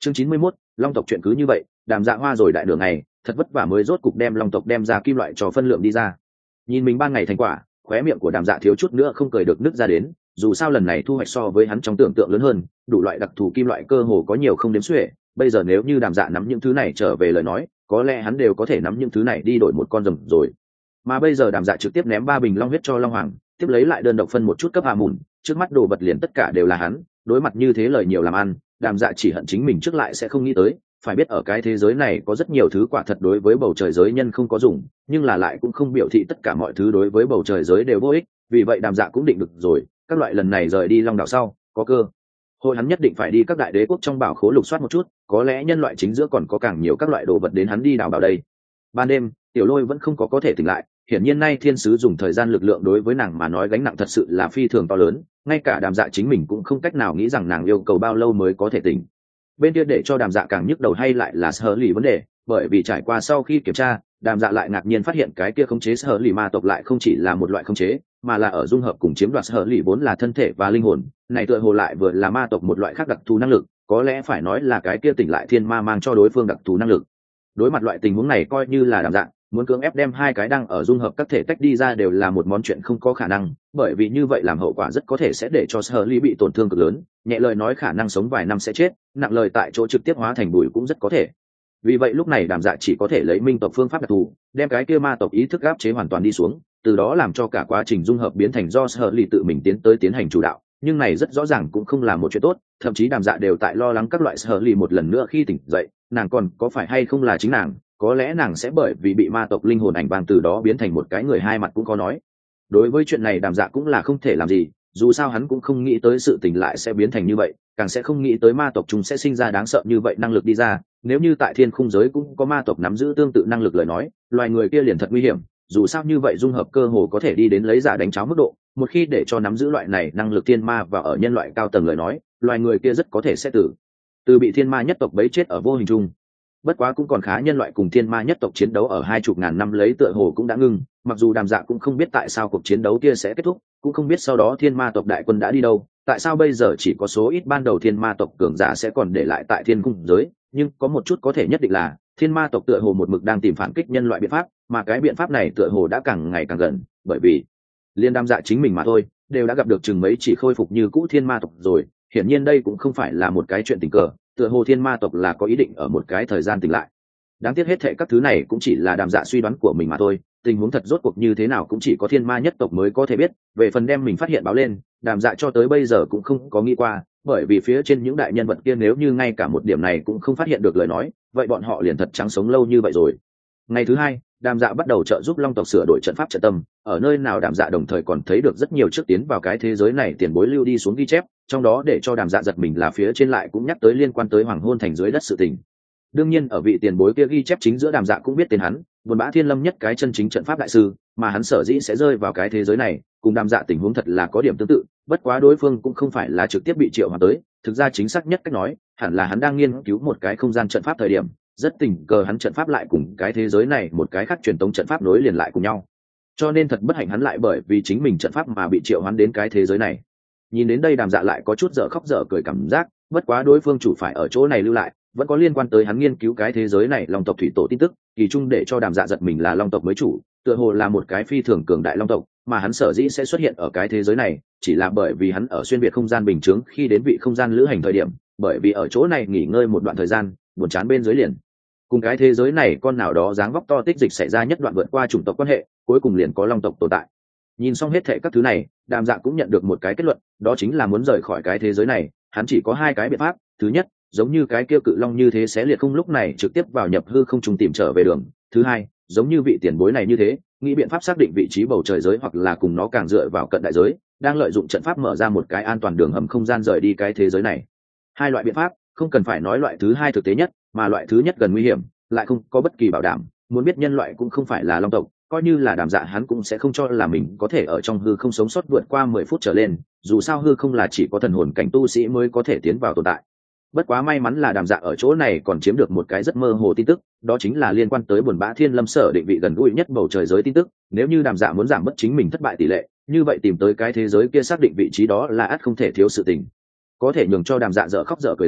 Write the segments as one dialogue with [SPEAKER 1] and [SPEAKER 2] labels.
[SPEAKER 1] Chương 91, long tộc chuyện cứ như vậy, Đàm Dạ hoa rồi đại đường này, thật vất vả mới rốt cục đem long tộc đem ra kim loại cho phân lượng đi ra. Nhìn mình ban ngày thành quả, khóe miệng của Đàm Dạ thiếu chút nữa không cười được nứt ra đến, dù sao lần này thu hoạch so với hắn trong tưởng tượng lớn hơn, đủ loại đặc thù kim loại cơ hồ có nhiều không đếm xuể, bây giờ nếu như Đàm Dạ nắm những thứ này trở về lời nói, có lẽ hắn đều có thể nắm những thứ này đi đổi một con rồng rồi. Mà bây giờ Đàm Dạ trực tiếp ném 3 bình long huyết cho Long Hoàng, tiếp lấy lại đơn độc phân một chút cấp hạ mùn, trước mắt đồ vật liền tất cả đều là hắn, đối mặt như thế lời nhiều làm ăn, Đàm Dạ chỉ hận chính mình trước lại sẽ không nghĩ tới, phải biết ở cái thế giới này có rất nhiều thứ quả thật đối với bầu trời giới nhân không có dùng, nhưng là lại cũng không biểu thị tất cả mọi thứ đối với bầu trời giới đều vô ích, vì vậy Đàm Dạ cũng định được rồi, các loại lần này rời đi Long đảo sau, có cơ hội hắn nhất định phải đi các đại đế quốc trong bảo khố lục soát một chút, có lẽ nhân loại chính giữa còn có càng nhiều các loại đồ vật đến hắn đi đào bảo đây. Ban đêm, Tiểu Lôi vẫn không có thể tỉnh lại, hiển nhiên nay thiên sứ dùng thời gian lực lượng đối với nàng mà nói gánh nặng thật sự là phi thường to lớn, ngay cả Đàm Dạ chính mình cũng không cách nào nghĩ rằng nàng yêu cầu bao lâu mới có thể tỉnh. Bên kia để cho Đàm Dạ càng nhức đầu hay lại là Sở Lì vấn đề, bởi vì trải qua sau khi kiểm tra, Đàm Dạ lại ngạc nhiên phát hiện cái kia khống chế Sở Lì ma tộc lại không chỉ là một loại khống chế, mà là ở dung hợp cùng chiếm đoạt Sở Lì vốn là thân thể và linh hồn, này tựa hồ lại vừa là ma tộc một loại khác đặc thù năng lực, có lẽ phải nói là cái kia tỉnh lại thiên ma mang cho đối phương đặc thù năng lực. Đối mặt loại tình huống này coi như là Đàm Dạ muốn cưỡng ép đem hai cái đang ở dung hợp các thể tách đi ra đều là một món chuyện không có khả năng, bởi vì như vậy làm hậu quả rất có thể sẽ để cho Sở Ly bị tổn thương cực lớn, nhẹ lời nói khả năng sống vài năm sẽ chết, nặng lời tại chỗ trực tiếp hóa thành bụi cũng rất có thể. Vì vậy lúc này Đàm Dạ chỉ có thể lấy minh tộc phương pháp đặc thù, đem cái kia ma tộc ý thức áp chế hoàn toàn đi xuống, từ đó làm cho cả quá trình dung hợp biến thành do Sở Ly tự mình tiến hành chủ đạo, nhưng này rất rõ ràng cũng không là một chuyện tốt, thậm chí Đàm Dạ đều tại lo lắng các loại Sở Ly một lần nữa khi tỉnh dậy, nàng còn có phải hay không là chính nàng, có lẽ nàng sẽ bởi vì bị ma tộc linh hồn ảnh vàng từ đó biến thành một cái người hai mặt cũng có nói. Đối với chuyện này Đàm Dạ cũng là không thể làm gì, dù sao hắn cũng không nghĩ tới sự tình lại sẽ biến thành như vậy, càng sẽ không nghĩ tới ma tộc chúng sẽ sinh ra đáng sợ như vậy năng lực đi ra, nếu như tại thiên khung giới cũng có ma tộc nắm giữ tương tự năng lực lời nói, loài người kia liền thật nguy hiểm, dù sao như vậy dung hợp cơ hồ có thể đi đến lấy giả đánh cháo mức độ, một khi để cho nắm giữ loại này năng lực thiên ma và ở nhân loại cao tầng lời nói, loài người kia rất có thể sẽ từ bị thiên ma nhất tộc bấy chết ở vô hình chung. Bất quá cũng còn khá, nhân loại cùng thiên ma nhất tộc chiến đấu ở 20 ngàn năm lấy tựa hồ cũng đã ngưng, mặc dù Đàm Dạ cũng không biết tại sao cuộc chiến đấu kia sẽ kết thúc, cũng không biết sau đó thiên ma tộc đại quân đã đi đâu, tại sao bây giờ chỉ có số ít ban đầu thiên ma tộc cường giả sẽ còn để lại tại thiên cung giới, nhưng có một chút có thể nhất định là thiên ma tộc tựa hồ một mực đang tìm phản kích nhân loại biện pháp, mà cái biện pháp này tựa hồ đã càng ngày càng gần, bởi vì liên Đàm Dạ chính mình mà thôi đều đã gặp được chừng mấy chỉ khôi phục như cũ thiên ma tộc rồi, hiển nhiên đây cũng không phải là một cái chuyện tình cờ, tựa hồ thiên ma tộc là có ý định ở một cái thời gian tỉnh lại. Đáng tiếc hết thệ các thứ này cũng chỉ là Đàm Dạ suy đoán của mình mà thôi, tình huống thật rốt cuộc như thế nào cũng chỉ có thiên ma nhất tộc mới có thể biết, về phần đem mình phát hiện báo lên, Đàm Dạ cho tới bây giờ cũng không có nghĩ qua, bởi vì phía trên những đại nhân vật kia nếu như ngay cả một điểm này cũng không phát hiện được lời nói, vậy bọn họ liền thật trắng sống lâu như vậy rồi. Ngày thứ hai, Đàm Dạ bắt đầu trợ giúp Long tộc sửa đổi trận pháp trận tâm, ở nơi nào Đàm Dạ đồng thời còn thấy được rất nhiều trước tiến vào cái thế giới này tiền bối lưu đi xuống ghi chép, trong đó để cho Đàm Dạ giật mình là phía trên lại cũng nhắc tới liên quan tới hoàng hôn thành dưới đất sự tình. Đương nhiên ở vị tiền bối kia ghi chép chính giữa Đàm Dạ cũng biết tên hắn, Buồn Bã Thiên Lâm nhất cái chân chính trận pháp đại sư, mà hắn sở dĩ sẽ rơi vào cái thế giới này, cùng Đàm Dạ tình huống thật là có điểm tương tự, bất quá đối phương cũng không phải là trực tiếp bị triệu hoán tới, thực ra chính xác nhất cách nói, hẳn là hắn đang nghiên cứu một cái không gian trận pháp thời điểm, rất tình cờ hắn trận pháp lại cùng cái thế giới này một cái khác truyền tống trận pháp nối liền lại cùng nhau, cho nên thật bất hạnh hắn lại bởi vì chính mình trận pháp mà bị triệu hoán đến cái thế giới này. Nhìn đến đây Đàm Dạ lại có chút dở khóc dở cười cảm giác, bất quá đối phương chủ phải ở chỗ này lưu lại, vẫn có liên quan tới hắn nghiên cứu cái thế giới này long tộc thủy tổ tin tức, kỳ chung để cho Đàm Dạ giật mình là long tộc mới chủ, tựa hồ là một cái phi thường cường đại long tộc, mà hắn sở dĩ sẽ xuất hiện ở cái thế giới này, chỉ là bởi vì hắn ở xuyên việt không gian bình chướng khi đến vị không gian lữ hành thời điểm, bởi vì ở chỗ này nghỉ ngơi một đoạn thời gian, buồn chán bên dưới liền cùng cái thế giới này con nào đó dáng vóc to tích dịch xảy ra nhất đoạn vượt qua chủng tộc quan hệ, cuối cùng liền có long tộc tồn tại. Nhìn xong hết thệ các thứ này, Đàm Dạ cũng nhận được một cái kết luận, đó chính là muốn rời khỏi cái thế giới này, hắn chỉ có hai cái biện pháp. Thứ nhất, giống như cái kia cự long như thế xé liệt không lúc này trực tiếp vào nhập hư không trùng tìm trở về đường. Thứ hai, giống như vị tiền bối này như thế, nghĩ biện pháp xác định vị trí bầu trời giới hoặc là cùng nó càng dựa vào cận đại giới, đang lợi dụng trận pháp mở ra một cái an toàn đường hầm không gian rời đi cái thế giới này. Hai loại biện pháp, không cần phải nói loại thứ hai thực tế nhất, mà loại thứ nhất gần nguy hiểm, lại không có bất kỳ bảo đảm. Muốn biết nhân loại cũng không phải là long tộc, coi như là Đàm Dạ hắn cũng sẽ không cho là mình có thể ở trong hư không sống sót vượt qua 10 phút trở lên, dù sao hư không là chỉ có thần hồn cảnh tu sĩ mới có thể tiến vào tồn tại. Bất quá may mắn là Đàm Dạ ở chỗ này còn chiếm được một cái rất mơ hồ tin tức, đó chính là liên quan tới Buồn Bã Thiên Lâm sở định vị gần gũi nhất bầu trời giới tin tức. Nếu như Đàm Dạ muốn giảm bớt chính mình thất bại tỷ lệ, như vậy tìm tới cái thế giới kia xác định vị trí đó là ắt không thể thiếu sự tình. Có thể nhường cho Đàm Dạ dở khóc dở cười là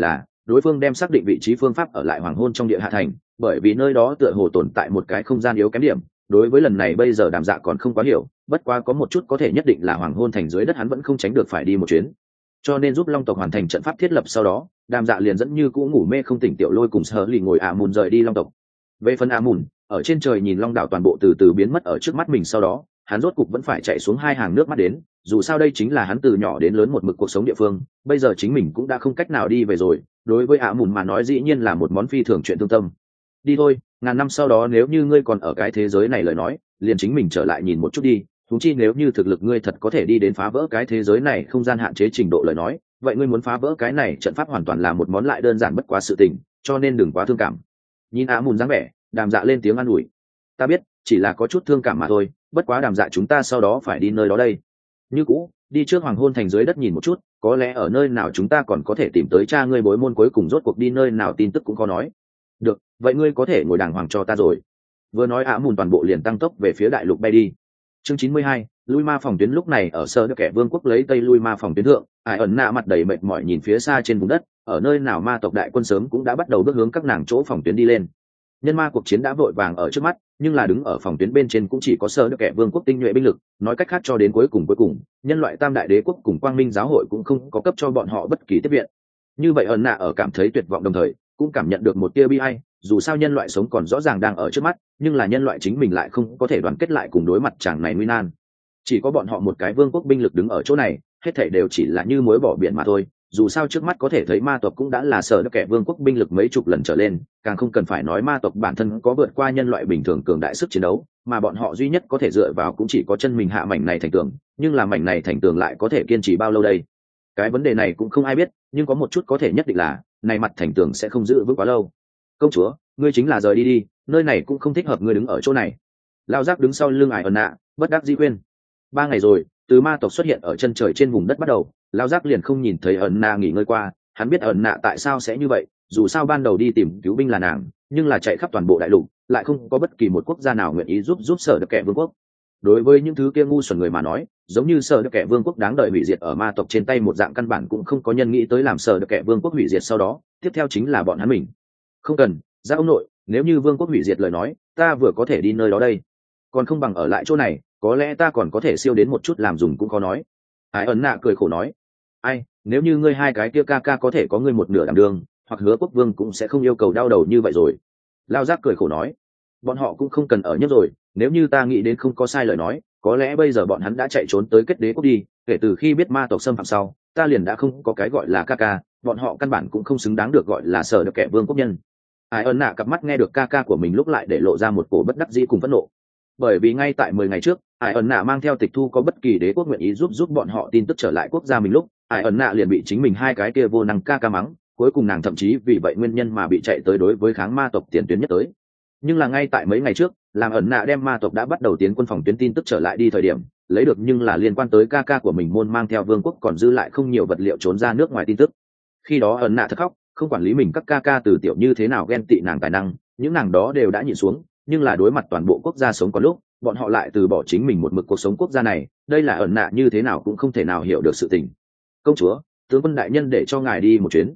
[SPEAKER 1] đối phương đem xác định vị trí phương pháp ở lại hoàng hôn trong địa hạ thành, bởi vì nơi đó tựa hồ tồn tại một cái không gian yếu kém điểm. Đối với lần này bây giờ Đàm Dạ còn không quá hiểu, bất quá có một chút có thể nhất định là hoàng hôn thành dưới đất hắn vẫn không tránh được phải đi một chuyến. Cho nên giúp Long tộc hoàn thành trận pháp thiết lập sau đó, Đàm Dạ liền dẫn như cũ ngủ mê không tỉnh Tiểu Lôi cùng Sở Lì ngồi ả mùn rời đi Long tộc. Về phần ả mùn, ở trên trời nhìn Long đảo toàn bộ từ từ biến mất ở trước mắt mình sau đó, hắn rốt cục vẫn phải chạy xuống hai hàng nước mắt đến, dù sao đây chính là hắn từ nhỏ đến lớn một mực cuộc sống địa phương, bây giờ chính mình cũng đã không cách nào đi về rồi, đối với ả mùn mà nói dĩ nhiên là một món phi thường chuyện thương tâm. Đi thôi, ngàn năm sau đó nếu như ngươi còn ở cái thế giới này lời nói, liền chính mình trở lại nhìn một chút đi, huống chi nếu như thực lực ngươi thật có thể đi đến phá vỡ cái thế giới này không gian hạn chế trình độ lời nói, vậy ngươi muốn phá vỡ cái này trận pháp hoàn toàn là một món lại đơn giản bất quá sự tình, cho nên đừng quá thương cảm. Nhìn ả mùn dáng vẻ, Đàm Dạ lên tiếng an ủi. Ta biết, chỉ là có chút thương cảm mà thôi, bất quá Đàm Dạ chúng ta sau đó phải đi nơi đó đây. Như cũ, đi trước hoàng hôn thành dưới đất nhìn một chút, có lẽ ở nơi nào chúng ta còn có thể tìm tới cha ngươi bối môn cuối cùng rốt cuộc đi nơi nào tin tức cũng có nói. Được, vậy ngươi có thể ngồi đàng hoàng cho ta rồi. Vừa nói ả mùn toàn bộ liền tăng tốc về phía đại lục bay đi. Chương 92, lui ma phòng tuyến lúc này ở sơ kẻ vương quốc lấy tây lui ma phòng tuyến thượng, Ai ẩn nạ mặt đầy mệt mỏi nhìn phía xa trên vùng đất, ở nơi nào ma tộc đại quân sớm cũng đã bắt đầu bước hướng các nàng chỗ phòng tuyến đi lên. Nhân ma cuộc chiến đã vội vàng ở trước mắt, nhưng là đứng ở phòng tuyến bên trên cũng chỉ có sơ kẻ vương quốc tinh nhuệ binh lực, nói cách khác cho đến cuối cùng, nhân loại tam đại đế quốc cùng quang minh giáo hội cũng không có cấp cho bọn họ bất kỳ tiếp viện. Như vậy ẩn nạ ở cảm thấy tuyệt vọng đồng thời, cũng cảm nhận được một tia bi ai, dù sao nhân loại sống còn rõ ràng đang ở trước mắt, nhưng là nhân loại chính mình lại không có thể đoàn kết lại cùng đối mặt chàng này nguy nan. Chỉ có bọn họ một cái vương quốc binh lực đứng ở chỗ này, hết thảy đều chỉ là như muối bỏ biển mà thôi. Dù sao trước mắt có thể thấy ma tộc cũng đã là sở kẻ vương quốc binh lực mấy chục lần trở lên, càng không cần phải nói ma tộc bản thân có vượt qua nhân loại bình thường cường đại sức chiến đấu, mà bọn họ duy nhất có thể dựa vào cũng chỉ có chân mình hạ mảnh này thành tường, nhưng là mảnh này thành tường lại có thể kiên trì bao lâu đây? Cái vấn đề này cũng không ai biết, nhưng có một chút có thể nhất định là, này mặt thành tường sẽ không giữ vững quá lâu. Công chúa, ngươi chính là rời đi đi, nơi này cũng không thích hợp ngươi đứng ở chỗ này. Lao giác đứng sau lưng Ai ẩn nạ, bất đắc dĩ khuyên. 3 ngày rồi, từ ma tộc xuất hiện ở chân trời trên vùng đất bắt đầu, Lao giác liền không nhìn thấy ẩn nạ nghỉ ngơi qua. Hắn biết ẩn nạ tại sao sẽ như vậy, dù sao ban đầu đi tìm cứu binh là nàng, nhưng là chạy khắp toàn bộ đại lục, lại không có bất kỳ một quốc gia nào nguyện ý giúp sở được kẻ vương quốc. Đối với những thứ kia ngu xuẩn người mà nói, giống như sở được kẻ vương quốc đáng đợi hủy diệt ở ma tộc trên tay một dạng căn bản cũng không có nhân nghĩ tới làm sở được kẻ vương quốc hủy diệt sau đó, tiếp theo chính là bọn hắn mình. Không cần, ra ông nội, nếu như vương quốc hủy diệt lời nói, ta vừa có thể đi nơi đó đây, còn không bằng ở lại chỗ này, có lẽ ta còn có thể siêu đến một chút làm dùng cũng khó nói. Ai ẩn nạ cười khổ nói, ai, nếu như ngươi hai cái kia ca ca có thể có ngươi một nửa đảm đương, hoặc hứa quốc vương cũng sẽ không yêu cầu đau đầu như vậy rồi. Lao giác cười khổ nói, bọn họ cũng không cần ở nhất rồi, nếu như ta nghĩ đến không có sai lời nói, có lẽ bây giờ bọn hắn đã chạy trốn tới kết đế quốc đi, kể từ khi biết ma tộc xâm phạm sau, ta liền đã không có cái gọi là ca ca, bọn họ căn bản cũng không xứng đáng được gọi là sở được kẻ vương quốc nhân. Ai ẩn nạ cặp mắt nghe được ca ca của mình lúc lại để lộ ra một cổ bất đắc dĩ cùng phẫn nộ, bởi vì ngay tại 10 ngày trước, Ai ẩn nạ mang theo tịch thu có bất kỳ đế quốc nguyện ý giúp bọn họ tin tức trở lại quốc gia mình lúc, Ai ẩn nạ liền bị chính mình hai cái kia vô năng ca ca mắng, cuối cùng nàng thậm chí vì vậy nguyên nhân mà bị chạy tới đối với kháng ma tộc tiền tuyến nhất tới. Nhưng là ngay tại mấy ngày trước, làm ẩn nạ đem ma tộc đã bắt đầu tiến quân phòng tuyến tin tức trở lại đi thời điểm, lấy được nhưng là liên quan tới ca ca của mình môn mang theo vương quốc còn dư lại không nhiều vật liệu trốn ra nước ngoài tin tức. Khi đó ẩn nạ thật khóc, không quản lý mình các ca ca từ tiểu như thế nào ghen tị nàng tài năng, những nàng đó đều đã nhịn xuống, nhưng là đối mặt toàn bộ quốc gia sống có lúc, bọn họ lại từ bỏ chính mình một mực cuộc sống quốc gia này, đây là ẩn nạ như thế nào cũng không thể nào hiểu được sự tình. Công chúa, tướng quân đại nhân để cho ngài đi một chuyến,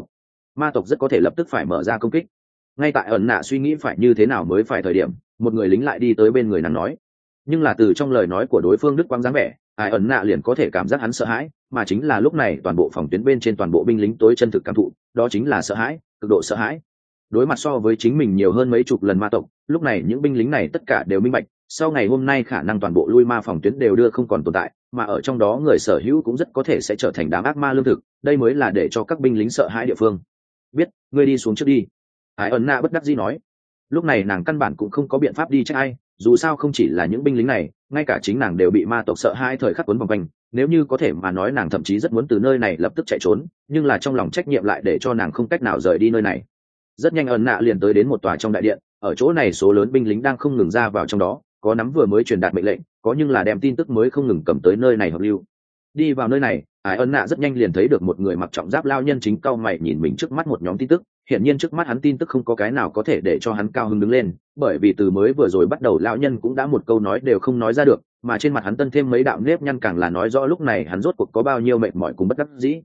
[SPEAKER 1] ma tộc rất có thể lập tức phải mở ra công kích. Ngay tại ẩn nạ suy nghĩ phải như thế nào mới phải thời điểm, một người lính lại đi tới bên người nàng nói, nhưng là từ trong lời nói của đối phương đức quang dáng vẻ, Ai ẩn nạ liền có thể cảm giác hắn sợ hãi, mà chính là lúc này toàn bộ phòng tuyến bên trên toàn bộ binh lính tối chân thực cảm thụ, đó chính là sợ hãi, cực độ sợ hãi. Đối mặt so với chính mình nhiều hơn mấy chục lần ma tộc, lúc này những binh lính này tất cả đều minh bạch, sau ngày hôm nay khả năng toàn bộ lui ma phòng tuyến đều đưa không còn tồn tại, mà ở trong đó người sở hữu cũng rất có thể sẽ trở thành đám ác ma lương thực, đây mới là để cho các binh lính sợ hãi địa phương. Biết, ngươi đi xuống trước đi. Ai ẩn nạ bất đắc dĩ nói. Lúc này nàng căn bản cũng không có biện pháp đi trách ai, dù sao không chỉ là những binh lính này, ngay cả chính nàng đều bị ma tộc sợ hãi thời khắc quấn vòng quanh, nếu như có thể mà nói nàng thậm chí rất muốn từ nơi này lập tức chạy trốn, nhưng là trong lòng trách nhiệm lại để cho nàng không cách nào rời đi nơi này. Rất nhanh ẩn nạ liền tới đến một tòa trong đại điện, ở chỗ này số lớn binh lính đang không ngừng ra vào trong đó, có nắm vừa mới truyền đạt mệnh lệnh, có nhưng là đem tin tức mới không ngừng cầm tới nơi này hợp lưu. Đi vào nơi này, Ai ẩn nạ rất nhanh liền thấy được một người mặc trọng giáp lao nhân chính cau mày nhìn mình trước mắt một nhóm tin tức, hiển nhiên trước mắt hắn tin tức không có cái nào có thể để cho hắn cao hứng đứng lên, bởi vì từ mới vừa rồi bắt đầu lão nhân cũng đã một câu nói đều không nói ra được, mà trên mặt hắn tân thêm mấy đạo nếp nhăn càng là nói rõ lúc này hắn rốt cuộc có bao nhiêu mệt mỏi cùng bất đắc dĩ.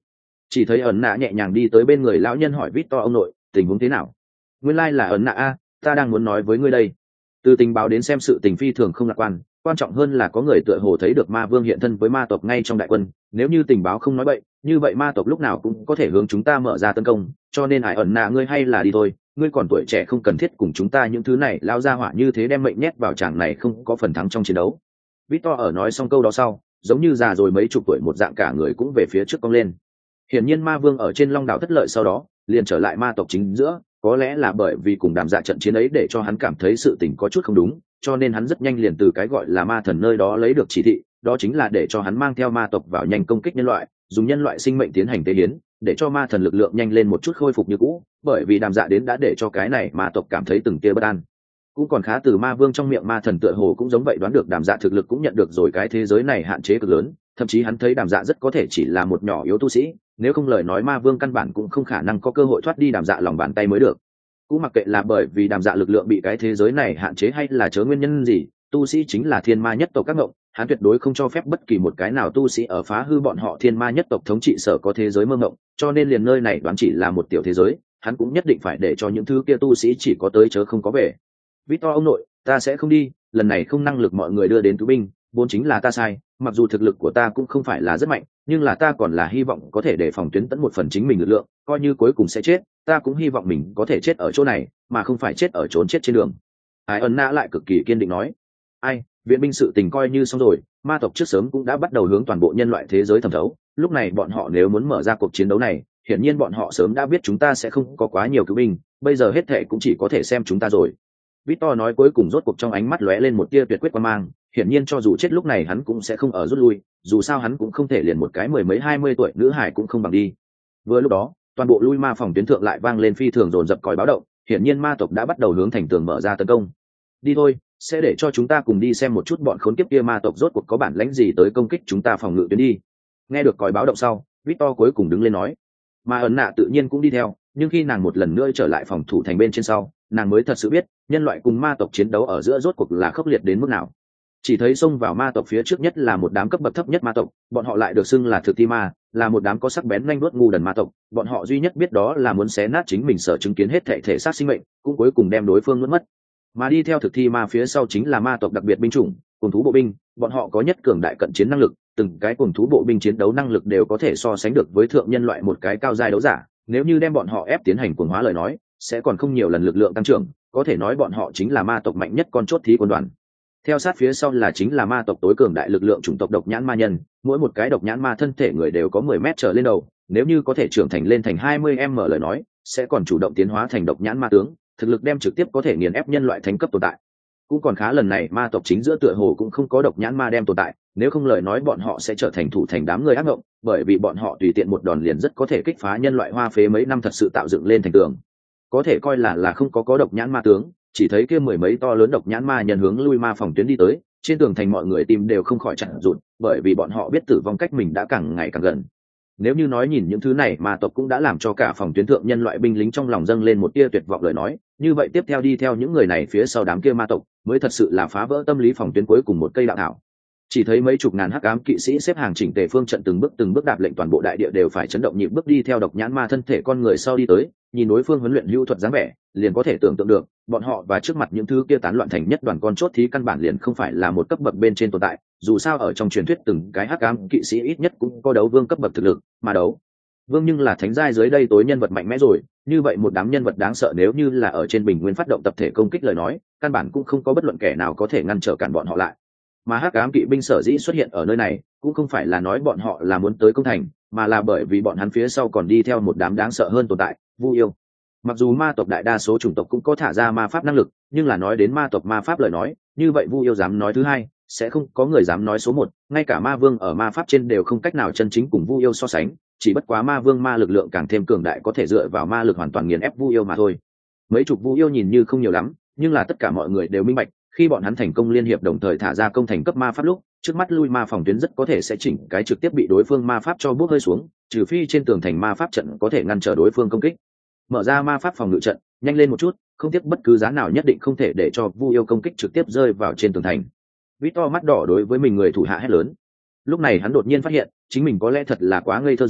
[SPEAKER 1] Chỉ thấy ẩn nạ nhẹ nhàng đi tới bên người lão nhân hỏi Victor ông nội, tình huống thế nào? Nguyên lai là ẩn nạ a, ta đang muốn nói với ngươi đây. Từ tình báo đến xem sự tình phi thường không lạc quan trọng hơn là có người tựa hồ thấy được ma vương hiện thân với ma tộc ngay trong đại quân, nếu như tình báo không nói bậy, như vậy ma tộc lúc nào cũng có thể hướng chúng ta mở ra tấn công, cho nên ải ẩn nạ ngươi hay là đi thôi, ngươi còn tuổi trẻ không cần thiết cùng chúng ta những thứ này lao ra hỏa như thế đem mệnh nhét vào chàng này không có phần thắng trong chiến đấu. Victor ở nói xong câu đó sau, giống như già rồi mấy chục tuổi một dạng cả người cũng về phía trước cong lên. Hiển nhiên ma vương ở trên long đảo thất lợi sau đó, liền trở lại ma tộc chính giữa, có lẽ là bởi vì cùng đàm dạ trận chiến ấy để cho hắn cảm thấy sự tình có chút không đúng, cho nên hắn rất nhanh liền từ cái gọi là ma thần nơi đó lấy được chỉ thị, đó chính là để cho hắn mang theo ma tộc vào nhanh công kích nhân loại, dùng nhân loại sinh mệnh tiến hành tế hiến, để cho ma thần lực lượng nhanh lên một chút khôi phục như cũ, bởi vì đàm dạ đến đã để cho cái này ma tộc cảm thấy từng tia bất an. Cũng còn khá từ ma vương trong miệng ma thần tựa hồ cũng giống vậy đoán được đàm dạ thực lực cũng nhận được rồi cái thế giới này hạn chế cực lớn, thậm chí hắn thấy đàm dạ rất có thể chỉ là một nhỏ yếu tu sĩ, nếu không lời nói ma vương căn bản cũng không khả năng có cơ hội thoát đi đàm dạ lòng bàn tay mới được. Cũng mặc kệ là bởi vì đàm dạ lực lượng bị cái thế giới này hạn chế hay là chớ nguyên nhân gì, tu sĩ chính là thiên ma nhất tộc các ngộng, hắn tuyệt đối không cho phép bất kỳ một cái nào tu sĩ ở phá hư bọn họ thiên ma nhất tộc thống trị sở có thế giới mơ ngộng, cho nên liền nơi này đoán chỉ là một tiểu thế giới, hắn cũng nhất định phải để cho những thứ kia tu sĩ chỉ có tới chớ không có về. Victor ông nội, ta sẽ không đi, lần này không năng lực mọi người đưa đến cứu binh, vốn chính là ta sai, mặc dù thực lực của ta cũng không phải là rất mạnh, nhưng là ta còn là hy vọng có thể để phòng tuyến tấn một phần chính mình lực lượng, coi như cuối cùng sẽ chết, ta cũng hy vọng mình có thể chết ở chỗ này, mà không phải chết ở trốn chết trên đường. Ai ẩn nã lại cực kỳ kiên định nói, ai, viện binh sự tình coi như xong rồi, ma tộc trước sớm cũng đã bắt đầu hướng toàn bộ nhân loại thế giới thẩm thấu, lúc này bọn họ nếu muốn mở ra cuộc chiến đấu này, hiển nhiên bọn họ sớm đã biết chúng ta sẽ không có quá nhiều cứu binh, bây giờ hết thệ cũng chỉ có thể xem chúng ta rồi. Victor nói cuối cùng rốt cuộc trong ánh mắt lóe lên một tia tuyệt quyết quan mang, hiển nhiên cho dù chết lúc này hắn cũng sẽ không ở rút lui, dù sao hắn cũng không thể liền một cái mười mấy 20 tuổi nữ hải cũng không bằng đi. Vừa lúc đó, toàn bộ lui ma phòng tuyến thượng lại vang lên phi thường dồn dập còi báo động, hiển nhiên ma tộc đã bắt đầu hướng thành tường mở ra tấn công. Đi thôi, sẽ để cho chúng ta cùng đi xem một chút bọn khốn kiếp kia ma tộc rốt cuộc có bản lĩnh gì tới công kích chúng ta phòng ngự tuyến đi. Nghe được còi báo động sau, Victor cuối cùng đứng lên nói. Mà ẩn nạ tự nhiên cũng đi theo, nhưng khi nàng một lần nữa trở lại phòng thủ thành bên trên sau, nàng mới thật sự biết nhân loại cùng ma tộc chiến đấu ở giữa rốt cuộc là khốc liệt đến mức nào. Chỉ thấy xông vào ma tộc phía trước nhất là một đám cấp bậc thấp nhất ma tộc, bọn họ lại được xưng là thực thi ma, là một đám có sắc bén nhanh đuốt ngu đần ma tộc, bọn họ duy nhất biết đó là muốn xé nát chính mình sở chứng kiến hết thể xác sinh mệnh, cũng cuối cùng đem đối phương nuốt mất. Mà đi theo thực thi ma phía sau chính là ma tộc đặc biệt binh chủng, cùng thú bộ binh, bọn họ có nhất cường đại cận chiến năng lực, từng cái cùng thú bộ binh chiến đấu năng lực đều có thể so sánh được với thượng nhân loại một cái cao giai đấu giả, nếu như đem bọn họ ép tiến hành cuồng hóa lời nói, sẽ còn không nhiều lần lực lượng tăng trưởng, có thể nói bọn họ chính là ma tộc mạnh nhất con chốt thí quân đoàn. Theo sát phía sau là chính là ma tộc tối cường đại lực lượng chủng tộc độc nhãn ma nhân, mỗi một cái độc nhãn ma thân thể người đều có 10 mét trở lên đầu, nếu như có thể trưởng thành lên thành 20m lời nói, sẽ còn chủ động tiến hóa thành độc nhãn ma tướng, thực lực đem trực tiếp có thể nghiền ép nhân loại thánh cấp tồn tại. Cũng còn khá lần này ma tộc chính giữa tựa hồ cũng không có độc nhãn ma đem tồn tại, nếu không lời nói bọn họ sẽ trở thành thủ thành đám người ác ngộng, bởi vì bọn họ tùy tiện một đòn liền rất có thể kích phá nhân loại hoa phế mấy năm thật sự tạo dựng lên thành tường. Có thể coi là không có độc nhãn ma tướng, chỉ thấy kia mười mấy to lớn độc nhãn ma nhân hướng lui ma phòng tuyến đi tới, trên tường thành mọi người tim đều không khỏi chặn rụt, bởi vì bọn họ biết tử vong cách mình đã càng ngày càng gần. Nếu như nói nhìn những thứ này ma tộc cũng đã làm cho cả phòng tuyến thượng nhân loại binh lính trong lòng dâng lên một tia tuyệt vọng lời nói, như vậy tiếp theo đi theo những người này phía sau đám kia ma tộc mới thật sự là phá vỡ tâm lý phòng tuyến cuối cùng một cây đạo thảo. Chỉ thấy mấy chục ngàn hắc ám kỵ sĩ xếp hàng chỉnh tề phương trận từng bước đạp lệnh toàn bộ đại địa đều phải chấn động nhịp bước đi theo độc nhãn ma thân thể con người sau đi tới, nhìn đối phương huấn luyện hữu thuật dáng vẻ, liền có thể tưởng tượng được, bọn họ và trước mặt những thứ kia tán loạn thành nhất đoàn con chốt thí căn bản liền không phải là một cấp bậc bên trên tồn tại, dù sao ở trong truyền thuyết từng cái hắc ám kỵ sĩ ít nhất cũng có đấu vương cấp bậc thực lực, mà đấu vương nhưng là thánh giai dưới đây tối nhân vật mạnh mẽ rồi, như vậy một đám nhân vật đáng sợ nếu như là ở trên bình nguyên phát động tập thể công kích lời nói, căn bản cũng không có bất luận kẻ nào có thể ngăn trở cản bọn họ lại. Mà hắc ám kỵ binh sở dĩ xuất hiện ở nơi này cũng không phải là nói bọn họ là muốn tới công thành, mà là bởi vì bọn hắn phía sau còn đi theo một đám đáng sợ hơn tồn tại, Vu yêu. Mặc dù ma tộc đại đa số chủng tộc cũng có thả ra ma pháp năng lực, nhưng là nói đến ma tộc ma pháp lời nói, như vậy Vu yêu dám nói thứ hai, sẽ không có người dám nói số một, ngay cả ma vương ở ma pháp trên đều không cách nào chân chính cùng Vu yêu so sánh, chỉ bất quá ma vương ma lực lượng càng thêm cường đại có thể dựa vào ma lực hoàn toàn nghiền ép Vu yêu mà thôi. Mấy chục Vu yêu nhìn như không nhiều lắm, nhưng là tất cả mọi người đều minh bạch, khi bọn hắn thành công liên hiệp đồng thời thả ra công thành cấp ma pháp lúc, trước mắt lui ma phòng tuyến rất có thể sẽ chỉnh cái trực tiếp bị đối phương ma pháp cho bốc hơi xuống, trừ phi trên tường thành ma pháp trận có thể ngăn trở đối phương công kích. Mở ra ma pháp phòng ngự trận, nhanh lên một chút, không tiếc bất cứ giá nào nhất định không thể để cho Vu yêu công kích trực tiếp rơi vào trên tường thành. Victor mắt đỏ đối với mình người thủ hạ hét lớn. Lúc này hắn đột nhiên phát hiện, chính mình có lẽ thật là quá ngây thơ rồi,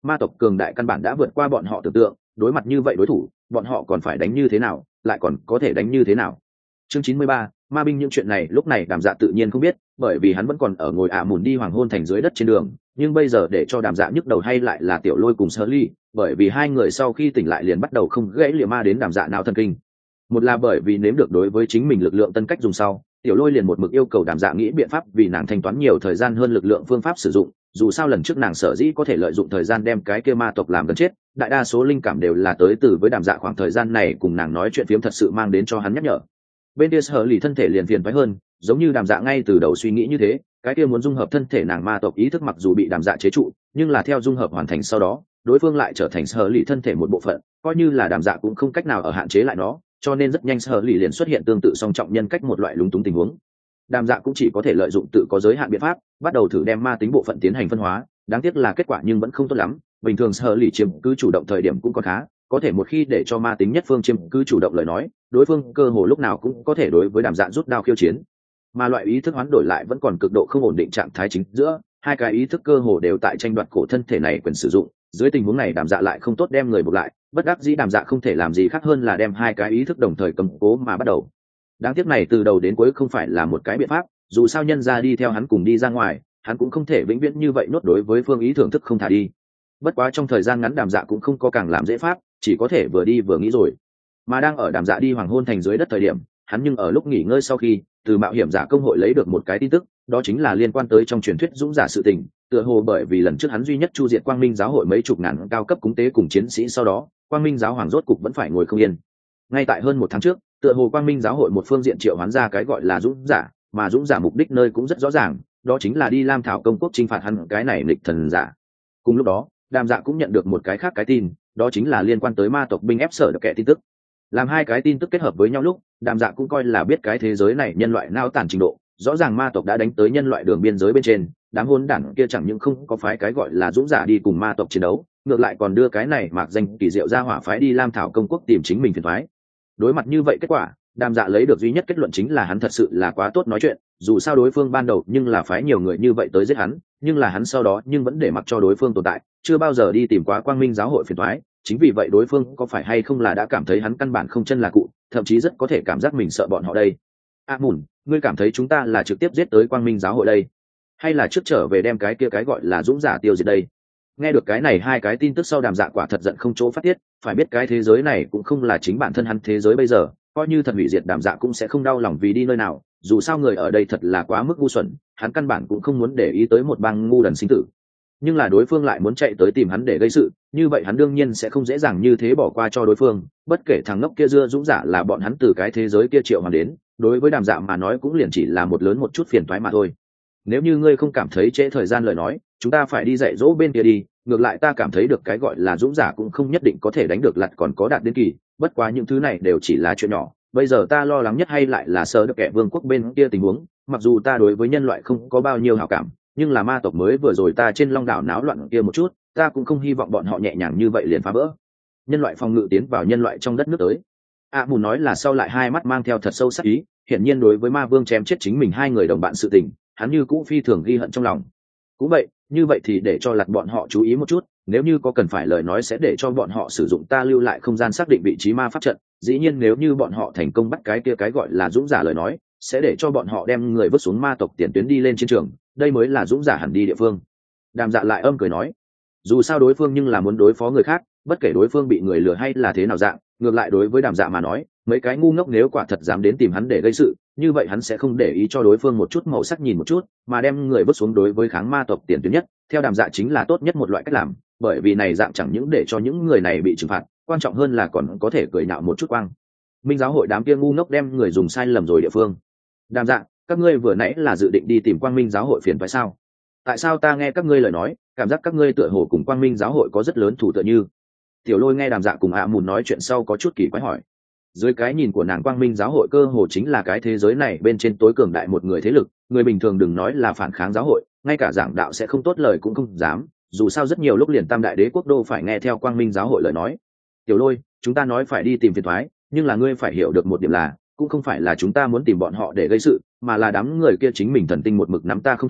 [SPEAKER 1] ma tộc cường đại căn bản đã vượt qua bọn họ tưởng tượng, đối mặt như vậy đối thủ bọn họ còn phải đánh như thế nào, lại còn có thể đánh như thế nào. Chương 93, ma binh. Những chuyện này lúc này Đàm Dạ tự nhiên không biết, bởi vì hắn vẫn còn ở ngồi mùn đi hoàng hôn thành dưới đất trên đường, nhưng bây giờ để cho Đàm Dạ nhức đầu hay lại là Tiểu Lôi cùng Sơ Ly, bởi vì hai người sau khi tỉnh lại liền bắt đầu không gãy liệm ma đến Đàm Dạ não thần kinh. Một là bởi vì nếm được đối với chính mình lực lượng tân cách dùng sau, Tiểu Lôi liền một mực yêu cầu Đàm Dạ nghĩ biện pháp vì nàng thanh toán nhiều thời gian hơn lực lượng phương pháp sử dụng, dù sao lần trước nàng sở dĩ có thể lợi dụng thời gian đem cái kia ma tộc làm gần chết, đại đa số linh cảm đều là tới từ với Đàm Dạ khoảng thời gian này cùng nàng nói chuyện phiếm thật sự mang đến cho hắn nhắc nhở. Bên kia Sở Lì thân thể liền phiền phái hơn, giống như Đàm Dạ ngay từ đầu suy nghĩ như thế, cái kia muốn dung hợp thân thể nàng ma tộc ý thức mặc dù bị Đàm Dạ chế trụ, nhưng là theo dung hợp hoàn thành sau đó, đối phương lại trở thành Sở Lì thân thể một bộ phận, coi như là Đàm Dạ cũng không cách nào ở hạn chế lại nó, cho nên rất nhanh Sở Lì liền xuất hiện tương tự song trọng nhân cách một loại lúng túng tình huống. Đàm Dạ cũng chỉ có thể lợi dụng tự có giới hạn biện pháp, bắt đầu thử đem ma tính bộ phận tiến hành phân hóa, đáng tiếc là kết quả nhưng vẫn không tốt lắm. Bình thường Sở Lì chiếm cứ chủ động thời điểm cũng còn khá, có thể một khi để cho ma tính nhất phương chiếm cứ chủ động lời nói, đối phương cơ hồ lúc nào cũng có thể đối với Đàm Dạ rút đao khiêu chiến. Mà loại ý thức hoán đổi lại vẫn còn cực độ không ổn định trạng thái chính giữa, hai cái ý thức cơ hồ đều tại tranh đoạt cổ thân thể này quyền sử dụng. Dưới tình huống này Đàm Dạ lại không tốt đem người buộc lại, bất đắc dĩ Đàm Dạ không thể làm gì khác hơn là đem hai cái ý thức đồng thời cầm cố mà bắt đầu. Đáng tiếc này từ đầu đến cuối không phải là một cái biện pháp, dù sao nhân ra đi theo hắn cùng đi ra ngoài, hắn cũng không thể vĩnh viễn như vậy nốt đối với phương ý thưởng thức không thả đi. Bất quá trong thời gian ngắn Đàm Dạ cũng không có càng làm dễ pháp, chỉ có thể vừa đi vừa nghĩ rồi. Mà đang ở Đàm Dạ đi hoàng hôn thành dưới đất thời điểm, hắn nhưng ở lúc nghỉ ngơi sau khi từ mạo hiểm giả công hội lấy được một cái tin tức, đó chính là liên quan tới trong truyền thuyết dũng giả sự tình. Tựa hồ bởi vì lần trước hắn duy nhất chu diệt Quang Minh giáo hội mấy chục ngàn cao cấp cúng tế cùng chiến sĩ, sau đó Quang Minh giáo hoàng rốt cục vẫn phải ngồi không yên. Ngay tại hơn một tháng trước, tựa hồ Quang Minh giáo hội một phương diện triệu hoán ra cái gọi là dũng giả, mà dũng giả mục đích nơi cũng rất rõ ràng, đó chính là đi Lam Thảo công quốc chinh phạt hắn cái này nghịch thần giả. Cùng lúc đó Đàm Dạ cũng nhận được một cái khác cái tin, đó chính là liên quan tới ma tộc binh ép Sở Đập Kẻ tin tức. Làm hai cái tin tức kết hợp với nhau lúc, Đàm Dạ cũng coi là biết cái thế giới này nhân loại nao tàn trình độ, rõ ràng ma tộc đã đánh tới nhân loại đường biên giới bên trên, đám hỗn đản kia chẳng những không có phái cái gọi là dũng giả đi cùng ma tộc chiến đấu, ngược lại còn đưa cái này mạc danh kỳ diệu ra hỏa phái đi Lam Thảo công quốc tìm chính mình phiền toái. Đối mặt như vậy kết quả, Đàm Dạ lấy được duy nhất kết luận chính là hắn thật sự là quá tốt nói chuyện, dù sao đối phương ban đầu nhưng là phái nhiều người như vậy tới giết hắn, nhưng là hắn sau đó nhưng vẫn để mặc cho đối phương tồn tại, chưa bao giờ đi tìm quá Quang Minh giáo hội phiền toái. Chính vì vậy đối phương có phải hay không là đã cảm thấy hắn căn bản không chân là cụ, thậm chí rất có thể cảm giác mình sợ bọn họ đây. Mùn, ngươi cảm thấy chúng ta là trực tiếp giết tới Quang Minh giáo hội đây, hay là trước trở về đem cái kia cái gọi là dũng giả tiêu diệt đây? Nghe được cái này hai cái tin tức sau, Đàm Dạ quả thật giận không chỗ phát tiết, phải biết cái thế giới này cũng không là chính bản thân hắn thế giới bây giờ, coi như thật hủy diệt Đàm Dạ cũng sẽ không đau lòng vì đi nơi nào, dù sao người ở đây thật là quá mức ngu xuẩn, hắn căn bản cũng không muốn để ý tới một bang ngu đần sinh tử. Nhưng là đối phương lại muốn chạy tới tìm hắn để gây sự, như vậy hắn đương nhiên sẽ không dễ dàng như thế bỏ qua cho đối phương, bất kể thằng ngốc kia dưa dũng giả là bọn hắn từ cái thế giới kia triệu hoàn đến, đối với Đàm Dạ mà nói cũng liền chỉ là một lớn một chút phiền toái mà thôi. Nếu như ngươi không cảm thấy trễ thời gian lời nói, chúng ta phải đi dạy dỗ bên kia đi, ngược lại ta cảm thấy được cái gọi là dũng giả cũng không nhất định có thể đánh được lật còn có đạt đến kỳ, bất quá những thứ này đều chỉ là chuyện nhỏ, bây giờ ta lo lắng nhất hay lại là Sở Đập Kẻ vương quốc bên kia tình huống, mặc dù ta đối với nhân loại không có bao nhiêu hảo cảm, nhưng là ma tộc mới vừa rồi ta trên Long đảo náo loạn kia một chút, ta cũng không hy vọng bọn họ nhẹ nhàng như vậy liền phá vỡ nhân loại phòng ngự tiến vào nhân loại trong đất nước tới. Mùn nói là sau lại hai mắt mang theo thật sâu sắc ý, hiển nhiên đối với ma vương chém chết chính mình hai người đồng bạn sự tình, hắn như cũ phi thường ghi hận trong lòng. Cũng vậy, như vậy thì để cho lật bọn họ chú ý một chút, nếu như có cần phải lời nói sẽ để cho bọn họ sử dụng ta lưu lại không gian xác định vị trí ma pháp trận, dĩ nhiên nếu như bọn họ thành công bắt cái kia cái gọi là dũng giả lời nói, sẽ để cho bọn họ đem người vứt xuống ma tộc tiền tuyến đi lên chiến trường, đây mới là dũng giả hẳn đi địa phương. Đàm Dạ lại âm cười nói, dù sao đối phương nhưng là muốn đối phó người khác, bất kể đối phương bị người lừa hay là thế nào dạng, ngược lại đối với Đàm Dạ mà nói, mấy cái ngu ngốc nếu quả thật dám đến tìm hắn để gây sự, như vậy hắn sẽ không để ý cho đối phương một chút màu sắc nhìn một chút, mà đem người vứt xuống đối với kháng ma tộc tiền tuyến nhất, theo Đàm Dạ chính là tốt nhất một loại cách làm, bởi vì này dạng chẳng những để cho những người này bị trừng phạt, quan trọng hơn là còn có thể cười nhạo một chút quang minh giáo hội đám kia ngu ngốc đem người dùng sai lầm rồi địa phương. Đàm Dạ, các ngươi vừa nãy là dự định đi tìm Quang Minh giáo hội phiền phải sao? Tại sao ta nghe các ngươi lời nói, cảm giác các ngươi tựa hồ cùng Quang Minh giáo hội có rất lớn thủ tựa như? Tiểu Lôi nghe Đàm Dạ cùng Mùn nói chuyện sau có chút kỳ quái hỏi. Dưới cái nhìn của nàng, Quang Minh giáo hội cơ hồ chính là cái thế giới này bên trên tối cường đại một người thế lực, người bình thường đừng nói là phản kháng giáo hội, ngay cả giảng đạo sẽ không tốt lời cũng không dám, dù sao rất nhiều lúc liền Tam Đại Đế quốc đô phải nghe theo Quang Minh giáo hội lời nói. Tiểu Lôi, chúng ta nói phải đi tìm phiền toái, nhưng là ngươi phải hiểu được một điểm là, cũng không phải là chúng ta muốn tìm bọn họ để gây sự, mà là đám người kia chính mình thần tinh một mực nắm ta không thả,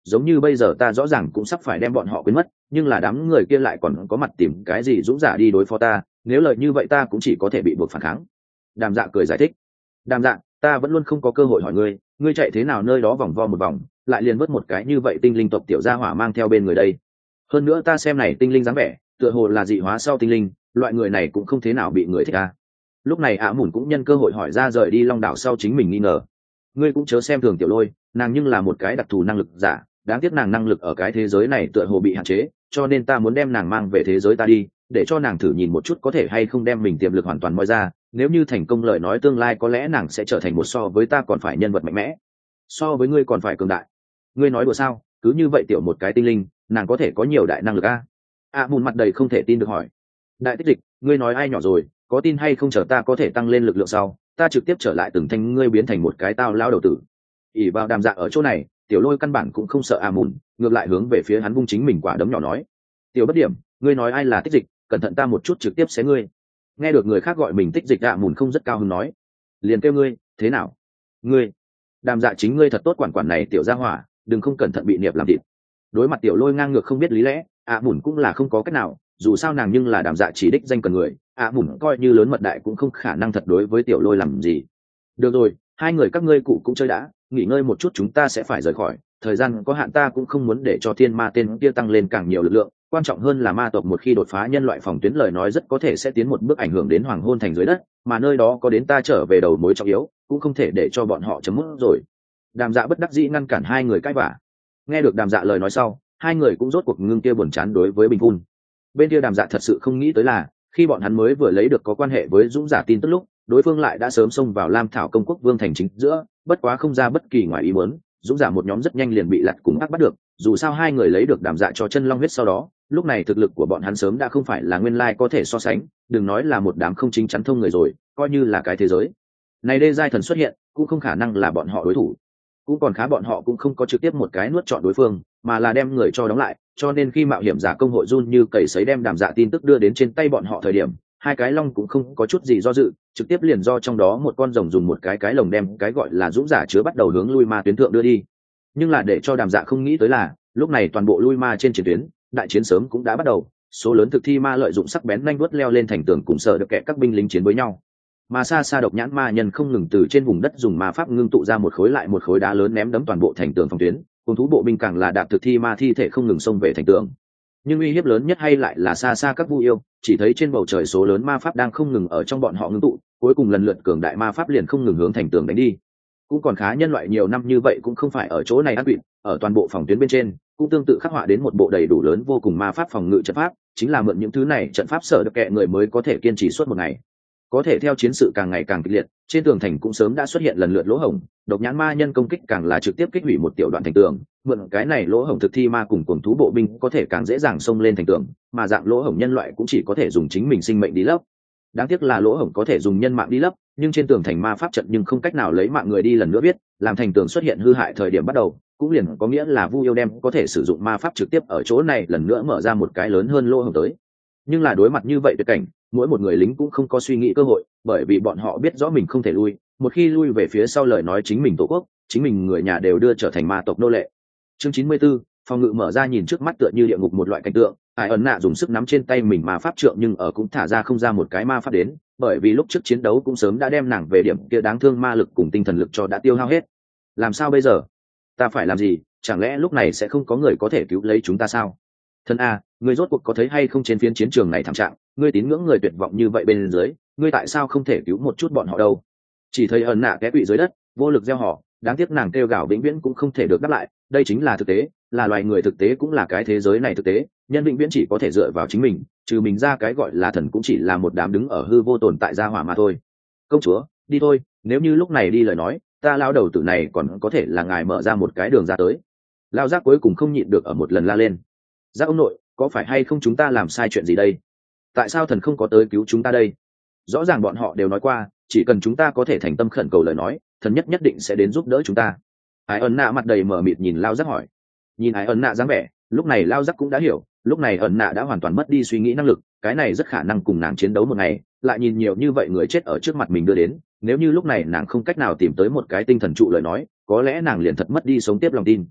[SPEAKER 1] giống như bây giờ ta rõ ràng cũng sắp phải đem bọn họ quên mất, nhưng là đám người kia lại còn có mặt tìm cái gì dũng giả đi đối phó ta, nếu lời như vậy ta cũng chỉ có thể bị buộc phản kháng. Đàm Dạ cười giải thích. Đàm Dạ, ta vẫn luôn không có cơ hội hỏi ngươi, ngươi chạy thế nào nơi đó vòng vo một vòng, lại liền vớt một cái như vậy tinh linh tộc tiểu gia hỏa mang theo bên người đây. Hơn nữa ta xem này tinh linh dáng vẻ, tựa hồ là dị hóa sau tinh linh, loại người này cũng không thế nào bị người thích à. Lúc này Ả Mùn cũng nhân cơ hội hỏi ra rời đi Long đảo sau chính mình nghi ngờ. Ngươi cũng chớ xem thường Tiểu Lôi, nàng nhưng là một cái đặc thù năng lực giả, đáng tiếc nàng năng lực ở cái thế giới này tựa hồ bị hạn chế, cho nên ta muốn đem nàng mang về thế giới ta đi, để cho nàng thử nhìn một chút có thể hay không đem mình tiềm lực hoàn toàn moi ra, nếu như thành công lời nói tương lai có lẽ nàng sẽ trở thành một so với ta còn phải nhân vật mạnh mẽ, so với ngươi còn phải cường đại. Ngươi nói đùa sao? Cứ như vậy tiểu một cái tinh linh, nàng có thể có nhiều đại năng lực a? A Mùn mặt đầy không thể tin được hỏi. Đại tích dịch, ngươi nói ai nhỏ rồi, có tin hay không chờ ta có thể tăng lên lực lượng sau, ta trực tiếp trở lại từng thanh ngươi biến thành một cái tao lao đầu tử. ỉ vào Đàm Dạ ở chỗ này, Tiểu Lôi căn bản cũng không sợ A Mùn, ngược lại hướng về phía hắn vung chính mình quả đấm nhỏ nói. Tiểu bất điểm, ngươi nói ai là tích dịch, cẩn thận ta một chút trực tiếp xé ngươi. Nghe được người khác gọi mình tích dịch, A Mùn không rất cao hứng nói. Liền kêu ngươi, thế nào? Ngươi, Đàm Dạ chính ngươi thật tốt quản này tiểu gia hỏa, đừng không cẩn thận bị niệm làm thịt. Đối mặt Tiểu Lôi ngang ngược không biết lý lẽ, A Mùn cũng là không có cách nào, dù sao nàng nhưng là Đàm Dạ chỉ đích danh cần người, A Mùn coi như lớn mật đại cũng không khả năng thật đối với Tiểu Lôi làm gì. Được rồi, hai người các ngươi cụ cũng chơi đã, nghỉ ngơi một chút chúng ta sẽ phải rời khỏi, thời gian có hạn ta cũng không muốn để cho thiên ma tên kia tăng lên càng nhiều lực lượng, quan trọng hơn là ma tộc một khi đột phá nhân loại phòng tuyến lời nói rất có thể sẽ tiến một bước ảnh hưởng đến hoàng hôn thành dưới đất, mà nơi đó có đến ta trở về đầu mối trọng yếu, cũng không thể để cho bọn họ chấm mất rồi. Đàm Dạ bất đắc dĩ ngăn cản hai người cãi vã. Nghe được Đàm Dạ lời nói sau, hai người cũng rốt cuộc ngưng kia buồn chán đối với Bình Phun. Bên kia Đàm Dạ thật sự không nghĩ tới là, khi bọn hắn mới vừa lấy được có quan hệ với Dũng giả tin tức lúc, đối phương lại đã sớm xông vào Lam Thảo công quốc vương thành chính giữa, bất quá không ra bất kỳ ngoài ý muốn, Dũng giả một nhóm rất nhanh liền bị Lật cùng ác bắt được, dù sao hai người lấy được Đàm Dạ cho chân long huyết sau đó, lúc này thực lực của bọn hắn sớm đã không phải là nguyên lai có thể so sánh, đừng nói là một đám không chính chắn thông người rồi, coi như là cái thế giới này đê giai thần xuất hiện, cũng không khả năng là bọn họ đối thủ. Cũng còn khá bọn họ cũng không có trực tiếp một cái nuốt chọn đối phương, mà là đem người cho đóng lại, cho nên khi mạo hiểm giả công hội run như cầy sấy đem Đàm Dạ tin tức đưa đến trên tay bọn họ thời điểm, hai cái long cũng không có chút gì do dự, trực tiếp liền do trong đó một con rồng dùng một cái lồng đem cái gọi là Dũng giả chứa bắt đầu hướng lui ma tuyến thượng đưa đi. Nhưng là để cho Đàm Dạ không nghĩ tới là, lúc này toàn bộ lui ma trên chiến tuyến, đại chiến sớm cũng đã bắt đầu, số lớn thực thi ma lợi dụng sắc bén nhanh vuốt leo lên thành tường cùng sợ được kẻ các binh lính chiến với nhau. Mà xa xa độc nhãn ma nhân không ngừng từ trên vùng đất dùng ma pháp ngưng tụ ra một khối lại một khối đá lớn ném đấm toàn bộ thành tường phòng tuyến, cùng thú bộ binh càng là đạp thực thi ma thi thể không ngừng xông về thành tường. Nhưng uy hiếp lớn nhất hay lại là xa xa các vu yêu, chỉ thấy trên bầu trời số lớn ma pháp đang không ngừng ở trong bọn họ ngưng tụ, cuối cùng lần lượt cường đại ma pháp liền không ngừng hướng thành tường đánh đi. Cũng còn khá nhân loại nhiều năm như vậy cũng không phải ở chỗ này ăn quỵt, ở toàn bộ phòng tuyến bên trên cũng tương tự khắc họa đến một bộ đầy đủ lớn vô cùng ma pháp phòng ngự trận pháp, chính là mượn những thứ này trận pháp sở được kệ người mới có thể kiên trì suốt một ngày. Có thể theo chiến sự càng ngày càng kịch liệt, trên tường thành cũng sớm đã xuất hiện lần lượt lỗ hổng, độc nhãn ma nhân công kích càng là trực tiếp kích hủy một tiểu đoạn thành tường, mượn cái này lỗ hổng thực thi ma cùng cuồng thú bộ binh có thể càng dễ dàng xông lên thành tường, mà dạng lỗ hổng nhân loại cũng chỉ có thể dùng chính mình sinh mệnh đi lấp. Đáng tiếc là lỗ hổng có thể dùng nhân mạng đi lấp, nhưng trên tường thành ma pháp trận nhưng không cách nào lấy mạng người đi lần nữa biết, làm thành tường xuất hiện hư hại thời điểm bắt đầu, cũng liền có nghĩa là Vu yêu đem có thể sử dụng ma pháp trực tiếp ở chỗ này lần nữa mở ra một cái lớn hơn lỗ hổng tới. Nhưng là đối mặt như vậy tuyệt cảnh, mỗi một người lính cũng không có suy nghĩ cơ hội, bởi vì bọn họ biết rõ mình không thể lui, một khi lui về phía sau lời nói chính mình tổ quốc, chính mình người nhà đều đưa trở thành ma tộc nô lệ. Chương 94, phòng ngự mở ra nhìn trước mắt tựa như địa ngục một loại cảnh tượng, Ai ẩn nạ dùng sức nắm trên tay mình ma pháp trượng nhưng ở cũng thả ra không ra một cái ma pháp đến, bởi vì lúc trước chiến đấu cũng sớm đã đem nàng về điểm kia đáng thương ma lực cùng tinh thần lực cho đã tiêu hao hết. Làm sao bây giờ? Ta phải làm gì? Chẳng lẽ lúc này sẽ không có người có thể cứu lấy chúng ta sao? Thân a, ngươi rốt cuộc có thấy hay không trên phiến chiến trường này thảm trạng, ngươi tín ngưỡng người tuyệt vọng như vậy bên dưới, ngươi tại sao không thể cứu một chút bọn họ đâu? Chỉ thấy ẩn nạ té quỵ dưới đất, vô lực gieo họ, đáng tiếc nàng kêu gào vĩnh viễn cũng không thể được đáp lại, đây chính là thực tế, là loài người thực tế cũng là cái thế giới này thực tế, nhân vĩnh viễn chỉ có thể dựa vào chính mình, trừ mình ra cái gọi là thần cũng chỉ là một đám đứng ở hư vô tồn tại gia hỏa mà thôi. Công chúa, đi thôi, nếu như lúc này đi lời nói, ta lao đầu tử này còn có thể là ngài mở ra một cái đường ra tới. Lao giác cuối cùng không nhịn được ở một lần la lên. Giác ông nội, có phải hay không chúng ta làm sai chuyện gì đây? Tại sao thần không có tới cứu chúng ta đây? Rõ ràng bọn họ đều nói qua, chỉ cần chúng ta có thể thành tâm khẩn cầu lời nói, thần nhất định sẽ đến giúp đỡ chúng ta. Ái ẩn nạ mặt đầy mở mịt nhìn Lao giác hỏi. Nhìn Ái ẩn nạ dáng vẻ, lúc này Lao giác cũng đã hiểu, lúc này ẩn nạ đã hoàn toàn mất đi suy nghĩ năng lực, cái này rất khả năng cùng nàng chiến đấu một ngày, lại nhìn nhiều như vậy người chết ở trước mặt mình đưa đến, nếu như lúc này nàng không cách nào tìm tới một cái tinh thần trụ lời nói, có lẽ nàng liền thật mất đi sống tiếp lòng tin.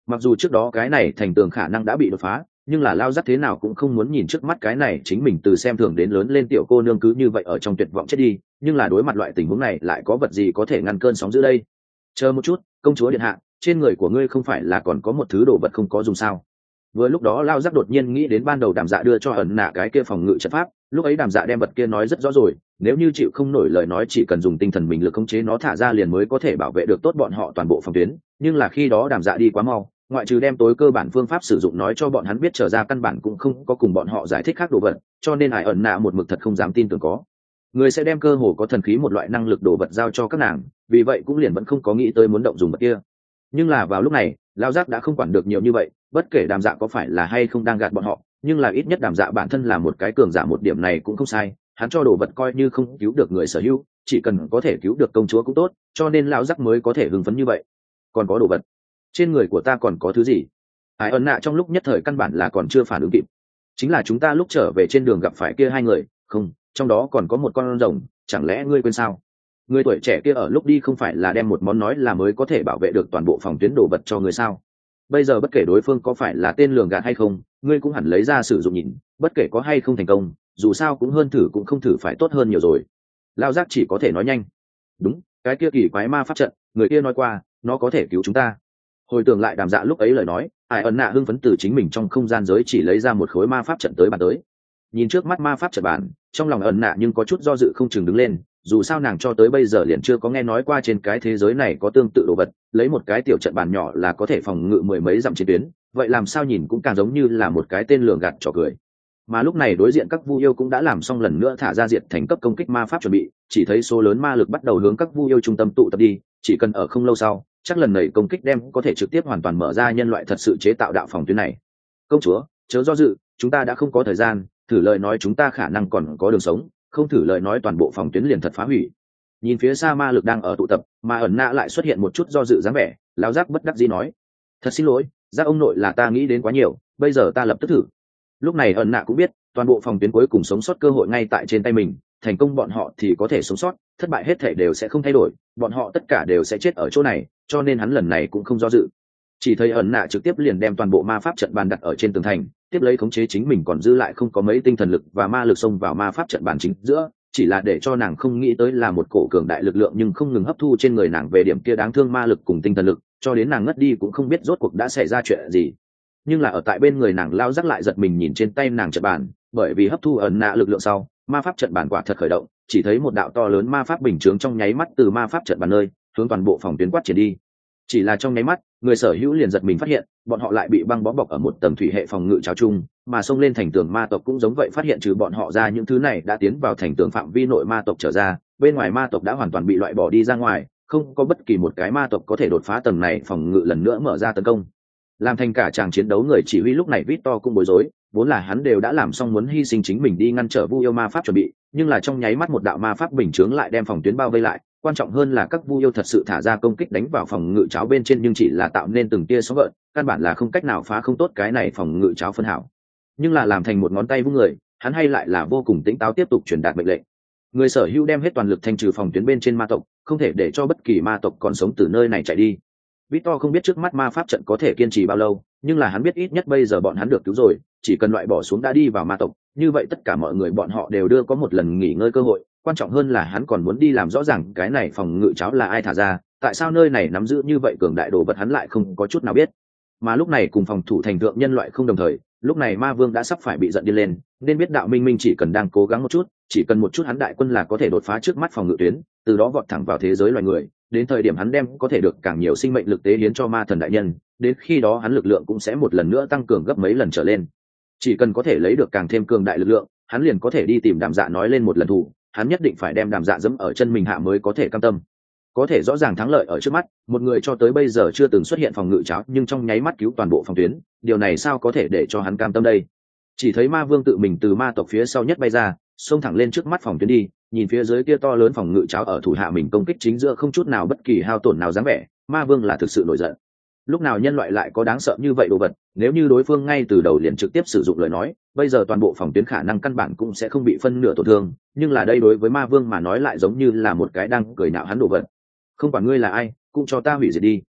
[SPEAKER 1] Mặc dù trước đó cái này thành tường khả năng đã bị đột phá, nhưng là lao giác thế nào cũng không muốn nhìn trước mắt cái này chính mình từ xem thường đến lớn lên tiểu cô nương cứ như vậy ở trong tuyệt vọng chết đi. Nhưng là đối mặt loại tình huống này lại có vật gì có thể ngăn cơn sóng dữ đây? Chờ một chút, công chúa điện hạ, trên người của ngươi không phải là còn có một thứ đồ vật không có dùng sao? Vừa lúc đó lao giác đột nhiên nghĩ đến ban đầu Đàm Dạ đưa cho ẩn nạ cái kia phòng ngự trận pháp, lúc ấy Đàm Dạ đem vật kia nói rất rõ rồi, nếu như chịu không nổi lời nói chỉ cần dùng tinh thần mình lực khống chế nó thả ra liền mới có thể bảo vệ được tốt bọn họ toàn bộ phòng tuyến. Nhưng là khi đó Đàm Dạ đi quá mau, ngoại trừ đem tối cơ bản phương pháp sử dụng nói cho bọn hắn biết, trở ra căn bản cũng không có cùng bọn họ giải thích khác đồ vật, cho nên Hải ẩn nạ một mực thật không dám tin tưởng có người sẽ đem cơ hồ có thần khí một loại năng lực đồ vật giao cho các nàng, vì vậy cũng liền vẫn không có nghĩ tới muốn động dùng vật kia. Nhưng là vào lúc này lao giác đã không quản được nhiều như vậy, bất kể Đàm Dạ có phải là hay không đang gạt bọn họ, nhưng là ít nhất Đàm Dạ bản thân là một cái cường giả, một điểm này cũng không sai. Hắn cho đồ vật coi như không cứu được người sở hữu, chỉ cần có thể cứu được công chúa cũng tốt, cho nên lão giác mới có thể hưng phấn như vậy. Còn có đồ vật, trên người của ta còn có thứ gì? Ai ẩn nạ trong lúc nhất thời căn bản là còn chưa phản ứng kịp. Chính là chúng ta lúc trở về trên đường gặp phải kia hai người, không, trong đó còn có một con rồng, chẳng lẽ ngươi quên sao? Người tuổi trẻ kia ở lúc đi không phải là đem một món nói là mới có thể bảo vệ được toàn bộ phòng tuyến đồ vật cho người sao? Bây giờ bất kể đối phương có phải là tên lường gạt hay không, ngươi cũng hẳn lấy ra sử dụng nhìn, bất kể có hay không thành công, dù sao cũng hơn thử cũng không thử phải tốt hơn nhiều rồi. Lao giác chỉ có thể nói nhanh. Đúng, cái kia kỳ quái ma pháp trận, người kia nói qua, nó có thể cứu chúng ta. Hồi tưởng lại Đàm Dạ lúc ấy lời nói, Ai ẩn nạ hưng phấn từ chính mình trong không gian giới chỉ lấy ra một khối ma pháp trận tới bàn tới. Nhìn trước mắt ma pháp trận bàn, trong lòng ẩn nạ nhưng có chút do dự không chừng đứng lên, dù sao nàng cho tới bây giờ liền chưa có nghe nói qua trên cái thế giới này có tương tự đồ vật, lấy một cái tiểu trận bàn nhỏ là có thể phòng ngự mười mấy dặm chiến tuyến, vậy làm sao nhìn cũng càng giống như là một cái tên lường gạt trò cười. Mà lúc này đối diện các vu yêu cũng đã làm xong lần nữa thả ra diệt thành cấp công kích ma pháp chuẩn bị, chỉ thấy số lớn ma lực bắt đầu hướng các vu yêu trung tâm tụ tập đi, chỉ cần ở không lâu sau, chắc lần này công kích đem có thể trực tiếp hoàn toàn mở ra nhân loại thật sự chế tạo đạo phòng tuyến này. Công chúa, chớ do dự, chúng ta đã không có thời gian, thử lời nói chúng ta khả năng còn có đường sống, không thử lời nói toàn bộ phòng tuyến liền thật phá hủy. Nhìn phía xa ma lực đang ở tụ tập, mà ẩn nạ lại xuất hiện một chút do dự dáng vẻ, lão giác bất đắc dĩ nói: thật xin lỗi, giác ông nội là ta nghĩ đến quá nhiều, bây giờ ta lập tức thử. Lúc này ẩn nạ cũng biết toàn bộ phòng tuyến cuối cùng sống sót cơ hội ngay tại trên tay mình, thành công bọn họ thì có thể sống sót, thất bại hết thể đều sẽ không thay đổi, bọn họ tất cả đều sẽ chết ở chỗ này, cho nên hắn lần này cũng không do dự. Chỉ thấy ẩn nạ trực tiếp liền đem toàn bộ ma pháp trận bàn đặt ở trên tường thành, tiếp lấy khống chế chính mình còn dư lại không có mấy tinh thần lực và ma lực xông vào ma pháp trận bàn chính giữa, chỉ là để cho nàng không nghĩ tới là một cổ cường đại lực lượng nhưng không ngừng hấp thu trên người nàng về điểm kia đáng thương ma lực cùng tinh thần lực, cho đến nàng ngất đi cũng không biết rốt cuộc đã xảy ra chuyện gì. Nhưng là ở tại bên người nàng lao rắc lại giật mình nhìn trên tay nàng trận bàn, bởi vì hấp thu ẩn nạ lực lượng sau, ma pháp trận bàn quả thật khởi động, chỉ thấy một đạo to lớn ma pháp bình chướng trong nháy mắt từ ma pháp trận bàn nơi hướng toàn bộ phòng tuyến quát triển đi. Chỉ là trong nháy mắt, người sở hữu liền giật mình phát hiện bọn họ lại bị băng bó bọc ở một tầng thủy hệ phòng ngự cháo chung, mà xông lên thành tường ma tộc cũng giống vậy phát hiện trừ bọn họ ra những thứ này đã tiến vào thành tường phạm vi nội ma tộc trở ra, bên ngoài ma tộc đã hoàn toàn bị loại bỏ đi ra ngoài, không có bất kỳ một cái ma tộc có thể đột phá tầng này phòng ngự lần nữa mở ra tấn công. Làm thành cả chàng chiến đấu người chỉ huy lúc này Victor cũng bối rối, vốn là hắn đều đã làm xong muốn hy sinh chính mình đi ngăn trở vu yêu ma pháp chuẩn bị, nhưng là trong nháy mắt một đạo ma pháp bình chướng lại đem phòng tuyến bao vây lại, quan trọng hơn là các vu yêu thật sự thả ra công kích đánh vào phòng ngự cháo bên trên nhưng chỉ là tạo nên từng tia sóng gợn, căn bản là không cách nào phá không tốt cái này phòng ngự cháo phân hảo. Nhưng là làm thành một ngón tay vung người, hắn hay lại là vô cùng tỉnh táo tiếp tục truyền đạt mệnh lệnh. Người sở hữu đem hết toàn lực thanh trừ phòng tuyến bên trên ma tộc, không thể để cho bất kỳ ma tộc còn sống từ nơi này chạy đi. Victor không biết trước mắt ma pháp trận có thể kiên trì bao lâu, nhưng là hắn biết ít nhất bây giờ bọn hắn được cứu rồi, chỉ cần loại bỏ xuống đã đi vào ma tộc, như vậy tất cả mọi người bọn họ đều đưa có một lần nghỉ ngơi cơ hội, quan trọng hơn là hắn còn muốn đi làm rõ ràng cái này phòng ngự cháo là ai thả ra, tại sao nơi này nắm giữ như vậy cường đại đồ vật hắn lại không có chút nào biết. Mà lúc này cùng phòng thủ thành thượng nhân loại không đồng thời, lúc này ma vương đã sắp phải bị giận điên lên, nên biết đạo minh minh chỉ cần đang cố gắng một chút, chỉ cần một chút hắn đại quân là có thể đột phá trước mắt phòng ngự tuyến, từ đó vọt thẳng vào thế giới loài người, đến thời điểm hắn đem có thể được càng nhiều sinh mệnh lực tế hiến cho ma thần đại nhân, đến khi đó hắn lực lượng cũng sẽ một lần nữa tăng cường gấp mấy lần trở lên. Chỉ cần có thể lấy được càng thêm cường đại lực lượng, hắn liền có thể đi tìm Đàm Dạ nói lên một lần thù, hắn nhất định phải đem Đàm Dạ dẫm ở chân mình hạ mới có thể cam tâm. Có thể rõ ràng thắng lợi ở trước mắt, một người cho tới bây giờ chưa từng xuất hiện phòng ngự cháo nhưng trong nháy mắt cứu toàn bộ phòng tuyến, điều này sao có thể để cho hắn cam tâm đây. Chỉ thấy ma vương tự mình từ ma tộc phía sau nhất bay ra, xông thẳng lên trước mắt phòng tuyến đi, nhìn phía dưới kia to lớn phòng ngự cháo ở thủ hạ mình công kích chính giữa không chút nào bất kỳ hao tổn nào dáng vẻ, ma vương là thực sự nổi giận. Lúc nào nhân loại lại có đáng sợ như vậy đồ vật, nếu như đối phương ngay từ đầu liền trực tiếp sử dụng lời nói, bây giờ toàn bộ phòng tuyến khả năng căn bản cũng sẽ không bị phân nửa tổn thương, nhưng là đây đối với ma vương mà nói lại giống như là một cái đang cười nhạo hắn đồ vật. Không quản ngươi là ai, cũng cho ta hủy diệt đi.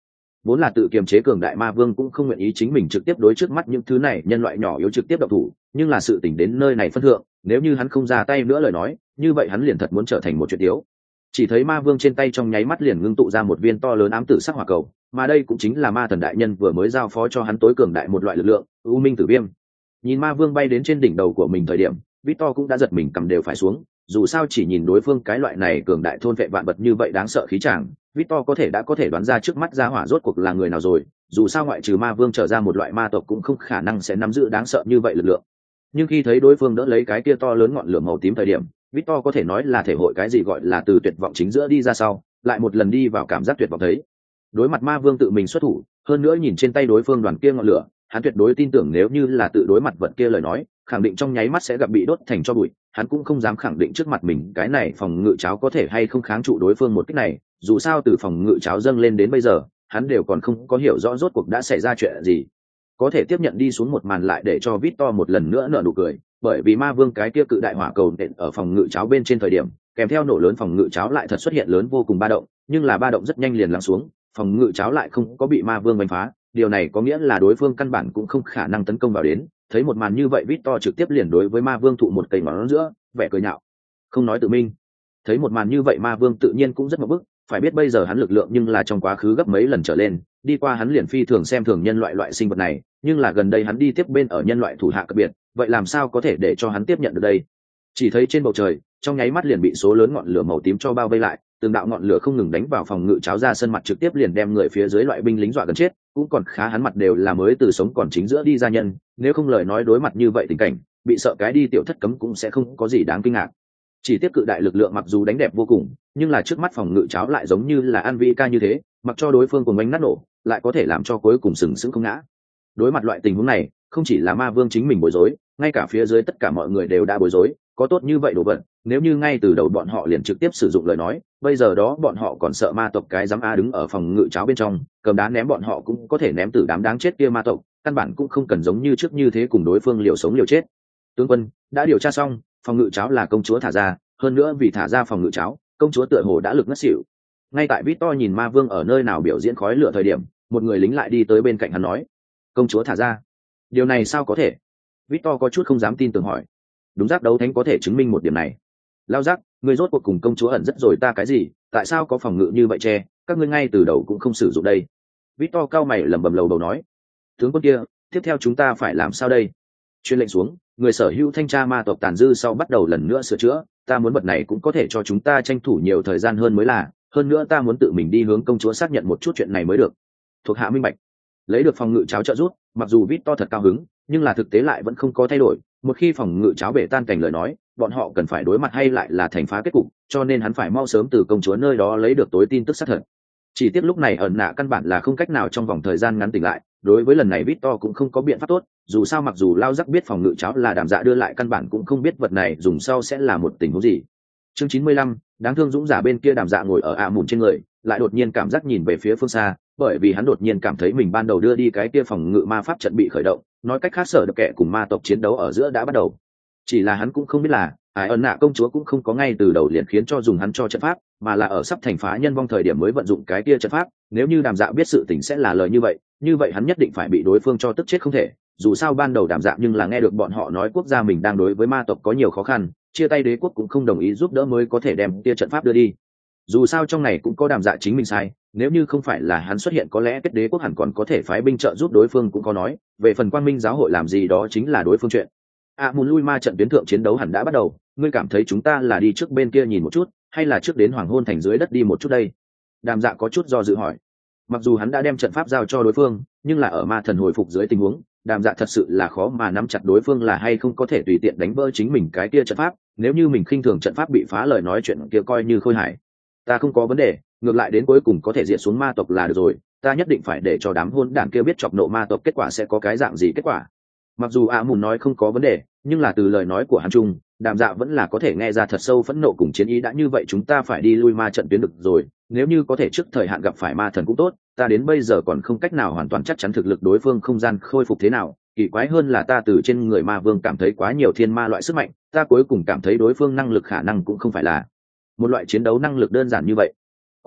[SPEAKER 1] vốn là tự kiềm chế cường đại ma vương cũng không nguyện ý chính mình trực tiếp đối trước mắt những thứ này nhân loại nhỏ yếu trực tiếp động thủ, nhưng là sự tình đến nơi này phân thượng, nếu như hắn không ra tay nữa lời nói, như vậy hắn liền thật muốn trở thành một chuyện yếu. Chỉ thấy ma vương trên tay trong nháy mắt liền ngưng tụ ra một viên to lớn ám tử sắc hỏa cầu, mà đây cũng chính là ma thần đại nhân vừa mới giao phó cho hắn tối cường đại một loại lực lượng, u minh tử viêm. Nhìn ma vương bay đến trên đỉnh đầu của mình thời điểm, Victor cũng đã giật mình cầm đều phải xuống, dù sao chỉ nhìn đối phương cái loại này cường đại thôn vệ vạn vật như vậy đáng sợ khí tràng, Victor đã có thể đoán ra trước mắt ra hỏa rốt cuộc là người nào rồi, dù sao ngoại trừ ma vương trở ra một loại ma tộc cũng không khả năng sẽ nắm giữ đáng sợ như vậy lực lượng. Nhưng khi thấy đối phương đỡ lấy cái kia to lớn ngọn lửa màu tím thời điểm, Victor có thể nói là thể hội cái gì gọi là từ tuyệt vọng chính giữa đi ra sau, lại một lần đi vào cảm giác tuyệt vọng thấy. Đối mặt ma vương tự mình xuất thủ, hơn nữa nhìn trên tay đối phương đoàn kia ngọn lửa, hắn tuyệt đối tin tưởng nếu như là tự đối mặt vật kia lời nói, khẳng định trong nháy mắt sẽ gặp bị đốt thành tro bụi. Hắn cũng không dám khẳng định trước mặt mình cái này phòng ngự cháo có thể hay không kháng trụ đối phương một kích này, dù sao từ phòng ngự cháo dâng lên đến bây giờ, hắn đều còn không có hiểu rõ rốt cuộc đã xảy ra chuyện gì. Có thể tiếp nhận đi xuống một màn lại để cho Victor một lần nữa nở nụ cười, bởi vì ma vương cái kia cự đại hỏa cầu nện ở phòng ngự cháo bên trên thời điểm, kèm theo nổ lớn phòng ngự cháo lại thật xuất hiện lớn vô cùng ba động, nhưng là ba động rất nhanh liền lắng xuống, phòng ngự cháo lại không có bị ma vương đánh phá, điều này có nghĩa là đối phương căn bản cũng không khả năng tấn công vào đến. Thấy một màn như vậy, Victor trực tiếp liền đối với ma vương thụ một cây ngón giữa, vẻ cười nhạo, không nói tự minh. Thấy một màn như vậy, ma vương tự nhiên cũng rất ngộp bức, phải biết bây giờ hắn lực lượng nhưng là trong quá khứ gấp mấy lần trở lên, đi qua hắn liền phi thường xem thường nhân loại sinh vật này, nhưng là gần đây hắn đi tiếp bên ở nhân loại thủ hạ cấp biệt, vậy làm sao có thể để cho hắn tiếp nhận được đây? Chỉ thấy trên bầu trời, trong nháy mắt liền bị số lớn ngọn lửa màu tím cho bao vây lại, từng đạo ngọn lửa không ngừng đánh vào phòng ngự cháo ra sân mặt, trực tiếp liền đem người phía dưới loại binh lính dọa gần chết, cũng còn khá hắn mặt đều là mới từ sống còn chính giữa đi ra nhân, nếu không lời nói đối mặt như vậy tình cảnh, bị sợ cái đi tiểu thất cấm cũng sẽ không có gì đáng kinh ngạc. Chỉ tiếp cự đại lực lượng mặc dù đánh đẹp vô cùng, nhưng là trước mắt phòng ngự cháo lại giống như là an vi ca như thế, mặc cho đối phương cùng bánh nát nổ, lại có thể làm cho cuối cùng sừng sững không ngã. Đối mặt loại tình huống này, không chỉ là ma vương chính mình bối rối, ngay cả phía dưới tất cả mọi người đều đã bối rối. Có tốt như vậy đồ vật, nếu như ngay từ đầu bọn họ liền trực tiếp sử dụng lời nói, bây giờ đó bọn họ còn sợ ma tộc cái dám a đứng ở phòng ngự cháo bên trong, cầm đá ném bọn họ cũng có thể ném từ đám đáng chết kia ma tộc, căn bản cũng không cần giống như trước như thế cùng đối phương liều sống liều chết. Tướng quân đã điều tra xong, phòng ngự cháo là công chúa thả ra, hơn nữa vì thả ra phòng ngự cháo, công chúa tựa hồ đã lực ngất xỉu. Ngay tại Victor nhìn ma vương ở nơi nào biểu diễn khói lửa thời điểm, một người lính lại đi tới bên cạnh hắn nói, công chúa thả ra, điều này sao có thể? Victor có chút không dám tin tưởng hỏi. Đúng, giác đấu thánh có thể chứng minh một điểm này. Lao giác, ngươi rốt cuộc cùng công chúa ẩn rất rồi ta cái gì, tại sao có phòng ngự như vậy che, các ngươi ngay từ đầu cũng không sử dụng đây. Victor cao mày lẩm bẩm lầu đầu nói, tướng quân kia, tiếp theo chúng ta phải làm sao đây? Truyền lệnh xuống, người sở hữu thanh tra ma tộc tàn dư sau bắt đầu lần nữa sửa chữa, ta muốn vật này cũng có thể cho chúng ta tranh thủ nhiều thời gian hơn mới là, hơn nữa ta muốn tự mình đi hướng công chúa xác nhận một chút chuyện này mới được. Thuộc hạ minh bạch. Lấy được phòng ngự cháo trợ rút, mặc dù Victor thật cao hứng, nhưng là thực tế lại vẫn không có thay đổi, một khi phòng ngự cháo bể tan cảnh lời nói, bọn họ cần phải đối mặt hay lại là thành phá kết cục, cho nên hắn phải mau sớm từ công chúa nơi đó lấy được tối tin tức xác thật. Chỉ tiếc lúc này ẩn nạ căn bản là không cách nào trong vòng thời gian ngắn tỉnh lại, đối với lần này Victor cũng không có biện pháp tốt, dù sao mặc dù Lao Giác biết phòng ngự cháo là Đàm Dạ đưa lại, căn bản cũng không biết vật này dùng sau sẽ là một tình huống gì. Chương 95, đáng thương dũng giả bên kia Đàm Dạ ngồi ở mùn trên người, lại đột nhiên cảm giác nhìn về phía phương xa, bởi vì hắn đột nhiên cảm thấy mình ban đầu đưa đi cái kia phòng ngự ma pháp trận bị khởi động, nói cách khác sở được kẻ cùng ma tộc chiến đấu ở giữa đã bắt đầu. Chỉ là hắn cũng không biết là ẩn nạ công chúa cũng không có ngay từ đầu liền khiến cho dùng hắn cho trận pháp, mà là ở sắp thành phá nhân vong thời điểm mới vận dụng cái kia trận pháp. Nếu như Đàm Dạ biết sự tình sẽ là lời như vậy hắn nhất định phải bị đối phương cho tức chết không thể. Dù sao ban đầu Đàm Dạ nhưng là nghe được bọn họ nói quốc gia mình đang đối với ma tộc có nhiều khó khăn, chia tay đế quốc cũng không đồng ý giúp đỡ mới có thể đem kia trận pháp đưa đi. Dù sao trong này cũng có Đàm Dạ chính mình sai, nếu như không phải là hắn xuất hiện có lẽ kết đế quốc hẳn còn có thể phái binh trợ giúp đối phương cũng có nói, về phần quang minh giáo hội làm gì đó chính là đối phương chuyện. Mùn lui ma trận tuyến thượng chiến đấu hẳn đã bắt đầu, ngươi cảm thấy chúng ta là đi trước bên kia nhìn một chút, hay là trước đến hoàng hôn thành dưới đất đi một chút đây? Đàm Dạ có chút do dự hỏi. Mặc dù hắn đã đem trận pháp giao cho đối phương, nhưng là ở ma thần hồi phục dưới tình huống, Đàm Dạ thật sự là khó mà nắm chặt đối phương là hay không có thể tùy tiện đánh vỡ chính mình cái kia trận pháp, nếu như mình khinh thường trận pháp bị phá lời nói chuyện kia coi như khôi hài. Ta không có vấn đề, ngược lại đến cuối cùng có thể diệt xuống ma tộc là được rồi, ta nhất định phải để cho đám hôn đản kia biết chọc nộ ma tộc kết quả sẽ có cái dạng gì kết quả. Mặc dù Mùn nói không có vấn đề, nhưng là từ lời nói của hắn chung, Đàm Dạ vẫn là có thể nghe ra thật sâu phẫn nộ cùng chiến ý. Đã như vậy chúng ta phải đi lui ma trận tuyến được rồi, nếu như có thể trước thời hạn gặp phải ma thần cũng tốt, ta đến bây giờ còn không cách nào hoàn toàn chắc chắn thực lực đối phương không gian khôi phục thế nào, kỳ quái hơn là ta từ trên người ma vương cảm thấy quá nhiều thiên ma loại sức mạnh, ta cuối cùng cảm thấy đối phương năng lực khả năng cũng không phải là một loại chiến đấu năng lực đơn giản như vậy. Quả thật,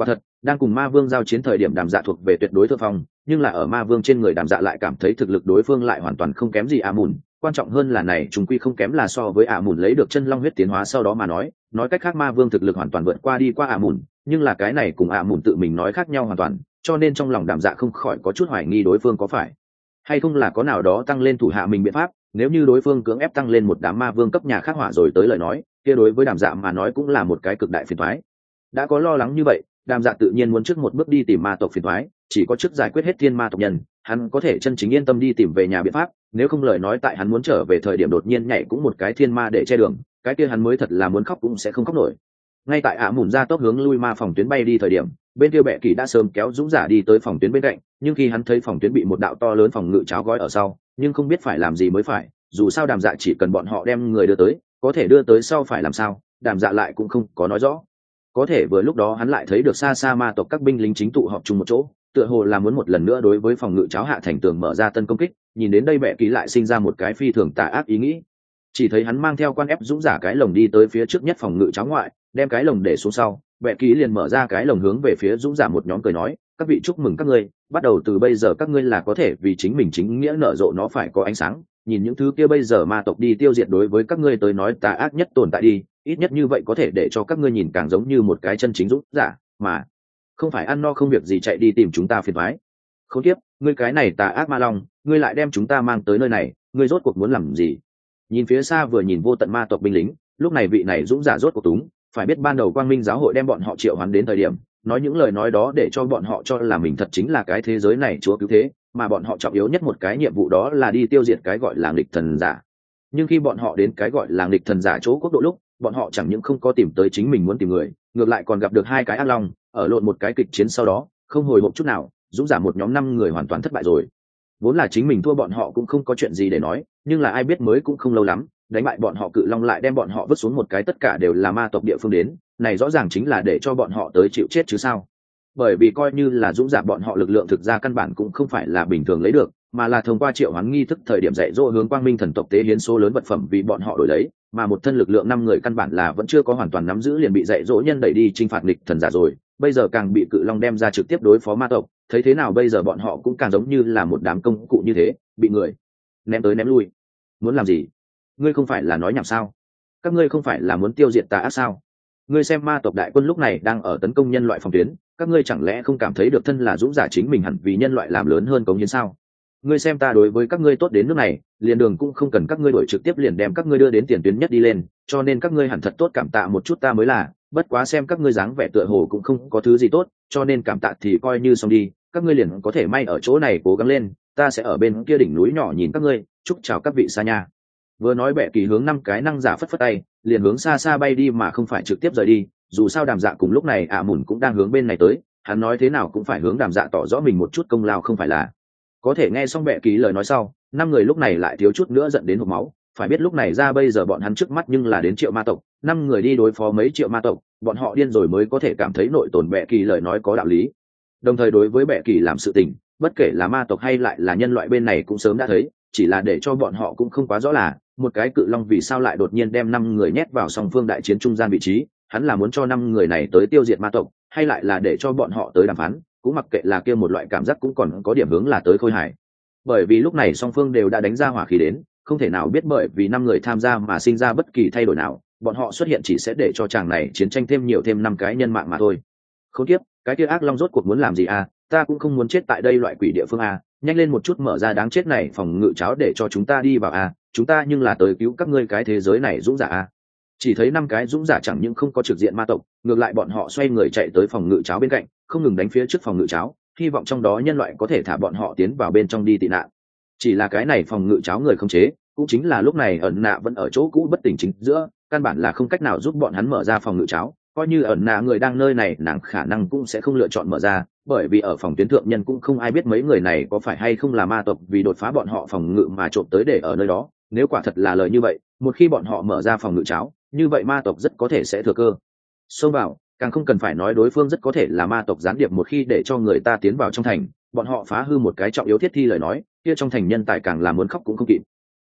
[SPEAKER 1] đang cùng ma vương giao chiến thời điểm Đàm Dạ thuộc về tuyệt đối thượng phong, nhưng là ở ma vương trên người Đàm Dạ lại cảm thấy thực lực đối phương lại hoàn toàn không kém gì ạ mùn. Quan trọng hơn là này chúng quy không kém là so với ạ mùn lấy được chân long huyết tiến hóa sau đó mà nói cách khác ma vương thực lực hoàn toàn vượt qua đi qua ạ mùn, nhưng là cái này cùng ạ mùn tự mình nói khác nhau hoàn toàn, cho nên trong lòng Đàm Dạ không khỏi có chút hoài nghi đối phương có phải hay không là có nào đó tăng lên thủ hạ mình biện pháp. Nếu như đối phương cưỡng ép tăng lên một đám ma vương cấp nhà khắc họa rồi tới lời nói, kia đối với Đàm Dạ mà nói cũng là một cái cực đại phiền toái. Đã có lo lắng như vậy, Đàm Dạ tự nhiên muốn trước một bước đi tìm ma tộc phiền toái, chỉ có trước giải quyết hết thiên ma tộc nhân, hắn có thể chân chính yên tâm đi tìm về nhà biện pháp, nếu không lời nói tại hắn muốn trở về thời điểm đột nhiên nhảy cũng một cái thiên ma để che đường, cái kia hắn mới thật là muốn khóc cũng sẽ không khóc nổi. Ngay tại ạ mùn ra tốc hướng lui ma phòng tuyến bay đi thời điểm, bên kia Bệ Kỳ đã sớm kéo Dũng Giả đi tới phòng tuyến bên cạnh, nhưng khi hắn thấy phòng tuyến bị một đạo to lớn phòng ngự cháo gói ở sau, nhưng không biết phải làm gì mới phải, dù sao Đàm Dạ chỉ cần bọn họ đem người đưa tới, có thể đưa tới sau phải làm sao, Đàm Dạ lại cũng không có nói rõ. Có thể vừa lúc đó hắn lại thấy được xa xa ma tộc các binh lính chính tụ họp chung một chỗ, tựa hồ là muốn một lần nữa đối với phòng ngự cháo hạ thành tường mở ra tân công kích. Nhìn đến đây Bệ Kỳ lại sinh ra một cái phi thường tà ác ý nghĩ. Chỉ thấy hắn mang theo quan ép Dũng Giả cái lồng đi tới phía trước nhất phòng ngự cháo ngoại, đem cái lồng để xuống sau, Bệ Kỳ liền mở ra cái lồng hướng về phía Dũng Giả một nhóm cười nói, các vị chúc mừng các ngươi, bắt đầu từ bây giờ các ngươi là có thể vì chính mình chính nghĩa nở rộ nó phải có ánh sáng, nhìn những thứ kia bây giờ ma tộc đi tiêu diệt đối với các ngươi tới nói tà ác nhất tồn tại đi, ít nhất như vậy có thể để cho các ngươi nhìn càng giống như một cái chân chính Dũng Giả, mà không phải ăn no không việc gì chạy đi tìm chúng ta phiền toái. Khốn kiếp, ngươi cái này tà ác ma long, ngươi lại đem chúng ta mang tới nơi này, ngươi rốt cuộc muốn làm gì? Nhìn phía xa vừa nhìn vô tận ma tộc binh lính, lúc này vị này Dũng Giả rốt cuộc túng, phải biết ban đầu Quang Minh giáo hội đem bọn họ triệu hoán đến thời điểm, nói những lời nói đó để cho bọn họ cho là mình thật chính là cái thế giới này chúa cứu thế, mà bọn họ trọng yếu nhất một cái nhiệm vụ đó là đi tiêu diệt cái gọi là nghịch thần giả. Nhưng khi bọn họ đến cái gọi là nghịch thần giả chỗ quốc độ lúc, bọn họ chẳng những không có tìm tới chính mình muốn tìm người, ngược lại còn gặp được hai cái ác long, ở lộn một cái kịch chiến sau đó, không hồi hộp chút nào, Dũng Giả một nhóm 5 người hoàn toàn thất bại rồi. Vốn là chính mình thua bọn họ cũng không có chuyện gì để nói, nhưng là ai biết mới cũng không lâu lắm, đánh bại bọn họ cự long lại đem bọn họ vứt xuống một cái tất cả đều là ma tộc địa phương đến, này rõ ràng chính là để cho bọn họ tới chịu chết chứ sao. Bởi vì coi như là Dũng Giả bọn họ lực lượng thực ra căn bản cũng không phải là bình thường lấy được, mà là thông qua triệu hoán nghi thức thời điểm dạy dỗ hướng Quang Minh thần tộc tế hiến số lớn vật phẩm vì bọn họ đổi lấy, mà một thân lực lượng 5 người căn bản là vẫn chưa có hoàn toàn nắm giữ liền bị dạy dỗ nhân đẩy đi chinh phạt nghịch thần giả rồi, bây giờ càng bị cự long đem ra trực tiếp đối phó ma tộc, thấy thế nào bây giờ bọn họ cũng càng giống như là một đám công cụ như thế, bị người ném tới ném lui. Muốn làm gì? Ngươi không phải là nói nhảm sao? Các ngươi không phải là muốn tiêu diệt tà ác sao? Ngươi xem ma tộc đại quân lúc này đang ở tấn công nhân loại phòng tuyến, các ngươi chẳng lẽ không cảm thấy được thân là Dũng Giả chính mình hẳn vì nhân loại làm lớn hơn cống hiến sao? Ngươi xem ta đối với các ngươi tốt đến nước này, liền đường cũng không cần các ngươi đổi trực tiếp liền đem các ngươi đưa đến tiền tuyến nhất đi lên, cho nên các ngươi hẳn thật tốt cảm tạ một chút ta mới là, bất quá xem các ngươi dáng vẻ tựa hồ cũng không có thứ gì tốt, cho nên cảm tạ thì coi như xong đi, các ngươi liền có thể may ở chỗ này cố gắng lên, ta sẽ ở bên kia đỉnh núi nhỏ nhìn các ngươi, chúc chào các vị xa nha. Vừa nói Bệ Kỳ hướng 5 cái năng giả phất phất tay, liền hướng xa xa bay đi mà không phải trực tiếp rời đi, dù sao Đàm Dạ cùng lúc này ạ mùn cũng đang hướng bên này tới, hắn nói thế nào cũng phải hướng Đàm Dạ tỏ rõ mình một chút công lao không phải là. Có thể nghe xong Bệ Kỳ lời nói sau, 5 người lúc này lại thiếu chút nữa giận đến hộc máu, phải biết lúc này ra bây giờ bọn hắn trước mắt nhưng là đến triệu ma tộc, 5 người đi đối phó mấy triệu ma tộc, bọn họ điên rồi mới có thể cảm thấy nội tổn Bệ Kỳ lời nói có đạo lý. Đồng thời đối với Bệ Kỳ làm sự tình, bất kể là ma tộc hay lại là nhân loại bên này cũng sớm đã thấy, chỉ là để cho bọn họ cũng không quá rõ là một cái cự long vì sao lại đột nhiên đem 5 người nhét vào song phương đại chiến trung gian vị trí, hắn là muốn cho 5 người này tới tiêu diệt ma tộc, hay lại là để cho bọn họ tới đàm phán, cũng mặc kệ là kia một loại cảm giác cũng còn có điểm hướng là tới khôi hài. Bởi vì lúc này song phương đều đã đánh ra hỏa khí đến, không thể nào biết bởi vì 5 người tham gia mà sinh ra bất kỳ thay đổi nào, bọn họ xuất hiện chỉ sẽ để cho chàng này chiến tranh thêm nhiều thêm 5 cái nhân mạng mà thôi. Khốn kiếp, cái kia ác long rốt cuộc muốn làm gì à, ta cũng không muốn chết tại đây loại quỷ địa phương à, nhanh lên một chút mở ra đáng chết này phòng ngự cháo để cho chúng ta đi vào à, chúng ta nhưng là tới cứu các ngươi cái thế giới này Dũng Giả à. Chỉ thấy 5 cái Dũng Giả chẳng những không có trực diện ma tộc, ngược lại bọn họ xoay người chạy tới phòng ngự cháo bên cạnh, không ngừng đánh phía trước phòng ngự cháo, hy vọng trong đó nhân loại có thể thả bọn họ tiến vào bên trong đi tị nạn. Chỉ là cái này phòng ngự cháo người không chế, cũng chính là lúc này ẩn nạ vẫn ở chỗ cũ bất tỉnh chính giữa, căn bản là không cách nào giúp bọn hắn mở ra phòng ngự cháo, coi như ẩn nạ người đang nơi này nàng khả năng cũng sẽ không lựa chọn mở ra, bởi vì ở phòng tuyến thượng nhân cũng không ai biết mấy người này có phải hay không là ma tộc vì đột phá bọn họ phòng ngự mà trộm tới để ở nơi đó, nếu quả thật là lời như vậy, một khi bọn họ mở ra phòng ngự cháo, như vậy ma tộc rất có thể sẽ thừa cơ xông vào, càng không cần phải nói đối phương rất có thể là ma tộc gián điệp, một khi để cho người ta tiến vào trong thành, bọn họ phá hư một cái trọng yếu thiết thi lời nói, kia trong thành nhân tài càng là muốn khóc cũng không kịp.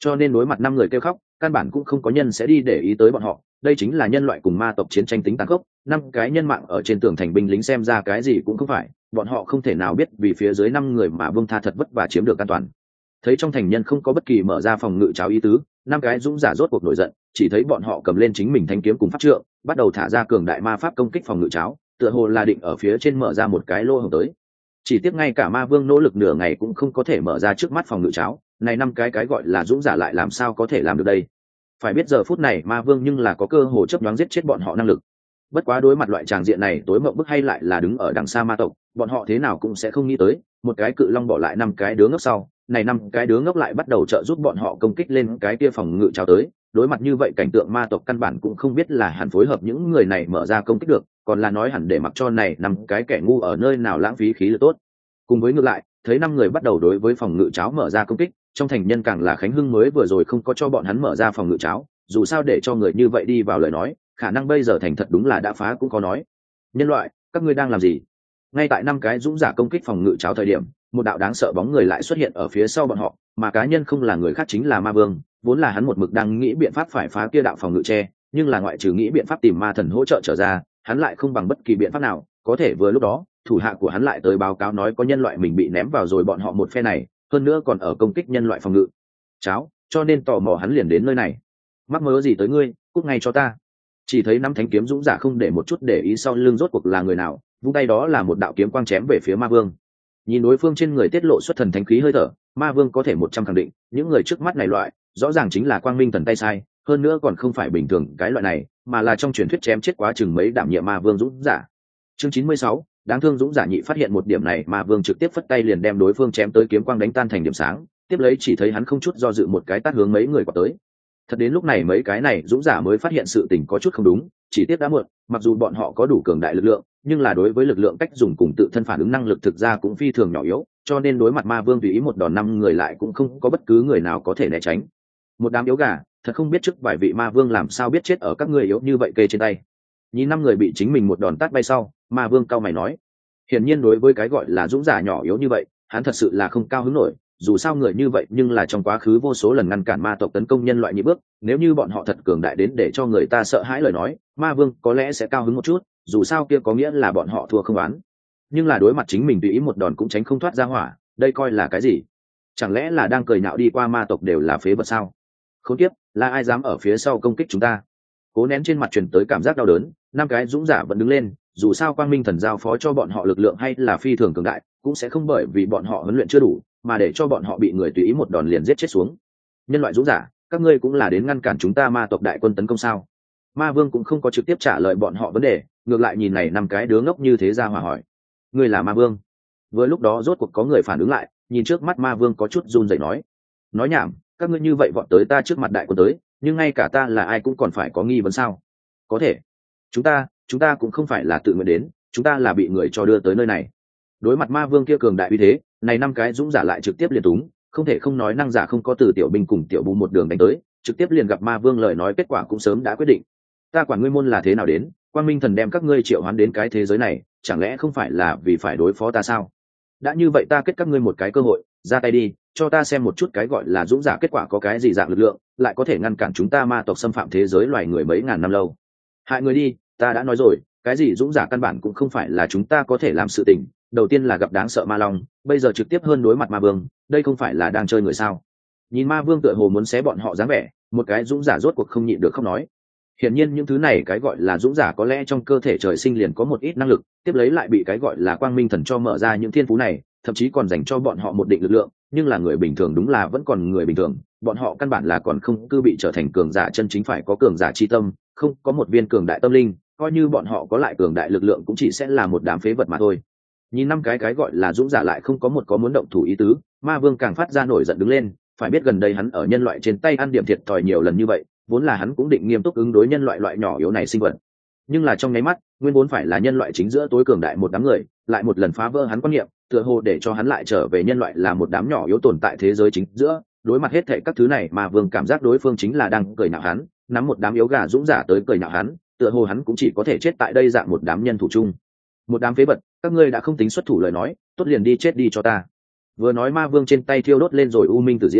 [SPEAKER 1] cho nên đối mặt 5 người kêu khóc, căn bản cũng không có nhân sẽ đi để ý tới bọn họ. Đây chính là nhân loại cùng ma tộc chiến tranh tính tàn khốc. 5 cái nhân mạng ở trên tường thành binh lính xem ra cái gì cũng không phải, bọn họ không thể nào biết vì phía dưới 5 người mà buông tha thật vất vả chiếm được an toàn. Thấy trong thành nhân không có bất kỳ mở ra phòng ngự cháo ý tứ, 5 cái dũng giả rốt cuộc nổi giận, chỉ thấy bọn họ cầm lên chính mình thanh kiếm cùng pháp trượng, bắt đầu thả ra cường đại ma pháp công kích phòng ngự cháo, tựa hồ là định ở phía trên mở ra một cái lỗ hổng tới. Chỉ tiếc ngay cả ma vương nỗ lực nửa ngày cũng không có thể mở ra trước mắt phòng ngự cháo, này 5 cái gọi là dũng giả lại làm sao có thể làm được đây. Phải biết giờ phút này ma vương nhưng là có cơ hội chớp nhoáng giết chết bọn họ năng lực. Bất quá đối mặt loại tràng diện này, tối mộng bức hay lại là đứng ở đằng xa ma tộc, bọn họ thế nào cũng sẽ không nghĩ tới, một cái cự long bỏ lại 5 cái đứa ngốc sau, này 5 cái đứa ngốc lại bắt đầu trợ giúp bọn họ công kích lên cái kia phòng ngự cháo tới. Đối mặt như vậy cảnh tượng, ma tộc căn bản cũng không biết là hẳn phối hợp những người này mở ra công kích được, còn là nói hẳn để mặc cho này 5 cái kẻ ngu ở nơi nào lãng phí khí lực tốt. Cùng với ngược lại, thấy 5 người bắt đầu đối với phòng ngự cháo mở ra công kích, trong thành nhân càng là Khánh Hưng mới vừa rồi không có cho bọn hắn mở ra phòng ngự cháo, dù sao để cho người như vậy đi vào lời nói, khả năng bây giờ thành thật đúng là đã phá cũng có nói. Nhân loại, các ngươi đang làm gì? Ngay tại 5 cái dũng giả công kích phòng ngự cháo thời điểm, một đạo đáng sợ bóng người lại xuất hiện ở phía sau bọn họ, mà cá nhân không là người khác chính là ma vương. Vốn là hắn một mực đang nghĩ biện pháp phải phá kia đạo phòng ngự tre, nhưng là ngoại trừ nghĩ biện pháp tìm ma thần hỗ trợ trở ra, hắn lại không bằng bất kỳ biện pháp nào. Có thể vừa lúc đó, thủ hạ của hắn lại tới báo cáo nói có nhân loại mình bị ném vào rồi bọn họ một phe này, hơn nữa còn ở công kích nhân loại phòng ngự cháo, cho nên tò mò hắn liền đến nơi này. Mắc mớ gì tới ngươi, cút ngay cho ta. Chỉ thấy 5 thanh kiếm dũng giả không để một chút để ý sau lưng rốt cuộc là người nào, vung tay đó là một đạo kiếm quang chém về phía ma vương. Nhìn đối phương trên người tiết lộ xuất thần thánh khí hơi thở, ma vương có thể 100 khẳng định những người trước mắt này loại rõ ràng chính là quang minh thần tay sai, hơn nữa còn không phải bình thường cái loại này, mà là trong truyền thuyết chém chết quá chừng mấy đảm nhiệm ma vương dũng giả. Chương 96, đáng thương dũng giả nhị phát hiện một điểm này, ma vương trực tiếp phất tay liền đem đối phương chém tới kiếm quang đánh tan thành điểm sáng, tiếp lấy chỉ thấy hắn không chút do dự một cái tát hướng mấy người qua tới. Thật đến lúc này mấy cái này dũng giả mới phát hiện sự tình có chút không đúng, chỉ tiếc đã muộn, mặc dù bọn họ có đủ cường đại lực lượng, nhưng là đối với lực lượng cách dùng cùng tự thân phản ứng năng lực thực ra cũng phi thường nhỏ yếu, cho nên đối mặt ma vương tùy ý một đòn 5 người lại cũng không có bất cứ người nào có thể né tránh. Một đám yếu gà, thật không biết trước vài vị ma vương làm sao biết chết ở các ngươi yếu như vậy kê trên tay. Nhìn 5 người bị chính mình một đòn tát bay sau, ma vương cau mày nói, hiển nhiên đối với cái gọi là dũng giả nhỏ yếu như vậy, hắn thật sự là không cao hứng nổi. Dù sao người như vậy nhưng là trong quá khứ vô số lần ngăn cản ma tộc tấn công nhân loại nhị bước, nếu như bọn họ thật cường đại đến để cho người ta sợ hãi lời nói, ma vương có lẽ sẽ cao hứng một chút, dù sao kia có nghĩa là bọn họ thua không oán. Nhưng là đối mặt chính mình tùy ý một đòn cũng tránh không thoát ra hỏa, đây coi là cái gì? Chẳng lẽ là đang cười nhạo đi qua ma tộc đều là phế vật sao? Khốn kiếp, là ai dám ở phía sau công kích chúng ta? Cố nén trên mặt truyền tới cảm giác đau đớn, 5 cái dũng giả vẫn đứng lên, dù sao quang minh thần giao phó cho bọn họ lực lượng hay là phi thường cường đại, cũng sẽ không bởi vì bọn họ huấn luyện chưa đủ mà để cho bọn họ bị người tùy ý một đòn liền giết chết xuống. Nhân loại dũng giả, các ngươi cũng là đến ngăn cản chúng ta ma tộc đại quân tấn công sao? Ma vương cũng không có trực tiếp trả lời bọn họ vấn đề, ngược lại nhìn này 5 cái đứa ngốc như thế ra hỏa hỏi, ngươi là ma vương? Vừa lúc đó rốt cuộc có người phản ứng lại, nhìn trước mắt ma vương có chút run rẩy nói nhảm, các ngươi như vậy vọt tới ta trước mặt đại quân tới, nhưng ngay cả ta là ai cũng còn phải có nghi vấn sao? Có thể, chúng ta cũng không phải là tự nguyện đến, chúng ta là bị người cho đưa tới nơi này. Đối mặt ma vương kia cường đại uy thế, này 5 cái dũng giả lại trực tiếp liền túng, không thể không nói năng giả không có từ tiểu binh cùng tiểu bù một đường đánh tới, trực tiếp liền gặp ma vương lời nói kết quả cũng sớm đã quyết định. Ta quản ngươi môn là thế nào đến, quang minh thần đem các ngươi triệu hoán đến cái thế giới này, chẳng lẽ không phải là vì phải đối phó ta sao? Đã như vậy ta kết các ngươi một cái cơ hội, ra tay đi, cho ta xem một chút cái gọi là dũng giả kết quả có cái gì dạng lực lượng, lại có thể ngăn cản chúng ta ma tộc xâm phạm thế giới loài người mấy ngàn năm lâu. Hại người đi, ta đã nói rồi, cái gì dũng giả căn bản cũng không phải là chúng ta có thể làm sự tình. Đầu tiên là gặp đáng sợ ma long, bây giờ trực tiếp hơn đối mặt ma vương, đây không phải là đang chơi người sao? Nhìn ma vương tựa hồ muốn xé bọn họ dáng vẻ, một cái dũng giả rốt cuộc không nhịn được không nói. Hiển nhiên những thứ này cái gọi là dũng giả có lẽ trong cơ thể trời sinh liền có một ít năng lực, tiếp lấy lại bị cái gọi là quang minh thần cho mở ra những thiên phú này, thậm chí còn dành cho bọn họ một định lực lượng, nhưng là người bình thường đúng là vẫn còn người bình thường, bọn họ căn bản là còn không cư bị trở thành cường giả chân chính, phải có cường giả chi tâm, không có một viên cường đại tâm linh, coi như bọn họ có lại cường đại lực lượng cũng chỉ sẽ là một đám phế vật mà thôi. Nhìn 5 cái gọi là dũng giả lại không có một có muốn động thủ ý tứ, ma vương càng phát ra nổi giận đứng lên. Phải biết gần đây hắn ở nhân loại trên tay ăn điểm thiệt thòi nhiều lần như vậy, vốn là hắn cũng định nghiêm túc ứng đối nhân loại loại nhỏ yếu này sinh vật, nhưng là trong nháy mắt nguyên vốn phải là nhân loại chính giữa tối cường đại một đám người lại một lần phá vỡ hắn quan niệm, tựa hồ để cho hắn lại trở về nhân loại là một đám nhỏ yếu tồn tại thế giới chính giữa. Đối mặt hết thệ các thứ này, mà vương cảm giác đối phương chính là đang cười nhạo hắn, nắm một đám yếu gà dũng giả tới cười nhạo hắn, tựa hồ hắn cũng chỉ có thể chết tại đây dạng một đám nhân thủ chung, một đám phế vật. Các ngươi đã không tính xuất thủ lời nói, tốt liền đi chết đi cho ta. Vừa nói ma vương trên tay thiêu đốt lên rồi u minh tử diễm,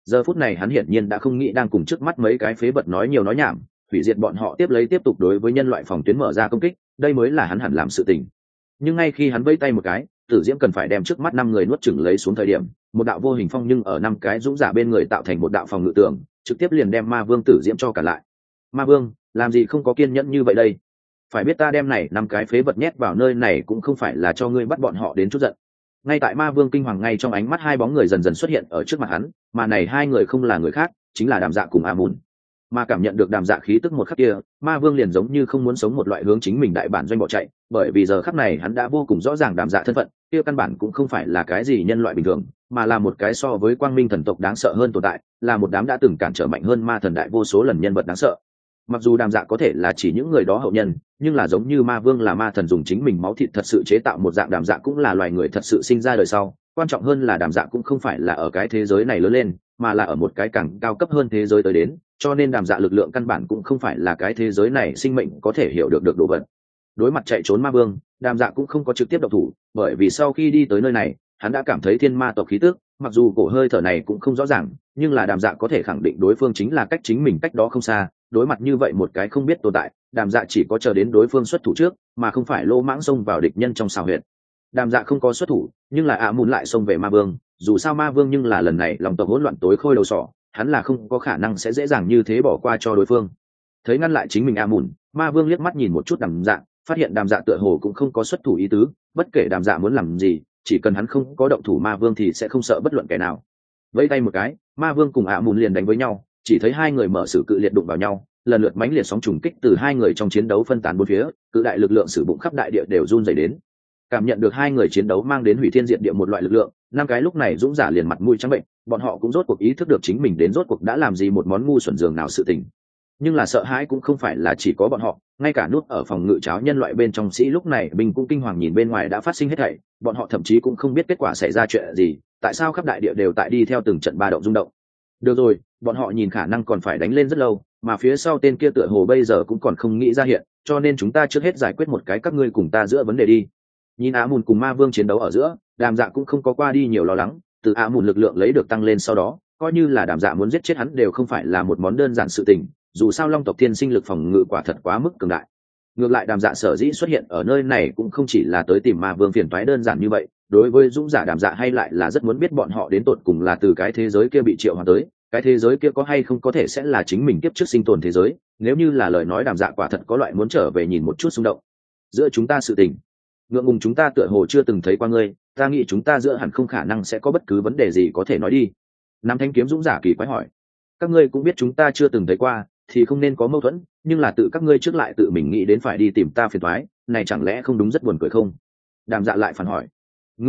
[SPEAKER 1] giờ phút này hắn hiển nhiên đã không nghĩ đang cùng trước mắt mấy cái phế vật nói nhiều nói nhảm, hủy diệt bọn họ tiếp tục đối với nhân loại phòng tuyến mở ra công kích, đây mới là hắn hẳn làm sự tình. Nhưng ngay khi hắn vẫy tay một cái, Tử Diễm cần phải đem trước mắt 5 người nuốt chửng lấy xuống thời điểm, một đạo vô hình phong nhưng ở 5 cái dũng giả bên người tạo thành một đạo phòng ngự tường, trực tiếp liền đem Ma Vương Tử Diễm cho cả lại. Ma Vương, làm gì không có kiên nhẫn như vậy đây? Phải biết ta đem này 5 cái phế vật nhét vào nơi này cũng không phải là cho ngươi bắt bọn họ đến chút giận. Ngay tại Ma Vương kinh hoàng, ngay trong ánh mắt hai bóng người dần dần xuất hiện ở trước mặt hắn, mà này hai người không là người khác, chính là Đàm Dạ cùng A Mùn. Mà cảm nhận được Đàm Dạ khí tức một khắc kia, Ma Vương liền giống như không muốn sống một loại hướng chính mình đại bản doanh bỏ chạy, bởi vì giờ khắc này hắn đã vô cùng rõ ràng Đàm Dạ thân phận, kia căn bản cũng không phải là cái gì nhân loại bình thường, mà là một cái so với Quang Minh thần tộc đáng sợ hơn tồn tại, là một đám đã từng cản trở mạnh hơn ma thần đại vô số lần nhân vật đáng sợ. Mặc dù Đàm Dạ có thể là chỉ những người đó hậu nhân, nhưng là giống như Ma Vương là ma thần dùng chính mình máu thịt thật sự chế tạo một dạng, Đàm Dạ cũng là loài người thật sự sinh ra đời sau. Quan trọng hơn là Đàm Dạ cũng không phải là ở cái thế giới này lớn lên, mà là ở một cái càng cao cấp hơn thế giới tới đến, cho nên Đàm Dạ lực lượng căn bản cũng không phải là cái thế giới này sinh mệnh có thể hiểu được đồ vật. Đối mặt chạy trốn Ma Vương, Đàm Dạ cũng không có trực tiếp động thủ, bởi vì sau khi đi tới nơi này, hắn đã cảm thấy thiên ma tộc khí tức, mặc dù cổ hơi thở này cũng không rõ ràng, nhưng là Đàm Dạ có thể khẳng định đối phương chính là cách chính mình cách đó không xa. Đối mặt như vậy một cái không biết tồn tại, Đàm Dạ chỉ có chờ đến đối phương xuất thủ trước, mà không phải lô mãng xông vào địch nhân trong xào huyệt. Đàm Dạ không có xuất thủ, nhưng là ạ Mùn lại xông về Ma Vương, dù sao Ma Vương nhưng là lần này lòng tộc hỗn loạn tối khôi đầu sỏ, hắn là không có khả năng sẽ dễ dàng như thế bỏ qua cho đối phương. Thấy ngăn lại chính mình ạ Mùn, Ma Vương liếc mắt nhìn một chút Đàm Dạ, phát hiện Đàm Dạ tựa hồ cũng không có xuất thủ ý tứ, bất kể Đàm Dạ muốn làm gì, chỉ cần hắn không có động thủ Ma Vương thì sẽ không sợ bất luận kẻ nào. Vẫy tay một cái, Ma Vương cùng ạ Mùn liền đánh với nhau, chỉ thấy hai người mở sử cự liệt đụng vào nhau, lần lượt mãnh liệt sóng trùng kích từ hai người trong chiến đấu phân tán bốn phía, cự đại lực lượng sử dụng khắp đại địa đều run rẩy đến. Cảm nhận được hai người chiến đấu mang đến hủy thiên diệt địa một loại lực lượng, 5 cái lúc này dũng giả liền mặt mũi trắng bệnh, bọn họ cũng rốt cuộc ý thức được chính mình đến rốt cuộc đã làm gì một món ngu xuẩn dường nào sự tình. Nhưng là sợ hãi cũng không phải là chỉ có bọn họ, ngay cả nút ở phòng ngự cháo nhân loại bên trong sĩ lúc này mình cũng kinh hoàng nhìn bên ngoài đã phát sinh hết thảy, bọn họ thậm chí cũng không biết kết quả xảy ra chuyện gì, tại sao khắp đại địa đều tại đi theo từng trận ba động rung động. Được rồi, bọn họ nhìn khả năng còn phải đánh lên rất lâu, mà phía sau tên kia tựa hồ bây giờ cũng còn không nghĩ ra hiện, cho nên chúng ta trước hết giải quyết một cái các ngươi cùng ta giữa vấn đề đi. Nhìn Á Mùn cùng Ma Vương chiến đấu ở giữa, Đàm Dạ cũng không có qua đi nhiều lo lắng, từ Á Mùn lực lượng lấy được tăng lên sau đó, coi như là Đàm Dạ muốn giết chết hắn đều không phải là một món đơn giản sự tình, dù sao Long tộc thiên sinh lực phòng ngự quả thật quá mức cường đại. Ngược lại Đàm Dạ sở dĩ xuất hiện ở nơi này cũng không chỉ là tới tìm Ma Vương phiền toái đơn giản như vậy, đối với dũng giả Đàm Dạ hay lại là rất muốn biết bọn họ đến tột cùng là từ cái thế giới kia bị triệu hoán tới, cái thế giới kia có hay không có thể sẽ là chính mình kiếp trước sinh tồn thế giới, nếu như là lời nói Đàm Dạ quả thật có loại muốn trở về nhìn một chút xung động. Giữa chúng ta sự tình, ngượng ngùng chúng ta tựa hồ chưa từng thấy qua ngươi, ta nghĩ chúng ta giữa hẳn không khả năng sẽ có bất cứ vấn đề gì có thể nói đi. Nam Thanh Kiếm dũng giả kỳ quái hỏi. Các ngươi cũng biết chúng ta chưa từng thấy qua thì không nên có mâu thuẫn, nhưng là tự các ngươi trước lại tự mình nghĩ đến phải đi tìm ta phiền toái, này chẳng lẽ không đúng rất buồn cười không? Đàm Dạ lại phản hỏi.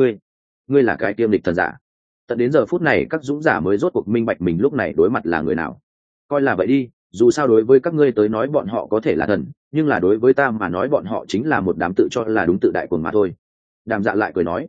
[SPEAKER 1] Ngươi là cái tiêm lịch thần giả? Tận đến giờ phút này các dũng giả mới rốt cuộc minh bạch mình lúc này đối mặt là người nào. Coi là vậy đi, dù sao đối với các ngươi tới nói bọn họ có thể là thần, nhưng là đối với ta mà nói bọn họ chính là một đám tự cho là đúng tự đại cuồng mà thôi. Đàm Dạ lại cười nói.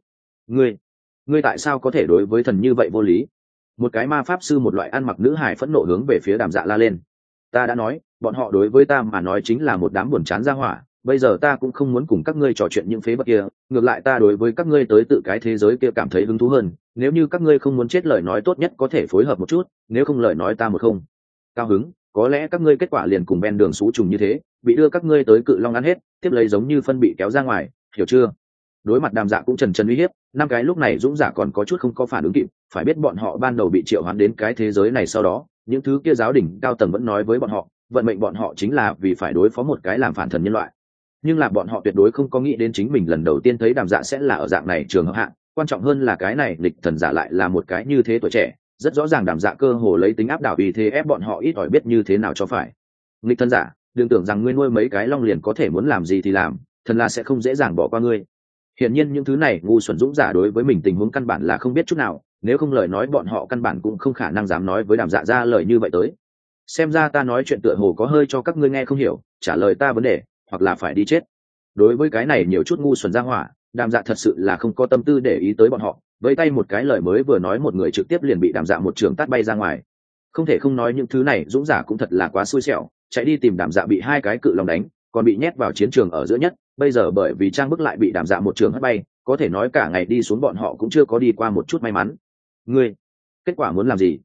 [SPEAKER 1] Ngươi tại sao có thể đối với thần như vậy vô lý? Một cái ma pháp sư một loại ăn mặc nữ hài phẫn nộ hướng về phía Đàm Dạ la lên. Ta đã nói, bọn họ đối với ta mà nói chính là một đám buồn chán ra hỏa, bây giờ ta cũng không muốn cùng các ngươi trò chuyện những phế vật kia, ngược lại ta đối với các ngươi tới tự cái thế giới kia cảm thấy hứng thú hơn, nếu như các ngươi không muốn chết lời nói tốt nhất có thể phối hợp một chút, nếu không lời nói ta một không cao hứng, có lẽ các ngươi kết quả liền cùng ven đường xú trùng như thế, bị đưa các ngươi tới cự long ăn hết, tiếp lấy giống như phân bị kéo ra ngoài, hiểu chưa? Đối mặt Đàm Dạ cũng trần uy hiếp, 5 cái lúc này dũng giả còn có chút không có phản ứng kịp, phải biết bọn họ ban đầu bị triệu hoán đến cái thế giới này sau đó, những thứ kia giáo đỉnh cao tầng vẫn nói với bọn họ, vận mệnh bọn họ chính là vì phải đối phó một cái làm phản thần nhân loại. Nhưng là bọn họ tuyệt đối không có nghĩ đến chính mình lần đầu tiên thấy Đàm Dạ sẽ là ở dạng này trường hợp hạ, quan trọng hơn là cái này lịch thần giả lại là một cái như thế tuổi trẻ, rất rõ ràng Đàm Dạ cơ hồ lấy tính áp đảo uy thế ép bọn họ ít ỏi biết như thế nào cho phải. Lịch thần giả, đừng tưởng rằng ngươi nuôi mấy cái long liền có thể muốn làm gì thì làm, thần là sẽ không dễ dàng bỏ qua ngươi. Hiển nhiên những thứ này ngu xuẩn dũng giả đối với mình tình huống căn bản là không biết chút nào, nếu không lời nói bọn họ căn bản cũng không khả năng dám nói với Đàm Dạ ra lời như vậy tới. Xem ra ta nói chuyện tựa hồ có hơi cho các ngươi nghe không hiểu, trả lời ta vấn đề hoặc là phải đi chết. Đối với cái này nhiều chút ngu xuẩn ra hỏa, Đàm Dạ thật sự là không có tâm tư để ý tới bọn họ, với tay một cái lời mới vừa nói một người trực tiếp liền bị Đàm Dạ một trường tát bay ra ngoài. Không thể không nói những thứ này dũng giả cũng thật là quá xui xẻo, chạy đi tìm Đàm Dạ bị 2 cái cự long đánh, còn bị nhét vào chiến trường ở giữa nhất, bây giờ bởi vì trang bức lại bị Đàm Dạ một trường hất bay, có thể nói cả ngày đi xuống bọn họ cũng chưa có đi qua một chút may mắn. Ngươi kết quả muốn làm gì?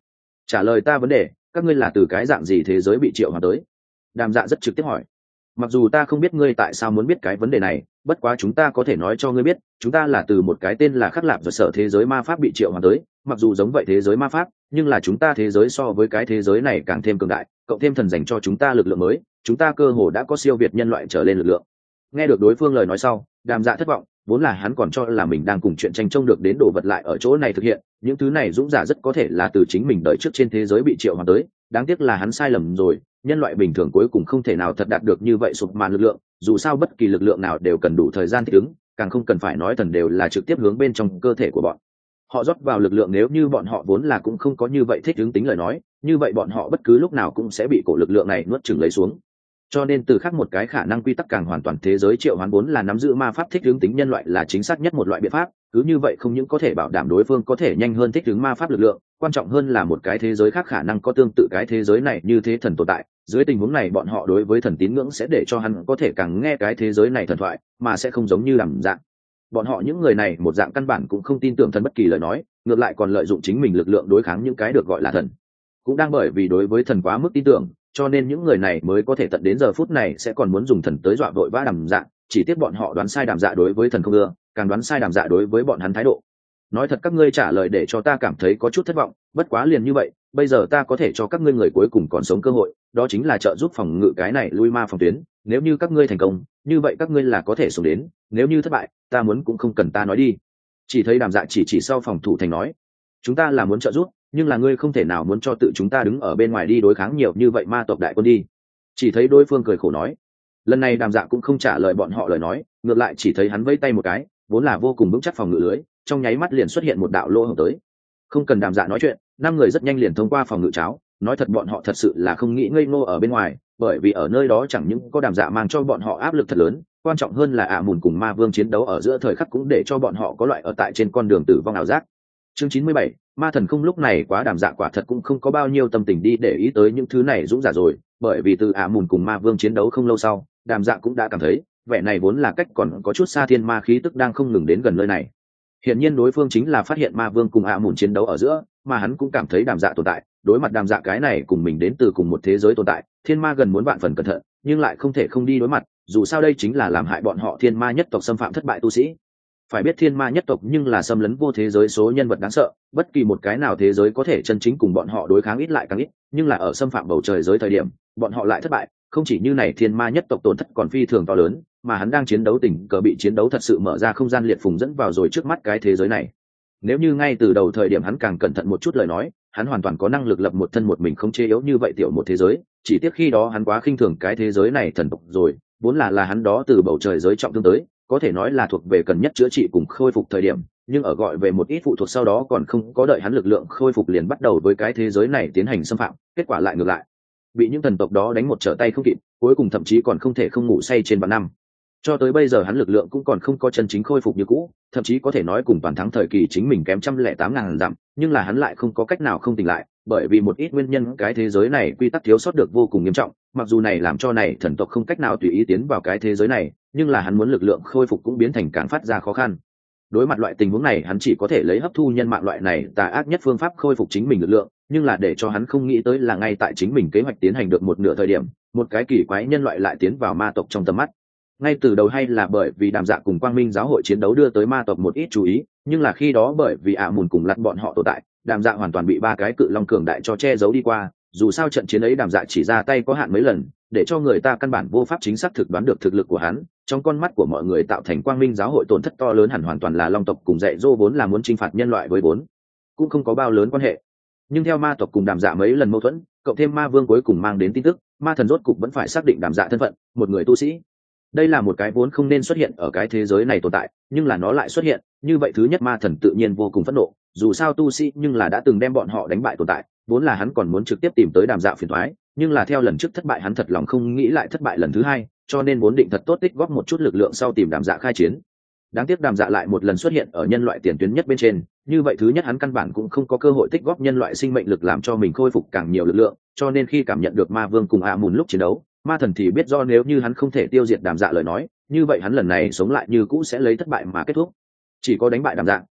[SPEAKER 1] trả lời ta vấn đề, các ngươi là từ cái dạng gì thế giới bị triệu hoán tới? Đàm Dạ rất trực tiếp hỏi. Mặc dù ta không biết ngươi tại sao muốn biết cái vấn đề này, bất quá chúng ta có thể nói cho ngươi biết, chúng ta là từ một cái tên là Khắc Lạp và sở thế giới ma pháp bị triệu hoán tới. Mặc dù giống vậy thế giới ma pháp, nhưng là chúng ta thế giới so với cái thế giới này càng thêm cường đại, cộng thêm thần dành cho chúng ta lực lượng mới, chúng ta cơ hồ đã có siêu việt nhân loại trở lên lực lượng. Nghe được đối phương lời nói sau, Đàm Dạ thất vọng, vốn là hắn còn cho là mình đang cùng chuyện tranh trông được đến đồ vật lại ở chỗ này thực hiện, những thứ này dũng giả rất có thể là từ chính mình đợi trước trên thế giới bị triệu hoán tới, đáng tiếc là hắn sai lầm rồi, nhân loại bình thường cuối cùng không thể nào thật đạt được như vậy sụp màn lực lượng, dù sao bất kỳ lực lượng nào đều cần đủ thời gian thích ứng, càng không cần phải nói thần đều là trực tiếp hướng bên trong cơ thể của bọn họ rót vào lực lượng. Nếu như bọn họ vốn là cũng không có như vậy thích ứng tính lời nói, như vậy bọn họ bất cứ lúc nào cũng sẽ bị cổ lực lượng này nuốt chửng lấy xuống. Cho nên từ khác một cái khả năng quy tắc càng hoàn toàn thế giới triệu hoán vốn là nắm giữ ma pháp thích ứng tính nhân loại là chính xác nhất một loại biện pháp, cứ như vậy không những có thể bảo đảm đối phương có thể nhanh hơn thích ứng ma pháp lực lượng, quan trọng hơn là một cái thế giới khác khả năng có tương tự cái thế giới này như thế thần tồn tại. Dưới tình huống này bọn họ đối với thần tín ngưỡng sẽ để cho hắn có thể càng nghe cái thế giới này thần thoại, mà sẽ không giống như Đàm Dạ. Bọn họ những người này một dạng căn bản cũng không tin tưởng thần bất kỳ lời nói, ngược lại còn lợi dụng chính mình lực lượng đối kháng những cái được gọi là thần. Cũng đang bởi vì đối với thần quá mức tin tưởng, cho nên những người này mới có thể tận đến giờ phút này sẽ còn muốn dùng thần tới dọa vội vã Đàm Dạ, chỉ tiếc bọn họ đoán sai Đàm Dạ đối với thần không ưa, càng đoán sai Đàm Dạ đối với bọn hắn thái độ. Nói thật các ngươi trả lời để cho ta cảm thấy có chút thất vọng, bất quá liền như vậy, bây giờ ta có thể cho các ngươi người cuối cùng còn sống cơ hội, đó chính là trợ giúp phòng ngự cái này lui ma phòng tuyến, nếu như các ngươi thành công, như vậy các ngươi là có thể sống đến, nếu như thất bại, ta muốn cũng không cần ta nói đi. Chỉ thấy Đàm Dạ chỉ sau phòng thủ thành nói, chúng ta là muốn trợ giúp, nhưng là ngươi không thể nào muốn cho tự chúng ta đứng ở bên ngoài đi đối kháng nhiều như vậy ma tộc đại quân đi. Chỉ thấy đối phương cười khổ nói. Lần này Đàm Dạ cũng không trả lời bọn họ lời nói, ngược lại chỉ thấy hắn vẫy tay một cái, vốn là vô cùng vững chắc phòng ngự lưới, trong nháy mắt liền xuất hiện một đạo lỗ hổng tới. Không cần Đàm Dạ nói chuyện, năm người rất nhanh liền thông qua phòng ngự cháo. Nói thật bọn họ thật sự là không nghĩ ngây ngô ở bên ngoài, bởi vì ở nơi đó chẳng những có Đàm Dạ mang cho bọn họ áp lực thật lớn, quan trọng hơn là Mùn cùng ma vương chiến đấu ở giữa thời khắc cũng để cho bọn họ có loại ở tại trên con đường tử vong ảo giác. Chương 97, ma thần không lúc này quá Đàm Dạ quả thật cũng không có bao nhiêu tâm tình đi để ý tới những thứ này dũng giả rồi, bởi vì từ Mùn cùng ma vương chiến đấu không lâu sau, Đàm Dạ cũng đã cảm thấy vẻ này vốn là cách còn có chút xa thiên ma khí tức đang không ngừng đến gần nơi này. Hiển nhiên đối phương chính là phát hiện ma vương cùng Mùn chiến đấu ở giữa, mà hắn cũng cảm thấy Đàm Dạ tồn tại, đối mặt Đàm Dạ cái này cùng mình đến từ cùng một thế giới tồn tại, thiên ma gần muốn vạn phần cẩn thận, nhưng lại không thể không đi đối mặt, dù sao đây chính là làm hại bọn họ thiên ma nhất tộc xâm phạm thất bại tu sĩ. Phải biết thiên ma nhất tộc nhưng là xâm lấn vô thế giới số nhân vật đáng sợ, bất kỳ một cái nào thế giới có thể chân chính cùng bọn họ đối kháng ít lại càng ít, nhưng là ở xâm phạm bầu trời giới thời điểm, bọn họ lại thất bại, không chỉ như này thiên ma nhất tộc tổn thất còn phi thường to lớn, mà hắn đang chiến đấu tình cờ bị chiến đấu thật sự mở ra không gian liệt phùng dẫn vào rồi trước mắt cái thế giới này. Nếu như ngay từ đầu thời điểm hắn càng cẩn thận một chút lời nói, hắn hoàn toàn có năng lực lập một thân một mình không chế yếu như vậy tiểu một thế giới, chỉ tiếc khi đó hắn quá khinh thường cái thế giới này thần tộc rồi, vốn là hắn đó từ bầu trời giới trọng thương tới, có thể nói là thuộc về cần nhất chữa trị cùng khôi phục thời điểm, nhưng ở gọi về một ít phụ thuộc sau đó còn không có đợi hắn lực lượng khôi phục liền bắt đầu với cái thế giới này tiến hành xâm phạm, kết quả lại ngược lại, bị những thần tộc đó đánh một trở tay không kịp, cuối cùng thậm chí còn không thể không ngủ say trên vạn năm. Cho tới bây giờ hắn lực lượng cũng còn không có chân chính khôi phục như cũ, thậm chí có thể nói cùng toàn thắng thời kỳ chính mình kém 108.000 dặm, nhưng là hắn lại không có cách nào không tỉnh lại, bởi vì một ít nguyên nhân cái thế giới này quy tắc thiếu sót được vô cùng nghiêm trọng, mặc dù này làm cho này thần tộc không cách nào tùy ý tiến vào cái thế giới này, nhưng là hắn muốn lực lượng khôi phục cũng biến thành càng phát ra khó khăn. Đối mặt loại tình huống này hắn chỉ có thể lấy hấp thu nhân mạng loại này tà ác nhất phương pháp khôi phục chính mình lực lượng, nhưng là để cho hắn không nghĩ tới là ngay tại chính mình kế hoạch tiến hành được một nửa thời điểm, một cái kỳ quái nhân loại lại tiến vào ma tộc trong tầm mắt. Ngay từ đầu hay là bởi vì Đàm Dạ cùng Quang Minh giáo hội chiến đấu đưa tới ma tộc một ít chú ý, nhưng là khi đó bởi vì Mùn cùng lặn bọn họ tồn tại, Đàm Dạ hoàn toàn bị ba cái cự long cường đại cho che giấu đi qua, dù sao trận chiến ấy Đàm Dạ chỉ ra tay có hạn mấy lần, để cho người ta căn bản vô pháp chính xác thực đoán được thực lực của hắn, trong con mắt của mọi người tạo thành Quang Minh giáo hội tổn thất to lớn hẳn hoàn toàn là long tộc cùng dạy dỗ vốn là muốn chinh phạt nhân loại với vốn cũng không có bao lớn quan hệ. Nhưng theo ma tộc cùng Đàm Dạ mấy lần mâu thuẫn, cộng thêm ma vương cuối cùng mang đến tin tức, ma thần rốt cục vẫn phải xác định Đàm Dạ thân phận, một người tu sĩ. Đây là một cái vốn không nên xuất hiện ở cái thế giới này tồn tại, nhưng là nó lại xuất hiện, như vậy thứ nhất ma thần tự nhiên vô cùng phẫn nộ, dù sao tu sĩ nhưng là đã từng đem bọn họ đánh bại tồn tại, vốn là hắn còn muốn trực tiếp tìm tới Đàm Dạ phiền toái, nhưng là theo lần trước thất bại hắn thật lòng không nghĩ lại thất bại lần thứ hai, cho nên vốn định thật tốt tích góp một chút lực lượng sau tìm Đàm Dạ khai chiến. Đáng tiếc Đàm Dạ lại một lần xuất hiện ở nhân loại tiền tuyến nhất bên trên, như vậy thứ nhất hắn căn bản cũng không có cơ hội tích góp nhân loại sinh mệnh lực làm cho mình khôi phục càng nhiều lực lượng, cho nên khi cảm nhận được ma vương cùng Mùn lúc chiến đấu, ma thần thì biết do nếu như hắn không thể tiêu diệt Đàm Dạ lời nói, như vậy hắn lần này sống lại như cũ sẽ lấy thất bại mà kết thúc. Chỉ có đánh bại Đàm Dạ,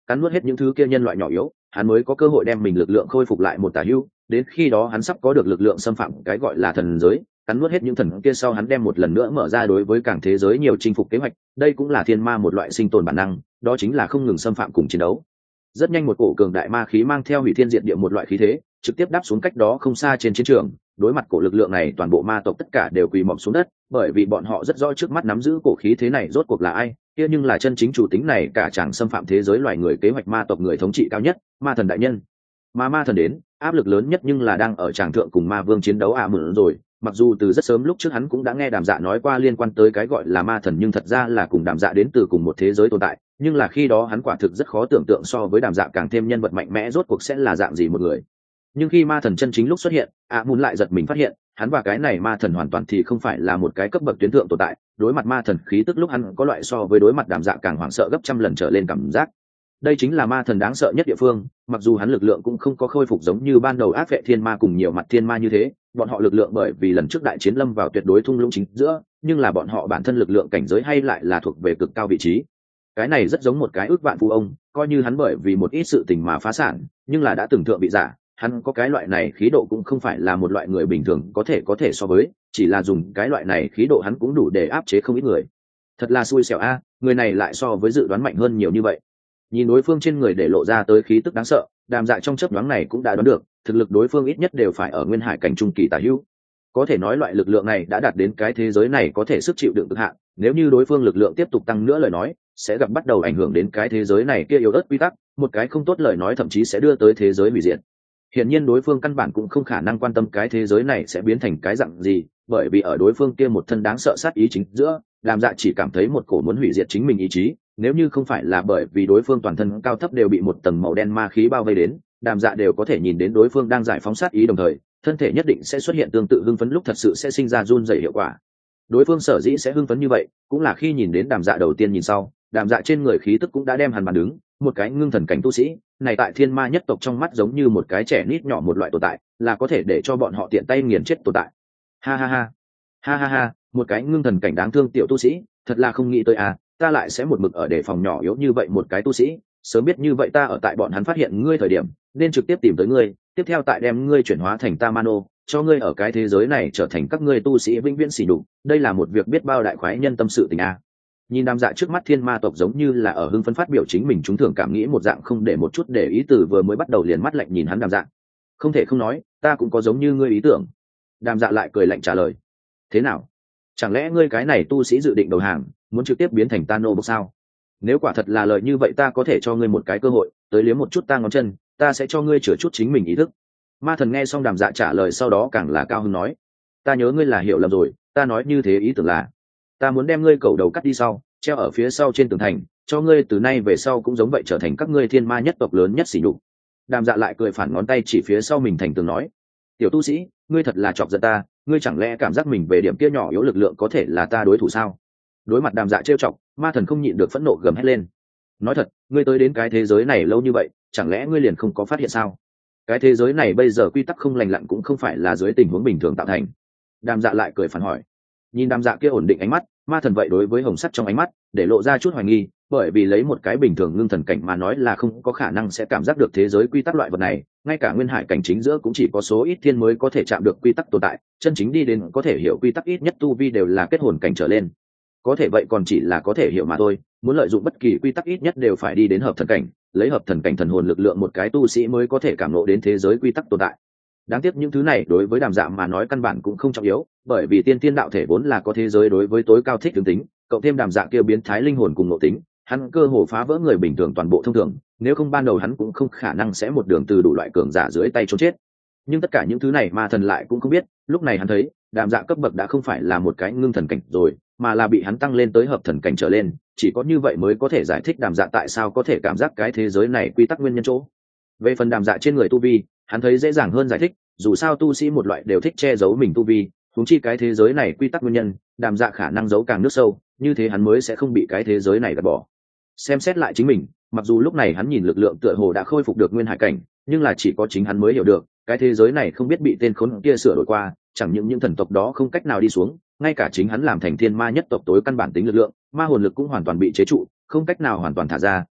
[SPEAKER 1] cắn nuốt hết những thứ kia nhân loại nhỏ yếu, hắn mới có cơ hội đem mình lực lượng khôi phục lại một tả hữu. Đến khi đó hắn sắp có được lực lượng xâm phạm cái gọi là thần giới, cắn nuốt hết những thần kia sau, hắn đem một lần nữa mở ra đối với càng thế giới nhiều chinh phục kế hoạch. Đây cũng là thiên ma một loại sinh tồn bản năng, đó chính là không ngừng xâm phạm cùng chiến đấu. Rất nhanh một cổ cường đại ma khí mang theo hủy thiên diệt địa một loại khí thế, trực tiếp đáp xuống cách đó không xa trên chiến trường. Đối mặt cổ lực lượng này, toàn bộ ma tộc tất cả đều quỳ mọp xuống đất, bởi vì bọn họ rất rõ trước mắt nắm giữ cổ khí thế này rốt cuộc là ai, kia nhưng là chân chính chủ tính này cả chàng xâm phạm thế giới loài người kế hoạch ma tộc người thống trị cao nhất, ma thần đại nhân. Mà ma thần đến, áp lực lớn nhất nhưng là đang ở tràng thượng cùng ma vương chiến đấu mượn rồi. Mặc dù từ rất sớm lúc trước hắn cũng đã nghe Đàm Dạ nói qua liên quan tới cái gọi là ma thần, nhưng thật ra là cùng Đàm Dạ đến từ cùng một thế giới tồn tại, nhưng là khi đó hắn quả thực rất khó tưởng tượng so với Đàm Dạ càng thêm nhân vật mạnh mẽ rốt cuộc sẽ là dạng gì một người. Nhưng khi ma thần chân chính lúc xuất hiện, muốn lại giật mình phát hiện hắn và cái này ma thần hoàn toàn thì không phải là một cái cấp bậc tuyến thượng tồn tại. Đối mặt ma thần khí tức lúc hắn có loại so với đối mặt Đàm Dạ càng hoảng sợ gấp trăm lần trở lên cảm giác. Đây chính là ma thần đáng sợ nhất địa phương, mặc dù hắn lực lượng cũng không có khôi phục giống như ban đầu ác vệ thiên ma cùng nhiều mặt thiên ma như thế, bọn họ lực lượng bởi vì lần trước đại chiến lâm vào tuyệt đối thung lũng chính giữa, nhưng là bọn họ bản thân lực lượng cảnh giới hay lại là thuộc về cực cao vị trí. Cái này rất giống một cái ước vạn phú ông, coi như hắn bởi vì một ít sự tình mà phá sản, nhưng là đã từng thượng bị giả, hắn có cái loại này khí độ cũng không phải là một loại người bình thường có thể so với, chỉ là dùng cái loại này khí độ hắn cũng đủ để áp chế không ít người. Thật là xui xẻo người này lại so với dự đoán mạnh hơn nhiều như vậy. Nhìn đối phương trên người để lộ ra tới khí tức đáng sợ, Đàm Dạ trong chớp nhoáng này cũng đã đoán được thực lực đối phương ít nhất đều phải ở nguyên hải cảnh trung kỳ tả hữu. Có thể nói loại lực lượng này đã đạt đến cái thế giới này có thể sức chịu đựng cực hạn, nếu như đối phương lực lượng tiếp tục tăng nữa lời nói, sẽ gặp bắt đầu ảnh hưởng đến cái thế giới này kia yếu ớt quy tắc, một cái không tốt lời nói thậm chí sẽ đưa tới thế giới hủy diệt. Hiển nhiên đối phương căn bản cũng không khả năng quan tâm cái thế giới này sẽ biến thành cái dạng gì, bởi vì ở đối phương kia một thân đáng sợ sát ý chính giữa, Đàm Dạ chỉ cảm thấy một cổ muốn hủy diệt chính mình ý chí. Nếu như không phải là bởi vì đối phương toàn thân cao thấp đều bị một tầng màu đen ma khí bao vây đến, Đàm Dạ đều có thể nhìn đến đối phương đang giải phóng sát ý, đồng thời thân thể nhất định sẽ xuất hiện tương tự hưng phấn lúc thật sự sẽ sinh ra run rẩy hiệu quả. Đối phương sở dĩ sẽ hưng phấn như vậy, cũng là khi nhìn đến Đàm Dạ đầu tiên nhìn sau, Đàm Dạ trên người khí tức cũng đã đem hắn bàn đứng, một cái ngưng thần cảnh tu sĩ, này tại thiên ma nhất tộc trong mắt giống như một cái trẻ nít nhỏ một loại tồn tại, là có thể để cho bọn họ tiện tay nghiền chết tồn tại. Ha ha ha, ha ha ha, một cái ngưng thần cảnh đáng thương tiểu tu sĩ, thật là không nghĩ tới ta lại sẽ một mực ở đề phòng nhỏ yếu như vậy một cái tu sĩ, sớm biết như vậy ta ở tại bọn hắn phát hiện ngươi thời điểm nên trực tiếp tìm tới ngươi, tiếp theo tại đem ngươi chuyển hóa thành Tamano, cho ngươi ở cái thế giới này trở thành các ngươi tu sĩ vĩnh viễn xỉ nhục. Đây là một việc biết bao đại khoái nhân tâm sự tình Nhìn Đàm Dạ trước mắt thiên ma tộc giống như là ở hưng phấn phát biểu chính mình chúng thường cảm nghĩ một dạng, không để một chút để ý, từ vừa mới bắt đầu liền mắt lạnh nhìn hắn Đàm Dạ. Không thể không nói, ta cũng có giống như ngươi ý tưởng. Đàm Dạ lại cười lạnh trả lời. Thế nào? Chẳng lẽ ngươi cái này tu sĩ dự định đầu hàng, muốn trực tiếp biến thành Tano bốc sao? Nếu quả thật là lời như vậy, ta có thể cho ngươi một cái cơ hội, tới liếm một chút ta ngón chân, ta sẽ cho ngươi chữa chút chính mình ý thức. Ma thần nghe xong Đàm Dạ trả lời sau đó càng là cao hứng nói. Ta nhớ ngươi là hiểu lầm rồi, ta nói như thế ý tưởng là ta muốn đem ngươi cầu đầu cắt đi sau, treo ở phía sau trên tường thành, cho ngươi từ nay về sau cũng giống vậy trở thành các ngươi thiên ma nhất tộc lớn nhất sỉ nhục. Đàm Dạ lại cười phản ngón tay chỉ phía sau mình thành tường nói. Tiểu tu sĩ, ngươi thật là chọc giận ta, ngươi chẳng lẽ cảm giác mình về điểm kia nhỏ yếu lực lượng có thể là ta đối thủ sao? Đối mặt Đàm Dạ trêu chọc, ma thần không nhịn được phẫn nộ gầm hét lên. Nói thật, ngươi tới đến cái thế giới này lâu như vậy, chẳng lẽ ngươi liền không có phát hiện sao? Cái thế giới này bây giờ quy tắc không lành lặn cũng không phải là dưới tình huống bình thường tạo thành. Đàm Dạ lại cười phản hỏi. Nhìn Đàm Dạ kia ổn định ánh mắt, ma thần vậy đối với hồng sắt trong ánh mắt để lộ ra chút hoài nghi, bởi vì lấy một cái bình thường ngưng thần cảnh mà nói là không có khả năng sẽ cảm giác được thế giới quy tắc loại vật này, ngay cả nguyên hải cảnh chính giữa cũng chỉ có số ít thiên mới có thể chạm được quy tắc tồn tại, chân chính đi đến có thể hiểu quy tắc ít nhất tu vi đều là kết hồn cảnh trở lên. Có thể vậy còn chỉ là có thể hiểu mà thôi, muốn lợi dụng bất kỳ quy tắc ít nhất đều phải đi đến hợp thần cảnh, lấy hợp thần cảnh thần hồn lực lượng một cái tu sĩ mới có thể cảm ngộ đến thế giới quy tắc tồn tại. Đáng tiếc những thứ này đối với Đàm Dạ mà nói căn bản cũng không trọng yếu, bởi vì tiên thiên đạo thể vốn là có thế giới đối với tối cao thích tướng tính, cộng thêm Đàm Dạ kia biến thái linh hồn cùng nội tính, hắn cơ hồ phá vỡ người bình thường toàn bộ thông thường, nếu không ban đầu hắn cũng không khả năng sẽ một đường từ đủ loại cường giả dưới tay trốn chết. Nhưng tất cả những thứ này ma thần lại cũng không biết, lúc này hắn thấy Đàm Dạ cấp bậc đã không phải là một cái ngưng thần cảnh rồi, mà là bị hắn tăng lên tới hợp thần cảnh trở lên, chỉ có như vậy mới có thể giải thích Đàm Dạ tại sao có thể cảm giác cái thế giới này quy tắc nguyên nhân chỗ. Về phần Đàm Dạ trên người tu vi, hắn thấy dễ dàng hơn giải thích, dù sao tu sĩ một loại đều thích che giấu mình tu vi, huống chi cái thế giới này quy tắc nguyên nhân, Đàm Dạ khả năng giấu càng nước sâu, như thế hắn mới sẽ không bị cái thế giới này gạt bỏ. Xem xét lại chính mình, mặc dù lúc này hắn nhìn lực lượng tựa hồ đã khôi phục được nguyên hải cảnh, nhưng là chỉ có chính hắn mới hiểu được, cái thế giới này không biết bị tên khốn kia sửa đổi qua, chẳng những thần tộc đó không cách nào đi xuống, ngay cả chính hắn làm thành thiên ma nhất tộc tối căn bản tính lực lượng, ma hồn lực cũng hoàn toàn bị chế trụ, không cách nào hoàn toàn thả ra,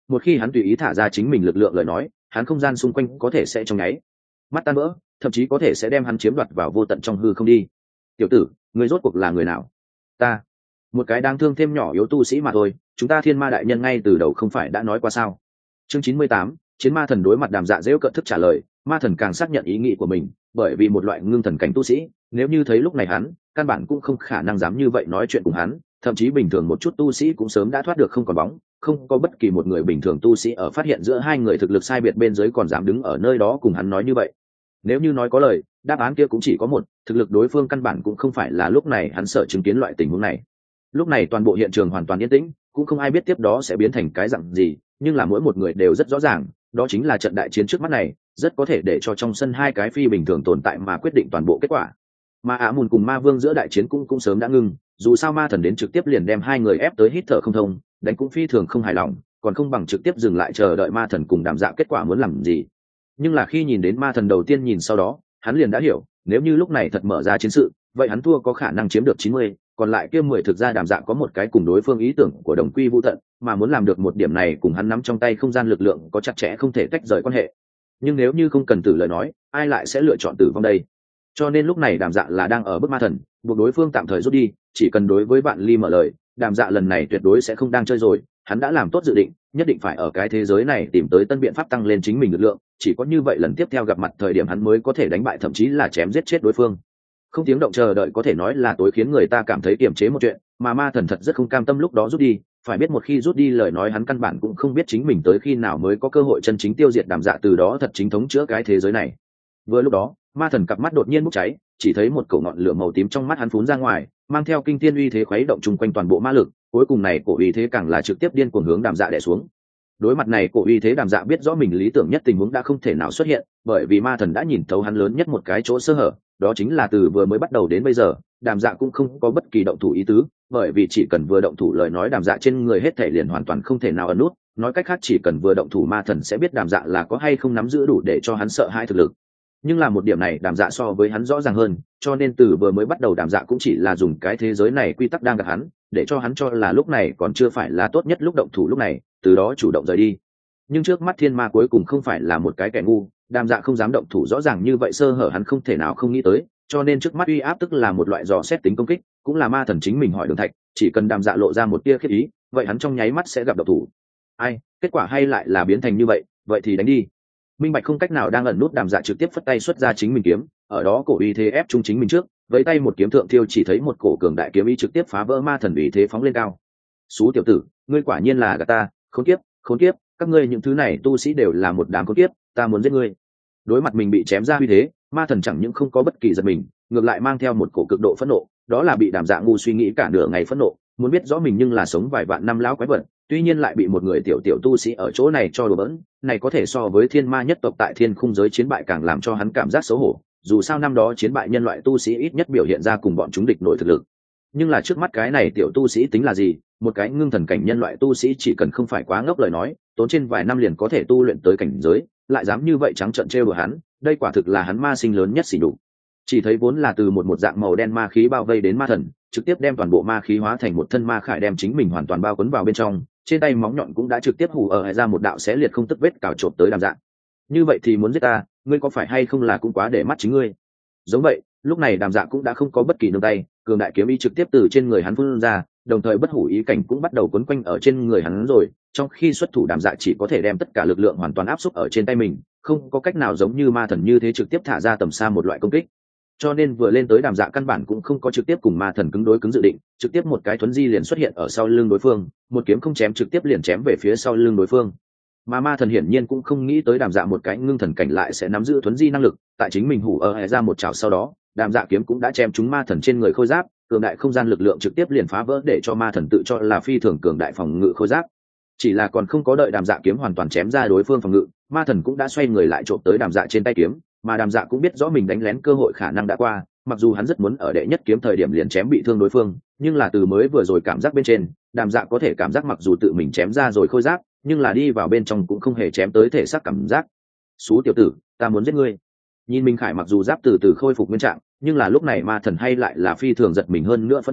[SPEAKER 1] một khi hắn tùy ý thả ra chính mình lực lượng lời nói, hắn không gian xung quanh có thể sẽ trong nháy mắt tan vỡ, thậm chí có thể sẽ đem hắn chiếm đoạt vào vô tận trong hư không đi. Tiểu tử, ngươi rốt cuộc là người nào? Ta, một cái đáng thương thêm nhỏ yếu tu sĩ mà thôi, chúng ta Thiên Ma đại nhân ngay từ đầu không phải đã nói qua sao? Chương 98, Chiến Ma thần đối mặt Đàm Dạ dễu cợt thức trả lời. Ma thần càng xác nhận ý nghĩ của mình, bởi vì một loại ngưng thần cảnh tu sĩ, nếu như thấy lúc này hắn, căn bản cũng không khả năng dám như vậy nói chuyện cùng hắn, thậm chí bình thường một chút tu sĩ cũng sớm đã thoát được không còn bóng, không có bất kỳ một người bình thường tu sĩ ở phát hiện giữa hai người thực lực sai biệt bên dưới còn dám đứng ở nơi đó cùng hắn nói như vậy. Nếu như nói có lời, đáp án kia cũng chỉ có một, thực lực đối phương căn bản cũng không phải là lúc này hắn sợ chứng kiến loại tình huống này. Lúc này toàn bộ hiện trường hoàn toàn yên tĩnh, cũng không ai biết tiếp đó sẽ biến thành cái dạng gì, nhưng là mỗi một người đều rất rõ ràng, đó chính là trận đại chiến trước mắt này rất có thể để cho trong sân hai cái phi bình thường tồn tại mà quyết định toàn bộ kết quả. Mà Ả Mùn cùng Ma Vương giữa đại chiến cũng sớm đã ngưng, dù sao Ma Thần đến trực tiếp liền đem hai người ép tới hít thở không thông, đánh cũng phi thường không hài lòng, còn không bằng trực tiếp dừng lại chờ đợi Ma Thần cùng Đàm Dạ kết quả muốn làm gì. Nhưng là khi nhìn đến Ma Thần đầu tiên nhìn sau đó, hắn liền đã hiểu, nếu như lúc này thật mở ra chiến sự, vậy hắn thua có khả năng chiếm được 90, còn lại kia 10 thực ra Đàm Dạ có một cái cùng đối phương ý tưởng của đồng quy vu tận, mà muốn làm được một điểm này cùng hắn nắm trong tay không gian lực lượng có chặt chẽ không thể tách rời quan hệ. Nhưng nếu như không cần tử lời nói, ai lại sẽ lựa chọn tử vong đây? Cho nên lúc này Đàm Dạ là đang ở bức Ma Thần, buộc đối phương tạm thời rút đi, chỉ cần đối với Vạn Ly mở lời, Đàm Dạ lần này tuyệt đối sẽ không đang chơi rồi, hắn đã làm tốt dự định, nhất định phải ở cái thế giới này tìm tới tân biện pháp tăng lên chính mình lực lượng, chỉ có như vậy lần tiếp theo gặp mặt thời điểm hắn mới có thể đánh bại thậm chí là chém giết chết đối phương. Không tiếng động chờ đợi có thể nói là tối khiến người ta cảm thấy kiềm chế một chuyện, mà Ma Thần thật rất không cam tâm lúc đó rút đi, phải biết một khi rút đi lời nói hắn căn bản cũng không biết chính mình tới khi nào mới có cơ hội chân chính tiêu diệt Đàm Dạ, từ đó thật chính thống chữa cái thế giới này. Vừa lúc đó, Ma Thần cặp mắt đột nhiên bốc cháy, chỉ thấy một cổ ngọn lửa màu tím trong mắt hắn phún ra ngoài, mang theo kinh thiên uy thế khuấy động chung quanh toàn bộ ma lực, cuối cùng này cổ uy thế càng là trực tiếp điên cuồng hướng Đàm Dạ đè xuống. Đối mặt này cổ uy thế, Đàm Dạ biết rõ mình lý tưởng nhất tình huống đã không thể nào xuất hiện, bởi vì Ma Thần đã nhìn thấu hắn lớn nhất một cái chỗ sơ hở, đó chính là từ vừa mới bắt đầu đến bây giờ, Đàm Dạ cũng không có bất kỳ động thủ ý tứ, bởi vì chỉ cần vừa động thủ lời nói Đàm Dạ trên người hết thể liền hoàn toàn không thể nào ẩn nút, nói cách khác chỉ cần vừa động thủ Ma Thần sẽ biết Đàm Dạ là có hay không nắm giữ đủ để cho hắn sợ hãi thực lực. Nhưng là một điểm này Đàm Dạ so với hắn rõ ràng hơn, cho nên từ vừa mới bắt đầu Đàm Dạ cũng chỉ là dùng cái thế giới này quy tắc đang gặp hắn, để cho hắn cho là lúc này còn chưa phải là tốt nhất lúc động thủ lúc này, từ đó chủ động rời đi. Nhưng trước mắt thiên ma cuối cùng không phải là một cái kẻ ngu, Đàm Dạ không dám động thủ rõ ràng như vậy sơ hở hắn không thể nào không nghĩ tới, cho nên trước mắt uy áp tức là một loại dò xét tính công kích, cũng là Ma Thần chính mình hỏi Đường Thạch, chỉ cần Đàm Dạ lộ ra một tia khiếp ý, vậy hắn trong nháy mắt sẽ gặp độc thủ. Ai, kết quả hay lại là biến thành như vậy thì đánh đi. Minh Bạch không cách nào đang ẩn nút, Đàm Dạ trực tiếp phất tay xuất ra chính mình kiếm, ở đó cổ uy thế ép trung chính mình trước, với tay một kiếm thượng thiêu chỉ thấy một cổ cường đại kiếm ý trực tiếp phá vỡ Ma Thần uy thế phóng lên cao. Xú tiểu tử, ngươi quả nhiên là gạt ta, khốn kiếp, các ngươi những thứ này tu sĩ đều là một đám khốn kiếp, ta muốn giết ngươi. Đối mặt mình bị chém ra uy thế, Ma Thần chẳng những không có bất kỳ giật mình, ngược lại mang theo một cổ cực độ phẫn nộ, đó là bị Đàm Dạ ngu suy nghĩ cả nửa ngày phẫn nộ, muốn biết rõ mình nhưng là sống vài vạn năm lão quái vật, tuy nhiên lại bị một người tiểu tu sĩ ở chỗ này cho đùa bỡn, này có thể so với thiên ma nhất tộc tại thiên khung giới chiến bại càng làm cho hắn cảm giác xấu hổ, dù sao năm đó chiến bại nhân loại tu sĩ ít nhất biểu hiện ra cùng bọn chúng địch nổi thực lực. Nhưng là trước mắt cái này tiểu tu sĩ tính là gì, một cái ngưng thần cảnh nhân loại tu sĩ chỉ cần không phải quá ngốc lời nói, tốn trên vài năm liền có thể tu luyện tới cảnh giới, lại dám như vậy trắng trợn trêu đùa hắn, đây quả thực là hắn ma sinh lớn nhất xỉ nhục. Chỉ thấy vốn là từ một dạng màu đen ma khí bao vây đến Ma Thần, trực tiếp đem toàn bộ ma khí hóa thành một thân ma khải đem chính mình hoàn toàn bao quấn vào bên trong, trên tay móng nhọn cũng đã trực tiếp hù ở ra một đạo xé liệt không tức vết cào trộm tới Đàm Dạ. Như vậy thì muốn giết ta, ngươi có phải hay không là cũng quá để mắt chính ngươi. Giống vậy, lúc này Đàm Dạ cũng đã không có bất kỳ nương tay, cường đại kiếm ý trực tiếp từ trên người hắn phun ra, đồng thời bất hủ ý cảnh cũng bắt đầu quấn quanh ở trên người hắn rồi, trong khi xuất thủ Đàm Dạ chỉ có thể đem tất cả lực lượng hoàn toàn áp xúc ở trên tay mình, không có cách nào giống như Ma Thần như thế trực tiếp thả ra tầm xa một loại công kích. Cho nên vừa lên tới Đàm Dạ căn bản cũng không có trực tiếp cùng Ma Thần cứng đối cứng dự định, trực tiếp một cái thuấn di liền xuất hiện ở sau lưng đối phương, một kiếm không chém trực tiếp liền chém về phía sau lưng đối phương. Mà Ma Thần hiển nhiên cũng không nghĩ tới Đàm Dạ một cái ngưng thần cảnh lại sẽ nắm giữ thuấn di năng lực, tại chính mình hủ ở ra một chảo sau đó, Đàm Dạ kiếm cũng đã chém trúng Ma Thần trên người khôi giáp, cường đại không gian lực lượng trực tiếp liền phá vỡ để cho Ma Thần tự cho là phi thường cường đại phòng ngự khôi giáp. Chỉ là còn không có đợi Đàm Dạ kiếm hoàn toàn chém ra đối phương phòng ngự, Ma Thần cũng đã xoay người lại trộm tới Đàm Dạ trên tay kiếm, mà Đàm Dạ cũng biết rõ mình đánh lén cơ hội khả năng đã qua, mặc dù hắn rất muốn ở đệ nhất kiếm thời điểm liền chém bị thương đối phương, nhưng là từ mới vừa rồi cảm giác bên trên, Đàm Dạ có thể cảm giác mặc dù tự mình chém ra rồi khôi giáp, nhưng là đi vào bên trong cũng không hề chém tới thể xác cảm giác. Xú tiểu tử, ta muốn giết ngươi. Nhìn Minh Khải mặc dù giáp từ từ khôi phục nguyên trạng, nhưng là lúc này Ma Thần hay lại là phi thường giật mình hơn nữa phẫn nộ,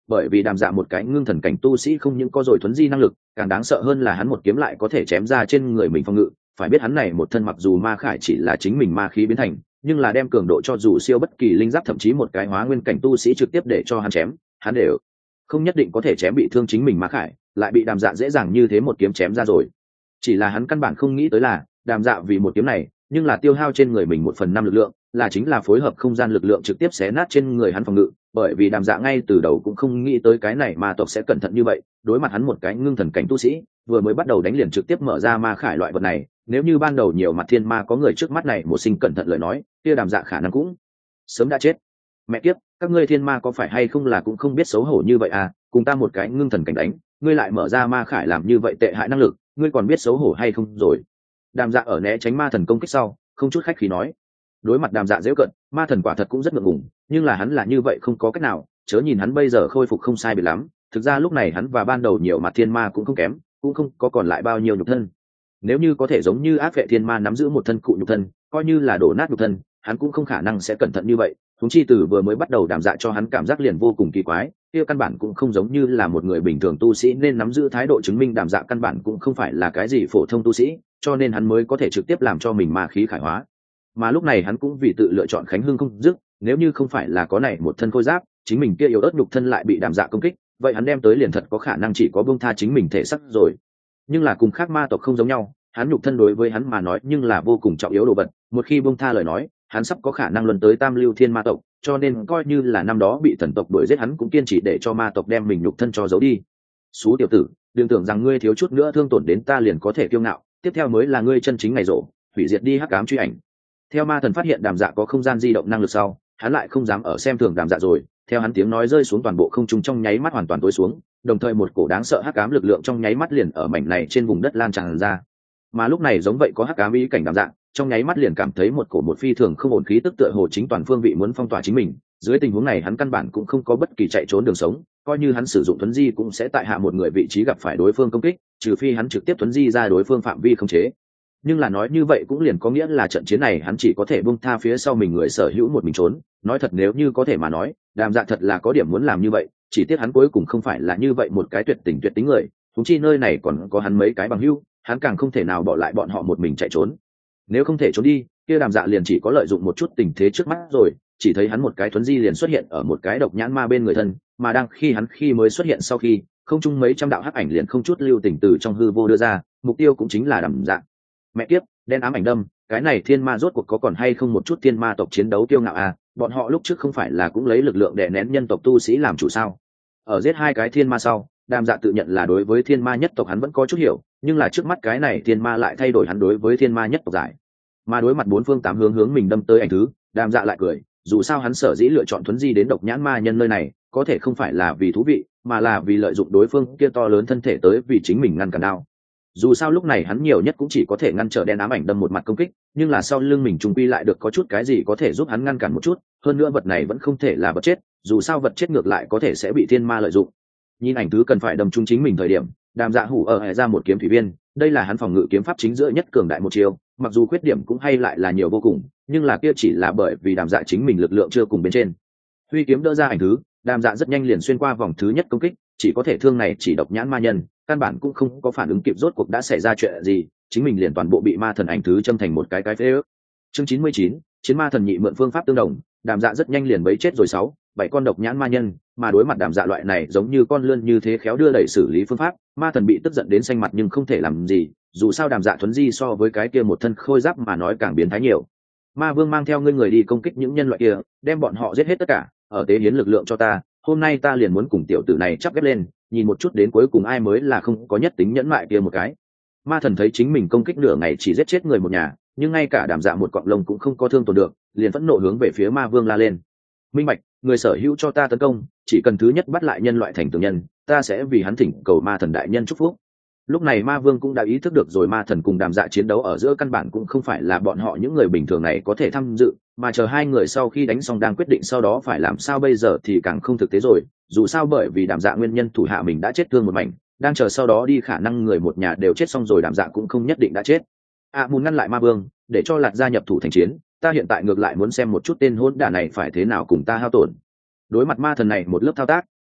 [SPEAKER 1] bởi vì đàm dạ một cái ngưng thần cảnh tu sĩ không những có rồi thuấn di năng lực, càng đáng sợ hơn là hắn một kiếm lại có thể chém ra trên người mình phòng ngự. Phải biết hắn này một thân mặc dù ma khải chỉ là chính mình ma khí biến thành, nhưng là đem cường độ cho dù siêu bất kỳ linh giáp, thậm chí một cái hóa nguyên cảnh tu sĩ trực tiếp để cho hắn chém, hắn đều không nhất định có thể chém bị thương chính mình ma khải, lại bị đàm dạ dễ dàng như thế một kiếm chém ra rồi. Chỉ là hắn căn bản không nghĩ tới là đàm dạ vì một kiếm này nhưng là tiêu hao trên người mình 1/5 lực lượng, là chính là phối hợp không gian lực lượng trực tiếp xé nát trên người hắn phòng ngự. Bởi vì đàm dạ ngay từ đầu cũng không nghĩ tới cái này ma tộc sẽ cẩn thận như vậy, đối mặt hắn một cái ngưng thần cảnh tu sĩ vừa mới bắt đầu đánh liền trực tiếp mở ra ma khải loại vật này, nếu như ban đầu nhiều mặt thiên ma có người trước mắt này một sinh cẩn thận lời nói, kia đàm dạ khả năng cũng sớm đã chết. Mẹ kiếp, các ngươi thiên ma có phải hay không là cũng không biết xấu hổ như vậy à, cùng ta một cái ngưng thần cảnh đánh, ngươi lại mở ra ma khải làm như vậy tệ hại năng lực, ngươi còn biết xấu hổ hay không rồi. Đàm dạ ở né tránh ma thần công kích sau không chút khách khí nói. Đối mặt đàm dạ dễ cận, ma thần quả thật cũng rất ngượng ngùng, nhưng là hắn là như vậy không có cách nào, chớ nhìn hắn bây giờ khôi phục không sai biệt lắm, thực ra lúc này hắn và ban đầu nhiều mặt thiên ma cũng không kém, cũng không có còn lại bao nhiêu nhục thân. Nếu như có thể giống như ác vệ thiên ma nắm giữ một thân cụ nhục thân, coi như là đổ nát nhục thân, hắn cũng không khả năng sẽ cẩn thận như vậy. Huống chi từ vừa mới bắt đầu đàm dạ cho hắn cảm giác liền vô cùng kỳ quái, kia căn bản cũng không giống như là một người bình thường tu sĩ nên nắm giữ thái độ, chứng minh đàm dạ căn bản cũng không phải là cái gì phổ thông tu sĩ, cho nên hắn mới có thể trực tiếp làm cho mình ma khí khải hóa. Mà lúc này hắn cũng vì tự lựa chọn khánh hưng không dứt, nếu như không phải là có này một thân khôi giáp, chính mình kia yếu ớt nhục thân lại bị đàm dạ công kích, vậy hắn đem tới liền thật có khả năng chỉ có buông tha chính mình thể xác rồi. Nhưng là cùng khác ma tộc không giống nhau, hắn nhục thân đối với hắn mà nói nhưng là vô cùng trọng yếu đồ vật, một khi buông tha lời nói, hắn sắp có khả năng luân tới tam lưu thiên ma tộc, cho nên coi như là năm đó bị thần tộc đuổi giết hắn cũng kiên trì để cho ma tộc đem mình nhục thân cho giấu đi. Xú tiểu tử, đừng tưởng rằng ngươi thiếu chút nữa thương tổn đến ta liền có thể kiêu ngạo, tiếp theo mới là ngươi chân chính ngày rộ, hủy diệt đi hắc ám truy ảnh. Theo ma thần phát hiện đàm dạ có không gian di động năng lực sau, hắn lại không dám ở xem thường đàm dạ rồi, theo hắn tiếng nói rơi xuống toàn bộ không trung trong nháy mắt hoàn toàn tối xuống, đồng thời một cổ đáng sợ hắc ám lực lượng trong nháy mắt liền ở mảnh này trên vùng đất lan tràn ra. Mà lúc này giống vậy có hắc ám ý cảnh đàm dạ, trong nháy mắt liền cảm thấy một cổ một phi thường không ổn khí tức tựa hồ chính toàn phương vị muốn phong tỏa chính mình. Dưới tình huống này hắn căn bản cũng không có bất kỳ chạy trốn đường sống, coi như hắn sử dụng thuấn di cũng sẽ tại hạ một người vị trí gặp phải đối phương công kích, trừ phi hắn trực tiếp thuấn di ra đối phương phạm vi không chế. Nhưng là nói như vậy cũng liền có nghĩa là trận chiến này hắn chỉ có thể buông tha phía sau mình người sở hữu một mình trốn. Nói thật nếu như có thể mà nói, đàm dạ thật là có điểm muốn làm như vậy, chỉ tiếc hắn cuối cùng không phải là như vậy một cái tuyệt tình tuyệt tính người, thúng chi nơi này còn có hắn mấy cái bằng hữu, hắn càng không thể nào bỏ lại bọn họ một mình chạy trốn. Nếu không thể trốn đi, kia đàm dạ liền chỉ có lợi dụng một chút tình thế trước mắt rồi. Chỉ thấy hắn một cái thuấn di liền xuất hiện ở một cái độc nhãn ma bên người thân, mà đang khi hắn mới xuất hiện sau khi không chung mấy trăm đạo hắc ảnh liền không chút lưu tình từ trong hư vô đưa ra, mục tiêu cũng chính là đàm dạ. Mẹ kiếp, đen ám ảnh đâm, cái này thiên ma rốt cuộc có còn hay không một chút thiên ma tộc chiến đấu kiêu ngạo à, bọn họ lúc trước không phải là cũng lấy lực lượng đè nén nhân tộc tu sĩ làm chủ sao? Ở giết hai cái thiên ma sau, đàm dạ tự nhận là đối với thiên ma nhất tộc hắn vẫn có chút hiểu, nhưng là trước mắt cái này thiên ma lại thay đổi hắn đối với thiên ma nhất tộc giải. Mà đối mặt bốn phương tám hướng mình đâm tới ảnh thứ, đàm dạ lại cười, dù sao hắn sở dĩ lựa chọn thuấn di đến độc nhãn ma nhân nơi này, có thể không phải là vì thú vị, mà là vì lợi dụng đối phương kia to lớn thân thể tới vì chính mình ngăn cản đao. Dù sao lúc này hắn nhiều nhất cũng chỉ có thể ngăn trở đen ám ảnh đâm một mặt công kích, nhưng là sau lưng mình trùng quy lại được có chút cái gì có thể giúp hắn ngăn cản một chút, hơn nữa vật này vẫn không thể là vật chết, dù sao vật chết ngược lại có thể sẽ bị thiên ma lợi dụng. Nhìn ảnh thứ cần phải đâm trúng chính mình thời điểm, đàm dạ hủ ở hệ ra một kiếm thủy viên, đây là hắn phòng ngự kiếm pháp chính giữa nhất cường đại một chiêu, mặc dù khuyết điểm cũng hay lại là nhiều vô cùng, nhưng là kia chỉ là bởi vì đàm dạ chính mình lực lượng chưa cùng bên trên. Huy kiếm đỡ ra ảnh thứ, đàm dạ rất nhanh liền xuyên qua vòng thứ nhất công kích, chỉ có thể thương này chỉ độc nhãn ma nhân, căn bản cũng không có phản ứng kịp rốt cuộc đã xảy ra chuyện gì, chính mình liền toàn bộ bị ma thần ảnh thứ châm thành một cái phế ước. Chương 99, chiến ma thần nhị mượn phương pháp tương đồng, đàm dạ rất nhanh liền bấy chết rồi 6-7 con độc nhãn ma nhân, mà đối mặt đàm dạ loại này giống như con lươn như thế khéo đưa đẩy xử lý phương pháp, ma thần bị tức giận đến xanh mặt nhưng không thể làm gì, dù sao đàm dạ thuấn di so với cái kia một thân khôi giáp mà nói càng biến thái nhiều. Ma vương mang theo ngươi người đi công kích những nhân loại kia, đem bọn họ giết hết tất cả, ở tế hiến lực lượng cho ta, hôm nay ta liền muốn cùng tiểu tử này chắp ghép lên, nhìn một chút đến cuối cùng ai mới là không có nhất tính nhẫn mại kia một cái. Ma thần thấy chính mình công kích nửa ngày chỉ giết chết người một nhà, nhưng ngay cả đàm dạ một cọng lông cũng không có thương tổn được, liền phẫn nộ hướng về phía ma vương la lên. Minh bạch, người sở hữu cho ta tấn công, chỉ cần thứ nhất bắt lại nhân loại thành tường nhân, ta sẽ vì hắn thỉnh cầu ma thần đại nhân chúc phúc. Lúc này ma vương cũng đã ý thức được rồi, ma thần cùng đàm dạ chiến đấu ở giữa căn bản cũng không phải là bọn họ những người bình thường này có thể tham dự, mà chờ hai người sau khi đánh xong đang quyết định sau đó phải làm sao bây giờ thì càng không thực tế rồi, dù sao bởi vì đàm dạ nguyên nhân thủ hạ mình đã chết thương một mảnh, đang chờ sau đó đi khả năng người một nhà đều chết xong rồi đàm dạ cũng không nhất định đã chết. Muốn ngăn lại ma vương để cho Lạt gia nhập thủ thành chiến, ta hiện tại ngược lại muốn xem một chút tên hỗn đản này phải thế nào cùng ta hao tổn. Đối mặt ma thần này một lớp thao tác,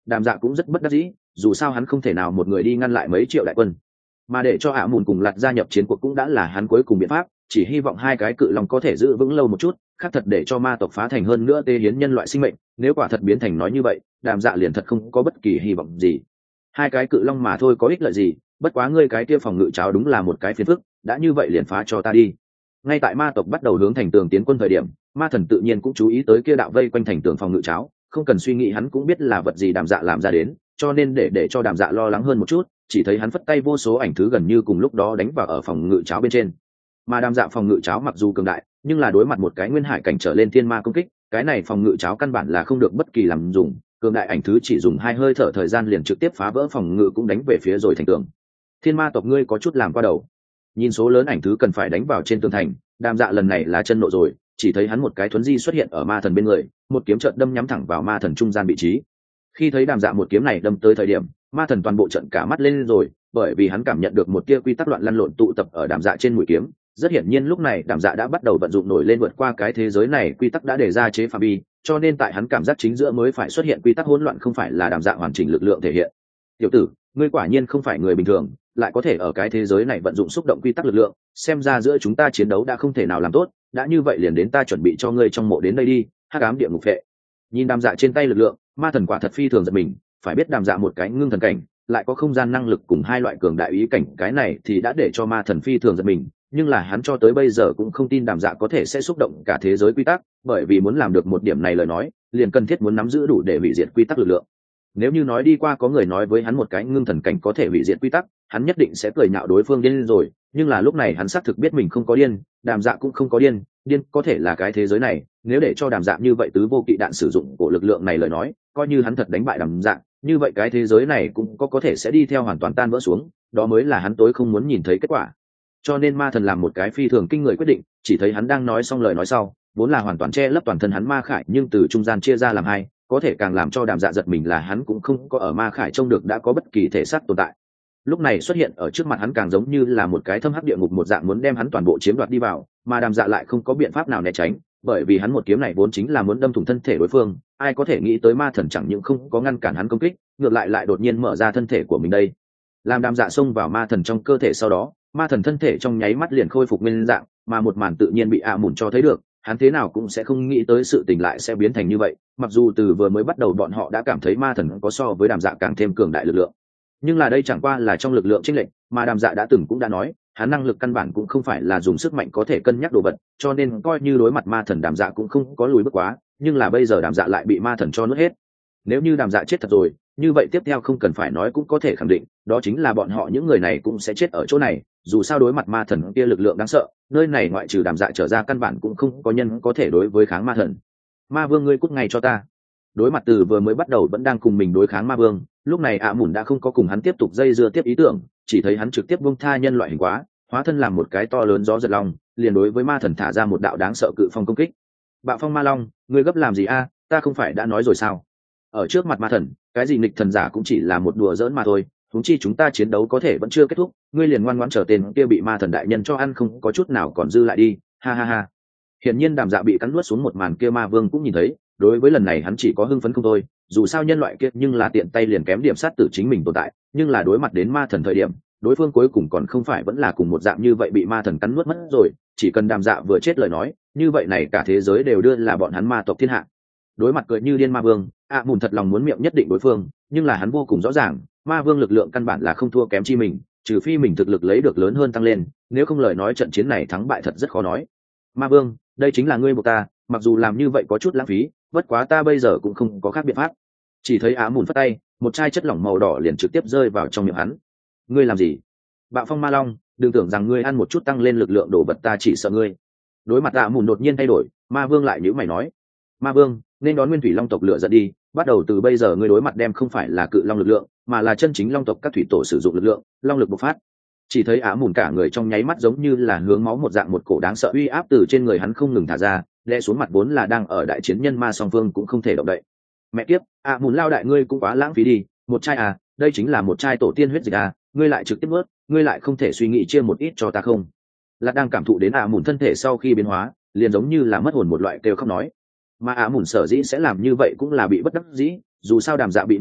[SPEAKER 1] Đàm Dạ cũng rất bất đắc dĩ, dù sao hắn không thể nào một người đi ngăn lại mấy triệu đại quân, mà để cho mùn cùng Lạt gia nhập chiến cuộc cũng đã là hắn cuối cùng biện pháp, chỉ hy vọng hai cái cự long có thể giữ vững lâu một chút, khác thật để cho ma tộc phá thành hơn nữa tê hiến nhân loại sinh mệnh, nếu quả thật biến thành nói như vậy, Đàm Dạ liền thật không có bất kỳ hy vọng gì. Hai cái cự long mà thôi có ích lợi gì, bất quá ngươi cái kia phòng ngự cháo đúng là một cái phiền phức, đã như vậy liền phá cho ta đi. Ngay tại ma tộc bắt đầu hướng thành tường tiến quân thời điểm, ma thần tự nhiên cũng chú ý tới kia đạo vây quanh thành tường phòng ngự cháo, không cần suy nghĩ hắn cũng biết là vật gì Đàm Dạ làm ra đến, cho nên để cho Đàm Dạ lo lắng hơn một chút, chỉ thấy hắn phất tay vô số ảnh thứ gần như cùng lúc đó đánh vào ở phòng ngự cháo bên trên. Mà Đàm Dạ phòng ngự cháo mặc dù cường đại, nhưng là đối mặt một cái nguyên hải cảnh trở lên thiên ma công kích, cái này phòng ngự cháo căn bản là không được bất kỳ làm dùng, cường đại ảnh thứ chỉ dùng 2 hơi thở thời gian liền trực tiếp phá vỡ phòng ngự cũng đánh về phía rồi thành tường. Thiên ma tộc ngươi có chút làm qua đầu. Nhìn số lớn ảnh thứ cần phải đánh vào trên tường thành, Đàm Dạ lần này là chân nộ rồi, chỉ thấy hắn một cái thuấn di xuất hiện ở ma thần bên người, một kiếm trận đâm nhắm thẳng vào ma thần trung gian vị trí. Khi thấy Đàm Dạ một kiếm này đâm tới thời điểm, ma thần toàn bộ trận cả mắt lên rồi, bởi vì hắn cảm nhận được một tia quy tắc loạn lăn lộn tụ tập ở Đàm Dạ trên mũi kiếm. Rất hiển nhiên lúc này Đàm Dạ đã bắt đầu vận dụng nổi lên vượt qua cái thế giới này quy tắc đã đề ra chế phạm vi, cho nên tại hắn cảm giác chính giữa mới phải xuất hiện quy tắc hỗn loạn, không phải là Đàm Dạ hoàn chỉnh lực lượng thể hiện. Tiểu tử, ngươi quả nhiên không phải người bình thường, lại có thể ở cái thế giới này vận dụng xúc động quy tắc lực lượng, xem ra giữa chúng ta chiến đấu đã không thể nào làm tốt, đã như vậy liền đến ta chuẩn bị cho ngươi trong mộ đến đây đi, hắc ám địa ngục phệ. Nhìn Đàm Dạ trên tay lực lượng, ma thần quả thật phi thường giật mình, phải biết Đàm Dạ một cái ngưng thần cảnh, lại có không gian năng lực cùng hai loại cường đại ý cảnh, cái này thì đã để cho ma thần phi thường giật mình, nhưng là hắn cho tới bây giờ cũng không tin Đàm Dạ có thể sẽ xúc động cả thế giới quy tắc, bởi vì muốn làm được một điểm này lời nói, liền cần thiết muốn nắm giữ đủ để hủy diệt quy tắc lực lượng. Nếu như nói đi qua có người nói với hắn một cái ngưng thần cảnh có thể hủy diệt quy tắc, hắn nhất định sẽ cười nhạo đối phương điên rồi, nhưng là lúc này hắn xác thực biết mình không có điên, Đàm Dạ cũng không có điên, điên có thể là cái thế giới này, nếu để cho Đàm Dạ như vậy tứ vô kỵ đạn sử dụng của lực lượng này lời nói, coi như hắn thật đánh bại Đàm Dạ, như vậy cái thế giới này cũng có thể sẽ đi theo hoàn toàn tan vỡ xuống, đó mới là hắn tối không muốn nhìn thấy kết quả. Cho nên ma thần làm một cái phi thường kinh người quyết định, chỉ thấy hắn đang nói xong lời nói sau, vốn là hoàn toàn che lấp toàn thân hắn ma khải, nhưng từ trung gian chia ra làm hai, có thể càng làm cho Đàm Dạ giật mình là hắn cũng không có ở ma khải trông được đã có bất kỳ thể xác tồn tại. Lúc này xuất hiện ở trước mặt hắn càng giống như là một cái thâm hắc địa ngục một dạng muốn đem hắn toàn bộ chiếm đoạt đi vào, mà Đàm Dạ lại không có biện pháp nào né tránh, bởi vì hắn một kiếm này vốn chính là muốn đâm thủng thân thể đối phương, ai có thể nghĩ tới ma thần chẳng những không có ngăn cản hắn công kích, ngược lại đột nhiên mở ra thân thể của mình đây. Làm Đàm Dạ xông vào ma thần trong cơ thể sau đó, ma thần thân thể trong nháy mắt liền khôi phục nguyên dạng, mà một màn tự nhiên bị mùn cho thấy được, hắn thế nào cũng sẽ không nghĩ tới sự tình lại sẽ biến thành như vậy, mặc dù từ vừa mới bắt đầu bọn họ đã cảm thấy ma thần có so với Đàm Dạ càng thêm cường đại lực lượng, nhưng là đây chẳng qua là trong lực lượng chênh lệch, mà Đàm Dạ đã từng cũng đã nói, hắn năng lực căn bản cũng không phải là dùng sức mạnh có thể cân nhắc đồ vật, cho nên coi như đối mặt ma thần Đàm Dạ cũng không có lùi bước quá, nhưng là bây giờ Đàm Dạ lại bị ma thần cho nuốt hết. Nếu như Đàm Dạ chết thật rồi, như vậy tiếp theo không cần phải nói cũng có thể khẳng định, đó chính là bọn họ những người này cũng sẽ chết ở chỗ này, dù sao đối mặt ma thần kia lực lượng đáng sợ, nơi này ngoại trừ Đàm Dạ trở ra căn bản cũng không có nhân có thể đối với kháng ma thần. Ma vương ngươi cút ngay cho ta. Đối mặt từ vừa mới bắt đầu vẫn đang cùng mình đối kháng ma vương, lúc này mùn đã không có cùng hắn tiếp tục dây dưa tiếp ý tưởng, chỉ thấy hắn trực tiếp buông tha nhân loại hình quá, hóa thân làm một cái to lớn gió giật long, liền đối với ma thần thả ra một đạo đáng sợ cự phong công kích. Bạo phong ma long, ngươi gấp làm gì a? Ta không phải đã nói rồi sao? Ở trước mặt ma thần, cái gì nghịch thần giả cũng chỉ là một đùa giỡn mà thôi, huống chi chúng ta chiến đấu có thể vẫn chưa kết thúc, ngươi liền ngoan ngoãn chờ tên kia bị ma thần đại nhân cho ăn không có chút nào còn dư lại đi, ha ha ha. Hiển nhiên Đàm Dạ bị cắn nuốt xuống một màn kia ma vương cũng nhìn thấy, đối với lần này hắn chỉ có hưng phấn không thôi, dù sao nhân loại kia nhưng là tiện tay liền kém điểm sát tử chính mình tồn tại, nhưng là đối mặt đến ma thần thời điểm, đối phương cuối cùng còn không phải vẫn là cùng một dạng như vậy bị ma thần cắn nuốt mất rồi, chỉ cần Đàm Dạ vừa chết lời nói, như vậy này cả thế giới đều đưa là bọn hắn ma tộc thiên hạ. Đối mặt cười như điên ma vương, mùn thật lòng muốn miệng nhất định đối phương, nhưng là hắn vô cùng rõ ràng, ma vương lực lượng căn bản là không thua kém chi mình, trừ phi mình thực lực lấy được lớn hơn tăng lên, nếu không lời nói trận chiến này thắng bại thật rất khó nói. Ma vương, đây chính là ngươi buộc ta, mặc dù làm như vậy có chút lãng phí, bất quá ta bây giờ cũng không có khác biện pháp. Chỉ thấy mùn phất tay, một chai chất lỏng màu đỏ liền trực tiếp rơi vào trong miệng hắn. Ngươi làm gì? Bạo phong ma long, đừng tưởng rằng ngươi ăn một chút tăng lên lực lượng đồ vật ta chỉ sợ ngươi. Đối mặt mùn đột nhiên thay đổi, ma vương lại nhíu mày nói, ma vương nên đón nguyên thủy long tộc lựa giận đi, bắt đầu từ bây giờ ngươi đối mặt đem không phải là cự long lực lượng, mà là chân chính long tộc các thủy tổ sử dụng lực lượng, long lực bộc phát. Chỉ thấy mùn cả người trong nháy mắt giống như là hướng máu một dạng, một cổ đáng sợ uy áp từ trên người hắn không ngừng thả ra, đè xuống mặt vốn là đang ở đại chiến nhân ma song phương cũng không thể động đậy. Mẹ kiếp, mùn lao đại ngươi cũng quá lãng phí đi, một chai đây chính là một chai tổ tiên huyết dịch ngươi lại trực tiếp ướt, ngươi lại không thể suy nghĩ chia một ít cho ta không? Lạt đang cảm thụ đến mùn thân thể sau khi biến hóa, liền giống như là mất hồn một loại kêu khóc nói, mà mùn sở dĩ sẽ làm như vậy cũng là bị bất đắc dĩ, dù sao Đàm Dạ bị nuốt hết,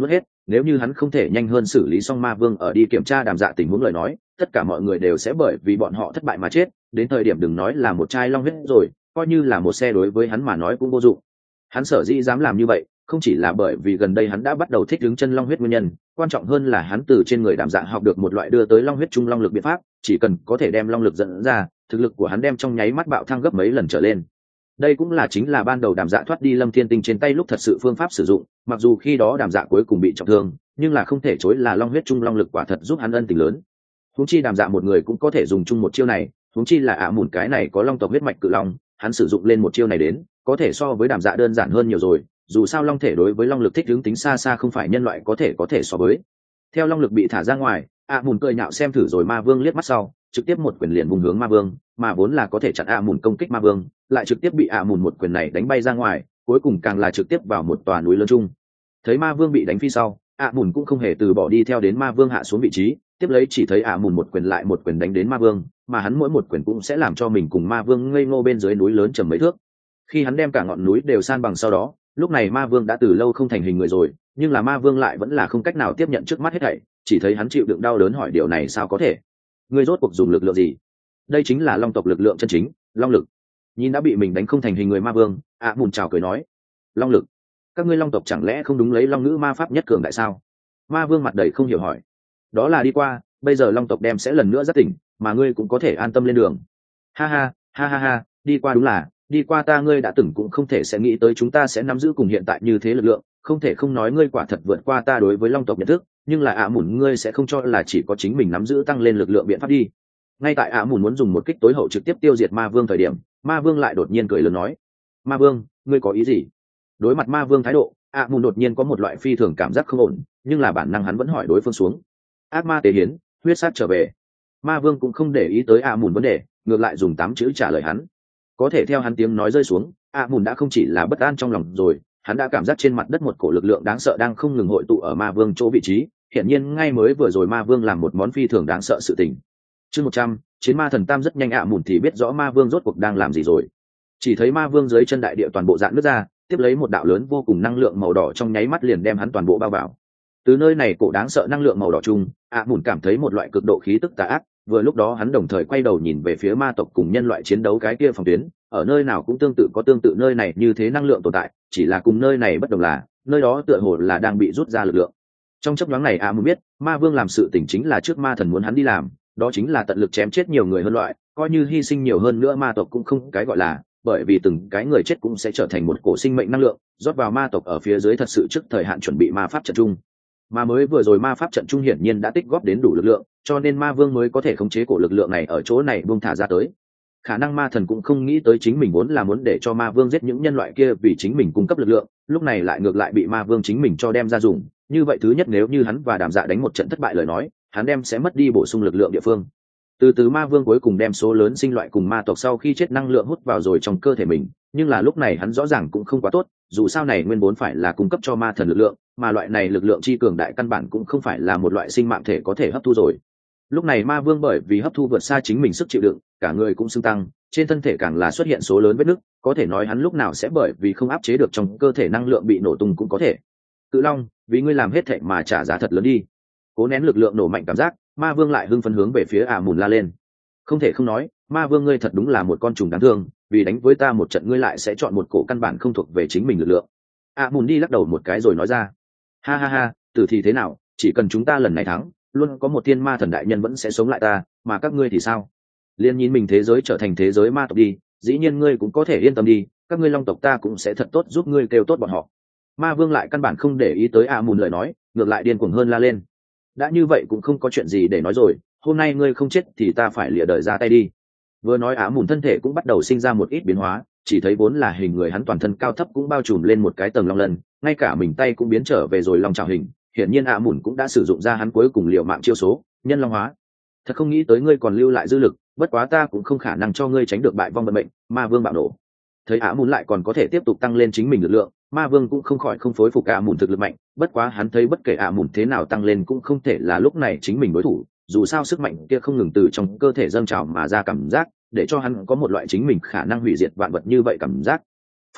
[SPEAKER 1] nếu như hắn không thể nhanh hơn xử lý xong ma vương ở đi kiểm tra Đàm Dạ tình huống lời nói, tất cả mọi người đều sẽ bởi vì bọn họ thất bại mà chết, đến thời điểm đừng nói là một chai long huyết rồi, coi như là một xe đối với hắn mà nói cũng vô dụng. Hắn sở dĩ dám làm như vậy, không chỉ là bởi vì gần đây hắn đã bắt đầu thích ứng chân long huyết nguyên nhân, quan trọng hơn là hắn từ trên người Đàm Dạ học được một loại đưa tới long huyết trung long lực biện pháp, chỉ cần có thể đem long lực dẫn ra, thực lực của hắn đem trong nháy mắt bạo thăng gấp mấy lần trở lên. Đây cũng là chính là ban đầu Đàm Dạ thoát đi Lâm Thiên Tinh trên tay lúc thật sự phương pháp sử dụng, mặc dù khi đó Đàm Dạ cuối cùng bị trọng thương, nhưng là không thể chối là long huyết trung long lực quả thật giúp hắn ân tình lớn. Huống chi Đàm Dạ một người cũng có thể dùng chung một chiêu này, huống chi là ạ mùn cái này có long tộc huyết mạch cự long, hắn sử dụng lên một chiêu này đến, có thể so với Đàm Dạ đơn giản hơn nhiều rồi, dù sao long thể đối với long lực thích ứng tính xa xa không phải nhân loại có thể so với. Theo long lực bị thả ra ngoài, ạ mùn cười nhạo xem thử rồi ma vương liếc mắt sau, trực tiếp một quyền liền vùng hướng ma vương, mà vốn là có thể chặn ạ mùn công kích ma vương, lại trực tiếp bị ạ mùn một quyền này đánh bay ra ngoài, cuối cùng càng là trực tiếp vào một tòa núi lớn chung. Thấy ma vương bị đánh phi sau, ạ mùn cũng không hề từ bỏ đi theo đến ma vương hạ xuống vị trí, tiếp lấy chỉ thấy ạ mùn một quyền lại một quyền đánh đến ma vương, mà hắn mỗi một quyền cũng sẽ làm cho mình cùng ma vương ngây ngô bên dưới núi lớn chầm mấy thước. Khi hắn đem cả ngọn núi đều san bằng sau đó, lúc này ma vương đã từ lâu không thành hình người rồi, nhưng là ma vương lại vẫn là không cách nào tiếp nhận trước mắt hết thảy, chỉ thấy hắn chịu đựng đau đớn hỏi điều này sao có thể? Ngươi rốt cuộc dùng lực lượng gì? Đây chính là long tộc lực lượng chân chính, long lực. Nhìn đã bị mình đánh không thành hình người ma vương, ạ mùn chào cười nói: long lực? Các ngươi long tộc chẳng lẽ không đúng lấy long ngữ ma pháp nhất cường đại sao? Ma vương mặt đầy không hiểu hỏi. Đó là đi qua, bây giờ long tộc đem sẽ lần nữa giác tỉnh, mà ngươi cũng có thể an tâm lên đường. Ha ha, ha ha ha, đi qua đúng là, đi qua ta ngươi đã từng cũng không thể sẽ nghĩ tới chúng ta sẽ nắm giữ cùng hiện tại như thế lực lượng, không thể không nói ngươi quả thật vượt qua ta đối với long tộc nhận thức, nhưng là ạ mùn ngươi sẽ không cho là chỉ có chính mình nắm giữ tăng lên lực lượng biện pháp đi. Ngay tại ạ mùn muốn dùng một kích tối hậu trực tiếp tiêu diệt ma vương thời điểm, ma vương lại đột nhiên cười lớn nói: ma vương, ngươi có ý gì? Đối mặt ma vương thái độ, ạ mùn đột nhiên có một loại phi thường cảm giác không ổn, nhưng là bản năng hắn vẫn hỏi đối phương xuống: ác ma tế hiến, huyết sát trở về. Ma vương cũng không để ý tới ạ mùn vấn đề, ngược lại dùng 8 chữ trả lời hắn. Có thể theo hắn tiếng nói rơi xuống, ạ mùn đã không chỉ là bất an trong lòng rồi, hắn đã cảm giác trên mặt đất một cổ lực lượng đáng sợ đang không ngừng hội tụ ở ma vương chỗ vị trí, hiển nhiên ngay mới vừa rồi ma vương làm một món phi thường đáng sợ sự tình. Chương 100, chiến ma thần tam rất nhanh ạ mùn thì biết rõ ma vương rốt cuộc đang làm gì rồi. Chỉ thấy ma vương dưới chân đại địa toàn bộ dạn nứt ra, tiếp lấy một đạo lớn vô cùng năng lượng màu đỏ trong nháy mắt liền đem hắn toàn bộ bao vào. Từ nơi này cổ đáng sợ năng lượng màu đỏ chung, ạ mùn cảm thấy một loại cực độ khí tức tà ác, vừa lúc đó hắn đồng thời quay đầu nhìn về phía ma tộc cùng nhân loại chiến đấu cái kia phòng tuyến, ở nơi nào cũng tương tự nơi này như thế năng lượng tồn tại, chỉ là cùng nơi này bất đồng là, nơi đó tựa hồ là đang bị rút ra lực lượng. Trong chốc nhoáng này ạ mùn biết, ma vương làm sự tình chính là trước ma thần muốn hắn đi làm, đó chính là tận lực chém chết nhiều người hơn loại, coi như hy sinh nhiều hơn nữa ma tộc cũng không cái gọi là, bởi vì từng cái người chết cũng sẽ trở thành một cổ sinh mệnh năng lượng, rót vào ma tộc ở phía dưới thật sự trước thời hạn chuẩn bị ma pháp trận chung. Mà mới vừa rồi ma pháp trận trung hiển nhiên đã tích góp đến đủ lực lượng, cho nên ma vương mới có thể khống chế cổ lực lượng này ở chỗ này buông thả ra tới. Khả năng ma thần cũng không nghĩ tới chính mình vốn là muốn để cho ma vương giết những nhân loại kia vì chính mình cung cấp lực lượng, lúc này lại ngược lại bị ma vương chính mình cho đem ra dùng. Như vậy thứ nhất, nếu như hắn và Đàm Dạ đánh một trận thất bại lời nói, hắn đem sẽ mất đi bổ sung lực lượng địa phương. Từ từ ma vương cuối cùng đem số lớn sinh loại cùng ma tộc sau khi chết năng lượng hút vào rồi trong cơ thể mình, nhưng là lúc này hắn rõ ràng cũng không quá tốt, dù sao này nguyên vốn phải là cung cấp cho ma thần lực lượng, mà loại này lực lượng chi cường đại căn bản cũng không phải là một loại sinh mạng thể có thể hấp thu rồi. Lúc này ma vương bởi vì hấp thu vượt xa chính mình sức chịu đựng, cả người cũng sưng tăng, trên thân thể càng là xuất hiện số lớn vết nứt, có thể nói hắn lúc nào sẽ bởi vì không áp chế được trong cơ thể năng lượng bị nổ tung cũng có thể. Cự Long, vì ngươi làm hết thệ mà trả giá thật lớn đi. Cố nén lực lượng nổ mạnh cảm giác, ma vương lại hưng phấn hướng về phía ạ mùn la lên. Không thể không nói, ma vương ngươi thật đúng là một con trùng đáng thương, vì đánh với ta một trận ngươi lại sẽ chọn một cổ căn bản không thuộc về chính mình lực lượng. ạ mùn đi lắc đầu một cái rồi nói ra: ha ha ha, tử thì thế nào, chỉ cần chúng ta lần này thắng, luôn có một thiên ma thần đại nhân vẫn sẽ sống lại ta, mà các ngươi thì sao? Liên nhìn mình thế giới trở thành thế giới ma tộc đi, dĩ nhiên ngươi cũng có thể yên tâm đi, các ngươi long tộc ta cũng sẽ thật tốt giúp ngươi kêu tốt bọn họ. Ma vương lại căn bản không để ý tới ạ mùn lời nói, ngược lại điên cuồng hơn la lên: đã như vậy cũng không có chuyện gì để nói rồi, hôm nay ngươi không chết thì ta phải lìa đời ra tay đi. Vừa nói ạ mùn thân thể cũng bắt đầu sinh ra một ít biến hóa, chỉ thấy vốn là hình người hắn toàn thân cao thấp cũng bao trùm lên một cái tầng long lân, ngay cả mình tay cũng biến trở về rồi long trào hình, hiển nhiên ạ mùn cũng đã sử dụng ra hắn cuối cùng liều mạng chiêu số nhân long hóa. Thật không nghĩ tới ngươi còn lưu lại dư lực, bất quá ta cũng không khả năng cho ngươi tránh được bại vong vận mệnh. Ma vương bạo nổ, thấy ạ mùn lại còn có thể tiếp tục tăng lên chính mình lực lượng, ma vương cũng không khỏi không phối phục ạ mùn thực lực mạnh, bất quá hắn thấy bất kể ạ mùn thế nào tăng lên cũng không thể là lúc này chính mình đối thủ, dù sao sức mạnh kia không ngừng từ trong cơ thể dâng trào mà ra cảm giác, để cho hắn có một loại chính mình khả năng hủy diệt vạn vật như vậy cảm giác. Phất tay,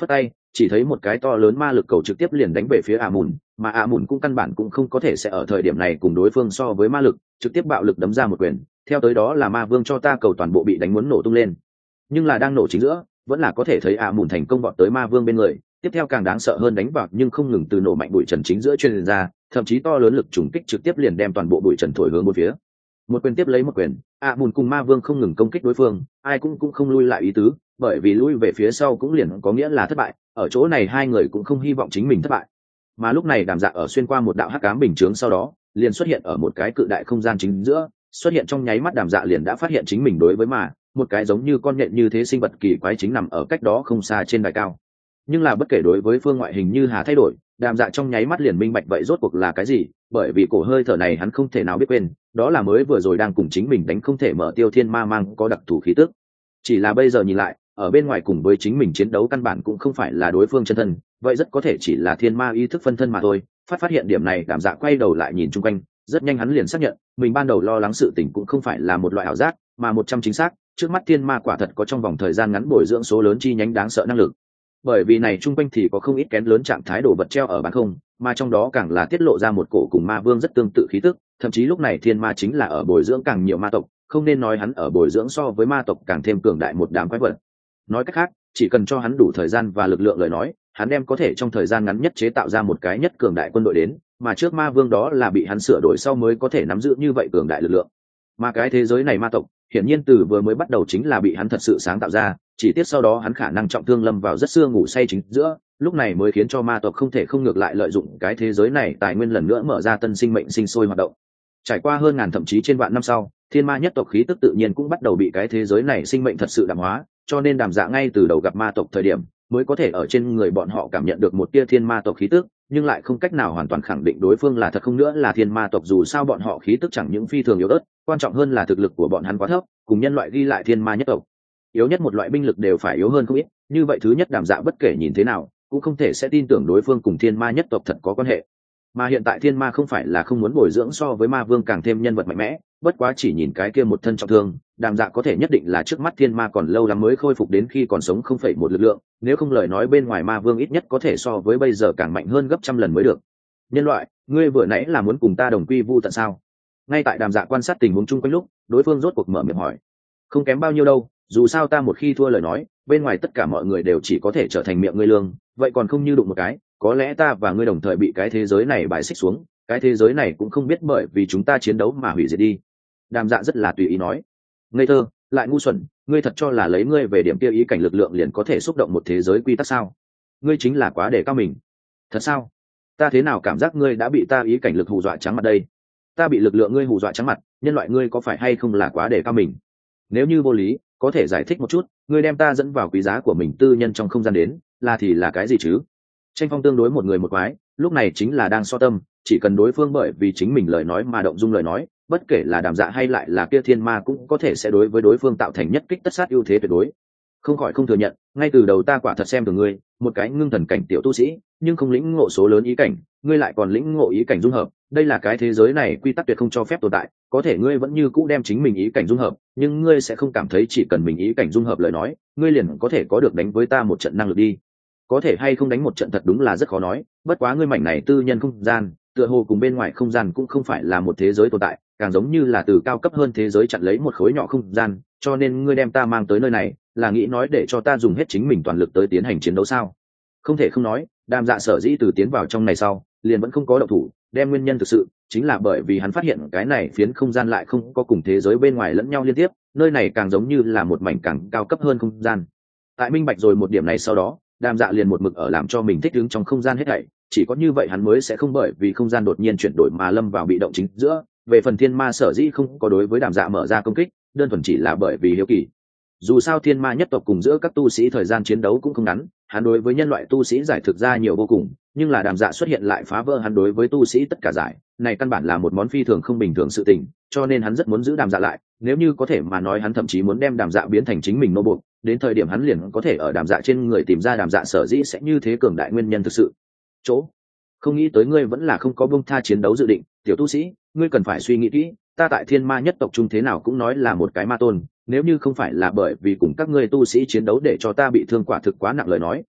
[SPEAKER 1] chỉ thấy một cái to lớn ma lực cầu trực tiếp liền đánh về phía ả mùn, mà ả mùn cũng căn bản cũng không có thể sẽ ở thời điểm này cùng đối phương so với ma lực, trực tiếp bạo lực đấm ra một quyền, theo tới đó là ma vương cho ta cầu toàn bộ bị đánh muốn nổ tung lên. Nhưng là đang nổ chính giữa, vẫn là có thể thấy ả mùn thành công vọt tới ma vương bên người, tiếp theo càng đáng sợ hơn đánh vào nhưng không ngừng từ nổ mạnh bụi trần chính giữa truyền ra, thậm chí to lớn lực trùng kích trực tiếp liền đem toàn bộ bụi trần thổi hướng bốn phía. Một quyền tiếp lấy một quyền, ả mùn cùng ma vương không ngừng công kích đối phương, ai cũng không lui lại ý tứ, bởi vì lui về phía sau cũng liền có nghĩa là thất bại, ở chỗ này hai người cũng không hy vọng chính mình thất bại. Mà lúc này Đàm Dạ ở xuyên qua một đạo hắc ám bình chướng sau đó, liền xuất hiện ở một cái cự đại không gian chính giữa, xuất hiện trong nháy mắt Đàm Dạ liền đã phát hiện chính mình đối với mà một cái giống như con nhện như thế sinh vật kỳ quái chính nằm ở cách đó không xa trên đài cao. Nhưng là bất kể đối với phương ngoại hình như hà thay đổi, Đàm Dạ trong nháy mắt liền minh bạch vậy rốt cuộc là cái gì, bởi vì cổ hơi thở này hắn không thể nào biết quên, đó là mới vừa rồi đang cùng chính mình đánh không thể mở Tiêu Thiên Ma mang có đặc thù khí tức. Chỉ là bây giờ nhìn lại, ở bên ngoài cùng với chính mình chiến đấu căn bản cũng không phải là đối phương chân thân, vậy rất có thể chỉ là thiên ma ý thức phân thân mà thôi. Phát hiện điểm này, Đàm Dạ quay đầu lại nhìn chung quanh, rất nhanh hắn liền xác nhận mình ban đầu lo lắng sự tình cũng không phải là một loại ảo giác, mà 100 chính xác, trước mắt thiên ma quả thật có trong vòng thời gian ngắn bồi dưỡng số lớn chi nhánh đáng sợ năng lực. Bởi vì này chung quanh thì có không ít kén lớn trạng thái đồ vật treo ở bán không, mà trong đó càng là tiết lộ ra một cổ cùng ma vương rất tương tự khí tức, thậm chí lúc này thiên ma chính là ở bồi dưỡng càng nhiều ma tộc, không nên nói hắn ở bồi dưỡng so với ma tộc càng thêm cường đại một đám quái vật. Nói cách khác, chỉ cần cho hắn đủ thời gian và lực lượng lời nói, hắn đem có thể trong thời gian ngắn nhất chế tạo ra một cái nhất cường đại quân đội đến, mà trước ma vương đó là bị hắn sửa đổi sau mới có thể nắm giữ như vậy cường đại lực lượng. Mà cái thế giới này ma tộc, hiển nhiên từ vừa mới bắt đầu chính là bị hắn thật sự sáng tạo ra, chỉ tiếc sau đó hắn khả năng trọng thương lâm vào rất xưa ngủ say chính giữa, lúc này mới khiến cho ma tộc không thể không ngược lại lợi dụng cái thế giới này tài nguyên lần nữa mở ra tân sinh mệnh sinh sôi hoạt động. Trải qua hơn ngàn thậm chí trên vạn năm sau, thiên ma nhất tộc khí tức tự nhiên cũng bắt đầu bị cái thế giới này sinh mệnh thật sự đạm hóa, cho nên Đàm Dạ ngay từ đầu gặp ma tộc thời điểm mới có thể ở trên người bọn họ cảm nhận được một tia thiên ma tộc khí tức, nhưng lại không cách nào hoàn toàn khẳng định đối phương là thật không nữa là thiên ma tộc, dù sao bọn họ khí tức chẳng những phi thường yếu ớt, quan trọng hơn là thực lực của bọn hắn quá thấp, cùng nhân loại ghi lại thiên ma nhất tộc yếu nhất một loại binh lực đều phải yếu hơn không ít, như vậy thứ nhất Đàm Dạ bất kể nhìn thế nào cũng không thể sẽ tin tưởng đối phương cùng thiên ma nhất tộc thật có quan hệ. Mà hiện tại thiên ma không phải là không muốn bồi dưỡng so với ma vương càng thêm nhân vật mạnh mẽ, bất quá chỉ nhìn cái kia một thân trọng thương, Đàm Dạ có thể nhất định là trước mắt thiên ma còn lâu lắm mới khôi phục đến khi còn sống 0,1 lực lượng, nếu không lời nói bên ngoài ma vương ít nhất có thể so với bây giờ càng mạnh hơn gấp trăm lần mới được. Nhân loại, ngươi vừa nãy là muốn cùng ta đồng quy vu tận sao? Ngay tại Đàm Dạ quan sát tình huống chung quanh lúc, đối phương rốt cuộc mở miệng hỏi. Không kém bao nhiêu đâu, dù sao ta một khi thua lời nói, bên ngoài tất cả mọi người đều chỉ có thể trở thành miệng ngươi lương, vậy còn không như đụng một cái, có lẽ ta và ngươi đồng thời bị cái thế giới này bài xích xuống, cái thế giới này cũng không biết bởi vì chúng ta chiến đấu mà hủy diệt đi. Đàm Dạ rất là tùy ý nói. Ngây thơ, lại ngu xuẩn, ngươi thật cho là lấy ngươi về điểm kia ý cảnh lực lượng liền có thể xúc động một thế giới quy tắc sao? Ngươi chính là quá để cao mình. Thật sao? Ta thế nào cảm giác ngươi đã bị ta ý cảnh lực hù dọa trắng mặt đây? Ta bị lực lượng ngươi hù dọa trắng mặt, nhân loại ngươi có phải hay không là quá để cao mình? Nếu như vô lý, có thể giải thích một chút, ngươi đem ta dẫn vào quý giá của mình tư nhân trong không gian đến, là thì là cái gì chứ? Tranh phong tương đối một người một quái, lúc này chính là đang so tâm, chỉ cần đối phương bởi vì chính mình lời nói mà động dung lời nói, bất kể là Đàm Dạ hay lại là kia thiên ma cũng có thể sẽ đối với đối phương tạo thành nhất kích tất sát ưu thế tuyệt đối. Không khỏi không thừa nhận, ngay từ đầu ta quả thật xem thường ngươi, một cái ngưng thần cảnh tiểu tu sĩ, nhưng không lĩnh ngộ số lớn ý cảnh, ngươi lại còn lĩnh ngộ ý cảnh dung hợp, đây là cái thế giới này quy tắc tuyệt không cho phép tồn tại, có thể ngươi vẫn như cũ đem chính mình ý cảnh dung hợp, nhưng ngươi sẽ không cảm thấy chỉ cần mình ý cảnh dung hợp lời nói, ngươi liền có thể có được đánh với ta một trận năng lực đi. Có thể hay không đánh một trận thật đúng là rất khó nói, bất quá ngươi mảnh này tư nhân không gian, tựa hồ cùng bên ngoài không gian cũng không phải là một thế giới tồn tại, càng giống như là từ cao cấp hơn thế giới chặn lấy một khối nhỏ không gian, cho nên ngươi đem ta mang tới nơi này, là nghĩ nói để cho ta dùng hết chính mình toàn lực tới tiến hành chiến đấu sao? Không thể không nói, Đàm Dạ sở dĩ từ tiến vào trong này sau, liền vẫn không có động thủ, đem nguyên nhân thực sự chính là bởi vì hắn phát hiện cái này phiến không gian lại không có cùng thế giới bên ngoài lẫn nhau liên tiếp, nơi này càng giống như là một mảnh càng cao cấp hơn không gian. Tại minh bạch rồi một điểm này sau đó, Đàm Dạ liền một mực ở làm cho mình thích ứng trong không gian hết thảy, chỉ có như vậy hắn mới sẽ không bởi vì không gian đột nhiên chuyển đổi mà lâm vào bị động chính giữa. Về phần thiên ma sở dĩ không có đối với Đàm Dạ mở ra công kích, đơn thuần chỉ là bởi vì hiếu kỳ. Dù sao thiên ma nhất tộc cùng giữa các tu sĩ thời gian chiến đấu cũng không ngắn, hắn đối với nhân loại tu sĩ giải thực ra nhiều vô cùng, nhưng là Đàm Dạ xuất hiện lại phá vỡ hắn đối với tu sĩ tất cả giải, này căn bản là một món phi thường không bình thường sự tình, cho nên hắn rất muốn giữ Đàm Dạ lại, nếu như có thể mà nói hắn thậm chí muốn đem Đàm Dạ biến thành chính mình nô buộc, đến thời điểm hắn liền có thể ở Đàm Dạ trên người tìm ra Đàm Dạ sở dĩ sẽ như thế cường đại nguyên nhân thực sự. Chỗ không nghĩ tới ngươi vẫn là không có buông tha chiến đấu dự định, tiểu tu sĩ, ngươi cần phải suy nghĩ kỹ, ta tại thiên ma nhất tộc trung thế nào cũng nói là một cái ma tôn, nếu như không phải là bởi vì cùng các ngươi tu sĩ chiến đấu để cho ta bị thương quả thực quá nặng lời nói,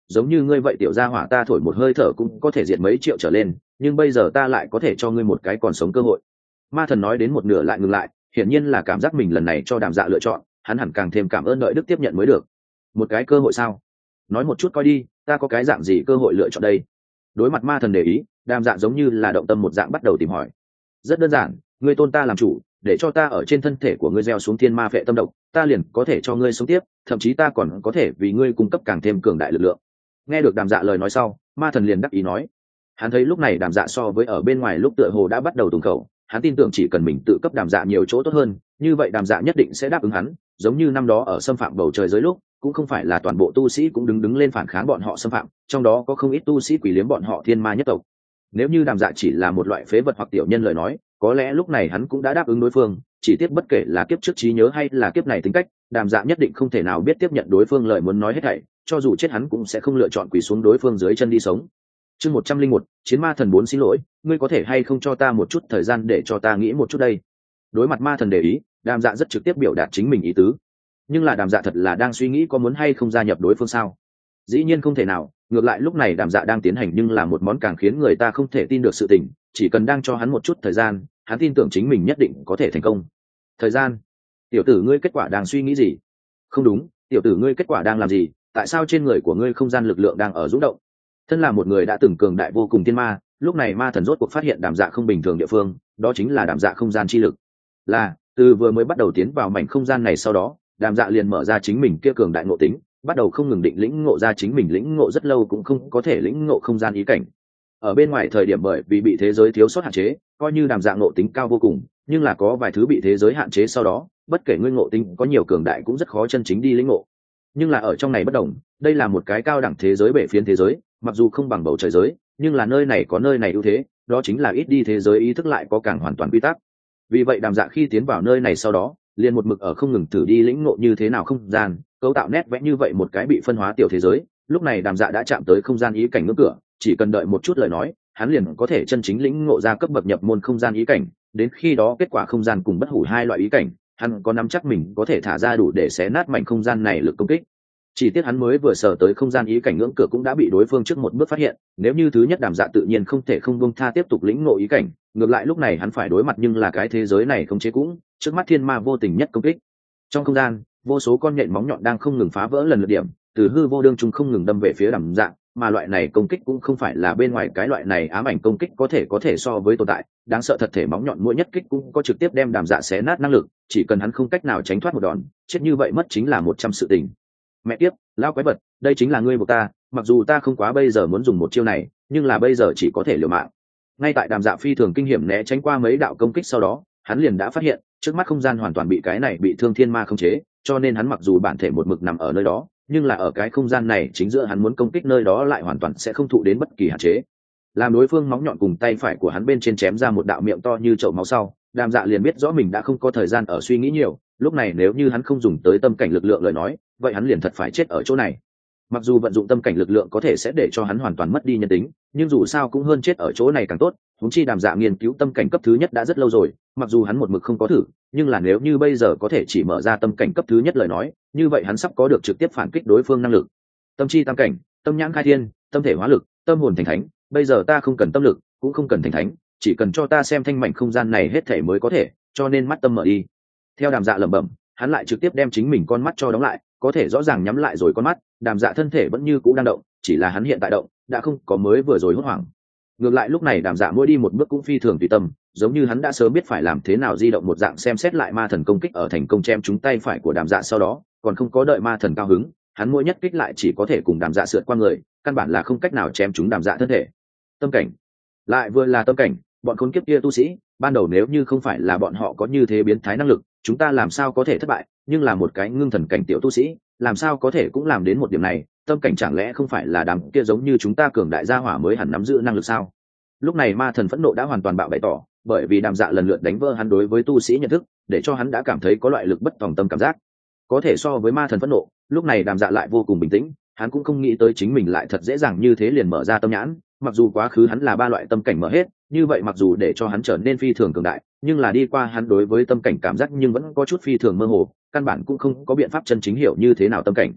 [SPEAKER 1] giống như ngươi vậy tiểu gia hỏa ta thổi một hơi thở cũng có thể diệt mấy triệu trở lên, nhưng bây giờ ta lại có thể cho ngươi một cái còn sống cơ hội. Ma thần nói đến một nửa lại ngừng lại, hiển nhiên là cảm giác mình lần này cho Đàm Dạ lựa chọn, hắn hẳn càng thêm cảm ơn đợi đức tiếp nhận mới được. Một cái cơ hội sao? Nói một chút coi đi, ta có cái dạng gì cơ hội lựa chọn đây? Đối mặt ma thần để ý, Đàm Dạ giống như là động tâm một dạng bắt đầu tìm hỏi. Rất đơn giản, ngươi tôn ta làm chủ, để cho ta ở trên thân thể của ngươi gieo xuống thiên ma phệ tâm độc, ta liền có thể cho ngươi sống tiếp, thậm chí ta còn có thể vì ngươi cung cấp càng thêm cường đại lực lượng. Nghe được Đàm Dạ lời nói sau, ma thần liền đắc ý nói. Hắn thấy lúc này Đàm Dạ so với ở bên ngoài lúc tựa hồ đã bắt đầu tùng khẩu, hắn tin tưởng chỉ cần mình tự cấp Đàm Dạ nhiều chỗ tốt hơn, như vậy Đàm Dạ nhất định sẽ đáp ứng hắn, giống như năm đó ở xâm phạm bầu trời giới lúc, cũng không phải là toàn bộ tu sĩ cũng đứng lên phản kháng bọn họ xâm phạm, trong đó có không ít tu sĩ quỷ liếm bọn họ thiên ma nhất tộc. Nếu như Đàm Dạ chỉ là một loại phế vật hoặc tiểu nhân lời nói, có lẽ lúc này hắn cũng đã đáp ứng đối phương, chỉ tiếc bất kể là kiếp trước trí nhớ hay là kiếp này tính cách, Đàm Dạ nhất định không thể nào biết tiếp nhận đối phương lời muốn nói hết thảy, cho dù chết hắn cũng sẽ không lựa chọn quỳ xuống đối phương dưới chân đi sống. Chương 101, Chiến Ma Thần 4 xin lỗi, ngươi có thể hay không cho ta một chút thời gian để cho ta nghĩ một chút đây. Đối mặt ma thần để ý, Đàm Dạ rất trực tiếp biểu đạt chính mình ý tứ. Nhưng là Đàm Dạ thật là đang suy nghĩ có muốn hay không gia nhập đối phương sao? Dĩ nhiên không thể nào, ngược lại lúc này Đàm Dạ đang tiến hành nhưng là một món càng khiến người ta không thể tin được sự tình, chỉ cần đang cho hắn một chút thời gian, hắn tin tưởng chính mình nhất định có thể thành công. Thời gian? Tiểu tử ngươi kết quả đang suy nghĩ gì? Không đúng, tiểu tử ngươi kết quả đang làm gì? Tại sao trên người của ngươi không gian lực lượng đang ở rung động? Thân là một người đã từng cường đại vô cùng tiên ma, lúc này ma thần rốt cuộc phát hiện Đàm Dạ không bình thường địa phương, đó chính là Đàm Dạ không gian chi lực. Là, từ vừa mới bắt đầu tiến vào mảnh không gian này sau đó, Đàm Dạ liền mở ra chính mình kia cường đại ngộ tính, bắt đầu không ngừng định lĩnh ngộ ra chính mình lĩnh ngộ rất lâu cũng không có thể lĩnh ngộ không gian ý cảnh. Ở bên ngoài thời điểm bởi vì bị thế giới thiếu sót hạn chế, coi như Đàm Dạ ngộ tính cao vô cùng, nhưng là có vài thứ bị thế giới hạn chế sau đó, bất kể ngươi ngộ tính có nhiều cường đại cũng rất khó chân chính đi lĩnh ngộ. Nhưng là ở trong này bất đồng, đây là một cái cao đẳng thế giới bể phiến thế giới, mặc dù không bằng bầu trời giới, nhưng là nơi này có nơi này ưu thế, đó chính là ít đi thế giới ý thức lại có càng hoàn toàn quy tắc. Vì vậy Đàm Dạ khi tiến vào nơi này sau đó, liền một mực ở không ngừng thử đi lĩnh ngộ như thế nào không gian, cấu tạo nét vẽ như vậy một cái bị phân hóa tiểu thế giới. Lúc này Đàm Dạ đã chạm tới không gian ý cảnh ngưỡng cửa, chỉ cần đợi một chút lời nói, hắn liền có thể chân chính lĩnh ngộ ra cấp bậc nhập môn không gian ý cảnh. Đến khi đó kết quả không gian cùng bất hủ hai loại ý cảnh, hắn có nắm chắc mình có thể thả ra đủ để xé nát mảnh không gian này lực công kích. Chỉ tiếc hắn mới vừa sở tới không gian ý cảnh ngưỡng cửa cũng đã bị đối phương trước một bước phát hiện, nếu như thứ nhất Đàm Dạ tự nhiên không thể không buông tha tiếp tục lĩnh ngộ ý cảnh, ngược lại lúc này hắn phải đối mặt nhưng là cái thế giới này không chế cũng, trước mắt thiên ma vô tình nhất công kích. Trong không gian, vô số con nhện móng nhọn đang không ngừng phá vỡ lần lượt điểm, từ hư vô đương trung không ngừng đâm về phía Đàm Dạ, mà loại này công kích cũng không phải là bên ngoài cái loại này ám ảnh công kích có thể so với tồn tại, đáng sợ thật thể móng nhọn mỗi nhất kích cũng có trực tiếp đem Đàm Dạ xé nát năng lực, chỉ cần hắn không cách nào tránh thoát một đòn, chết như vậy mất chính là 100 sự tình. Mẹ tiếp, lao quái vật, đây chính là ngươi buộc ta, mặc dù ta không quá bây giờ muốn dùng một chiêu này, nhưng là bây giờ chỉ có thể liều mạng. Ngay tại Đàm Dạ phi thường kinh hiểm né tránh qua mấy đạo công kích sau đó, hắn liền đã phát hiện trước mắt không gian hoàn toàn bị cái này bị thương thiên ma khống chế, cho nên hắn mặc dù bản thể một mực nằm ở nơi đó, nhưng là ở cái không gian này chính giữa hắn muốn công kích nơi đó lại hoàn toàn sẽ không thụ đến bất kỳ hạn chế. Làm đối phương móng nhọn cùng tay phải của hắn bên trên chém ra một đạo miệng to như chậu máu sau, Đàm Dạ liền biết rõ mình đã không có thời gian ở suy nghĩ nhiều, lúc này nếu như hắn không dùng tới tâm cảnh lực lượng lời nói, vậy hắn liền thật phải chết ở chỗ này. Mặc dù vận dụng tâm cảnh lực lượng có thể sẽ để cho hắn hoàn toàn mất đi nhân tính, nhưng dù sao cũng hơn chết ở chỗ này càng tốt. Huống chi Đàm Dạ nghiên cứu tâm cảnh cấp thứ nhất đã rất lâu rồi, mặc dù hắn một mực không có thử, nhưng là nếu như bây giờ có thể chỉ mở ra tâm cảnh cấp thứ nhất lời nói, như vậy hắn sắp có được trực tiếp phản kích đối phương năng lực. Tâm chi tam cảnh, tâm nhãn khai thiên, tâm thể hóa lực, tâm hồn thành thánh, bây giờ ta không cần tâm lực, cũng không cần thành thánh, chỉ cần cho ta xem thanh mảnh không gian này hết thể mới có thể, cho nên mắt tâm mở đi. Theo Đàm Dạ lẩm bẩm, hắn lại trực tiếp đem chính mình con mắt cho đóng lại, có thể rõ ràng nhắm lại rồi con mắt, Đàm Dạ thân thể vẫn như cũ đang động, chỉ là hắn hiện tại động đã không có mới vừa rồi hốt hoảng. Ngược lại lúc này Đàm Dạ mỗi đi một bước cũng phi thường tùy tâm, giống như hắn đã sớm biết phải làm thế nào di động một dạng. Xem xét lại ma thần công kích ở thành công chém trúng tay phải của Đàm Dạ sau đó, còn không có đợi ma thần cao hứng, hắn mỗi nhất kích lại chỉ có thể cùng Đàm Dạ sượt qua người, căn bản là không cách nào chém trúng Đàm Dạ thân thể. Tâm cảnh, lại vừa là tâm cảnh, bọn khốn kiếp kia tu sĩ, ban đầu nếu như không phải là bọn họ có như thế biến thái năng lực, chúng ta làm sao có thể thất bại, nhưng là một cái ngưng thần cảnh tiểu tu sĩ, làm sao có thể cũng làm đến một điểm này. Tâm cảnh chẳng lẽ không phải là đám kia giống như chúng ta cường đại gia hỏa mới hẳn nắm giữ năng lực sao? Lúc này ma thần phẫn nộ đã hoàn toàn bạo bày tỏ, bởi vì Đàm Dạ lần lượt đánh vỡ hắn đối với tu sĩ nhận thức, để cho hắn đã cảm thấy có loại lực bất tòng tâm cảm giác. Có thể so với ma thần phẫn nộ, lúc này Đàm Dạ lại vô cùng bình tĩnh, hắn cũng không nghĩ tới chính mình lại thật dễ dàng như thế liền mở ra tâm nhãn. Mặc dù quá khứ hắn là 3 loại tâm cảnh mở hết, như vậy mặc dù để cho hắn trở nên phi thường cường đại, nhưng là đi qua hắn đối với tâm cảnh cảm giác nhưng vẫn có chút phi thường mơ hồ, căn bản cũng không có biện pháp chân chính hiểu như thế nào tâm cảnh.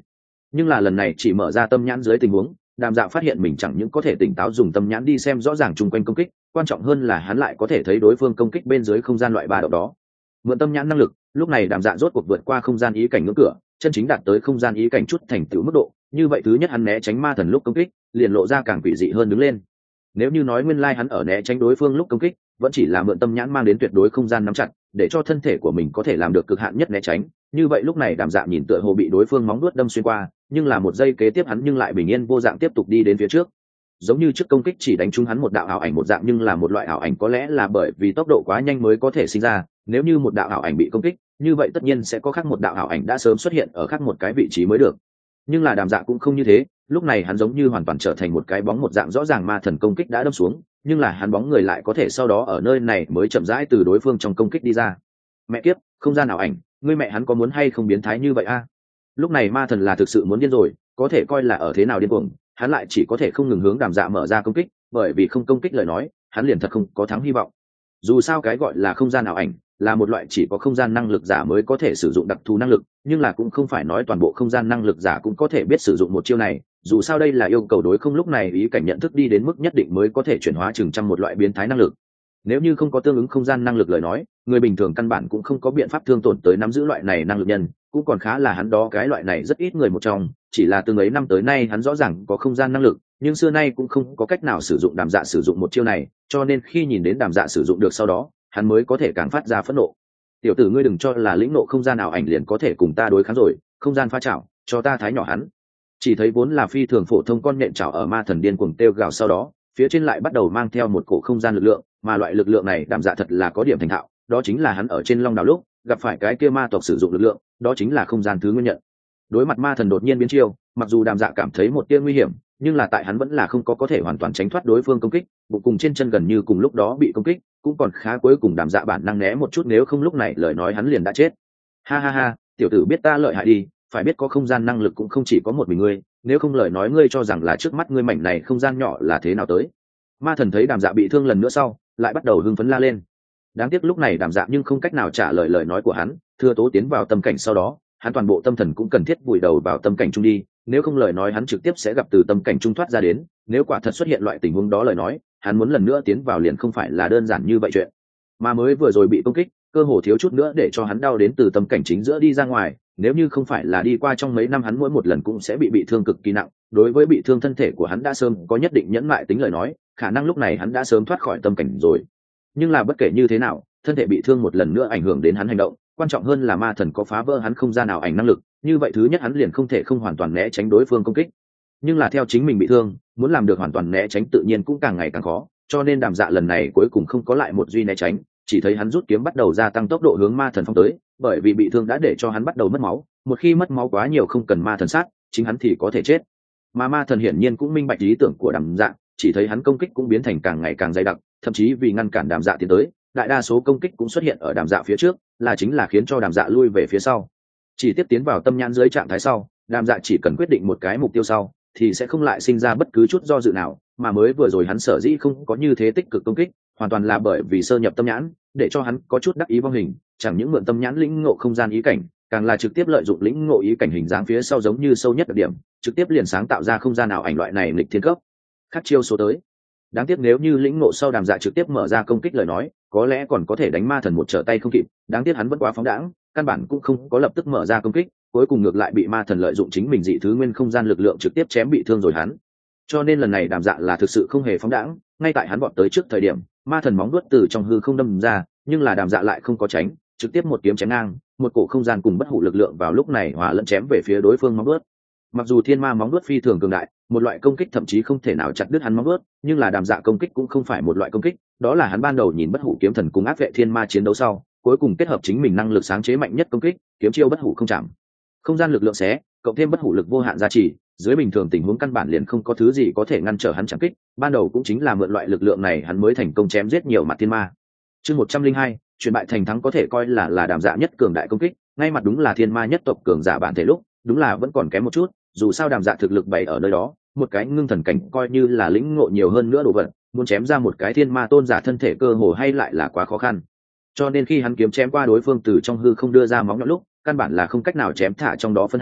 [SPEAKER 1] Nhưng là lần này chỉ mở ra tâm nhãn dưới tình huống, đàm dạ phát hiện mình chẳng những có thể tỉnh táo dùng tâm nhãn đi xem rõ ràng chung quanh công kích, quan trọng hơn là hắn lại có thể thấy đối phương công kích bên dưới không gian loại ba động đó. Mượn tâm nhãn năng lực, lúc này đàm dạ rốt cuộc vượt qua không gian ý cảnh ngưỡng cửa, chân chính đạt tới không gian ý cảnh chút thành tựu mức độ. Như vậy thứ nhất hắn né tránh ma thần lúc công kích liền lộ ra càng quỷ dị hơn đứng lên. Nếu như nói nguyên lai hắn ở né tránh đối phương lúc công kích vẫn chỉ là mượn tâm nhãn mang đến tuyệt đối không gian nắm chặt để cho thân thể của mình có thể làm được cực hạn nhất né tránh, như vậy lúc này đàm dạ nhìn tựa hồ bị đối phương móng vuốt đâm xuyên qua, nhưng là một giây kế tiếp hắn nhưng lại bình yên vô dạng tiếp tục đi đến phía trước. Giống như trước công kích chỉ đánh trúng hắn một đạo ảo ảnh một dạng, nhưng là một loại ảo ảnh có lẽ là bởi vì tốc độ quá nhanh mới có thể sinh ra, nếu như một đạo ảo ảnh bị công kích như vậy tất nhiên sẽ có khác một đạo ảo ảnh đã sớm xuất hiện ở khác một cái vị trí mới được. Nhưng là đàm dạ cũng không như thế, lúc này hắn giống như hoàn toàn trở thành một cái bóng một dạng, rõ ràng ma thần công kích đã đâm xuống nhưng là hắn bóng người lại có thể sau đó ở nơi này mới chậm rãi từ đối phương trong công kích đi ra. Mẹ kiếp, không gian ảo ảnh, ngươi mẹ hắn có muốn hay không biến thái như vậy a? Lúc này ma thần là thực sự muốn điên rồi, có thể coi là ở thế nào điên cuồng, hắn lại chỉ có thể không ngừng hướng đàm dạ mở ra công kích, bởi vì không công kích lời nói hắn liền thật không có thắng hy vọng. Dù sao cái gọi là không gian ảo ảnh là một loại chỉ có không gian năng lực giả mới có thể sử dụng đặc thù năng lực, nhưng là cũng không phải nói toàn bộ không gian năng lực giả cũng có thể biết sử dụng một chiêu này, dù sao đây là yêu cầu đối không lúc này ý cảnh nhận thức đi đến mức nhất định mới có thể chuyển hóa chừng trăm một loại biến thái năng lực. Nếu như không có tương ứng không gian năng lực lời nói người bình thường căn bản cũng không có biện pháp thương tổn tới nắm giữ loại này năng lực nhân, cũng còn khá là hắn đó cái loại này rất ít người một trong, chỉ là từng ấy năm tới nay hắn rõ ràng có không gian năng lực nhưng xưa nay cũng không có cách nào sử dụng đàm dạ sử dụng một chiêu này, cho nên khi nhìn đến đàm dạ sử dụng được sau đó hắn mới có thể càng phát ra phẫn nộ. Tiểu tử ngươi đừng cho là lĩnh nộ không gian ảo ảnh liền có thể cùng ta đối kháng rồi, không gian pha chảo cho ta thái nhỏ hắn. Chỉ thấy vốn là phi thường phổ thông con nhện chảo ở ma thần điên cuồng kêu gào, sau đó phía trên lại bắt đầu mang theo một cổ không gian lực lượng, mà loại lực lượng này đàm dạ thật là có điểm thành thạo, đó chính là hắn ở trên long đảo lúc gặp phải cái kia ma tộc sử dụng lực lượng, đó chính là không gian thứ nguyên nhận. Đối mặt ma thần đột nhiên biến chiêu, mặc dù đàm dạ cảm thấy một tia nguy hiểm nhưng là tại hắn vẫn là không có thể hoàn toàn tránh thoát đối phương công kích, bụng cùng trên chân gần như cùng lúc đó bị công kích, cũng còn khá cuối cùng đàm dạ bản năng né một chút, nếu không lúc này lời nói hắn liền đã chết. Ha ha ha, tiểu tử biết ta lợi hại đi, phải biết có không gian năng lực cũng không chỉ có một mình ngươi, nếu không lời nói ngươi cho rằng là trước mắt ngươi mảnh này không gian nhỏ là thế nào tới. Ma thần thấy đàm dạ bị thương lần nữa sau lại bắt đầu hưng phấn la lên. Đáng tiếc lúc này đàm dạ nhưng không cách nào trả lời lời nói của hắn, thừa tố tiến vào tâm cảnh sau đó hắn toàn bộ tâm thần cũng cần thiết vùi đầu vào tâm cảnh trung đi, nếu không lời nói hắn trực tiếp sẽ gặp từ tâm cảnh trung thoát ra đến, nếu quả thật xuất hiện loại tình huống đó lời nói hắn muốn lần nữa tiến vào liền không phải là đơn giản như vậy chuyện. Mà mới vừa rồi bị công kích cơ hồ thiếu chút nữa để cho hắn đau đến từ tâm cảnh chính giữa đi ra ngoài, nếu như không phải là đi qua trong mấy năm hắn mỗi một lần cũng sẽ bị thương cực kỳ nặng, đối với bị thương thân thể của hắn đã sớm có nhất định nhẫn mại tính lời nói khả năng lúc này hắn đã sớm thoát khỏi tâm cảnh rồi. Nhưng là bất kể như thế nào thân thể bị thương một lần nữa ảnh hưởng đến hắn hành động, quan trọng hơn là ma thần có phá vỡ hắn không gian ảo ảnh năng lực, như vậy thứ nhất hắn liền không thể không hoàn toàn né tránh đối phương công kích, nhưng là theo chính mình bị thương muốn làm được hoàn toàn né tránh tự nhiên cũng càng ngày càng khó, cho nên đàm dạ lần này cuối cùng không có lại một duy né tránh, chỉ thấy hắn rút kiếm bắt đầu gia tăng tốc độ hướng ma thần phong tới, bởi vì bị thương đã để cho hắn bắt đầu mất máu, một khi mất máu quá nhiều không cần ma thần sát chính hắn thì có thể chết. Mà ma thần hiển nhiên cũng minh bạch ý tưởng của đàm dạ, chỉ thấy hắn công kích cũng biến thành càng ngày càng dày đặc, thậm chí vì ngăn cản đàm dạ tiến tới đại đa số công kích cũng xuất hiện ở đàm dạ phía trước, là chính là khiến cho đàm dạ lui về phía sau. Chỉ tiếp tiến vào tâm nhãn dưới trạng thái sau đàm dạ chỉ cần quyết định một cái mục tiêu sau thì sẽ không lại sinh ra bất cứ chút do dự nào, mà mới vừa rồi hắn sở dĩ không có như thế tích cực công kích hoàn toàn là bởi vì sơ nhập tâm nhãn để cho hắn có chút đắc ý vong hình, chẳng những mượn tâm nhãn lĩnh ngộ không gian ý cảnh càng là trực tiếp lợi dụng lĩnh ngộ ý cảnh hình dáng phía sau giống như sâu nhất đặc điểm trực tiếp liền sáng tạo ra không gian ảo ảnh loại này nghịch thiên cấp. Khắc chiêu số tới. Đáng tiếc nếu như lĩnh ngộ sau đàm dạ trực tiếp mở ra công kích lời nói có lẽ còn có thể đánh ma thần một trở tay không kịp, đáng tiếc hắn vẫn quá phóng đãng căn bản cũng không có lập tức mở ra công kích, cuối cùng ngược lại bị ma thần lợi dụng chính mình dị thứ nguyên không gian lực lượng trực tiếp chém bị thương rồi hắn. Cho nên lần này đàm dạ là thực sự không hề phóng đãng, ngay tại hắn vọt tới trước thời điểm ma thần móng đuốt từ trong hư không đâm ra, nhưng là đàm dạ lại không có tránh, trực tiếp một kiếm chém ngang, một cổ không gian cùng bất hủ lực lượng vào lúc này hòa lẫn chém về phía đối phương móng đuốt. Mặc dù thiên ma móng đuốt phi thường cường đại, một loại công kích thậm chí không thể nào chặt đứt hắn móng đuốt, nhưng là đàm dạ công kích cũng không phải một loại công kích, đó là hắn ban đầu nhìn bất hủ kiếm thần cùng ác vệ thiên ma chiến đấu sau cuối cùng kết hợp chính mình năng lực sáng chế mạnh nhất công kích kiếm chiêu bất hủ không chạm, không gian lực lượng xé cộng thêm bất hủ lực vô hạn gia trì, dưới bình thường tình huống căn bản liền không có thứ gì có thể ngăn trở hắn chạm kích, ban đầu cũng chính là mượn loại lực lượng này hắn mới thành công chém giết nhiều mặt thiên ma. Chương 102, chuyển bại thành thắng có thể coi là đàm dạ nhất cường đại công kích, ngay mặt đúng là thiên ma nhất tộc cường giả bản thể lúc đúng là vẫn còn kém một chút, dù sao đàm dạ thực lực bày ở nơi đó, một cái ngưng thần cảnh coi như là lĩnh ngộ nhiều hơn nữa đồ vật, muốn chém ra một cái thiên ma tôn giả thân thể cơ hồ hay lại là quá khó khăn. Cho nên khi hắn kiếm chém qua đối phương từ trong hư không đưa ra móng nhọn lúc căn bản là không cách nào chém thả trong đó phân hào,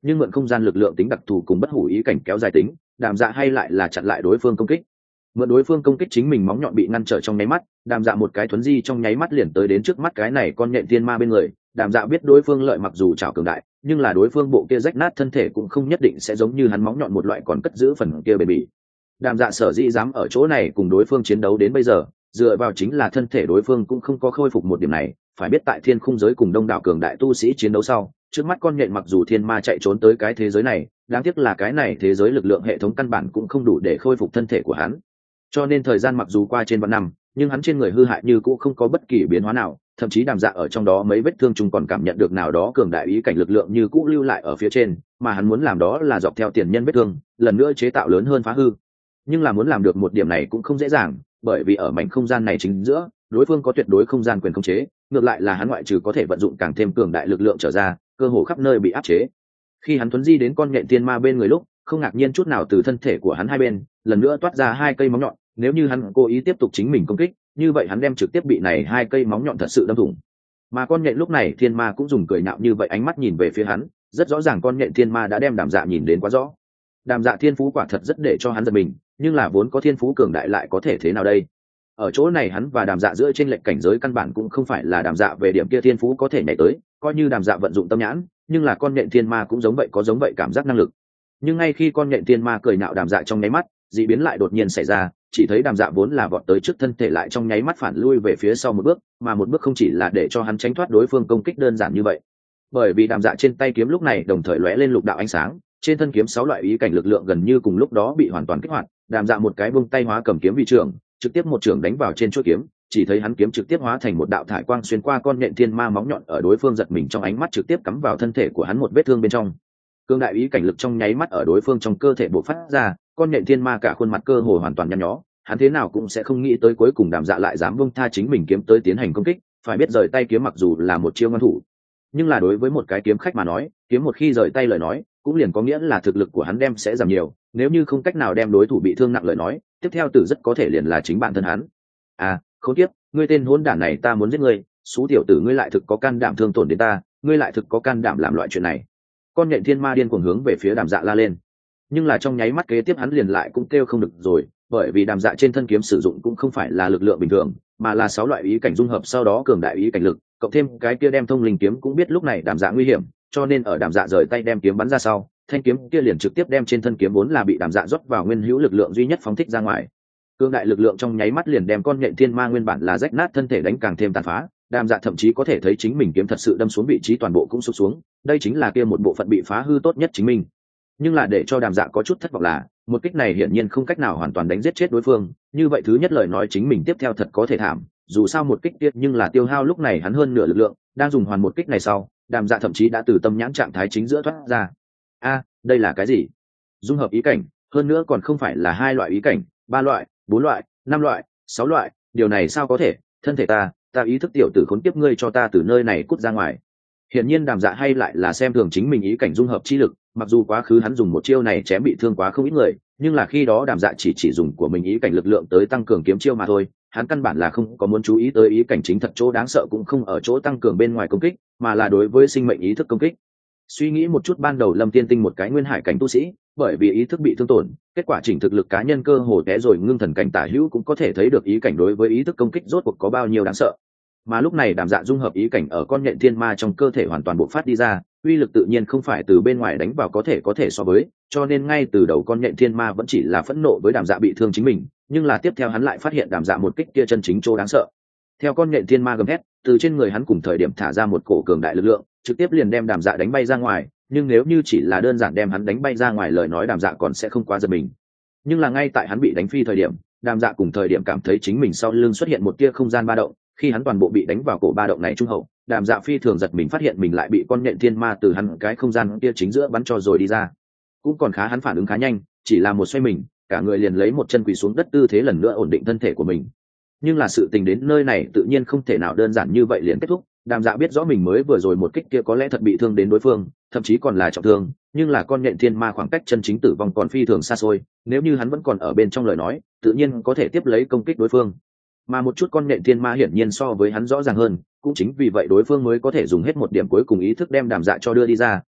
[SPEAKER 1] nhưng mượn không gian lực lượng tính đặc thù cùng bất hủ ý cảnh kéo dài tính, đàm dạ hay lại là chặn lại đối phương công kích. Mượn đối phương công kích chính mình móng nhọn bị ngăn trở trong nháy mắt, đàm dạ một cái thuấn di trong nháy mắt liền tới đến trước mắt cái này con nhện thiên ma bên người. Đàm dạ biết đối phương lợi mặc dù chảo cường đại, nhưng là đối phương bộ kia rách nát thân thể cũng không nhất định sẽ giống như hắn móng nhọn một loại còn cất giữ phần kia bền bỉ. Đàm dạ sở dĩ dám ở chỗ này cùng đối phương chiến đấu đến bây giờ, dựa vào chính là thân thể đối phương cũng không có khôi phục một điểm này. Phải biết tại thiên khung giới cùng đông đảo cường đại tu sĩ chiến đấu sau, trước mắt con nhện mặc dù thiên ma chạy trốn tới cái thế giới này, đáng tiếc là cái này thế giới lực lượng hệ thống căn bản cũng không đủ để khôi phục thân thể của hắn. Cho nên thời gian mặc dù qua trên vạn năm, nhưng hắn trên người hư hại như cũ không có bất kỳ biến hóa nào, thậm chí đàm dạ ở trong đó mấy vết thương chung còn cảm nhận được nào đó cường đại ý cảnh lực lượng như cũ lưu lại ở phía trên, mà hắn muốn làm đó là dọc theo tiền nhân vết thương, lần nữa chế tạo lớn hơn phá hư. Nhưng là muốn làm được một điểm này cũng không dễ dàng, bởi vì ở mảnh không gian này chính giữa, đối phương có tuyệt đối không gian quyền khống chế, ngược lại là hắn ngoại trừ có thể vận dụng càng thêm cường đại lực lượng trở ra, cơ hồ khắp nơi bị áp chế. Khi hắn thuấn di đến con nhện tiên ma bên người lúc, không ngạc nhiên chút nào từ thân thể của hắn hai bên, lần nữa toát ra hai cây móng nhọn, nếu như hắn cố ý tiếp tục chính mình công kích, như vậy hắn đem trực tiếp bị này hai cây móng nhọn thật sự đâm thủng. Mà con nhện lúc này thiên ma cũng dùng cười nhạo như vậy ánh mắt nhìn về phía hắn, rất rõ ràng con nhện thiên ma đã đem đàm dạ nhìn đến quá rõ. Đàm dạ thiên phú quả thật rất để cho hắn giật mình, nhưng là vốn có thiên phú cường đại lại có thể thế nào đây? Ở chỗ này hắn và đàm dạ giữa trên lệnh cảnh giới căn bản cũng không phải là đàm dạ về điểm kia thiên phú có thể nhảy tới, coi như đàm dạ vận dụng tâm nhãn, nhưng là con nhện thiên ma cũng giống vậy, có giống vậy cảm giác năng lực. Nhưng ngay khi con nhện thiên ma cười nhạo đàm dạ trong nháy mắt, dị biến lại đột nhiên xảy ra, chỉ thấy đàm dạ vốn là vọt tới trước thân thể lại trong nháy mắt phản lui về phía sau một bước, mà một bước không chỉ là để cho hắn tránh thoát đối phương công kích đơn giản như vậy, bởi vì đàm dạ trên tay kiếm lúc này đồng thời lóe lên lục đạo ánh sáng, trên thân kiếm 6 loại ý cảnh lực lượng gần như cùng lúc đó bị hoàn toàn kích hoạt. Đàm dạ một cái buông tay hóa cầm kiếm vi trường, trực tiếp một trường đánh vào trên chuôi kiếm, chỉ thấy hắn kiếm trực tiếp hóa thành một đạo thải quang xuyên qua con nhện thiên ma móng nhọn, ở đối phương giật mình trong ánh mắt trực tiếp cắm vào thân thể của hắn một vết thương bên trong. Cương đại ý cảnh lực trong nháy mắt ở đối phương trong cơ thể bộc phát ra, con nhện thiên ma cả khuôn mặt cơ hồ hoàn toàn nhăn nhó, hắn thế nào cũng sẽ không nghĩ tới cuối cùng đàm dạ lại dám buông tha chính mình kiếm tới tiến hành công kích. Phải biết rời tay kiếm mặc dù là một chiêu ngoan thủ, nhưng là đối với một cái kiếm khách mà nói, kiếm một khi rời tay lời nói, cũng liền có nghĩa là thực lực của hắn đem sẽ giảm nhiều, nếu như không cách nào đem đối thủ bị thương nặng lời nói, tiếp theo tử rất có thể liền là chính bản thân hắn. À, khốn kiếp, ngươi tên hỗn đản này, ta muốn giết ngươi, xú tiểu tử, ngươi lại thực có can đảm thương tổn đến ta, ngươi lại thực có can đảm làm loại chuyện này. Con nhện thiên ma điên cuồng hướng về phía đàm dạ la lên, nhưng là trong nháy mắt kế tiếp hắn liền lại cũng kêu không được rồi, bởi vì đàm dạ trên thân kiếm sử dụng cũng không phải là lực lượng bình thường, mà là 6 loại ý cảnh dung hợp sau đó cường đại ý cảnh lực, cộng thêm cái kia đem thông linh kiếm cũng biết lúc này đàm dạ nguy hiểm, cho nên ở đàm dạ rời tay đem kiếm bắn ra sau, thanh kiếm kia liền trực tiếp đem trên thân kiếm vốn là bị đàm dạ rót vào nguyên hữu lực lượng duy nhất phóng thích ra ngoài. Cường đại lực lượng trong nháy mắt liền đem con nhện thiên ma nguyên bản là rách nát thân thể đánh càng thêm tàn phá, đàm dạ thậm chí có thể thấy chính mình kiếm thật sự đâm xuống vị trí toàn bộ cũng sụp xuống, đây chính là kia một bộ phận bị phá hư tốt nhất chính mình. Nhưng là để cho đàm dạ có chút thất vọng là, một kích này hiển nhiên không cách nào hoàn toàn đánh giết chết đối phương, như vậy thứ nhất lời nói chính mình tiếp theo thật có thể thảm, dù sao một kích tiết nhưng là tiêu hao lúc này hắn hơn nửa lực lượng, đang dùng hoàn một kích này sau, đàm dạ thậm chí đã từ tâm nhãn trạng thái chính giữa thoát ra. A, đây là cái gì? Dung hợp ý cảnh, hơn nữa còn không phải là 2 loại ý cảnh, 3 loại, 4 loại, 5 loại, 6 loại, điều này sao có thể? Thân thể ta ý thức tiểu tử khốn kiếp, ngươi cho ta từ nơi này cút ra ngoài. Hiển nhiên đàm dạ hay lại là xem thường chính mình ý cảnh dung hợp chi lực, mặc dù quá khứ hắn dùng một chiêu này chém bị thương quá không ít người, nhưng là khi đó đàm dạ chỉ dùng của mình ý cảnh lực lượng tới tăng cường kiếm chiêu mà thôi, hắn căn bản là không có muốn chú ý tới ý cảnh chính thật chỗ đáng sợ cũng không ở chỗ tăng cường bên ngoài công kích, mà là đối với sinh mệnh ý thức công kích. Suy nghĩ một chút, ban đầu Lâm Tiên Tinh một cái nguyên hải cảnh tu sĩ, bởi vì ý thức bị thương tổn, kết quả chỉnh thực lực cá nhân cơ hồ té rồi ngưng thần cảnh tả hữu, cũng có thể thấy được ý cảnh đối với ý thức công kích rốt cuộc có bao nhiêu đáng sợ. Mà lúc này đàm dạ dung hợp ý cảnh ở con nhện thiên ma trong cơ thể hoàn toàn bộc phát đi ra, uy lực tự nhiên không phải từ bên ngoài đánh vào có thể so với, cho nên ngay từ đầu con nhện thiên ma vẫn chỉ là phẫn nộ với đàm dạ bị thương chính mình, nhưng là tiếp theo hắn lại phát hiện đàm dạ một kích kia chân chính chỗ đáng sợ. Theo con nhện thiên ma gầm thét, từ trên người hắn cùng thời điểm thả ra một cổ cường đại lực lượng, trực tiếp liền đem đàm dạ đánh bay ra ngoài, nhưng nếu như chỉ là đơn giản đem hắn đánh bay ra ngoài lời nói, đàm dạ còn sẽ không quá giật mình. Nhưng là ngay tại hắn bị đánh phi thời điểm, đàm dạ cùng thời điểm cảm thấy chính mình sau lưng xuất hiện một tia không gian ba động, khi hắn toàn bộ bị đánh vào cổ ba động này trung hậu, đàm dạ phi thường giật mình, phát hiện mình lại bị con nhện thiên ma từ hắn cái không gian kia chính giữa bắn cho rồi đi ra. Cũng còn khá hắn phản ứng khá nhanh, chỉ là một xoay mình, cả người liền lấy một chân quỳ xuống đất, tư thế lần nữa ổn định thân thể của mình. Nhưng là sự tình đến nơi này tự nhiên không thể nào đơn giản như vậy liền kết thúc. Đàm dạ biết rõ mình mới vừa rồi một kích kia có lẽ thật bị thương đến đối phương, thậm chí còn là trọng thương, nhưng là con nhện thiên ma khoảng cách chân chính tử vong còn phi thường xa xôi, nếu như hắn vẫn còn ở bên trong lời nói, tự nhiên có thể tiếp lấy công kích đối phương. Mà một chút con nhện thiên ma hiển nhiên so với hắn rõ ràng hơn, cũng chính vì vậy đối phương mới có thể dùng hết một điểm cuối cùng ý thức đem đàm dạ cho đưa đi ra,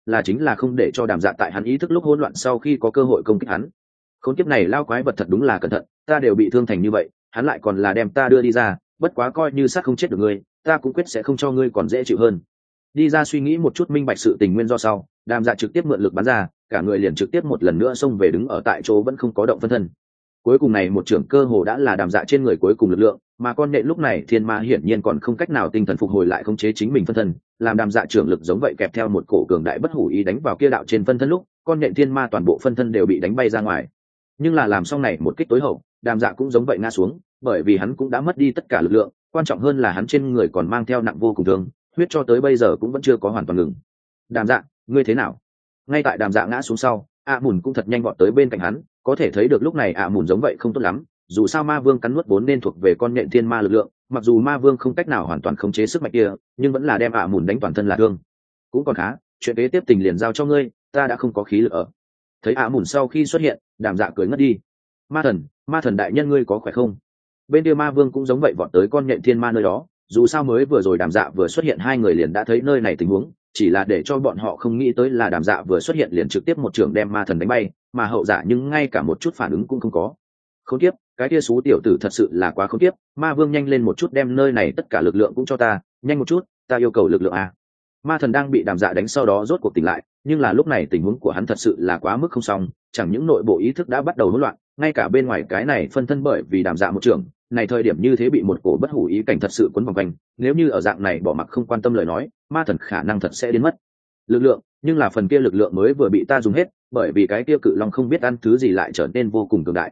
[SPEAKER 1] là chính là không để cho đàm dạ tại hắn ý thức lúc hỗn loạn sau khi có cơ hội công kích hắn. Khốn kiếp này lao quái vật thật đúng là cẩn thận, ta đều bị thương thành như vậy, hắn lại còn là đem ta đưa đi ra, bất quá coi như sát không chết được ngươi, ta cũng quyết sẽ không cho ngươi còn dễ chịu hơn. Đi ra suy nghĩ một chút minh bạch sự tình nguyên do sau, đàm dạ trực tiếp mượn lực bắn ra, cả người liền trực tiếp một lần nữa xông về đứng ở tại chỗ vẫn không có động phân thân. Cuối cùng này một trưởng cơ hồ đã là đàm dạ trên người cuối cùng lực lượng, mà con nhện lúc này thiên ma hiển nhiên còn không cách nào tinh thần phục hồi lại khống chế chính mình phân thân, làm đàm dạ trưởng lực giống vậy kèm theo một cổ cường đại bất hủ ý đánh vào kia đạo trên phân thân lúc, con nhện thiên ma toàn bộ phân thân đều bị đánh bay ra ngoài. Nhưng là làm xong này một kích tối hậu, đàm dạ cũng giống vậy ngã xuống, bởi vì hắn cũng đã mất đi tất cả lực lượng, quan trọng hơn là hắn trên người còn mang theo nặng vô cùng thương, huyết cho tới bây giờ cũng vẫn chưa có hoàn toàn ngừng. Đàm dạ, ngươi thế nào? Ngay tại đàm dạ ngã xuống sau, mùn cũng thật nhanh vọt tới bên cạnh hắn, có thể thấy được lúc này mùn giống vậy không tốt lắm, dù sao ma vương cắn nuốt vốn nên thuộc về con nhện thiên ma lực lượng, mặc dù ma vương không cách nào hoàn toàn khống chế sức mạnh kia, nhưng vẫn là đem mùn đánh toàn thân là thương. Cũng còn khá, chuyện kế tiếp tình liền giao cho ngươi, ta đã không có khí lực ở. Thấy mùn sau khi xuất hiện, đàm dạ cười ngất đi. Ma thần đại nhân ngươi có khỏe không? Bên kia ma vương cũng giống vậy vọt tới con nhện thiên ma nơi đó, dù sao mới vừa rồi đàm dạ vừa xuất hiện hai người liền đã thấy nơi này tình huống, chỉ là để cho bọn họ không nghĩ tới là đàm dạ vừa xuất hiện liền trực tiếp một trường đem ma thần đánh bay, mà hậu dạ nhưng ngay cả một chút phản ứng cũng không có. Khốn kiếp, cái kia xú tiểu tử thật sự là quá khốn kiếp, ma vương nhanh lên một chút đem nơi này tất cả lực lượng cũng cho ta, nhanh một chút, ta yêu cầu lực lượng a. Ma thần đang bị đàm dạ đánh sau đó rốt cuộc tỉnh lại, nhưng là lúc này tình huống của hắn thật sự là quá mức không xong, chẳng những nội bộ ý thức đã bắt đầu hỗn loạn, ngay cả bên ngoài cái này phân thân bởi vì đàm dạ một trường này thời điểm như thế bị một cổ bất hủ ý cảnh thật sự quấn vòng quanh, nếu như ở dạng này bỏ mặc không quan tâm lời nói, ma thần khả năng thật sẽ đến mất lực lượng, nhưng là phần kia lực lượng mới vừa bị ta dùng hết, bởi vì cái kia cự long không biết ăn thứ gì lại trở nên vô cùng cường đại,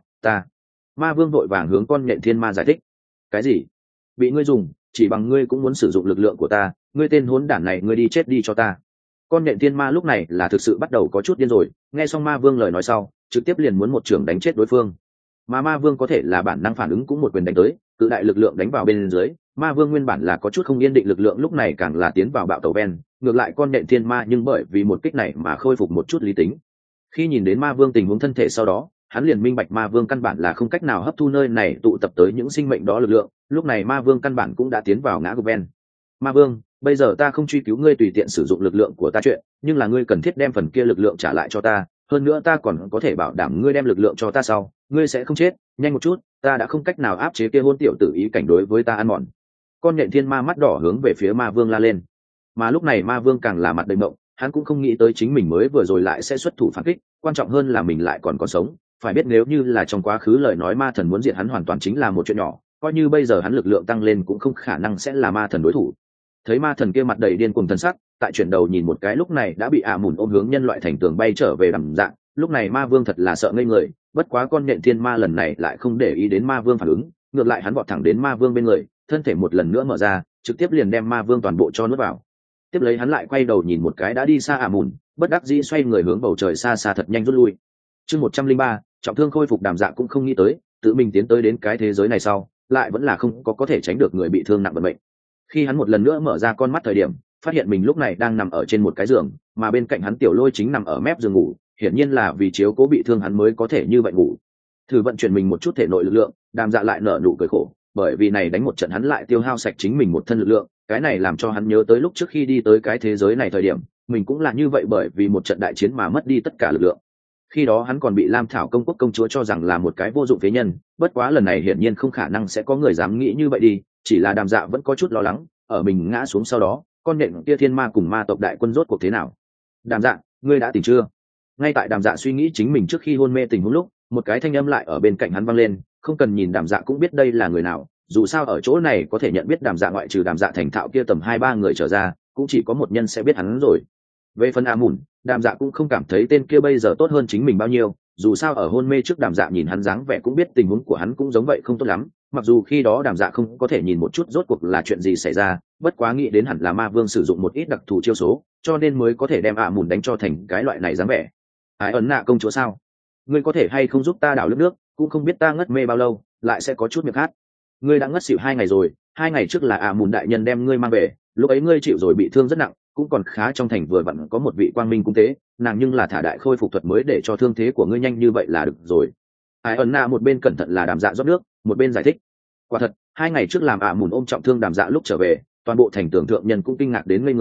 [SPEAKER 1] ma vương vội vàng hướng con nhện thiên ma giải thích. Cái gì? Bị ngươi dùng, chỉ bằng ngươi cũng muốn sử dụng lực lượng của ta, ngươi tên hỗn đản này, ngươi đi chết đi cho ta. Con nhện thiên ma lúc này là thực sự bắt đầu có chút điên rồi, nghe xong ma vương lời nói sau, trực tiếp liền muốn một trường đánh chết đối phương. Mà ma vương có thể là bản năng phản ứng cũng một quyền đánh tới, cự đại lực lượng đánh vào bên dưới, ma vương nguyên bản là có chút không yên định lực lượng lúc này càng là tiến vào bạo tàu ven, ngược lại con nhện thiên ma nhưng bởi vì một kích này mà khôi phục một chút lý tính. Khi nhìn đến ma vương tình huống thân thể sau đó, hắn liền minh bạch ma vương căn bản là không cách nào hấp thu nơi này tụ tập tới những sinh mệnh đó lực lượng, lúc này ma vương căn bản cũng đã tiến vào ngã gục ven. Ma vương, bây giờ ta không truy cứu ngươi tùy tiện sử dụng lực lượng của ta chuyện, nhưng là ngươi cần thiết đem phần kia lực lượng trả lại cho ta, hơn nữa ta còn có thể bảo đảm ngươi đem lực lượng cho ta sau, ngươi sẽ không chết, nhanh một chút, ta đã không cách nào áp chế kia hôn tiểu tử ý cảnh đối với ta ăn mòn. Con nhện thiên ma mắt đỏ hướng về phía ma vương la lên. Mà lúc này ma vương càng là mặt đầy mộng, hắn cũng không nghĩ tới chính mình mới vừa rồi lại sẽ xuất thủ phản kích, quan trọng hơn là mình lại còn sống, phải biết nếu như là trong quá khứ lời nói ma thần muốn diệt hắn hoàn toàn chính là một chuyện nhỏ, coi như bây giờ hắn lực lượng tăng lên cũng không khả năng sẽ là ma thần đối thủ. Thấy ma thần kia mặt đầy điên cuồng thần sắc, tại chuyển đầu nhìn một cái lúc này đã bị mùn ôm hướng nhân loại thành tường bay trở về đằng dạng, lúc này ma vương thật là sợ ngây người, bất quá con nhện thiên ma lần này lại không để ý đến ma vương phản ứng, ngược lại hắn vọt thẳng đến ma vương bên người, thân thể một lần nữa mở ra, trực tiếp liền đem ma vương toàn bộ cho nuốt vào. Tiếp lấy hắn lại quay đầu nhìn một cái đã đi xa mùn, bất đắc dĩ xoay người hướng bầu trời xa xa thật nhanh rút lui. Chương 103, trọng thương khôi phục đàm dạ cũng không nghĩ tới, tự mình tiến tới đến cái thế giới này sau, lại vẫn là không có thể tránh được người bị thương nặng vận mệnh. Khi hắn một lần nữa mở ra con mắt thời điểm, phát hiện mình lúc này đang nằm ở trên một cái giường, mà bên cạnh hắn tiểu lôi chính nằm ở mép giường ngủ, hiển nhiên là vì chiếu cố bị thương hắn mới có thể như vậy ngủ. Thử vận chuyển mình một chút thể nội lực lượng, đàm dạ lại nở nụ cười khổ, bởi vì này đánh một trận hắn lại tiêu hao sạch chính mình một thân lực lượng, cái này làm cho hắn nhớ tới lúc trước khi đi tới cái thế giới này thời điểm, mình cũng là như vậy bởi vì một trận đại chiến mà mất đi tất cả lực lượng. Khi đó hắn còn bị Lam Thảo công quốc công chúa cho rằng là một cái vô dụng phế nhân, bất quá lần này hiển nhiên không khả năng sẽ có người dám nghĩ như vậy đi, chỉ là đàm dạ vẫn có chút lo lắng, ở mình ngã xuống sau đó, con nện kia thiên ma cùng ma tộc đại quân rốt cuộc thế nào. Đàm dạ, ngươi đã tỉnh chưa? Ngay tại đàm dạ suy nghĩ chính mình trước khi hôn mê tình huống lúc, một cái thanh âm lại ở bên cạnh hắn vang lên, không cần nhìn đàm dạ cũng biết đây là người nào, dù sao ở chỗ này có thể nhận biết đàm dạ ngoại trừ đàm dạ thành thạo kia tầm 2-3 người trở ra, cũng chỉ có một nhân sẽ biết hắn rồi. Về phần mùn, đàm dạ cũng không cảm thấy tên kia bây giờ tốt hơn chính mình bao nhiêu, dù sao ở hôn mê trước đàm dạ nhìn hắn dáng vẻ cũng biết tình huống của hắn cũng giống vậy không tốt lắm, mặc dù khi đó đàm dạ không có thể nhìn một chút rốt cuộc là chuyện gì xảy ra, bất quá nghĩ đến hẳn là ma vương sử dụng một ít đặc thù chiêu số, cho nên mới có thể đem mùn đánh cho thành cái loại này dáng vẻ. Ái ấn nạ công chúa sao? Ngươi có thể hay không giúp ta đảo nước, cũng không biết ta ngất mê bao lâu, lại sẽ có chút miệng khát. Ngươi đã ngất xỉu 2 ngày rồi, 2 ngày trước là mùn đại nhân đem ngươi mang về, lúc ấy ngươi chịu rồi bị thương rất nặng, cũng còn khá trong thành vừa vặn có một vị quang minh cung tế, nàng nhưng là thả đại khôi phục thuật mới để cho thương thế của ngươi nhanh như vậy là được rồi. Ái ấn nạ một bên cẩn thận là đàm dạ rót nước, một bên giải thích. Quả thật, 2 ngày trước làm mùn ôm trọng thương đàm dạ lúc trở về, toàn bộ thành tưởng thượng nhân cũng kinh ngạc đến ngây người,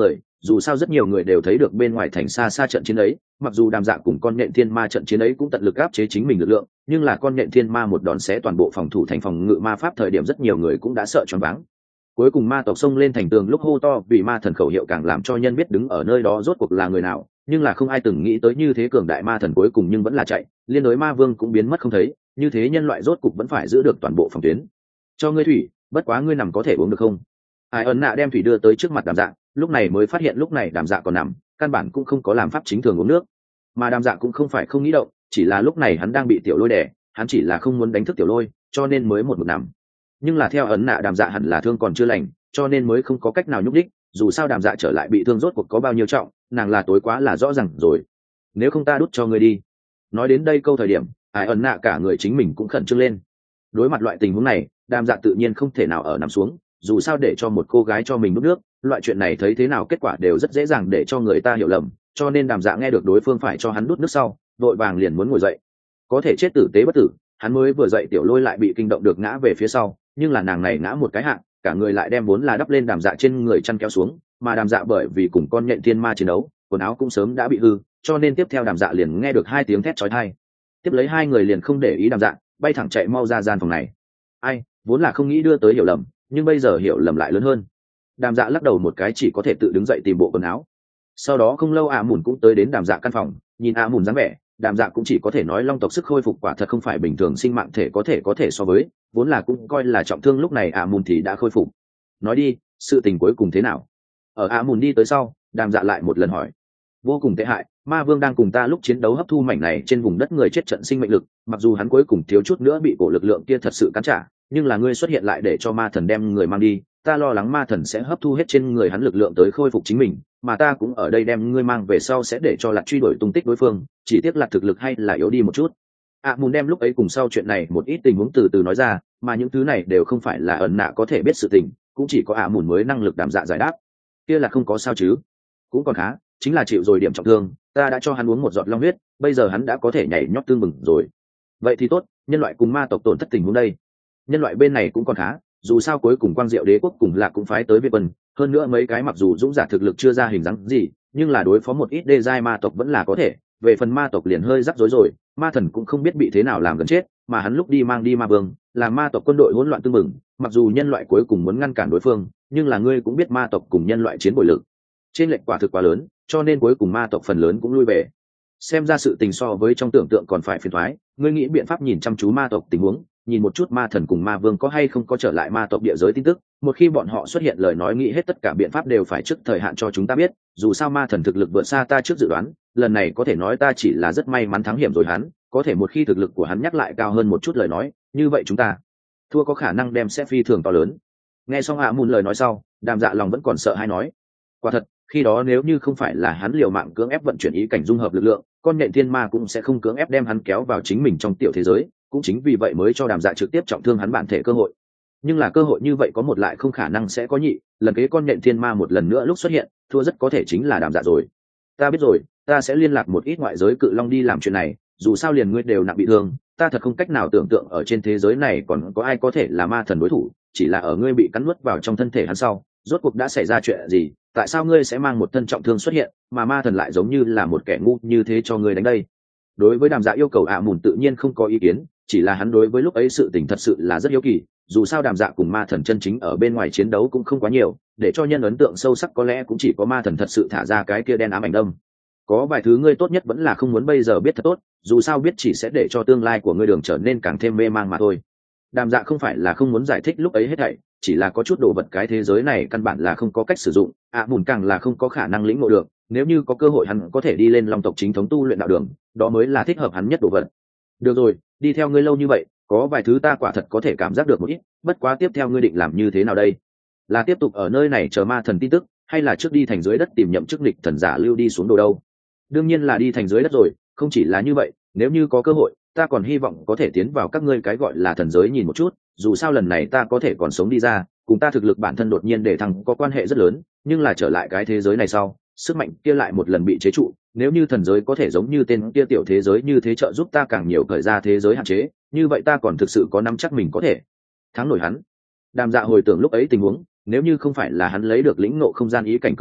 [SPEAKER 1] dù sao rất nhiều người đều thấy được bên ngoài thành xa xa trận chiến ấy, mặc dù Đàm Dạ cùng con nhện thiên ma trận chiến ấy cũng tận lực áp chế chính mình lực lượng, nhưng là con nhện thiên ma một đòn xé toàn bộ phòng thủ thành phòng ngự ma pháp, thời điểm rất nhiều người cũng đã sợ choáng váng. Cuối cùng ma tộc xông lên thành tường lúc hô to vì ma thần khẩu hiệu càng làm cho nhân biết đứng ở nơi đó rốt cuộc là người nào, nhưng là không ai từng nghĩ tới như thế cường đại ma thần cuối cùng nhưng vẫn là chạy, liên đối ma vương cũng biến mất không thấy, như thế nhân loại rốt cục vẫn phải giữ được toàn bộ phòng tuyến. Cho ngươi thủy, bất quá ngươi nằm có thể uống được không? Ai ấn nạ đem thủy đưa tới trước mặt Đàm Dạ, lúc này mới phát hiện lúc này Đàm Dạ còn nằm, căn bản cũng không có làm pháp chính thường uống nước. Mà Đàm Dạ cũng không phải không nghĩ động, chỉ là lúc này hắn đang bị tiểu lôi đè, hắn chỉ là không muốn đánh thức tiểu lôi, cho nên mới một mực nằm. Nhưng là theo ấn nạ Đàm Dạ hẳn là thương còn chưa lành, cho nên mới không có cách nào nhúc đích, dù sao Đàm Dạ trở lại bị thương rốt cuộc có bao nhiêu trọng, nàng là tối quá là rõ ràng rồi. Nếu không ta đút cho ngươi đi. Nói đến đây câu thời điểm, ai ấn nạ cả người chính mình cũng khẩn trương lên. Đối mặt loại tình huống này, Đàm Dạ tự nhiên không thể nào ở nằm xuống, dù sao để cho một cô gái cho mình đút nước, loại chuyện này thấy thế nào kết quả đều rất dễ dàng để cho người ta hiểu lầm, cho nên Đàm Dạ nghe được đối phương phải cho hắn đút nước sau, vội vàng liền muốn ngồi dậy. Có thể chết tử tế bất tử, hắn mới vừa dậy tiểu lôi lại bị kinh động được ngã về phía sau, nhưng là nàng này ngã một cái hạng, cả người lại đem vốn là đắp lên Đàm Dạ trên người chăn kéo xuống, mà Đàm Dạ bởi vì cùng con nhện thiên ma chiến đấu, quần áo cũng sớm đã bị hư, cho nên tiếp theo Đàm Dạ liền nghe được hai tiếng thét chói tai. Tiếp lấy hai người liền không để ý Đàm Dạ, bay thẳng chạy mau ra gian phòng này. Ai, vốn là không nghĩ đưa tới hiểu lầm, nhưng bây giờ hiểu lầm lại lớn hơn. Đàm Dạ lắc đầu một cái, chỉ có thể tự đứng dậy tìm bộ quần áo. Sau đó không lâu Mùn cũng tới đến Đàm Dạ căn phòng, nhìn Mùn dáng vẻ, Đàm Dạ cũng chỉ có thể nói long tộc sức khôi phục quả thật không phải bình thường sinh mạng thể có thể so với, vốn là cũng coi là trọng thương, lúc này Mùn thì đã khôi phục. Nói đi, sự tình cuối cùng thế nào? Ở Mùn đi tới sau, Đàm Dạ lại một lần hỏi. Vô cùng tệ hại, ma vương đang cùng ta lúc chiến đấu hấp thu mảnh này trên vùng đất người chết trận sinh mệnh lực, mặc dù hắn cuối cùng thiếu chút nữa bị cổ lực lượng kia thật sự cắn trả, nhưng là ngươi xuất hiện lại để cho ma thần đem người mang đi, ta lo lắng ma thần sẽ hấp thu hết trên người hắn lực lượng tới khôi phục chính mình, mà ta cũng ở đây đem ngươi mang về sau sẽ để cho Lạc truy đuổi tung tích đối phương, chỉ tiếc Lạc thực lực hay là yếu đi một chút. Mùn đem lúc ấy cùng sau chuyện này một ít tình huống từ từ nói ra, mà những thứ này đều không phải là ẩn nạ có thể biết sự tình, cũng chỉ có Mùn mới năng lực Đàm Dạ giải đáp. Kia là không có sao chứ? Cũng còn khá, chính là chịu rồi điểm trọng thương, ta đã cho hắn uống một giọt long huyết, bây giờ hắn đã có thể nhảy nhót tương mừng rồi. Vậy thì tốt, nhân loại cùng ma tộc tổn thất tình huống đây. Nhân loại bên này cũng còn khá, dù sao cuối cùng Quang Diệu Đế quốc cùng Lạc cũng phái tới Việt Quân, hơn nữa mấy cái mặc dù dũng giả thực lực chưa ra hình dáng gì, nhưng là đối phó một ít đê giai ma tộc vẫn là có thể. Về phần ma tộc liền hơi rắc rối rồi, ma thần cũng không biết bị thế nào làm gần chết, mà hắn lúc đi mang đi ma vương, làm ma tộc quân đội hỗn loạn tương mừng, mặc dù nhân loại cuối cùng muốn ngăn cản đối phương, nhưng là ngươi cũng biết ma tộc cùng nhân loại chiến bội lực trên lệch quả thực quá lớn, cho nên cuối cùng ma tộc phần lớn cũng lui về. Xem ra sự tình so với trong tưởng tượng còn phải phiền toái, ngươi nghĩ biện pháp nhìn chăm chú ma tộc tình huống, nhìn một chút ma thần cùng ma vương có hay không có trở lại ma tộc địa giới tin tức, một khi bọn họ xuất hiện lời nói nghĩ hết tất cả biện pháp đều phải trước thời hạn cho chúng ta biết, dù sao ma thần thực lực vượt xa ta trước dự đoán, lần này có thể nói ta chỉ là rất may mắn thắng hiểm rồi hắn, có thể một khi thực lực của hắn nhắc lại cao hơn một chút lời nói, như vậy chúng ta thua có khả năng đem sẽ phi thường to lớn. Nghe xong Mùn lời nói sau, Đàm Dạ lòng vẫn còn sợ hay nói. Quả thật, khi đó nếu như không phải là hắn liều mạng cưỡng ép vận chuyển ý cảnh dung hợp lực lượng, con nhện thiên ma cũng sẽ không cưỡng ép đem hắn kéo vào chính mình trong tiểu thế giới, cũng chính vì vậy mới cho Đàm Dạ trực tiếp trọng thương hắn bản thể cơ hội. Nhưng là cơ hội như vậy có một lại không khả năng sẽ có nhị, lần kế con nhện thiên ma một lần nữa lúc xuất hiện, thua rất có thể chính là Đàm Dạ rồi. Ta biết rồi, ta sẽ liên lạc một ít ngoại giới cự long đi làm chuyện này, dù sao liền ngươi đều nặng bị thương, ta thật không cách nào tưởng tượng ở trên thế giới này còn có ai có thể là ma thần đối thủ, chỉ là ở ngươi bị cắn nuốt vào trong thân thể hắn sau, rốt cuộc đã xảy ra chuyện gì, tại sao ngươi sẽ mang một thân trọng thương xuất hiện, mà ma thần lại giống như là một kẻ ngu như thế cho ngươi đánh đây? Đối với Đàm Dạ yêu cầu Mùn tự nhiên không có ý kiến, chỉ là hắn đối với lúc ấy sự tình thật sự là rất hiếu kỳ, dù sao Đàm Dạ cùng ma thần chân chính ở bên ngoài chiến đấu cũng không quá nhiều, để cho nhân ấn tượng sâu sắc có lẽ cũng chỉ có ma thần thật sự thả ra cái kia đen ám ảnh đâm. Có vài thứ ngươi tốt nhất vẫn là không muốn bây giờ biết thật tốt, dù sao biết chỉ sẽ để cho tương lai của ngươi đường trở nên càng thêm mê mang mà thôi. Đàm Dạ không phải là không muốn giải thích lúc ấy hết thảy, chỉ là có chút đồ vật cái thế giới này căn bản là không có cách sử dụng, Mùn càng là không có khả năng lĩnh ngộ được, nếu như có cơ hội hắn có thể đi lên long tộc chính thống tu luyện đạo đường, đó mới là thích hợp hắn nhất đồ vật. Được rồi, đi theo ngươi lâu như vậy, có vài thứ ta quả thật có thể cảm giác được một ít, bất quá tiếp theo ngươi định làm như thế nào đây? Là tiếp tục ở nơi này chờ ma thần tin tức, hay là trước đi thành dưới đất tìm nhậm chức nghịch thần giả lưu đi xuống đồ đâu? Đương nhiên là đi thành dưới đất rồi, không chỉ là như vậy, nếu như có cơ hội, ta còn hy vọng có thể tiến vào các ngươi cái gọi là thần giới nhìn một chút, dù sao lần này ta có thể còn sống đi ra, cùng ta thực lực bản thân đột nhiên để thăng có quan hệ rất lớn, nhưng là trở lại cái thế giới này sau, sức mạnh kia lại một lần bị chế trụ, nếu như thần giới có thể giống như tên kia tiểu thế giới như thế trợ giúp ta càng nhiều khởi ra thế giới hạn chế, như vậy ta còn thực sự có nắm chắc mình có thể thắng nổi hắn. Đàm Dạ hồi tưởng lúc ấy tình huống, nếu như không phải là hắn lấy được lĩnh ngộ không gian ý cảnh cơ hội,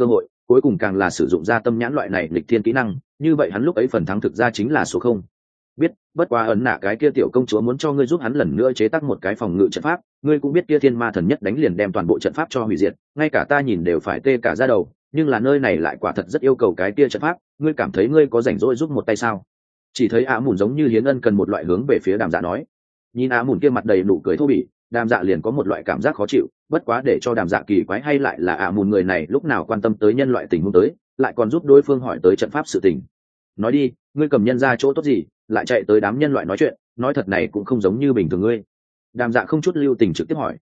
[SPEAKER 1] cuối cùng càng là sử dụng ra tâm nhãn loại này lịch thiên kỹ năng, như vậy hắn lúc ấy phần thắng thực ra chính là số không. Biết, bất quá ấn nạ cái kia tiểu công chúa muốn cho ngươi giúp hắn lần nữa chế tác một cái phòng ngự trận pháp, ngươi cũng biết kia thiên ma thần nhất đánh liền đem toàn bộ trận pháp cho hủy diệt, ngay cả ta nhìn đều phải tê cả da đầu, nhưng là nơi này lại quả thật rất yêu cầu cái kia trận pháp, ngươi cảm thấy ngươi có rảnh rỗi giúp một tay sao? Chỉ thấy Á Mùn giống như hiến ân cần một loại hướng về phía Đàm Dạ nói. Nhìn Á Mùn kia mặt đầy nụ cười thô bỉ, Đàm Dạ liền có một loại cảm giác khó chịu, bất quá để cho Đàm Dạ kỳ quái hay lại là Á Mùn người này lúc nào quan tâm tới nhân loại tình huống tới, lại còn giúp đối phương hỏi tới trận pháp sự tình. Nói đi, ngươi cầm nhân ra chỗ tốt gì, lại chạy tới đám nhân loại nói chuyện, nói thật này cũng không giống như bình thường ngươi. Đàm Dạ không chút lưu tình trực tiếp hỏi.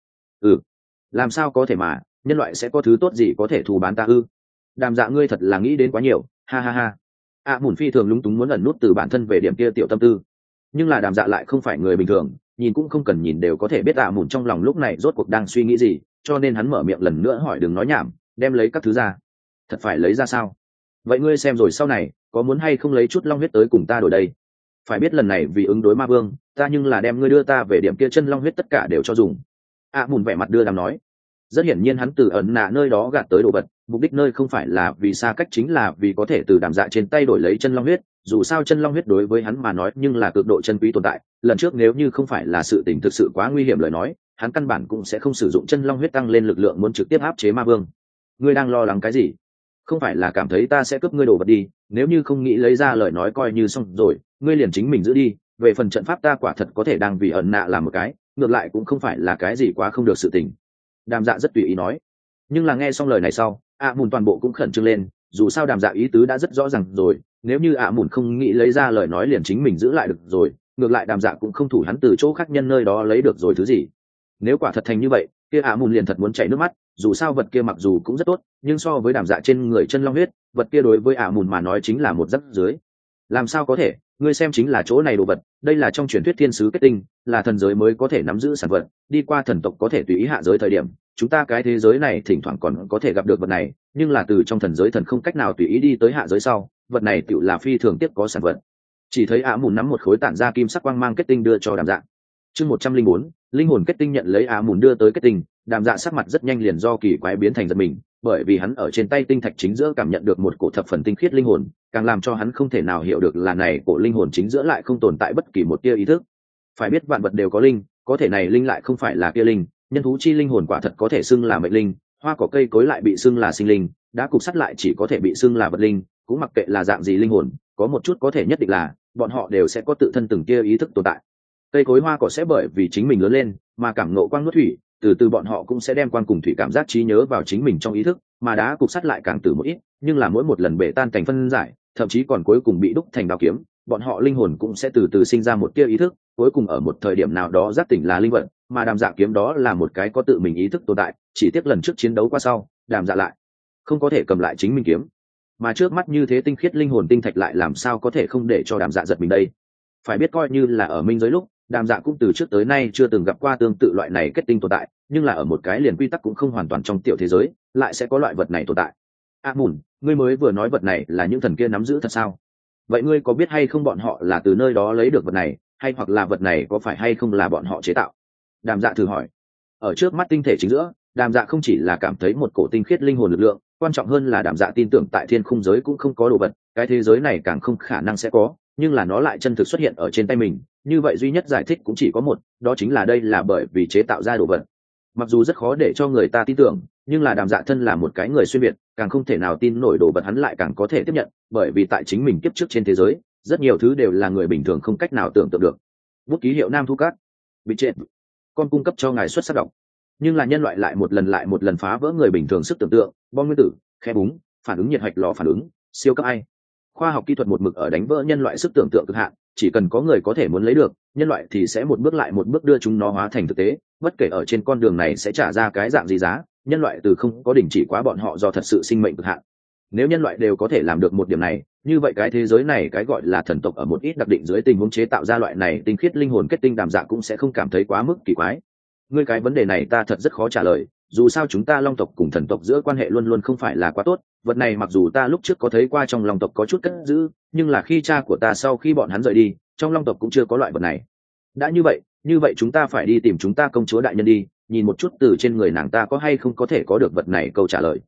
[SPEAKER 1] Làm sao có thể mà, nhân loại sẽ có thứ tốt gì có thể thù bán ta ư? Đàm Dạ ngươi thật là nghĩ đến quá nhiều, ha ha ha. Mùn phi thường lúng túng muốn ẩn nút từ bản thân về điểm kia tiểu tâm tư, nhưng là Đàm Dạ lại không phải người bình thường, nhìn cũng không cần nhìn đều có thể biết Mùn trong lòng lúc này rốt cuộc đang suy nghĩ gì, cho nên hắn mở miệng lần nữa hỏi đừng nói nhảm, đem lấy các thứ ra. Thật phải lấy ra sao? Vậy ngươi xem rồi sau này có muốn hay không lấy chút long huyết tới cùng ta đổi đây? Phải biết lần này vì ứng đối ma vương, ta nhưng là đem ngươi đưa ta về điểm kia chân long huyết tất cả đều cho dùng. Mùn vẻ mặt đưa đàm nói. Rất hiển nhiên hắn từ ẩn nạ nơi đó gạt tới đồ vật, mục đích nơi không phải là vì xa cách, chính là vì có thể từ Đàm Dạ trên tay đổi lấy chân long huyết. Dù sao chân long huyết đối với hắn mà nói nhưng là cực độ chân quý tồn tại, lần trước nếu như không phải là sự tình thực sự quá nguy hiểm lời nói, hắn căn bản cũng sẽ không sử dụng chân long huyết tăng lên lực lượng muốn trực tiếp áp chế ma vương. Ngươi đang lo lắng cái gì? Không phải là cảm thấy ta sẽ cướp ngươi đồ vật đi, nếu như không nghĩ lấy ra lời nói coi như xong rồi, ngươi liền chính mình giữ đi. Về phần trận pháp ta quả thật có thể đang vì ẩn nạ làm một cái, ngược lại cũng không phải là cái gì quá không được sự tình. Đàm Dạ rất tùy ý nói. Nhưng là nghe xong lời này sau, Mùn toàn bộ cũng khẩn trương lên, dù sao Đàm Dạ ý tứ đã rất rõ ràng rồi, nếu như Mùn không nghĩ lấy ra lời nói liền chính mình giữ lại được rồi, ngược lại Đàm Dạ cũng không thủ hắn từ chỗ khác nhân nơi đó lấy được rồi thứ gì. Nếu quả thật thành như vậy, kia Mùn liền thật muốn chảy nước mắt, dù sao vật kia mặc dù cũng rất tốt, nhưng so với Đàm Dạ trên người chân long huyết, vật kia đối với Mùn mà nói chính là một rắc dưới. Làm sao có thể, ngươi xem chính là chỗ này đồ vật, đây là trong truyền thuyết thiên sứ kết tinh, là thần giới mới có thể nắm giữ sản vật, đi qua thần tộc có thể tùy ý hạ giới thời điểm, chúng ta cái thế giới này thỉnh thoảng còn có thể gặp được vật này, nhưng là từ trong thần giới thần không cách nào tùy ý đi tới hạ giới sau, vật này tựu là phi thường tiếp có sản vật. Chỉ thấy Mùn nắm một khối tản ra kim sắc quang mang kết tinh đưa cho Đàm Dạ. Chương 104, linh hồn kết tinh nhận lấy Mùn đưa tới kết tinh, Đàm Dạ sắc mặt rất nhanh liền do kỳ quái biến thành giận mình, bởi vì hắn ở trên tay tinh thạch chính giữa cảm nhận được một cổ thập phần tinh khiết linh hồn, càng làm cho hắn không thể nào hiểu được là này cổ linh hồn chính giữa lại không tồn tại bất kỳ một tia ý thức. Phải biết vạn vật đều có linh, có thể này linh lại không phải là kia linh, nhân thú chi linh hồn quả thật có thể xưng là mệnh linh, hoa cỏ cây cối lại bị xưng là sinh linh, đá cục sắt lại chỉ có thể bị xưng là vật linh, cũng mặc kệ là dạng gì linh hồn, có một chút có thể nhất định là bọn họ đều sẽ có tự thân từng tia ý thức tồn tại. Cây cối hoa cỏ sẽ bởi vì chính mình lớn lên mà cảm ngộ quang nuốt thủy, từ từ bọn họ cũng sẽ đem quang cùng thủy cảm giác trí nhớ vào chính mình trong ý thức, mà đá cục sắt lại càng từ một ít, nhưng là mỗi một lần bể tan thành phân giải, thậm chí còn cuối cùng bị đúc thành đao kiếm, bọn họ linh hồn cũng sẽ từ từ sinh ra một tia ý thức, cuối cùng ở một thời điểm nào đó giác tỉnh là linh vật, mà Đàm Dạ kiếm đó là một cái có tự mình ý thức tồn tại, chỉ tiếc lần trước chiến đấu qua sau, Đàm Dạ lại không có thể cầm lại chính mình kiếm, mà trước mắt như thế tinh khiết linh hồn tinh thạch lại làm sao có thể không để cho Đàm Dạ giật mình đây. Phải biết coi như là ở minh giới lúc, Đàm Dạ cũng từ trước tới nay chưa từng gặp qua tương tự loại này kết tinh tồn tại, nhưng là ở một cái liền quy tắc cũng không hoàn toàn trong tiểu thế giới, lại sẽ có loại vật này tồn tại. Mùn, ngươi mới vừa nói vật này là những thần kia nắm giữ thật sao? Vậy ngươi có biết hay không bọn họ là từ nơi đó lấy được vật này, hay hoặc là vật này có phải hay không là bọn họ chế tạo? Đàm Dạ thử hỏi. Ở trước mắt tinh thể chính giữa, Đàm Dạ không chỉ là cảm thấy một cổ tinh khiết linh hồn lực lượng, quan trọng hơn là Đàm Dạ tin tưởng tại thiên khung giới cũng không có đồ vật, cái thế giới này càng không khả năng sẽ có, nhưng là nó lại chân thực xuất hiện ở trên tay mình, như vậy duy nhất giải thích cũng chỉ có một, đó chính là đây là bởi vì chế tạo ra đồ vật. Mặc dù rất khó để cho người ta tin tưởng, nhưng là Đàm Dạ thân là một cái người xuyên việt, càng không thể nào tin nổi đồ vật hắn lại càng có thể tiếp nhận, bởi vì tại chính mình kiếp trước trên thế giới, rất nhiều thứ đều là người bình thường không cách nào tưởng tượng được. Bút ký hiệu Nam Thu Cát, bị trệ, con cung cấp cho ngài xuất sắc đọc. Nhưng là nhân loại lại một lần phá vỡ người bình thường sức tưởng tượng, bom nguyên tử, khe búng, phản ứng nhiệt hạch lò phản ứng, siêu cấp ai. Khoa học kỹ thuật một mực ở đánh vỡ nhân loại sức tưởng tượng cực hạn, chỉ cần có người có thể muốn lấy được, nhân loại thì sẽ một bước lại một bước đưa chúng nó hóa thành thực tế, bất kể ở trên con đường này sẽ trả ra cái dạng gì giá, nhân loại từ không có đình chỉ quá bọn họ do thật sự sinh mệnh cực hạn. Nếu nhân loại đều có thể làm được một điểm này, như vậy cái thế giới này cái gọi là thần tộc ở một ít đặc định dưới tình huống chế tạo ra loại này tinh khiết linh hồn kết tinh Đàm Dạ cũng sẽ không cảm thấy quá mức kỳ quái. Ngươi cái vấn đề này ta thật rất khó trả lời, dù sao chúng ta long tộc cùng thần tộc giữa quan hệ luôn luôn không phải là quá tốt, vật này mặc dù ta lúc trước có thấy qua trong long tộc có chút cất giữ, nhưng là khi cha của ta sau khi bọn hắn rời đi, trong long tộc cũng chưa có loại vật này. Đã như vậy chúng ta phải đi tìm chúng ta công chúa đại nhân đi, nhìn một chút từ trên người nàng ta có hay không có thể có được vật này câu trả lời.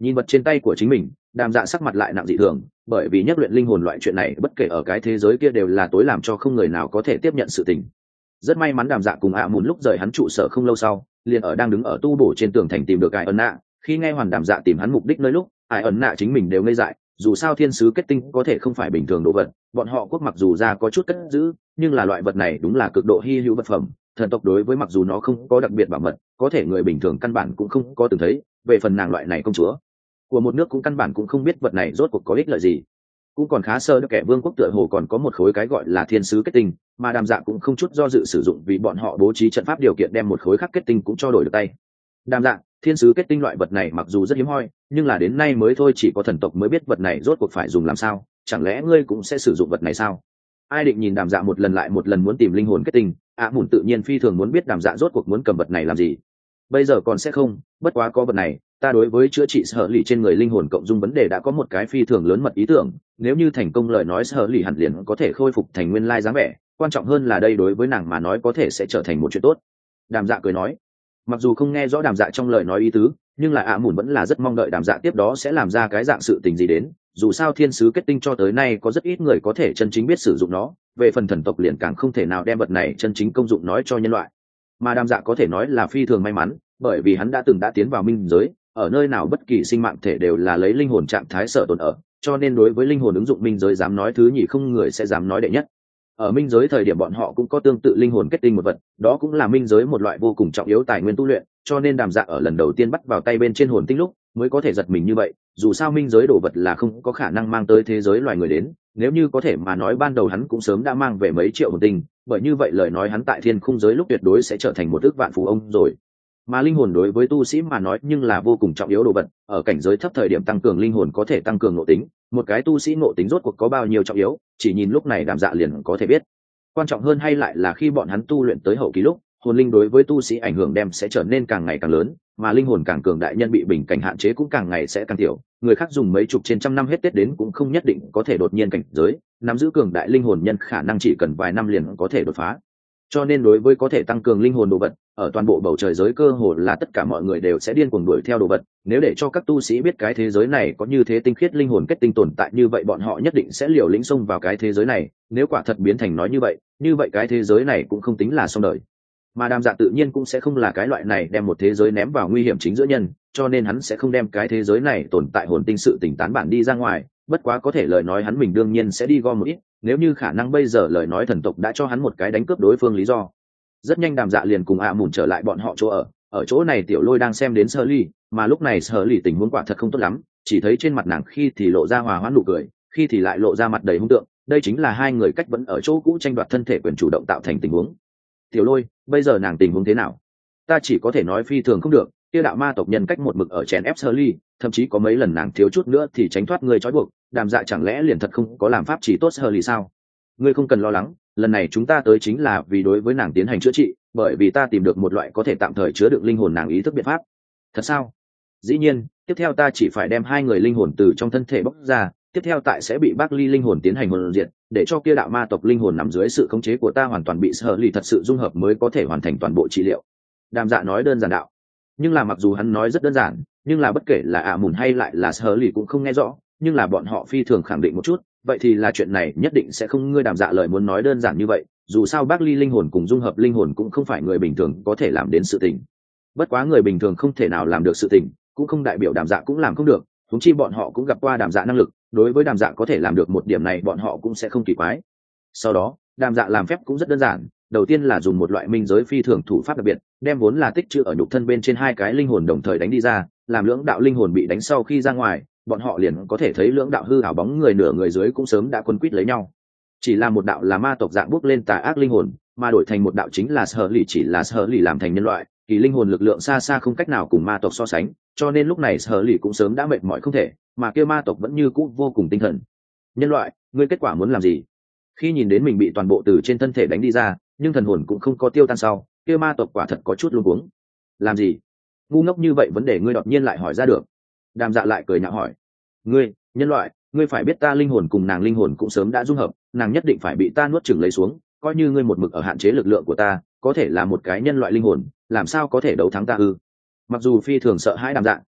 [SPEAKER 1] Nhìn vật trên tay của chính mình, đàm dạ sắc mặt lại nặng dị thường, bởi vì nhắc luyện linh hồn loại chuyện này bất kể ở cái thế giới kia đều là tối làm cho không người nào có thể tiếp nhận sự tình. Rất may mắn đàm dạ cùng ạ mùn lúc rời hắn trụ sở không lâu sau, liền đang đứng ở tu bổ trên tường thành tìm được ai ẩn nạ. Khi nghe hoàn đàm dạ tìm hắn mục đích nơi lúc, ai ẩn nạ chính mình đều ngây dại, dù sao thiên sứ kết tinh có thể không phải bình thường đồ vật, bọn họ quốc mặc dù ra có chút cất giữ, nhưng là loại vật này đúng là cực độ hy hữu vật phẩm. Thần tộc đối với mặc dù nó không có đặc biệt bảo mật, có thể người bình thường căn bản cũng không có từng thấy. Về phần nàng loại này công chúa của một nước cũng căn bản cũng không biết vật này rốt cuộc có ích lợi gì, cũng còn khá sơ. Kẻ vương quốc tựa hồ còn có một khối cái gọi là thiên sứ kết tinh, mà đàm dạ cũng không chút do dự sử dụng, vì bọn họ bố trí trận pháp điều kiện đem một khối khác kết tinh cũng cho đổi được tay. Đàm dạ, thiên sứ kết tinh loại vật này mặc dù rất hiếm hoi, nhưng là đến nay mới thôi chỉ có thần tộc mới biết vật này rốt cuộc phải dùng làm sao, chẳng lẽ ngươi cũng sẽ sử dụng vật này sao? Ai định nhìn đàm dạ một lần lại một lần muốn tìm linh hồn kết tinh, mùn tự nhiên phi thường muốn biết đàm dạ rốt cuộc muốn cầm vật này làm gì. Bây giờ còn sẽ không, bất quá có vật này, ta đối với chữa trị sở lì trên người linh hồn cộng dung vấn đề đã có một cái phi thường lớn mật ý tưởng. Nếu như thành công lời nói sở lì hẳn liền có thể khôi phục thành nguyên lai dáng vẻ, quan trọng hơn là đây đối với nàng mà nói có thể sẽ trở thành một chuyện tốt. Đàm dạ cười nói, mặc dù không nghe rõ đàm dạ trong lời nói ý tứ, nhưng là mùn vẫn là rất mong đợi đàm dạ tiếp đó sẽ làm ra cái dạng sự tình gì đến. Dù sao thiên sứ kết tinh cho tới nay có rất ít người có thể chân chính biết sử dụng nó, về phần thần tộc liền càng không thể nào đem vật này chân chính công dụng nói cho nhân loại. Mà đàm dạ có thể nói là phi thường may mắn, bởi vì hắn đã tiến vào minh giới, ở nơi nào bất kỳ sinh mạng thể đều là lấy linh hồn trạng thái sở tồn ở, cho nên đối với linh hồn ứng dụng minh giới dám nói thứ nhì không người sẽ dám nói đệ nhất. Ở minh giới thời điểm bọn họ cũng có tương tự linh hồn kết tinh một vật, đó cũng là minh giới một loại vô cùng trọng yếu tài nguyên tu luyện, cho nên đàm dạ ở lần đầu tiên bắt vào tay bên trên hồn tinh lúc mới có thể giật mình như vậy. Dù sao minh giới đồ vật là không có khả năng mang tới thế giới loài người đến, nếu như có thể mà nói ban đầu hắn cũng sớm đã mang về mấy triệu hồn tinh, bởi như vậy lời nói hắn tại thiên khung giới lúc tuyệt đối sẽ trở thành một ước vạn phú ông rồi. Mà linh hồn đối với tu sĩ mà nói nhưng là vô cùng trọng yếu đồ vật, ở cảnh giới thấp thời điểm tăng cường linh hồn có thể tăng cường ngộ tính, một cái tu sĩ ngộ tính rốt cuộc có bao nhiêu trọng yếu, chỉ nhìn lúc này đàm dạ liền có thể biết. Quan trọng hơn hay lại là khi bọn hắn tu luyện tới hậu kỳ lúc, hồn linh đối với tu sĩ ảnh hưởng đem sẽ trở nên càng ngày càng lớn, mà linh hồn càng cường đại nhân bị bình cảnh hạn chế cũng càng ngày sẽ càng tiểu. Người khác dùng mấy chục trên trăm năm hết Tết đến cũng không nhất định có thể đột nhiên cảnh giới, nắm giữ cường đại linh hồn nhân khả năng chỉ cần vài năm liền có thể đột phá. Cho nên đối với có thể tăng cường linh hồn đồ vật, ở toàn bộ bầu trời giới cơ hồ là tất cả mọi người đều sẽ điên cuồng đuổi theo đồ vật. Nếu để cho các tu sĩ biết cái thế giới này có như thế tinh khiết linh hồn kết tinh tồn tại như vậy, bọn họ nhất định sẽ liều lĩnh xông vào cái thế giới này. Nếu quả thật biến thành nói như vậy cái thế giới này cũng không tính là xong đời. Mà đàm dạ tự nhiên cũng sẽ không là cái loại này đem một thế giới ném vào nguy hiểm chính giữa nhân, cho nên hắn sẽ không đem cái thế giới này tồn tại hồn tinh sự tình tán bản đi ra ngoài. Bất quá có thể lời nói hắn mình đương nhiên sẽ đi gom một ít, nếu như khả năng bây giờ lời nói thần tộc đã cho hắn một cái đánh cướp đối phương lý do. Rất nhanh đàm dạ liền cùng mùn trở lại bọn họ chỗ ở chỗ này tiểu lôi đang xem đến sơ ly, mà lúc này sơ ly tình huống quả thật không tốt lắm, chỉ thấy trên mặt nàng khi thì lộ ra hòa hoãn nụ cười, khi thì lại lộ ra mặt đầy hung tượng. Đây chính là hai người cách vẫn ở chỗ cũ tranh đoạt thân thể quyền chủ động tạo thành tình huống. Tiểu lôi, bây giờ nàng tình huống thế nào? Ta chỉ có thể nói phi thường không được, kia đạo ma tộc nhân cách một mực ở chèn ép sơ ly, thậm chí có mấy lần nàng thiếu chút nữa thì tránh thoát người trói buộc. Đàm dạ chẳng lẽ liền thật không có làm pháp chỉ tốt sơ ly sao? Ngươi không cần lo lắng, lần này chúng ta tới chính là vì đối với nàng tiến hành chữa trị, bởi vì ta tìm được một loại có thể tạm thời chứa đựng linh hồn nàng ý thức biện pháp. Thật sao? Dĩ nhiên, tiếp theo ta chỉ phải đem hai người linh hồn từ trong thân thể bóc ra, tiếp theo tại sẽ bị bác ly linh hồn tiến hành hồn diệt, để cho kia đạo ma tộc linh hồn nằm dưới sự khống chế của ta hoàn toàn bị sở lì thật sự dung hợp mới có thể hoàn thành toàn bộ trị liệu. Đàm dạ nói đơn giản đạo, nhưng là mặc dù hắn nói rất đơn giản, nhưng là bất kể là mùn hay lại là sở lì cũng không nghe rõ, nhưng là bọn họ phi thường khẳng định một chút, vậy thì là chuyện này nhất định sẽ không ngươi đàm dạ lời muốn nói đơn giản như vậy. Dù sao bác ly linh hồn cùng dung hợp linh hồn cũng không phải người bình thường có thể làm đến sự tình. Bất quá người bình thường không thể nào làm được sự tình, cũng không đại biểu đàm dạ cũng làm không được. Huống chi bọn họ cũng gặp qua đàm dạ năng lực, đối với đàm dạ có thể làm được một điểm này bọn họ cũng sẽ không kỳ quái. Sau đó đàm dạ làm phép cũng rất đơn giản, đầu tiên là dùng một loại minh giới phi thường thủ pháp đặc biệt, đem vốn là tích trữ ở nhục thân bên trên hai cái linh hồn đồng thời đánh đi ra, làm lưỡng đạo linh hồn bị đánh sau khi ra ngoài, bọn họ liền có thể thấy lưỡng đạo hư ảo bóng người nửa người dưới cũng sớm đã quấn quýt lấy nhau. Chỉ là một đạo là ma tộc dạng bước lên tà ác linh hồn, mà đổi thành một đạo chính là sở lì, chỉ là sở lì làm thành nhân loại, kỳ linh hồn lực lượng xa xa không cách nào cùng ma tộc so sánh, cho nên lúc này sở lì cũng sớm đã mệt mỏi không thể, mà kia ma tộc vẫn như cũ vô cùng tinh thần. Nhân loại, ngươi kết quả muốn làm gì? Khi nhìn đến mình bị toàn bộ từ trên thân thể đánh đi ra, nhưng thần hồn cũng không có tiêu tan sau, kia ma tộc quả thật có chút luống cuống. Làm gì? Ngu ngốc như vậy vấn đề ngươi đột nhiên lại hỏi ra được. Đàm Dạ lại cười nhạo hỏi, ngươi, nhân loại, ngươi phải biết ta linh hồn cùng nàng linh hồn cũng sớm đã dung hợp, nàng nhất định phải bị ta nuốt chửng lấy xuống, coi như ngươi một mực ở hạn chế lực lượng của ta, có thể là một cái nhân loại linh hồn, làm sao có thể đấu thắng ta ư? Mặc dù phi thường sợ hãi Đàm Dạ,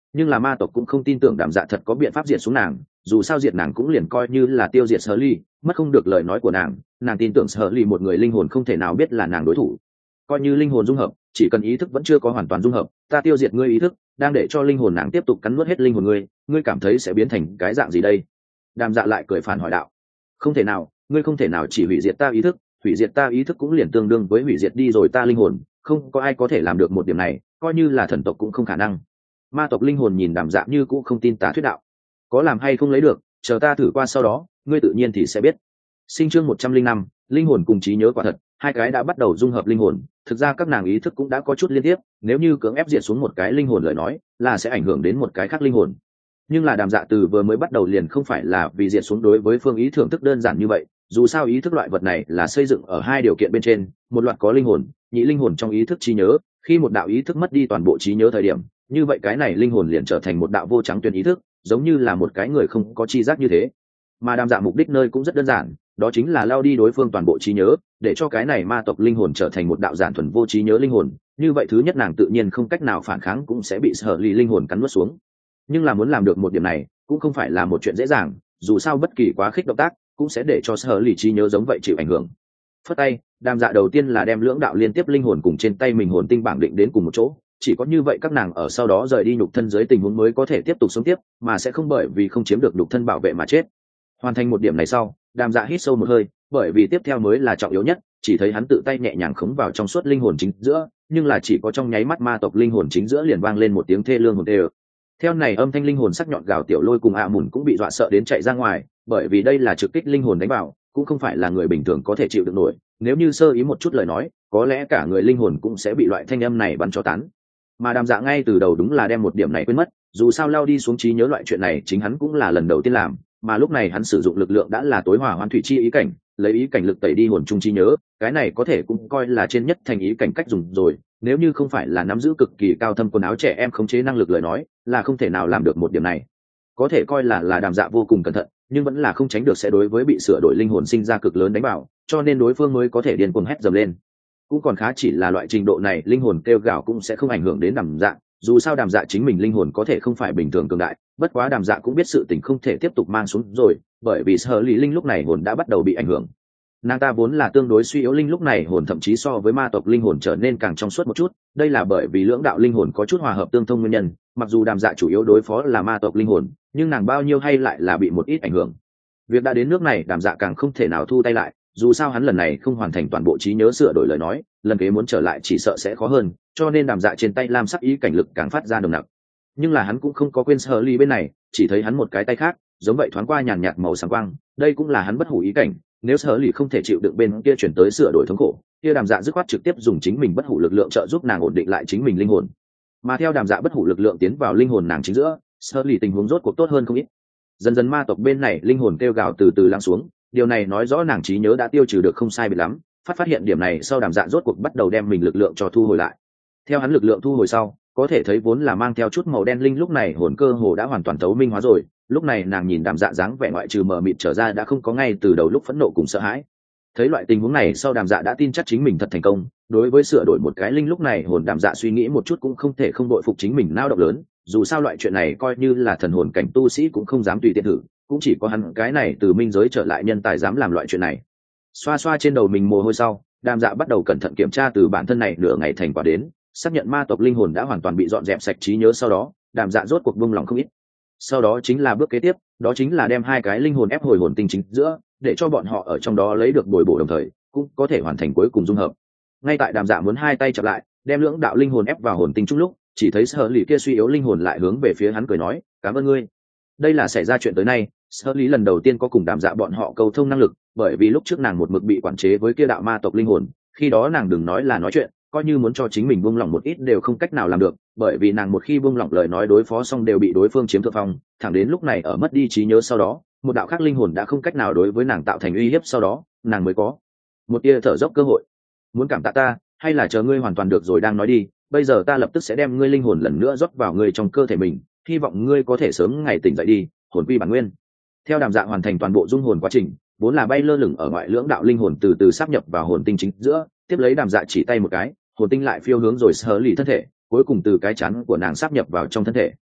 [SPEAKER 1] nhưng là ma tộc cũng không tin tưởng đàm dạ thật có biện pháp diệt xuống nàng, dù sao diệt nàng cũng liền coi như là tiêu diệt sở ly, mất không được lời nói của nàng tin tưởng sở ly một người linh hồn không thể nào biết là nàng đối thủ. Coi như linh hồn dung hợp, chỉ cần ý thức vẫn chưa có hoàn toàn dung hợp, ta tiêu diệt ngươi ý thức, đang để cho linh hồn nàng tiếp tục cắn nuốt hết linh hồn ngươi cảm thấy sẽ biến thành cái dạng gì đây? Đàm dạ lại cười phản hỏi đạo. Không thể nào, ngươi không thể nào chỉ hủy diệt ta ý thức, hủy diệt ta ý thức cũng liền tương đương với hủy diệt đi rồi ta linh hồn, không có ai có thể làm được một điểm này, coi như là thần tộc cũng không khả năng. Ma tộc linh hồn nhìn đàm dạ như cũng không tin tá thuyết đạo. Có làm hay không lấy được, chờ ta thử qua sau đó, ngươi tự nhiên thì sẽ biết. Sinh chương 105, linh hồn cùng trí nhớ quả thật, hai cái đã bắt đầu dung hợp linh hồn, thực ra các nàng ý thức cũng đã có chút liên tiếp, nếu như cưỡng ép diệt xuống một cái linh hồn lời nói, là sẽ ảnh hưởng đến một cái khác linh hồn. Nhưng là đàm dạ từ vừa mới bắt đầu liền không phải là vì diệt xuống đối với phương ý thưởng thức đơn giản như vậy, dù sao ý thức loại vật này là xây dựng ở hai điều kiện bên trên, một loạt có linh hồn, nhị linh hồn trong ý thức trí nhớ, khi một đạo ý thức mất đi toàn bộ trí nhớ thời điểm, như vậy cái này linh hồn liền trở thành một đạo vô trắng tuyến ý thức, giống như là một cái người không có tri giác như thế. Mà đàm dạ mục đích nơi cũng rất đơn giản, đó chính là lao đi đối phương toàn bộ trí nhớ, để cho cái này ma tộc linh hồn trở thành một đạo giản thuần vô trí nhớ linh hồn, như vậy thứ nhất nàng tự nhiên không cách nào phản kháng cũng sẽ bị sở lì linh hồn cắn nuốt xuống. Nhưng là muốn làm được một điểm này cũng không phải là một chuyện dễ dàng, dù sao bất kỳ quá khích động tác cũng sẽ để cho sở lì trí nhớ giống vậy chịu ảnh hưởng. Phất tay, đàm dạ đầu tiên là đem lưỡng đạo liên tiếp linh hồn cùng trên tay mình hồn tinh bảng định đến cùng một chỗ, chỉ có như vậy các nàng ở sau đó rời đi nhục thân dưới tình huống mới có thể tiếp tục sống tiếp, mà sẽ không bởi vì không chiếm được nhục thân bảo vệ mà chết. Hoàn thành một điểm này sau, đàm dạ hít sâu một hơi, bởi vì tiếp theo mới là trọng yếu nhất, chỉ thấy hắn tự tay nhẹ nhàng khống vào trong suốt linh hồn chính giữa, nhưng là chỉ có trong nháy mắt ma tộc linh hồn chính giữa liền vang lên một tiếng thê lương hồn tê. Theo này âm thanh linh hồn sắc nhọn gào tiểu lôi cùng ạ mùn cũng bị dọa sợ đến chạy ra ngoài, bởi vì đây là trực kích linh hồn đánh vào, cũng không phải là người bình thường có thể chịu được nổi, nếu như sơ ý một chút lời nói, có lẽ cả người linh hồn cũng sẽ bị loại thanh âm này bắn cho tán. Mà đàm dạ ngay từ đầu đúng là đem một điểm này quên mất, dù sao lao đi xuống trí nhớ loại chuyện này chính hắn cũng là lần đầu tiên làm, mà lúc này hắn sử dụng lực lượng đã là tối hỏa hoán thủy chi ý cảnh, lấy ý cảnh lực tẩy đi hồn trung trí nhớ, cái này có thể cũng coi là trên nhất thành ý cảnh cách dùng rồi, nếu như không phải là nắm giữ cực kỳ cao thâm quần áo trẻ em khống chế năng lực lời nói, là không thể nào làm được một điểm này. Có thể coi là đàm dạ vô cùng cẩn thận, nhưng vẫn là không tránh được sẽ đối với bị sửa đổi linh hồn sinh ra cực lớn đánh vào, cho nên đối phương mới có thể điên cuồng hét dầm lên. Cũng còn khá chỉ là loại trình độ này linh hồn kêu gào cũng sẽ không ảnh hưởng đến đàm dạ, dù sao đàm dạ chính mình linh hồn có thể không phải bình thường cường đại, bất quá đàm dạ cũng biết sự tình không thể tiếp tục mang xuống rồi, bởi vì sở lý linh lúc này hồn đã bắt đầu bị ảnh hưởng. Nàng ta vốn là tương đối suy yếu linh lúc này hồn thậm chí so với ma tộc linh hồn trở nên càng trong suốt một chút, đây là bởi vì lưỡng đạo linh hồn có chút hòa hợp tương thông nguyên nhân, mặc dù đàm dạ chủ yếu đối phó là ma tộc linh hồn, nhưng nàng bao nhiêu hay lại là bị một ít ảnh hưởng. Việc đã đến nước này đàm dạ càng không thể nào thu tay lại, dù sao hắn lần này không hoàn thành toàn bộ trí nhớ sửa đổi lời nói, lần kế muốn trở lại chỉ sợ sẽ khó hơn, cho nên đàm dạ trên tay lam sắc ý cảnh lực càng phát ra nồng nặc. Nhưng là hắn cũng không có quên sở ly bên này, chỉ thấy hắn một cái tay khác giống vậy thoáng qua nhàn nhạt màu sáng quang, đây cũng là hắn bất hủ ý cảnh, nếu sở ly không thể chịu đựng bên kia chuyển tới sửa đổi thống khổ, kia đàm dạ dứt khoát trực tiếp dùng chính mình bất hủ lực lượng trợ giúp nàng ổn định lại chính mình linh hồn. Mà theo đàm dạ bất hủ lực lượng tiến vào linh hồn nàng chính giữa, sở ly tình huống rốt cuộc tốt hơn không ít. Dần dần ma tộc bên này linh hồn kêu gào từ từ lắng xuống, điều này nói rõ nàng trí nhớ đã tiêu trừ được không sai biệt lắm. Phát hiện điểm này sau đàm dạ rốt cuộc bắt đầu đem mình lực lượng cho thu hồi lại. Theo hắn lực lượng thu hồi sau, có thể thấy vốn là mang theo chút màu đen linh lúc này hồn cơ hồ đã hoàn toàn thấu minh hóa rồi, lúc này nàng nhìn đàm dạ dáng vẻ ngoại trừ mờ mịt trở ra đã không có ngay từ đầu lúc phẫn nộ cùng sợ hãi. Thấy loại tình huống này sau đàm dạ đã tin chắc chính mình thật thành công, đối với sửa đổi một cái linh lúc này hồn đàm dạ suy nghĩ một chút cũng không thể không đội phục chính mình nao động lớn, dù sao loại chuyện này coi như là thần hồn cảnh tu sĩ cũng không dám tùy tiện thử, cũng chỉ có hắn cái này từ minh giới trở lại nhân tài dám làm loại chuyện này. Xoa xoa trên đầu mình mồ hôi sau, đàm dạ bắt đầu cẩn thận kiểm tra từ bản thân này nửa ngày thành quả đến, xác nhận ma tộc linh hồn đã hoàn toàn bị dọn dẹp sạch trí nhớ sau đó, đàm dạ rốt cuộc buông lòng không ít. Sau đó chính là bước kế tiếp, đó chính là đem hai cái linh hồn ép hồi hồn tinh chính giữa, để cho bọn họ ở trong đó lấy được bồi bổ đồng thời, cũng có thể hoàn thành cuối cùng dung hợp. Ngay tại đàm dạ muốn hai tay chập lại, đem lưỡng đạo linh hồn ép vào hồn tinh chung lúc, chỉ thấy sở lý kia suy yếu linh hồn lại hướng về phía hắn cười nói, cảm ơn ngươi. Đây là xảy ra chuyện tới nay, sở lý lần đầu tiên có cùng đàm dạ bọn họ cầu thông năng lực, bởi vì lúc trước nàng một mực bị quản chế với kia đạo ma tộc linh hồn, khi đó nàng đừng nói là nói chuyện, coi như muốn cho chính mình buông lỏng một ít đều không cách nào làm được, bởi vì nàng một khi buông lỏng lời nói đối phó xong đều bị đối phương chiếm thượng phong, thẳng đến lúc này ở mất đi trí nhớ sau đó, một đạo khác linh hồn đã không cách nào đối với nàng tạo thành uy hiếp sau đó, nàng mới có một tia thở dốc cơ hội. Muốn cảm tạ ta, hay là chờ ngươi hoàn toàn được rồi đang nói đi, bây giờ ta lập tức sẽ đem ngươi linh hồn lần nữa rót vào ngươi trong cơ thể mình, hy vọng ngươi có thể sớm ngày tỉnh dậy đi, hồn quy bản nguyên. Theo đàm dạ hoàn thành toàn bộ dung hồn quá trình, vốn là bay lơ lửng ở ngoại lưỡng đạo linh hồn từ từ sáp nhập vào hồn tinh chính giữa, tiếp lấy đàm dạ chỉ tay một cái, hồn tinh lại phiêu hướng rồi sở lì thân thể, cuối cùng từ cái chắn của nàng sáp nhập vào trong thân thể.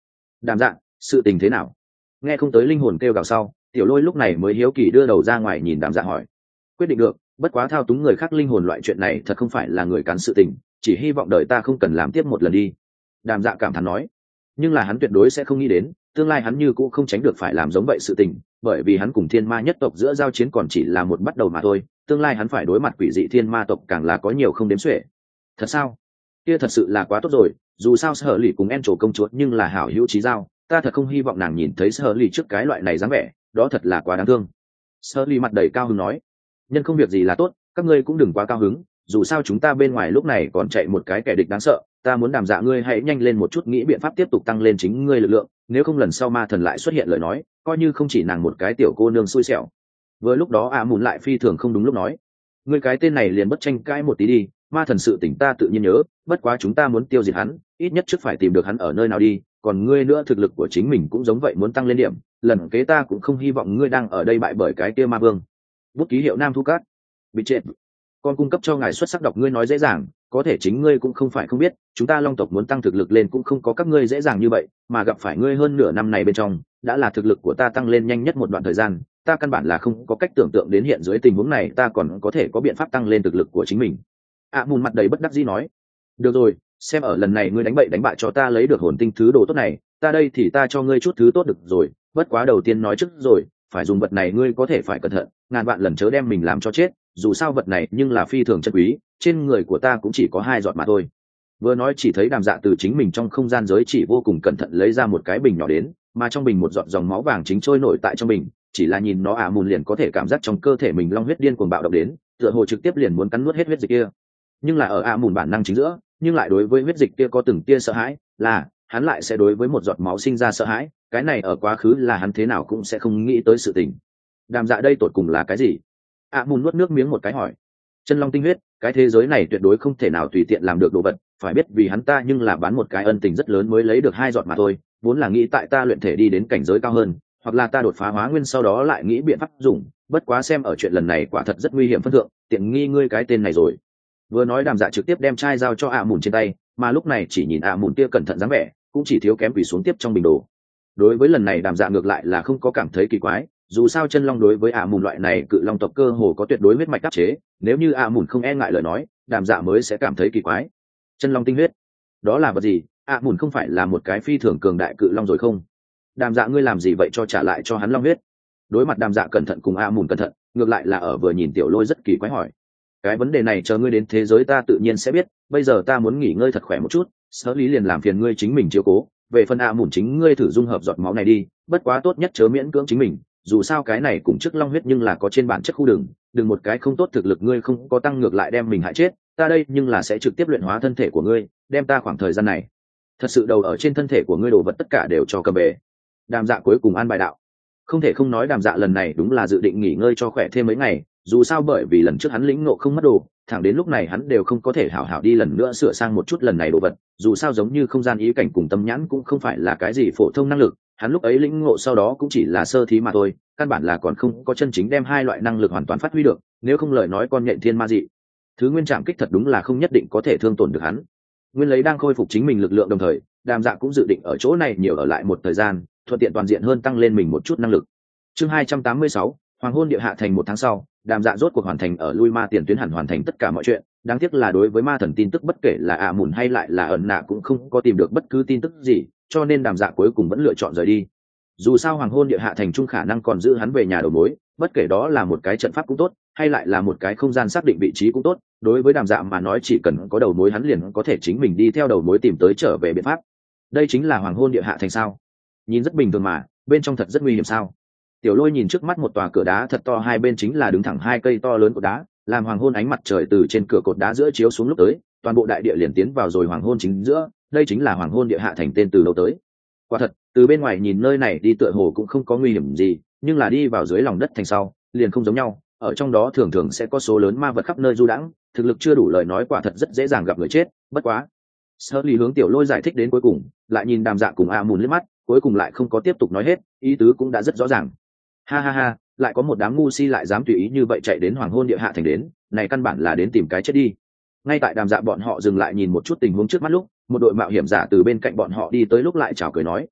[SPEAKER 1] Đàm Dạ, sự tình thế nào? Nghe không tới linh hồn kêu gào sau, Tiểu Lôi lúc này mới hiếu kỳ đưa đầu ra ngoài nhìn Đàm Dạ hỏi. Quyết định được, bất quá thao túng người khác linh hồn loại chuyện này thật không phải là người cắn sự tình, chỉ hy vọng đời ta không cần làm tiếp một lần đi. Đàm Dạ cảm thán nói. Nhưng là hắn tuyệt đối sẽ không nghĩ đến, tương lai hắn như cũng không tránh được phải làm giống vậy sự tình, bởi vì hắn cùng thiên ma nhất tộc giữa giao chiến còn chỉ là một bắt đầu mà thôi, tương lai hắn phải đối mặt quỷ dị thiên ma tộc càng là có nhiều không đếm xuể. Thật sao? Kia thật sự là quá tốt rồi, dù sao Sở Lỷ cùng En Trổ công chúa nhưng là hảo hữu chí giao, ta thật không hy vọng nàng nhìn thấy Sở Lỷ trước cái loại này dáng vẻ, đó thật là quá đáng thương. Sở Lỷ mặt đầy cao hứng nói, nhân không việc gì là tốt, các ngươi cũng đừng quá cao hứng, dù sao chúng ta bên ngoài lúc này còn chạy một cái kẻ địch đáng sợ, ta muốn Đàm Dạ ngươi hãy nhanh lên một chút nghĩ biện pháp tiếp tục tăng lên chính ngươi lực lượng, nếu không lần sau ma thần lại xuất hiện lời nói, coi như không chỉ nàng một cái tiểu cô nương xui xẻo. Vừa lúc đó Mùn lại phi thường không đúng lúc nói, ngươi cái tên này liền bất tranh cãi một tí đi, ma thần sự tỉnh ta tự nhiên nhớ, bất quá chúng ta muốn tiêu diệt hắn, ít nhất trước phải tìm được hắn ở nơi nào đi, còn ngươi nữa thực lực của chính mình cũng giống vậy muốn tăng lên điểm, lần kế ta cũng không hy vọng ngươi đang ở đây bại bởi cái kia ma vương. Bút ký hiệu Nam Thu Cát. Bị trệ. Con cung cấp cho ngài xuất sắc đọc, ngươi nói dễ dàng, có thể chính ngươi cũng không phải không biết, chúng ta Long tộc muốn tăng thực lực lên cũng không có các ngươi dễ dàng như vậy, mà gặp phải ngươi hơn nửa năm này bên trong, đã là thực lực của ta tăng lên nhanh nhất một đoạn thời gian, ta căn bản là không có cách tưởng tượng đến hiện dưới tình huống này ta còn có thể có biện pháp tăng lên thực lực của chính mình. Mùn mặt đầy bất đắc dĩ nói, được rồi, xem ở lần này ngươi đánh bậy đánh bại cho ta lấy được hồn tinh thứ đồ tốt này, ta đây thì ta cho ngươi chút thứ tốt được rồi, bất quá đầu tiên nói trước rồi, phải dùng vật này ngươi có thể phải cẩn thận, ngàn vạn lần chớ đem mình làm cho chết, dù sao vật này nhưng là phi thường chân quý, trên người của ta cũng chỉ có 2 giọt mà thôi. Vừa nói chỉ thấy Đàm Dạ từ chính mình trong không gian giới chỉ vô cùng cẩn thận lấy ra một cái bình nhỏ đến, mà trong bình một giọt dòng máu vàng chính trôi nổi tại trong bình, chỉ là nhìn nó Mùn liền có thể cảm giác trong cơ thể mình long huyết điên cuồng bạo động đến, tựa hồ trực tiếp liền muốn cắn nuốt hết huyết dịch kia. Nhưng là ở Mùn bản năng chính giữa, nhưng lại đối với huyết dịch kia có từng tia sợ hãi, là hắn lại sẽ đối với một giọt máu sinh ra sợ hãi, cái này ở quá khứ là hắn thế nào cũng sẽ không nghĩ tới sự tình. Đàm Dạ đây tột cùng là cái gì? Mùn nuốt nước miếng một cái hỏi. Chân long tinh huyết, cái thế giới này tuyệt đối không thể nào tùy tiện làm được đồ vật, phải biết vì hắn ta nhưng là bán một cái ân tình rất lớn mới lấy được 2 giọt mà thôi, vốn là nghĩ tại ta luyện thể đi đến cảnh giới cao hơn, hoặc là ta đột phá hóa nguyên sau đó lại nghĩ biện pháp dùng, bất quá xem ở chuyện lần này quả thật rất nguy hiểm phân thượng, tiện nghi ngươi cái tên này rồi. Vừa nói Đàm Dạ trực tiếp đem chai giao cho Mùn trên tay, mà lúc này chỉ nhìn Mùn kia cẩn thận dáng vẻ, cũng chỉ thiếu kém quỳ xuống tiếp trong bình đồ. Đối với lần này Đàm Dạ ngược lại là không có cảm thấy kỳ quái, dù sao chân long đối với Mùn loại này cự long tộc cơ hồ có tuyệt đối huyết mạch áp chế, nếu như Mùn không e ngại lời nói, Đàm Dạ mới sẽ cảm thấy kỳ quái. Chân long tinh huyết, đó là vật gì? Mùn không phải là một cái phi thường cường đại cự long rồi không? Đàm Dạ ngươi làm gì vậy cho trả lại cho hắn long huyết? Đối mặt Đàm Dạ cẩn thận cùng Mùn cẩn thận, ngược lại là ở vừa nhìn Tiểu Lôi rất kỳ quái hỏi. Cái vấn đề này chờ ngươi đến thế giới ta tự nhiên sẽ biết, bây giờ ta muốn nghỉ ngơi thật khỏe một chút, Sở Lý liền làm phiền ngươi chính mình chiếu cố, về phần Mùn chính ngươi thử dung hợp giọt máu này đi, bất quá tốt nhất chớ miễn cưỡng chính mình, dù sao cái này cũng trước long huyết nhưng là có trên bản chất khu đừng một cái không tốt thực lực ngươi không có tăng ngược lại đem mình hại chết, ta đây nhưng là sẽ trực tiếp luyện hóa thân thể của ngươi, đem ta khoảng thời gian này thật sự đầu ở trên thân thể của ngươi đồ vật tất cả đều cho cầm về. Đàm Dạ cuối cùng an bài đạo. Không thể không nói Đàm Dạ lần này đúng là dự định nghỉ ngơi cho khỏe thêm mấy ngày, dù sao bởi vì lần trước hắn lĩnh ngộ không mất đồ, thẳng đến lúc này hắn đều không có thể hảo hảo đi lần nữa sửa sang một chút lần này đồ vật, dù sao giống như không gian ý cảnh cùng tâm nhãn cũng không phải là cái gì phổ thông năng lực, hắn lúc ấy lĩnh ngộ sau đó cũng chỉ là sơ thí mà thôi, căn bản là còn không có chân chính đem 2 loại năng lực hoàn toàn phát huy được, nếu không lời nói con nhện thiên ma dị thứ nguyên trạm kích thật đúng là không nhất định có thể thương tổn được hắn. Nguyên lấy đang khôi phục chính mình lực lượng đồng thời, Đàm Dạ cũng dự định ở chỗ này nhiều ở lại một thời gian, thuận tiện toàn diện hơn tăng lên mình một chút năng lực. Chương 286, Hoàng hôn địa hạ thành 1 tháng sau, Đàm Dạ rốt cuộc hoàn thành ở lui ma tiền tuyến hẳn hoàn thành tất cả mọi chuyện, đáng tiếc là đối với ma thần tin tức bất kể là Mùn hay lại là ẩn nạ cũng không có tìm được bất cứ tin tức gì, cho nên Đàm Dạ cuối cùng vẫn lựa chọn rời đi. Dù sao Hoàng hôn địa hạ thành trung khả năng còn giữ hắn về nhà đầu mối, bất kể đó là một cái trận pháp cũng tốt, hay lại là một cái không gian xác định vị trí cũng tốt, đối với Đàm Dạ mà nói chỉ cần có đầu mối hắn liền có thể chính mình đi theo đầu mối tìm tới trở về biện pháp. Đây chính là Hoàng hôn địa hạ thành sao? Nhìn rất bình thường mà, bên trong thật rất nguy hiểm sao? Tiểu Lôi nhìn trước mắt một tòa cửa đá thật to, hai bên chính là đứng thẳng 2 cây to lớn cột đá, làm hoàng hôn ánh mặt trời từ trên cửa cột đá giữa chiếu xuống lúc tới, toàn bộ đại địa liền tiến vào rồi hoàng hôn chính giữa, đây chính là Hoàng hôn địa hạ thành tên từ lâu tới. Quả thật, từ bên ngoài nhìn nơi này đi tựa hồ cũng không có nguy hiểm gì, nhưng là đi vào dưới lòng đất thành sau, liền không giống nhau, ở trong đó thường thường sẽ có số lớn ma vật khắp nơi du đãng, thực lực chưa đủ lời nói quả thật rất dễ dàng gặp người chết, bất quá. Sơ Lý hướng Tiểu Lôi giải thích đến cuối cùng, lại nhìn Đàm Dạ cùng Mùn liếc mắt, cuối cùng lại không có tiếp tục nói hết, ý tứ cũng đã rất rõ ràng. Ha ha ha, lại có một đám ngu si lại dám tùy ý như vậy chạy đến Hoàng hôn địa hạ thành đến, này căn bản là đến tìm cái chết đi. Ngay tại Đàm Dạ bọn họ dừng lại nhìn một chút tình huống trước mắt lúc, một đội mạo hiểm giả từ bên cạnh bọn họ đi tới lúc lại chào cười nói: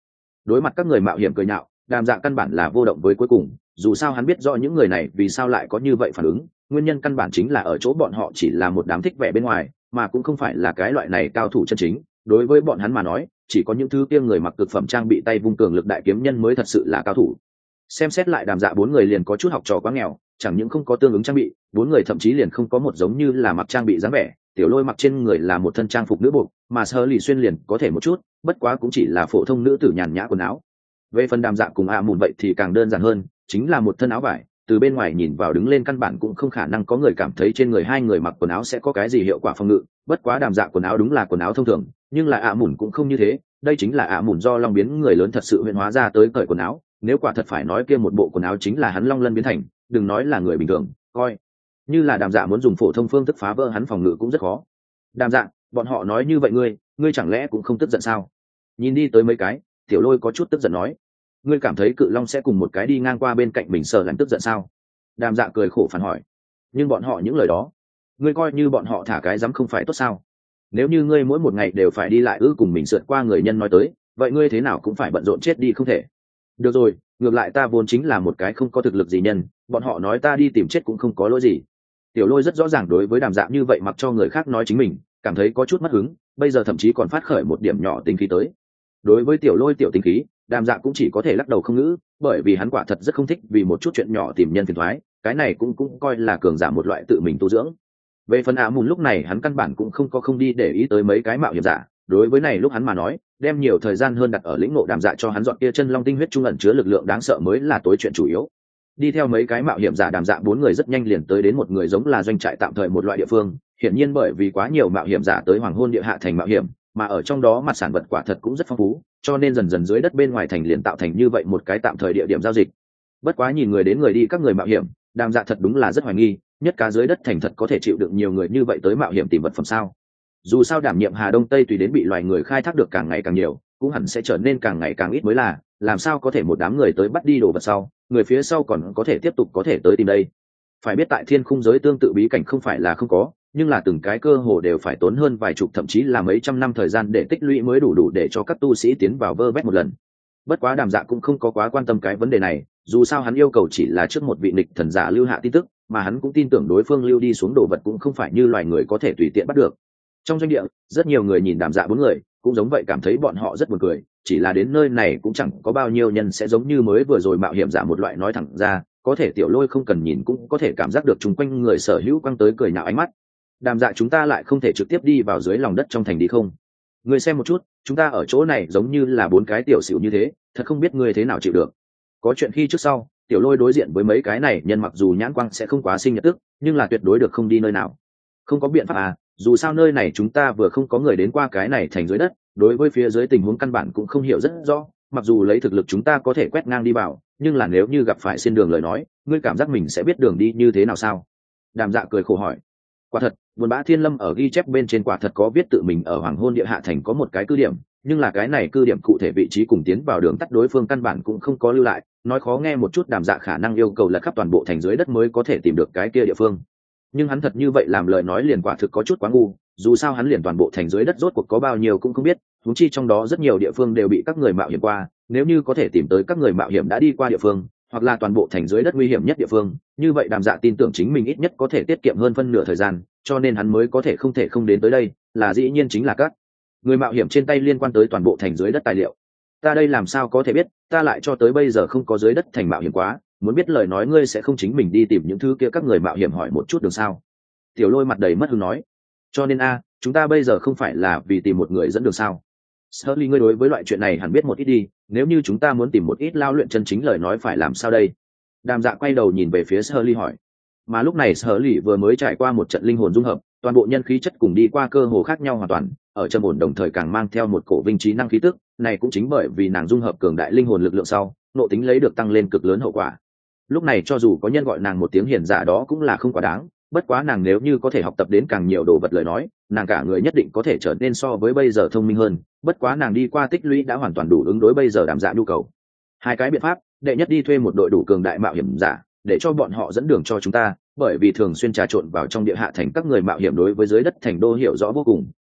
[SPEAKER 1] Đối mặt các người mạo hiểm cười nhạo, Đàm Dạ căn bản là vô động với cuối cùng, dù sao hắn biết rõ những người này vì sao lại có như vậy phản ứng, nguyên nhân căn bản chính là ở chỗ bọn họ chỉ là một đám thích vẻ bên ngoài, mà cũng không phải là cái loại này cao thủ chân chính. Đối với bọn hắn mà nói, chỉ có những thứ kia người mặc cực phẩm trang bị tay vung cường lực đại kiếm nhân mới thật sự là cao thủ. Xem xét lại Đàm Dạ bốn người liền có chút học trò quá nghèo, chẳng những không có tương ứng trang bị, bốn người thậm chí liền không có một giống như là mặc trang bị dáng vẻ. Tiểu Lôi mặc trên người là một thân trang phục nữ bộ, mà Sơ Lì xuyên liền có thể một chút, bất quá cũng chỉ là phổ thông nữ tử nhàn nhã quần áo. Về phần Đàm Dạ cùng Mùn vậy thì càng đơn giản hơn, chính là một thân áo vải, từ bên ngoài nhìn vào đứng lên căn bản cũng không khả năng có người cảm thấy trên người hai người mặc quần áo sẽ có cái gì hiệu quả phòng ngự. Bất quá Đàm Dạ quần áo đúng là quần áo thông thường, nhưng là Mùn cũng không như thế, đây chính là Mùn do long biến người lớn thật sự huyễn hóa ra tới cởi quần áo. Nếu quả thật phải nói kia một bộ quần áo chính là hắn long lân biến thành, đừng nói là người bình thường, coi như là Đàm Dạ muốn dùng phổ thông phương thức phá vỡ hắn phòng ngự cũng rất khó. Đàm Dạ, bọn họ nói như vậy ngươi chẳng lẽ cũng không tức giận sao? Nhìn đi tới mấy cái, Tiểu Lôi có chút tức giận nói, ngươi cảm thấy cự long sẽ cùng một cái đi ngang qua bên cạnh mình sợ làm tức giận sao? Đàm Dạ cười khổ phản hỏi, nhưng bọn họ những lời đó, ngươi coi như bọn họ thả cái dám không phải tốt sao? Nếu như ngươi mỗi một ngày đều phải đi lại cùng mình sượt qua người nhân nói tới, vậy ngươi thế nào cũng phải bận rộn chết đi không thể. Được rồi, ngược lại ta vốn chính là một cái không có thực lực gì nhân, bọn họ nói ta đi tìm chết cũng không có lỗi gì. Tiểu Lôi rất rõ ràng đối với Đàm Dạ như vậy mặc cho người khác nói chính mình, cảm thấy có chút mất hứng, bây giờ thậm chí còn phát khởi một điểm nhỏ tính khí tới. Đối với Tiểu Lôi tiểu tính khí, Đàm Dạ cũng chỉ có thể lắc đầu không ngữ, bởi vì hắn quả thật rất không thích vì một chút chuyện nhỏ tìm nhân phiền toái, cái này cũng coi là cường giả một loại tự mình tu dưỡng. Về phần Mùn lúc này hắn căn bản cũng không đi để ý tới mấy cái mạo hiểm giả, đối với này lúc hắn mà nói, đem nhiều thời gian hơn đặt ở lĩnh ngộ Đàm Dạ cho hắn dọn kia chân long tinh huyết trung ẩn chứa lực lượng đáng sợ mới là tối chuyện chủ yếu. Đi theo mấy cái mạo hiểm giả Đàm Dạ bốn người rất nhanh liền tới đến một người giống là doanh trại tạm thời một loại địa phương, hiển nhiên bởi vì quá nhiều mạo hiểm giả tới Hoàng Hôn Địa Hạ thành mạo hiểm, mà ở trong đó mặt sản vật quả thật cũng rất phong phú, cho nên dần dần dưới đất bên ngoài thành liền tạo thành như vậy một cái tạm thời địa điểm giao dịch. Bất quá nhìn người đến người đi các người mạo hiểm, Đàm Dạ thật đúng là rất hoài nghi, nhất cá dưới đất thành thật có thể chịu đựng nhiều người như vậy tới mạo hiểm tìm vật phẩm sao? Dù sao đảm nhiệm Hà Đông Tây tùy đến bị loài người khai thác được càng ngày càng nhiều, cũng hẳn sẽ trở nên càng ngày càng ít mới là, làm sao có thể một đám người tới bắt đi đồ vật sau, người phía sau còn có thể tiếp tục có thể tới tìm đây. Phải biết tại thiên khung giới tương tự bí cảnh không phải là không có, nhưng là từng cái cơ hồ đều phải tốn hơn vài chục thậm chí là mấy trăm năm thời gian để tích lũy mới đủ để cho các tu sĩ tiến vào vơ vét một lần. Bất quá Đàm Dạ cũng không có quá quan tâm cái vấn đề này, dù sao hắn yêu cầu chỉ là trước một vị nghịch thần giả lưu hạ tin tức, mà hắn cũng tin tưởng đối phương lưu đi xuống đồ vật cũng không phải như loài người có thể tùy tiện bắt được. Trong doanh địa, rất nhiều người nhìn Đàm Dạ bốn người, cũng giống vậy cảm thấy bọn họ rất buồn cười, chỉ là đến nơi này cũng chẳng có bao nhiêu nhân sẽ giống như mới vừa rồi mạo hiểm giả một loại nói thẳng ra, có thể Tiểu Lôi không cần nhìn cũng có thể cảm giác được chung quanh người sở hữu quăng tới cười nhạo ánh mắt. Đàm Dạ, chúng ta lại không thể trực tiếp đi vào dưới lòng đất trong thành đi không? Người xem một chút, chúng ta ở chỗ này giống như là bốn cái tiểu xỉu như thế, thật không biết người thế nào chịu được. Có chuyện khi trước sau, Tiểu Lôi đối diện với mấy cái này nhân mặc dù nhãn quang sẽ không quá sinh nhật tức, nhưng là tuyệt đối được không đi nơi nào. Không có biện pháp à, dù sao nơi này chúng ta vừa không có người đến qua cái này thành dưới đất, đối với phía dưới tình huống căn bản cũng không hiểu rất rõ, mặc dù lấy thực lực chúng ta có thể quét ngang đi vào, nhưng là nếu như gặp phải trên đường lời nói, ngươi cảm giác mình sẽ biết đường đi như thế nào sao? Đàm Dạ cười khổ hỏi. Quả thật, Buồn Bã Thiên Lâm ở ghi chép bên trên quả thật có viết tự mình ở Hoàng Hôn Địa Hạ thành có một cái cư điểm, nhưng là cái này cư điểm cụ thể vị trí cùng tiến vào đường tắt đối phương căn bản cũng không có lưu lại, nói khó nghe một chút Đàm Dạ khả năng yêu cầu là khắp toàn bộ thành dưới đất mới có thể tìm được cái kia địa phương. Nhưng hắn thật như vậy làm lời nói liền quả thực có chút quá ngu, dù sao hắn liền toàn bộ thành dưới đất rốt cuộc có bao nhiêu cũng không biết, huống chi trong đó rất nhiều địa phương đều bị các người mạo hiểm qua, nếu như có thể tìm tới các người mạo hiểm đã đi qua địa phương, hoặc là toàn bộ thành dưới đất nguy hiểm nhất địa phương, như vậy Đàm Dạ tin tưởng chính mình ít nhất có thể tiết kiệm hơn phân nửa thời gian, cho nên hắn mới có thể không đến tới đây, là dĩ nhiên chính là các người mạo hiểm trên tay liên quan tới toàn bộ thành dưới đất tài liệu. Ta đây làm sao có thể biết, ta lại cho tới bây giờ không có dưới đất thành mạo hiểm quá, muốn biết lời nói ngươi sẽ không chính mình đi tìm những thứ kia các người mạo hiểm hỏi một chút được sao? Tiểu Lôi mặt đầy mất hứng nói. Cho nên chúng ta bây giờ không phải là vì tìm một người dẫn đường sao? Sully, ngươi đối với loại chuyện này hẳn biết một ít đi, nếu như chúng ta muốn tìm một ít lao luyện chân chính lời nói phải làm sao đây? Đàm Dạ quay đầu nhìn về phía Sully hỏi. Mà lúc này Sully vừa mới trải qua một trận linh hồn dung hợp, toàn bộ nhân khí chất cùng đi qua cơ hồ khác nhau hoàn toàn, ở trầm ổn đồng thời càng mang theo một cổ vinh trí năng khí tức, này cũng chính bởi vì nàng dung hợp cường đại linh hồn lực lượng sau, nộ tính lấy được tăng lên cực lớn hậu quả. Lúc này cho dù có nhân gọi nàng một tiếng hiền giả đó cũng là không quá đáng, bất quá nàng nếu như có thể học tập đến càng nhiều đồ vật lời nói, nàng cả người nhất định có thể trở nên so với bây giờ thông minh hơn, bất quá nàng đi qua tích lũy đã hoàn toàn đủ ứng đối bây giờ Đàm Dạ nhu cầu. Hai cái biện pháp, đệ nhất đi thuê một đội đủ cường đại mạo hiểm giả, để cho bọn họ dẫn đường cho chúng ta, bởi vì thường xuyên trà trộn vào trong địa hạ thành các người mạo hiểm đối với dưới đất thành đô hiểu rõ vô cùng,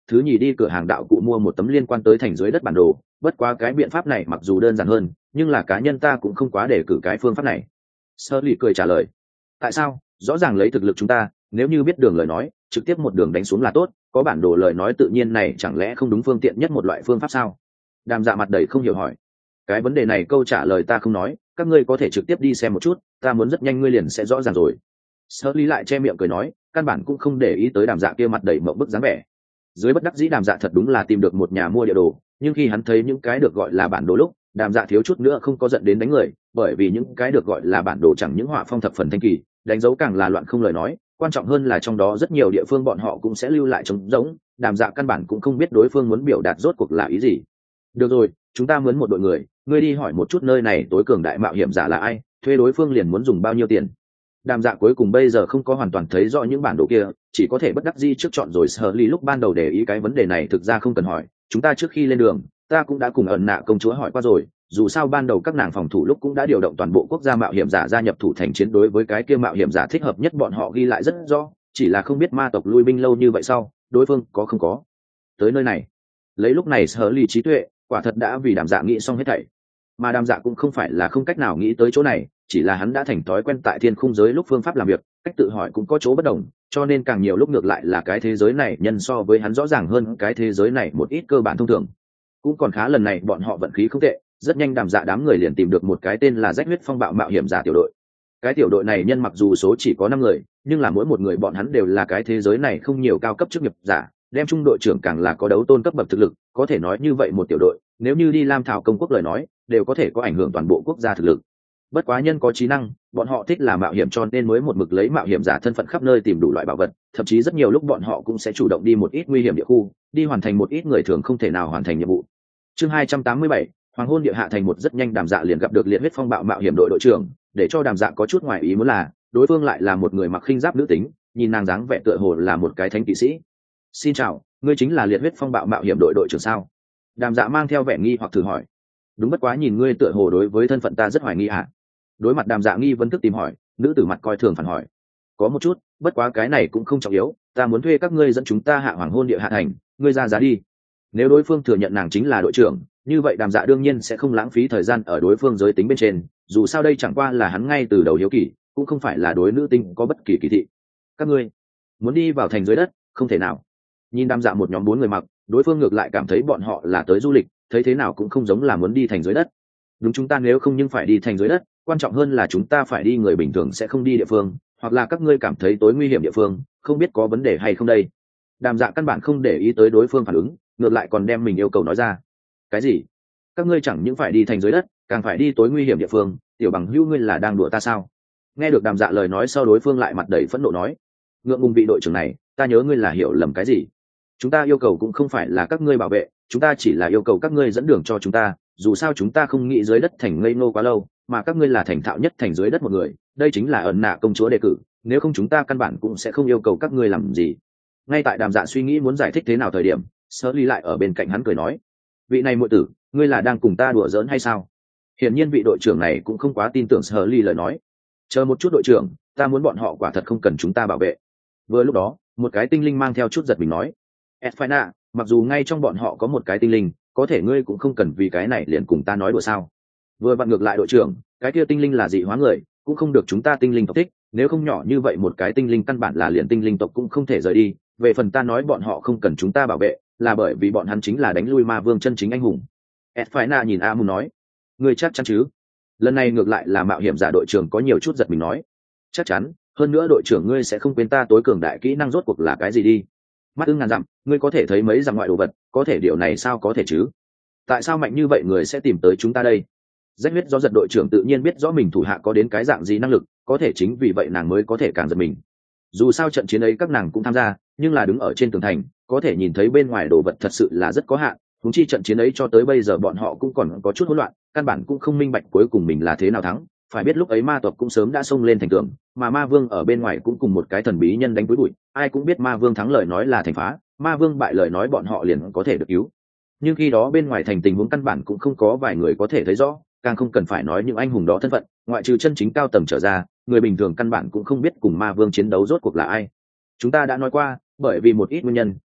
[SPEAKER 1] thứ nhì đi cửa hàng đạo cụ mua một tấm liên quan tới thành dưới đất bản đồ. Bất quá cái biện pháp này mặc dù đơn giản hơn, nhưng là cá nhân ta cũng không quá để cử cái phương pháp này. Sully cười trả lời. Tại sao? Rõ ràng lấy thực lực chúng ta, nếu như biết đường lời nói, trực tiếp một đường đánh xuống là tốt, có bản đồ lời nói tự nhiên này chẳng lẽ không đúng phương tiện nhất một loại phương pháp sao? Đàm Dạ mặt đầy không hiểu hỏi. Cái vấn đề này câu trả lời ta không nói, các ngươi có thể trực tiếp đi xem một chút, ta muốn rất nhanh ngươi liền sẽ rõ ràng rồi. Sully lại che miệng cười nói, căn bản cũng không để ý tới Đàm Dạ kia mặt đầy mộng bức dáng vẻ. Dưới bất đắc dĩ Đàm Dạ thật đúng là tìm được một nhà mua địa đồ, nhưng khi hắn thấy những cái được gọi là bản đồ lúc, Đàm Dạ thiếu chút nữa không có giận đến đánh người, bởi vì những cái được gọi là bản đồ chẳng những họa phong thập phần thanh kỳ, đánh dấu càng là loạn không lời nói, quan trọng hơn là trong đó rất nhiều địa phương bọn họ cũng sẽ lưu lại trống rỗng. Đàm Dạ căn bản cũng không biết đối phương muốn biểu đạt rốt cuộc là ý gì. Được rồi, chúng ta mướn một đội người, ngươi đi hỏi một chút nơi này tối cường đại mạo hiểm giả là ai, thuê đối phương liền muốn dùng bao nhiêu tiền. Đàm Dạ cuối cùng bây giờ không có hoàn toàn thấy rõ những bản đồ kia, chỉ có thể bất đắc dĩ trước chọn rồi. Sở Lý lúc ban đầu để ý cái vấn đề này thực ra không cần hỏi, chúng ta trước khi lên đường ta cũng đã cùng ẩn nạ công chúa hỏi qua rồi, dù sao ban đầu các nàng phòng thủ lúc cũng đã điều động toàn bộ quốc gia mạo hiểm giả gia nhập thủ thành chiến đối với cái kia mạo hiểm giả thích hợp nhất bọn họ ghi lại rất rõ, chỉ là không biết ma tộc lui binh lâu như vậy sau đối phương có không có tới nơi này. Lấy lúc này Sở Lý trí tuệ quả thật đã vì Đàm Dạ nghĩ xong hết thảy, mà Đàm Dạ cũng không phải là không cách nào nghĩ tới chỗ này, chỉ là hắn đã thành thói quen tại thiên khung giới lúc phương pháp làm việc, cách tự hỏi cũng có chỗ bất đồng, cho nên càng nhiều lúc ngược lại là cái thế giới này nhân so với hắn rõ ràng hơn cái thế giới này một ít cơ bản thông thường. Cũng còn khá, lần này bọn họ vận khí không tệ, rất nhanh Đàm Dạ đám người liền tìm được một cái tên là Rách Huyết Phong Bạo mạo hiểm giả tiểu đội. Cái tiểu đội này nhân mặc dù số chỉ có 5 người, nhưng là mỗi một người bọn hắn đều là cái thế giới này không nhiều cao cấp chức nghiệp giả, đem trung đội trưởng càng là có đấu tôn cấp bậc thực lực, có thể nói như vậy một tiểu đội, nếu như đi Lam Thảo công quốc lời nói, đều có thể có ảnh hưởng toàn bộ quốc gia thực lực. Bất quá nhân có trí năng, bọn họ thích là mạo hiểm cho nên mới một mực lấy mạo hiểm giả thân phận khắp nơi tìm đủ loại bảo vật, thậm chí rất nhiều lúc bọn họ cũng sẽ chủ động đi một ít nguy hiểm địa khu, đi hoàn thành một ít người thường không thể nào hoàn thành nhiệm vụ. Chương 287, Hoàng hôn địa hạ thành. Một rất nhanh Đàm Dạ liền gặp được Liệt Huyết Phong Bạo mạo hiểm đội đội trưởng, để cho Đàm Dạ có chút ngoài ý muốn là, đối phương lại là một người mặc khinh giáp nữ tính, nhìn nàng dáng vẻ tựa hồ là một cái thánh kỵ sĩ. Xin chào, ngươi chính là Liệt Huyết Phong Bạo mạo hiểm đội đội trưởng sao? Đàm Dạ mang theo vẻ nghi hoặc thử hỏi. Đúng, bất quá nhìn ngươi tựa hồ đối với thân phận ta rất hoài nghi hả? Đối mặt Đàm Dạ nghi vấn thức tìm hỏi, nữ tử mặt coi thường phản hỏi. Có một chút, bất quá cái này cũng không trọng yếu, ta muốn thuê các ngươi dẫn chúng ta hạ Hoàng hôn địa hạ thành, ngươi ra giá đi. Nếu đối phương thừa nhận nàng chính là đội trưởng, như vậy Đàm Dạ đương nhiên sẽ không lãng phí thời gian ở đối phương giới tính bên trên, dù sao đây chẳng qua là hắn ngay từ đầu hiếu kỳ, cũng không phải là đối nữ tinh có bất kỳ kỳ thị. Các ngươi muốn đi vào thành dưới đất, không thể nào. Nhìn Đàm Dạ một nhóm 4 người mặc, đối phương ngược lại cảm thấy bọn họ là tới du lịch, thấy thế nào cũng không giống là muốn đi thành dưới đất. Đúng, chúng ta nếu không nhưng phải đi thành dưới đất, quan trọng hơn là chúng ta phải đi người bình thường sẽ không đi địa phương, hoặc là các ngươi cảm thấy tối nguy hiểm địa phương, không biết có vấn đề hay không đây. Đàm Dạ căn bản không để ý tới đối phương phản ứng, ngược lại còn đem mình yêu cầu nói ra. Cái gì? Các ngươi chẳng những phải đi thành dưới đất, càng phải đi tối nguy hiểm địa phương, tiểu bằng hữu ngươi là đang đùa ta sao? Nghe được Đàm Dạ lời nói sau, đối phương lại mặt đầy phẫn nộ nói, ngượng ngùng vị đội trưởng này, ta nhớ ngươi là hiểu lầm cái gì. Chúng ta yêu cầu cũng không phải là các ngươi bảo vệ, chúng ta chỉ là yêu cầu các ngươi dẫn đường cho chúng ta, dù sao chúng ta không nghĩ dưới đất thành ngây ngô quá lâu, mà các ngươi là thành thạo nhất thành dưới đất một người, đây chính là ẩn nạ công chúa đề cử, nếu không chúng ta căn bản cũng sẽ không yêu cầu các ngươi làm gì. Ngay tại Đàm Dạ suy nghĩ muốn giải thích thế nào thời điểm, Sở Ly lại ở bên cạnh hắn cười nói, vị này muội tử, ngươi là đang cùng ta đùa giỡn hay sao? Hiển nhiên vị đội trưởng này cũng không quá tin tưởng Sở Ly lời nói. Chờ một chút đội trưởng, ta muốn bọn họ quả thật không cần chúng ta bảo vệ. Vừa lúc đó, một cái tinh linh mang theo chút giật mình nói, Esfina, mặc dù ngay trong bọn họ có một cái tinh linh, có thể ngươi cũng không cần vì cái này liền cùng ta nói đùa sao? Vừa vặn ngược lại đội trưởng, cái kia tinh linh là dị hóa người, cũng không được chúng ta tinh linh tộc thích, nếu không nhỏ như vậy một cái tinh linh căn bản là liền tinh linh tộc cũng không thể rời đi. Về phần ta nói bọn họ không cần chúng ta bảo vệ, là bởi vì bọn hắn chính là đánh lui ma vương chân chính anh hùng. Esfina nhìn Amun nói, ngươi chắc chắn chứ? Lần này ngược lại là mạo hiểm giả đội trưởng có nhiều chút giật mình nói, chắc chắn, hơn nữa đội trưởng ngươi sẽ không quên ta tối cường đại kỹ năng rốt cuộc là cái gì đi. Mắt ưng ngàn dặm, ngươi có thể thấy mấy dặm ngoại đồ vật, có thể điều này sao có thể chứ? Tại sao mạnh như vậy người sẽ tìm tới chúng ta đây? Rách huyết do giật đội trưởng tự nhiên biết rõ mình thủ hạ có đến cái dạng gì năng lực, có thể chính vì vậy nàng mới có thể càng giật mình. Dù sao trận chiến ấy các nàng cũng tham gia, nhưng là đứng ở trên tường thành, có thể nhìn thấy bên ngoài đồ vật thật sự là rất có hạn. Huống chi trận chiến ấy cho tới bây giờ bọn họ cũng còn có chút hỗn loạn, căn bản cũng không minh bạch cuối cùng mình là thế nào thắng. Phải biết lúc ấy ma tộc cũng sớm đã xông lên thành tường, mà ma vương ở bên ngoài cũng cùng một cái thần bí nhân đánh với bụi. Ai cũng biết ma vương thắng lời nói là thành phá, ma vương bại lời nói bọn họ liền có thể được cứu. Nhưng khi đó bên ngoài thành tình huống căn bản cũng không có vài người có thể thấy rõ, càng không cần phải nói những anh hùng đó thân phận, ngoại trừ chân chính cao tầng trở ra, người bình thường căn bản cũng không biết cùng ma vương chiến đấu rốt cuộc là ai. Chúng ta đã nói qua, bởi vì một ít nguyên nhân,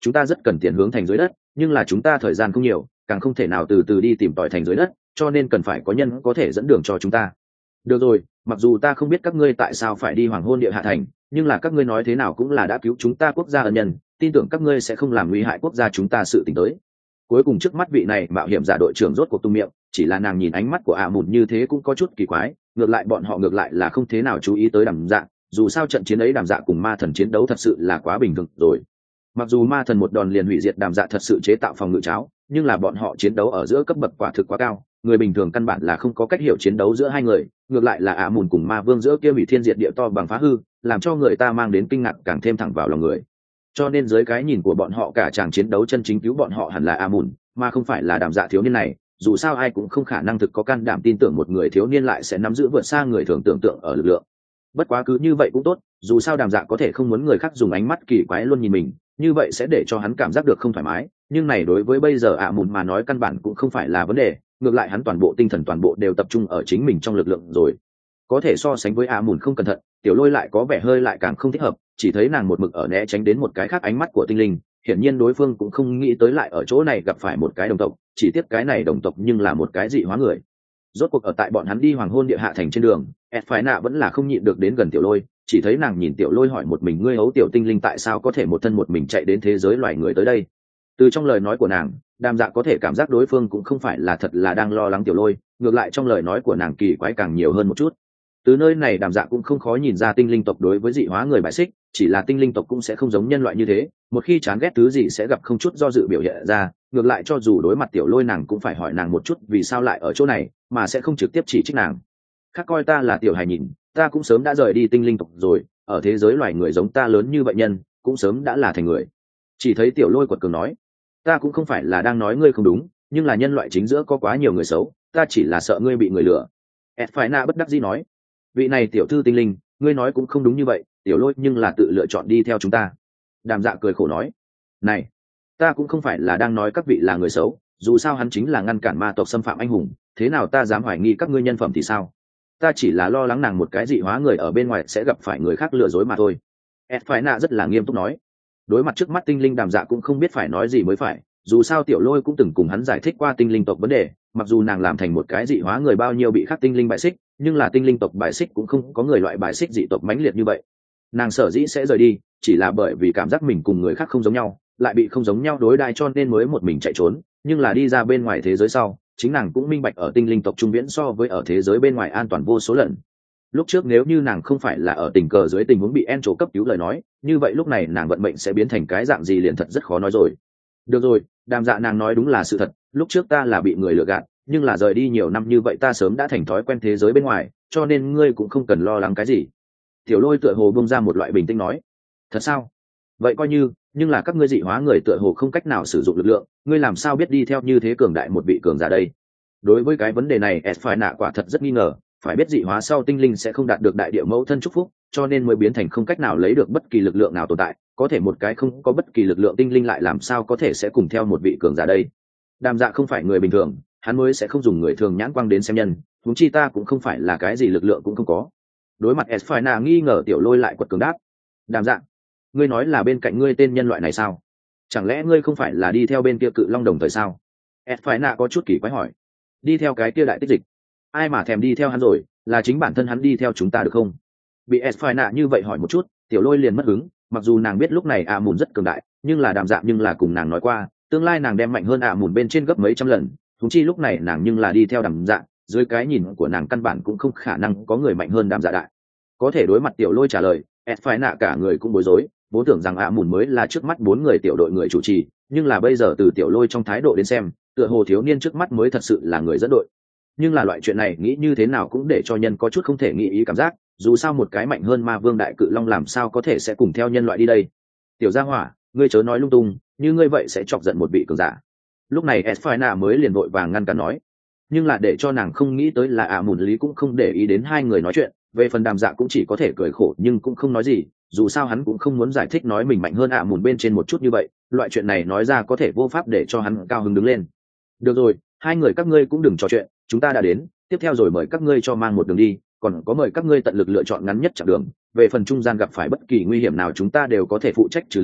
[SPEAKER 1] chúng ta rất cần tiền hướng thành dưới đất, nhưng là chúng ta thời gian không nhiều, càng không thể nào từ từ đi tìm tòi thành dưới đất, cho nên cần phải có nhân có thể dẫn đường cho chúng ta. Được rồi, mặc dù ta không biết các ngươi tại sao phải đi hoàng hôn địa hạ thành, nhưng là các ngươi nói thế nào cũng là đã cứu chúng ta quốc gia ân nhân, tin tưởng các ngươi sẽ không làm nguy hại quốc gia chúng ta sự tình tới. Cuối cùng trước mắt vị này mạo hiểm giả đội trưởng rốt cuộc tung miệng, chỉ là nàng nhìn ánh mắt của Mùn như thế cũng có chút kỳ quái, ngược lại bọn họ ngược lại là không thế nào chú ý tới Đàm Dạ, dù sao trận chiến ấy Đàm Dạ cùng ma thần chiến đấu thật sự là quá bình thường rồi. Mặc dù ma thần một đòn liền hủy diệt Đàm Dạ thật sự chế tạo phòng ngự cháo, nhưng là bọn họ chiến đấu ở giữa cấp bậc quả thực quá cao, người bình thường căn bản là không có cách hiểu chiến đấu giữa hai người, ngược lại là Mùn cùng ma vương giữa kia hủy thiên diệt địa to bằng phá hư, làm cho người ta mang đến kinh ngạc càng thêm thẳng vào lòng người. Cho nên dưới cái nhìn của bọn họ cả chàng chiến đấu chân chính cứu bọn họ hẳn là Mùn, mà không phải là Đàm Dạ thiếu niên này, dù sao ai cũng không khả năng thực có can đảm tin tưởng một người thiếu niên lại sẽ nắm giữ vượt xa người thường tưởng tượng ở lực lượng. Bất quá cứ như vậy cũng tốt, dù sao Đàm Dạ có thể không muốn người khác dùng ánh mắt kỳ quái luôn nhìn mình, như vậy sẽ để cho hắn cảm giác được không thoải mái, nhưng này đối với bây giờ Mùn mà nói căn bản cũng không phải là vấn đề, ngược lại hắn toàn bộ tinh thần toàn bộ đều tập trung ở chính mình trong lực lượng rồi. Có thể so sánh với Mùn không cẩn thận, Tiểu Lôi lại có vẻ hơi lại càng không thích hợp, chỉ thấy nàng một mực ở né tránh đến một cái khác ánh mắt của tinh linh, hiển nhiên đối phương cũng không nghĩ tới lại ở chỗ này gặp phải một cái đồng tộc, chỉ tiếc cái này đồng tộc nhưng là một cái dị hóa người. Rốt cuộc ở tại bọn hắn đi hoàng hôn địa hạ thành trên đường, Phái Nạ vẫn là không nhịn được đến gần Tiểu Lôi, chỉ thấy nàng nhìn Tiểu Lôi hỏi một mình, ngươi hấu tiểu tinh linh tại sao có thể một thân một mình chạy đến thế giới loài người tới đây. Từ trong lời nói của nàng, Đàm Dạ có thể cảm giác đối phương cũng không phải là thật là đang lo lắng Tiểu Lôi, ngược lại trong lời nói của nàng kỳ quái càng nhiều hơn một chút. Từ nơi này Đàm Dạ cũng không khó nhìn ra tinh linh tộc đối với dị hóa người bài xích, chỉ là tinh linh tộc cũng sẽ không giống nhân loại như thế, một khi chán ghét thứ gì sẽ gặp không chút do dự biểu hiện ra, ngược lại cho dù đối mặt Tiểu Lôi nàng cũng phải hỏi nàng một chút vì sao lại ở chỗ này, mà sẽ không trực tiếp chỉ trích nàng. Khác coi ta là tiểu hài nhìn, ta cũng sớm đã rời đi tinh linh tộc rồi, ở thế giới loài người giống ta lớn như vậy nhân, cũng sớm đã là thành người. Chỉ thấy Tiểu Lôi quật cường nói, ta cũng không phải là đang nói ngươi không đúng, nhưng là nhân loại chính giữa có quá nhiều người xấu, ta chỉ là sợ ngươi bị người lừa. Phái Na bất đắc dĩ nói, vị này tiểu thư tinh linh, ngươi nói cũng không đúng như vậy, Tiểu Lôi nhưng là tự lựa chọn đi theo chúng ta. Đàm Dạ cười khổ nói, này, ta cũng không phải là đang nói các vị là người xấu, dù sao hắn chính là ngăn cản ma tộc xâm phạm anh hùng, thế nào ta dám hoài nghi các ngươi nhân phẩm thì sao? Ta chỉ là lo lắng nàng một cái dị hóa người ở bên ngoài sẽ gặp phải người khác lừa dối mà thôi. Phái Na rất là nghiêm túc nói. Đối mặt trước mắt tinh linh, Đàm Dạ cũng không biết phải nói gì mới phải, dù sao Tiểu Lôi cũng từng cùng hắn giải thích qua tinh linh tộc vấn đề, mặc dù nàng làm thành một cái dị hóa người bao nhiêu bị khác tinh linh bài xích, nhưng là tinh linh tộc bài xích cũng không có người loại bài xích dị tộc mãnh liệt như vậy. Nàng sở dĩ sẽ rời đi chỉ là bởi vì cảm giác mình cùng người khác không giống nhau, lại bị không giống nhau đối đãi cho nên mới một mình chạy trốn, nhưng là đi ra bên ngoài thế giới sau, chính nàng cũng minh bạch ở tinh linh tộc trung viễn so với ở thế giới bên ngoài an toàn vô số lần. Lúc trước nếu như nàng không phải là ở tình cờ dưới tình huống bị Encho cấp cứu lời nói, như vậy lúc này nàng vận mệnh sẽ biến thành cái dạng gì liền thật rất khó nói rồi. Được rồi, Đàm Dạ nàng nói đúng là sự thật, lúc trước ta là bị người lừa gạt, nhưng là rời đi nhiều năm như vậy ta sớm đã thành thói quen thế giới bên ngoài, cho nên ngươi cũng không cần lo lắng cái gì. Tiểu Lôi tựa hồ bung ra một loại bình tĩnh nói, thật sao? Vậy coi như, nhưng là các ngươi dị hóa người tựa hồ không cách nào sử dụng lực lượng, ngươi làm sao biết đi theo như thế cường đại một vị cường giả đây? Đối với cái vấn đề này Phải Nạ quả thật rất nghi ngờ, phải biết dị hóa sau tinh linh sẽ không đạt được đại địa mẫu thân chúc phúc, cho nên mới biến thành không cách nào lấy được bất kỳ lực lượng nào tồn tại, có thể một cái không có bất kỳ lực lượng tinh linh lại làm sao có thể sẽ cùng theo một vị cường giả đây. Đàm Dạ không phải người bình thường, hắn mới sẽ không dùng người thường nhãn quang đến xem nhân, huống chi ta cũng không phải là cái gì lực lượng cũng không có. Đối mặt Phải Nạ nghi ngờ, Tiểu Lôi lại quật cường đáp, Đàm Dạ, ngươi nói là bên cạnh ngươi tên nhân loại này sao? Chẳng lẽ ngươi không phải là đi theo bên kia cự long đồng thời sao? Phải Nạ có chút kỳ quái hỏi, đi theo cái kia đại tích dịch? Ai mà thèm đi theo hắn rồi, là chính bản thân hắn đi theo chúng ta được không? Bị Phải Nạ như vậy hỏi một chút, Tiểu Lôi liền mất hứng, mặc dù nàng biết lúc này Mùn rất cường đại, nhưng là Đàm Dạ nhưng là cùng nàng nói qua, tương lai nàng đem mạnh hơn Mùn bên trên gấp mấy trăm lần, thúng chi lúc này nàng nhưng là đi theo Đàm Dạ, dưới cái nhìn của nàng căn bản cũng không khả năng có người mạnh hơn Đàm Dạ đại. Có thể đối mặt Tiểu Lôi trả lời, Phải Nạ cả người cũng bối rối, vốn tưởng rằng Mùn mới là trước mắt 4 người tiểu đội người chủ trì, nhưng là bây giờ từ Tiểu Lôi trong thái độ đến xem, tựa hồ thiếu niên trước mắt mới thật sự là người dẫn đội. Nhưng là loại chuyện này nghĩ như thế nào cũng để cho nhân có chút không thể nghĩ ý cảm giác, dù sao một cái mạnh hơn ma vương đại cự long làm sao có thể sẽ cùng theo nhân loại đi đây. Tiểu gia hỏa, ngươi chớ nói lung tung, như ngươi vậy sẽ chọc giận một vị cường giả. Lúc này Esfina mới liền vội vàng ngăn cản nói, nhưng là để cho nàng không nghĩ tới là Mùn lý cũng không để ý đến hai người nói chuyện, về phần Đàm Dạ cũng chỉ có thể cười khổ nhưng cũng không nói gì, dù sao hắn cũng không muốn giải thích nói mình mạnh hơn Mùn bên trên một chút như vậy, loại chuyện này nói ra có thể vô pháp để cho hắn cao hứng đứng lên. Được rồi, hai người các ngươi cũng đừng trò chuyện, chúng ta đã đến, tiếp theo rồi mời các ngươi cho mang một đường đi, còn có mời các ngươi tận lực lựa chọn ngắn nhất chặng đường, về phần trung gian gặp phải bất kỳ nguy hiểm nào chúng ta đều có thể phụ trách xử lý,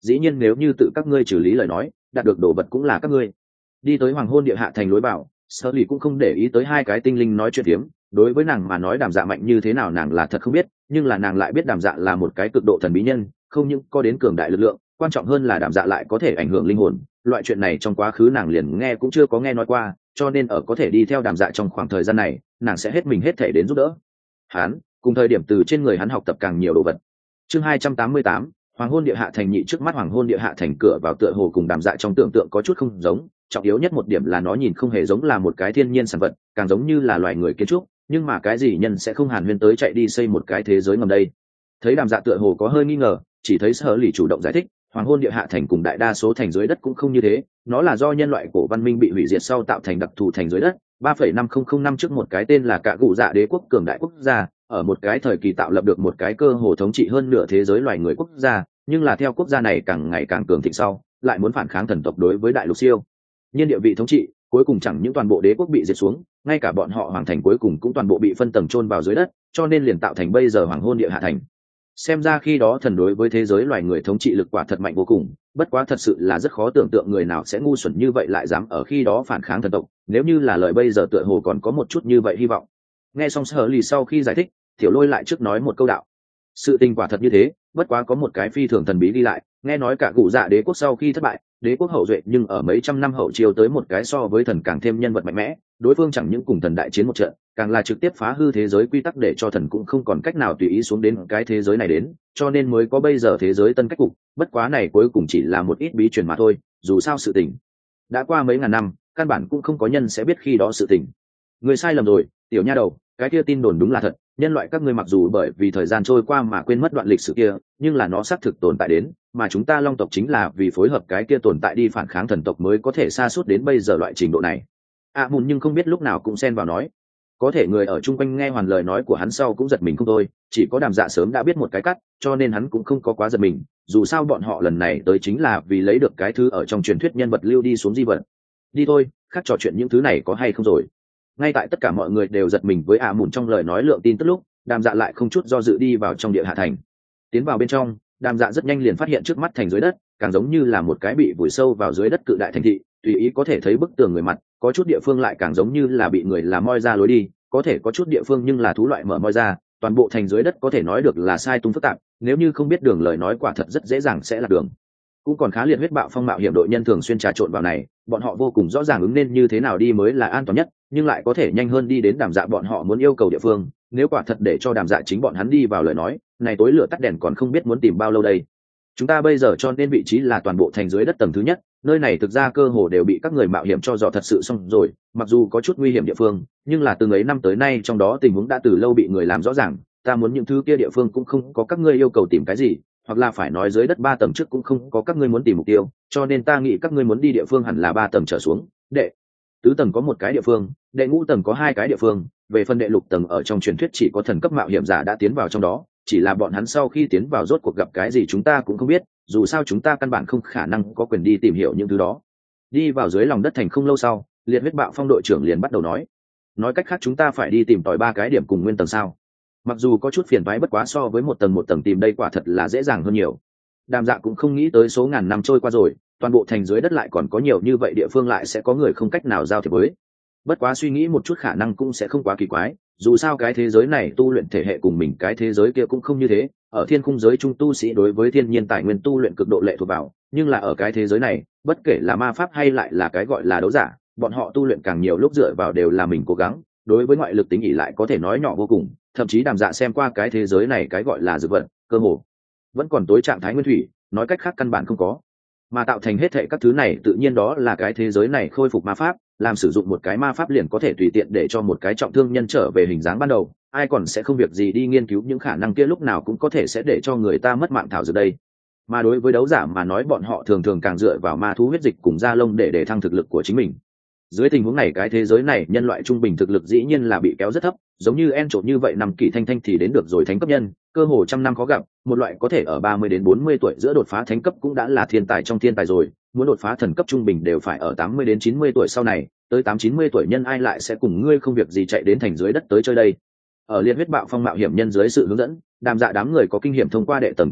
[SPEAKER 1] dĩ nhiên nếu như tự các ngươi xử lý lời nói, đạt được đồ vật cũng là các ngươi. Đi tới hoàng hôn địa hạ thành lối bảo, Sở Lì cũng không để ý tới hai cái tinh linh nói chuyện tiếm. Đối với nàng mà nói Đàm Dạ mạnh như thế nào nàng là thật không biết, nhưng là nàng lại biết Đàm Dạ là một cái cực độ thần bí nhân, không những có đến cường đại lực lượng, quan trọng hơn là Đàm Dạ lại có thể ảnh hưởng linh hồn. Loại chuyện này trong quá khứ nàng liền nghe cũng chưa có nghe nói qua, cho nên ở có thể đi theo Đàm Dạ trong khoảng thời gian này, nàng sẽ hết mình hết thể đến giúp đỡ hắn, cùng thời điểm từ trên người hắn học tập càng nhiều đồ vật. Chương 288, Hoàng hôn địa hạ thành nhị. Trước mắt hoàng hôn địa hạ thành cửa vào tựa hồ cùng Đàm Dạ trong tưởng tượng có chút không giống, trọng yếu nhất một điểm là nó nhìn không hề giống là một cái thiên nhiên sản vật, càng giống như là loài người kiến trúc, nhưng mà cái gì nhân sẽ không hàn huyên tới chạy đi xây một cái thế giới ngầm đây. Thấy Đàm Dạ tựa hồ có hơi nghi ngờ, chỉ thấy Sở Lì chủ động giải thích, hoàng hôn địa hạ thành cùng đại đa số thành dưới đất cũng không như thế, nó là do nhân loại cổ văn minh bị hủy diệt sau tạo thành đặc thù thành dưới đất. 3,5005 năm trước một cái tên là Cạ Gụ Dạ đế quốc cường đại quốc gia, ở một cái thời kỳ tạo lập được một cái cơ hồ thống trị hơn nửa thế giới loài người quốc gia, nhưng là theo quốc gia này càng ngày càng cường thịnh sau, lại muốn phản kháng thần tộc đối với đại lục siêu nhân địa vị thống trị, cuối cùng chẳng những toàn bộ đế quốc bị diệt xuống, ngay cả bọn họ hoàng thành cuối cùng cũng toàn bộ bị phân tầng chôn vào dưới đất, cho nên liền tạo thành bây giờ hoàng hôn địa hạ thành. Xem ra khi đó thần đối với thế giới loài người thống trị lực quả thật mạnh vô cùng, bất quá thật sự là rất khó tưởng tượng người nào sẽ ngu xuẩn như vậy lại dám ở khi đó phản kháng thần tộc, nếu như là lời bây giờ tựa hồ còn có một chút như vậy hy vọng. Nghe xong Sở Lì sau khi giải thích, Tiểu Lôi lại trước nói một câu đạo: sự tình quả thật như thế, bất quá có một cái phi thường thần bí đi lại, nghe nói cả Gụ Dạ đế quốc sau khi thất bại, đế quốc hậu duệ nhưng ở mấy trăm năm hậu chiêu tới một cái so với thần càng thêm nhân vật mạnh mẽ, đối phương chẳng những cùng thần đại chiến một trận, càng là trực tiếp phá hư thế giới quy tắc để cho thần cũng không còn cách nào tùy ý xuống đến cái thế giới này đến, cho nên mới có bây giờ thế giới tân cách cục. Bất quá này cuối cùng chỉ là một ít bí truyền mà thôi, dù sao sự tình đã qua mấy ngàn năm, căn bản cũng không có nhân sẽ biết khi đó sự tình. Người sai lầm rồi, tiểu nha đầu, cái kia tin đồn đúng là thật, nhân loại các ngươi mặc dù bởi vì thời gian trôi qua mà quên mất đoạn lịch sử kia, nhưng là nó xác thực tồn tại đến, mà chúng ta Long tộc chính là vì phối hợp cái kia tồn tại đi phản kháng thần tộc mới có thể sa sút đến bây giờ loại trình độ này. Mùn nhưng không biết lúc nào cũng xen vào nói, có thể người ở chung quanh nghe hoàn lời nói của hắn sau cũng giật mình không thôi, chỉ có Đàm Dạ sớm đã biết một cái cắt, cho nên hắn cũng không có quá giật mình, dù sao bọn họ lần này tới chính là vì lấy được cái thứ ở trong truyền thuyết nhân vật lưu đi xuống di vật. Đi thôi, khác trò chuyện những thứ này có hay không rồi. Ngay tại tất cả mọi người đều giật mình với Mùn trong lời nói lượng tin tức lúc, Đàm Dạ lại không chút do dự đi vào trong địa hạ thành. Tiến vào bên trong, Đàm Dạ rất nhanh liền phát hiện trước mắt thành dưới đất càng giống như là một cái bị vùi sâu vào dưới đất cự đại thành thị, tùy ý có thể thấy bức tường người mặt, có chút địa phương lại càng giống như là bị người làm moi ra lối đi, có thể có chút địa phương nhưng là thú loại mở moi ra. Toàn bộ thành dưới đất có thể nói được là sai tung phức tạp, nếu như không biết đường lời nói quả thật rất dễ dàng sẽ lạc đường. Cũng còn khá liệt huyết bạo phong mạo hiểm đội nhân thường xuyên trà trộn vào này, bọn họ vô cùng rõ ràng ứng nên như thế nào đi mới là an toàn nhất, nhưng lại có thể nhanh hơn đi đến Đàm Dạ bọn họ muốn yêu cầu địa phương. Nếu quả thật để cho Đàm Dạ chính bọn hắn đi vào lời nói, này tối lửa tắt đèn còn không biết muốn tìm bao lâu đây. Chúng ta bây giờ cho nên vị trí là toàn bộ thành dưới đất tầng thứ nhất, nơi này thực ra cơ hồ đều bị các người mạo hiểm cho dò thật sự xong rồi, mặc dù có chút nguy hiểm địa phương, nhưng là từ ấy năm tới nay trong đó tình huống đã từ lâu bị người làm rõ ràng. Ta muốn những thứ kia địa phương cũng không có các ngươi yêu cầu tìm cái gì, hoặc là phải nói dưới đất 3 tầng trước cũng không có các ngươi muốn tìm mục tiêu, cho nên ta nghĩ các ngươi muốn đi địa phương hẳn là 3 tầng trở xuống. Đệ tứ tầng có một cái địa phương, đệ ngũ tầng có 2 cái địa phương, về phần đệ lục tầng ở trong truyền thuyết chỉ có thần cấp mạo hiểm giả đã tiến vào trong đó, chỉ là bọn hắn sau khi tiến vào rốt cuộc gặp cái gì chúng ta cũng không biết, dù sao chúng ta căn bản không khả năng có quyền đi tìm hiểu những thứ đó. Đi vào dưới lòng đất thành không lâu sau, liệt huyết bạo phong đội trưởng liền bắt đầu nói cách khác chúng ta phải đi tìm tòi 3 cái điểm cùng nguyên tầng sao. Mặc dù có chút phiền toái, bất quá so với một tầng tìm đây quả thật là dễ dàng hơn nhiều. Đàm Dạ cũng không nghĩ tới số ngàn năm trôi qua rồi, toàn bộ thành dưới đất lại còn có nhiều như vậy địa phương lại sẽ có người không cách nào giao thiệp với. Bất quá suy nghĩ một chút khả năng cũng sẽ không quá kỳ quái, dù sao cái thế giới này tu luyện thể hệ cùng mình cái thế giới kia cũng không như thế. Ở thiên khung giới trung tu sĩ đối với thiên nhiên tài nguyên tu luyện cực độ lệ thuộc vào, nhưng là ở cái thế giới này, bất kể là ma pháp hay lại là cái gọi là đấu giả, bọn họ tu luyện càng nhiều lúc dựa vào đều là mình cố gắng, đối với ngoại lực tính ỷ lại có thể nói nhỏ vô cùng. Thậm chí Đàm Dạ xem qua cái thế giới này cái gọi là dược vật, cơ hồ vẫn còn tối trạng thái nguyên thủy, nói cách khác căn bản không có, mà tạo thành hết thệ các thứ này tự nhiên đó là cái thế giới này khôi phục ma pháp, làm sử dụng một cái ma pháp liền có thể tùy tiện để cho một cái trọng thương nhân trở về hình dáng ban đầu, ai còn sẽ không việc gì đi nghiên cứu những khả năng kia lúc nào cũng có thể sẽ để cho người ta mất mạng thảo dược đây. Mà đối với đấu giả mà nói bọn họ thường thường càng dựa vào ma thú huyết dịch cùng da lông để thăng thực lực của chính mình. Dưới tình huống này cái thế giới này nhân loại trung bình thực lực dĩ nhiên là bị kéo rất thấp, giống như En trộn như vậy năm kỷ thanh thanh thì đến được rồi thánh cấp nhân, cơ hồ trăm năm khó gặp, một loại có thể ở 30 đến 40 tuổi giữa đột phá thánh cấp cũng đã là thiên tài trong thiên tài rồi, muốn đột phá thần cấp trung bình đều phải ở 80 đến 90 tuổi sau này, tới 8-90 tuổi nhân ai lại sẽ cùng ngươi không việc gì chạy đến thành dưới đất tới chơi đây. Ở liên huyết bạo phong mạo hiểm nhân dưới sự hướng dẫn, Đàm Dạ đám người có kinh nghiệm thông qua đệ tầng kế tiếp,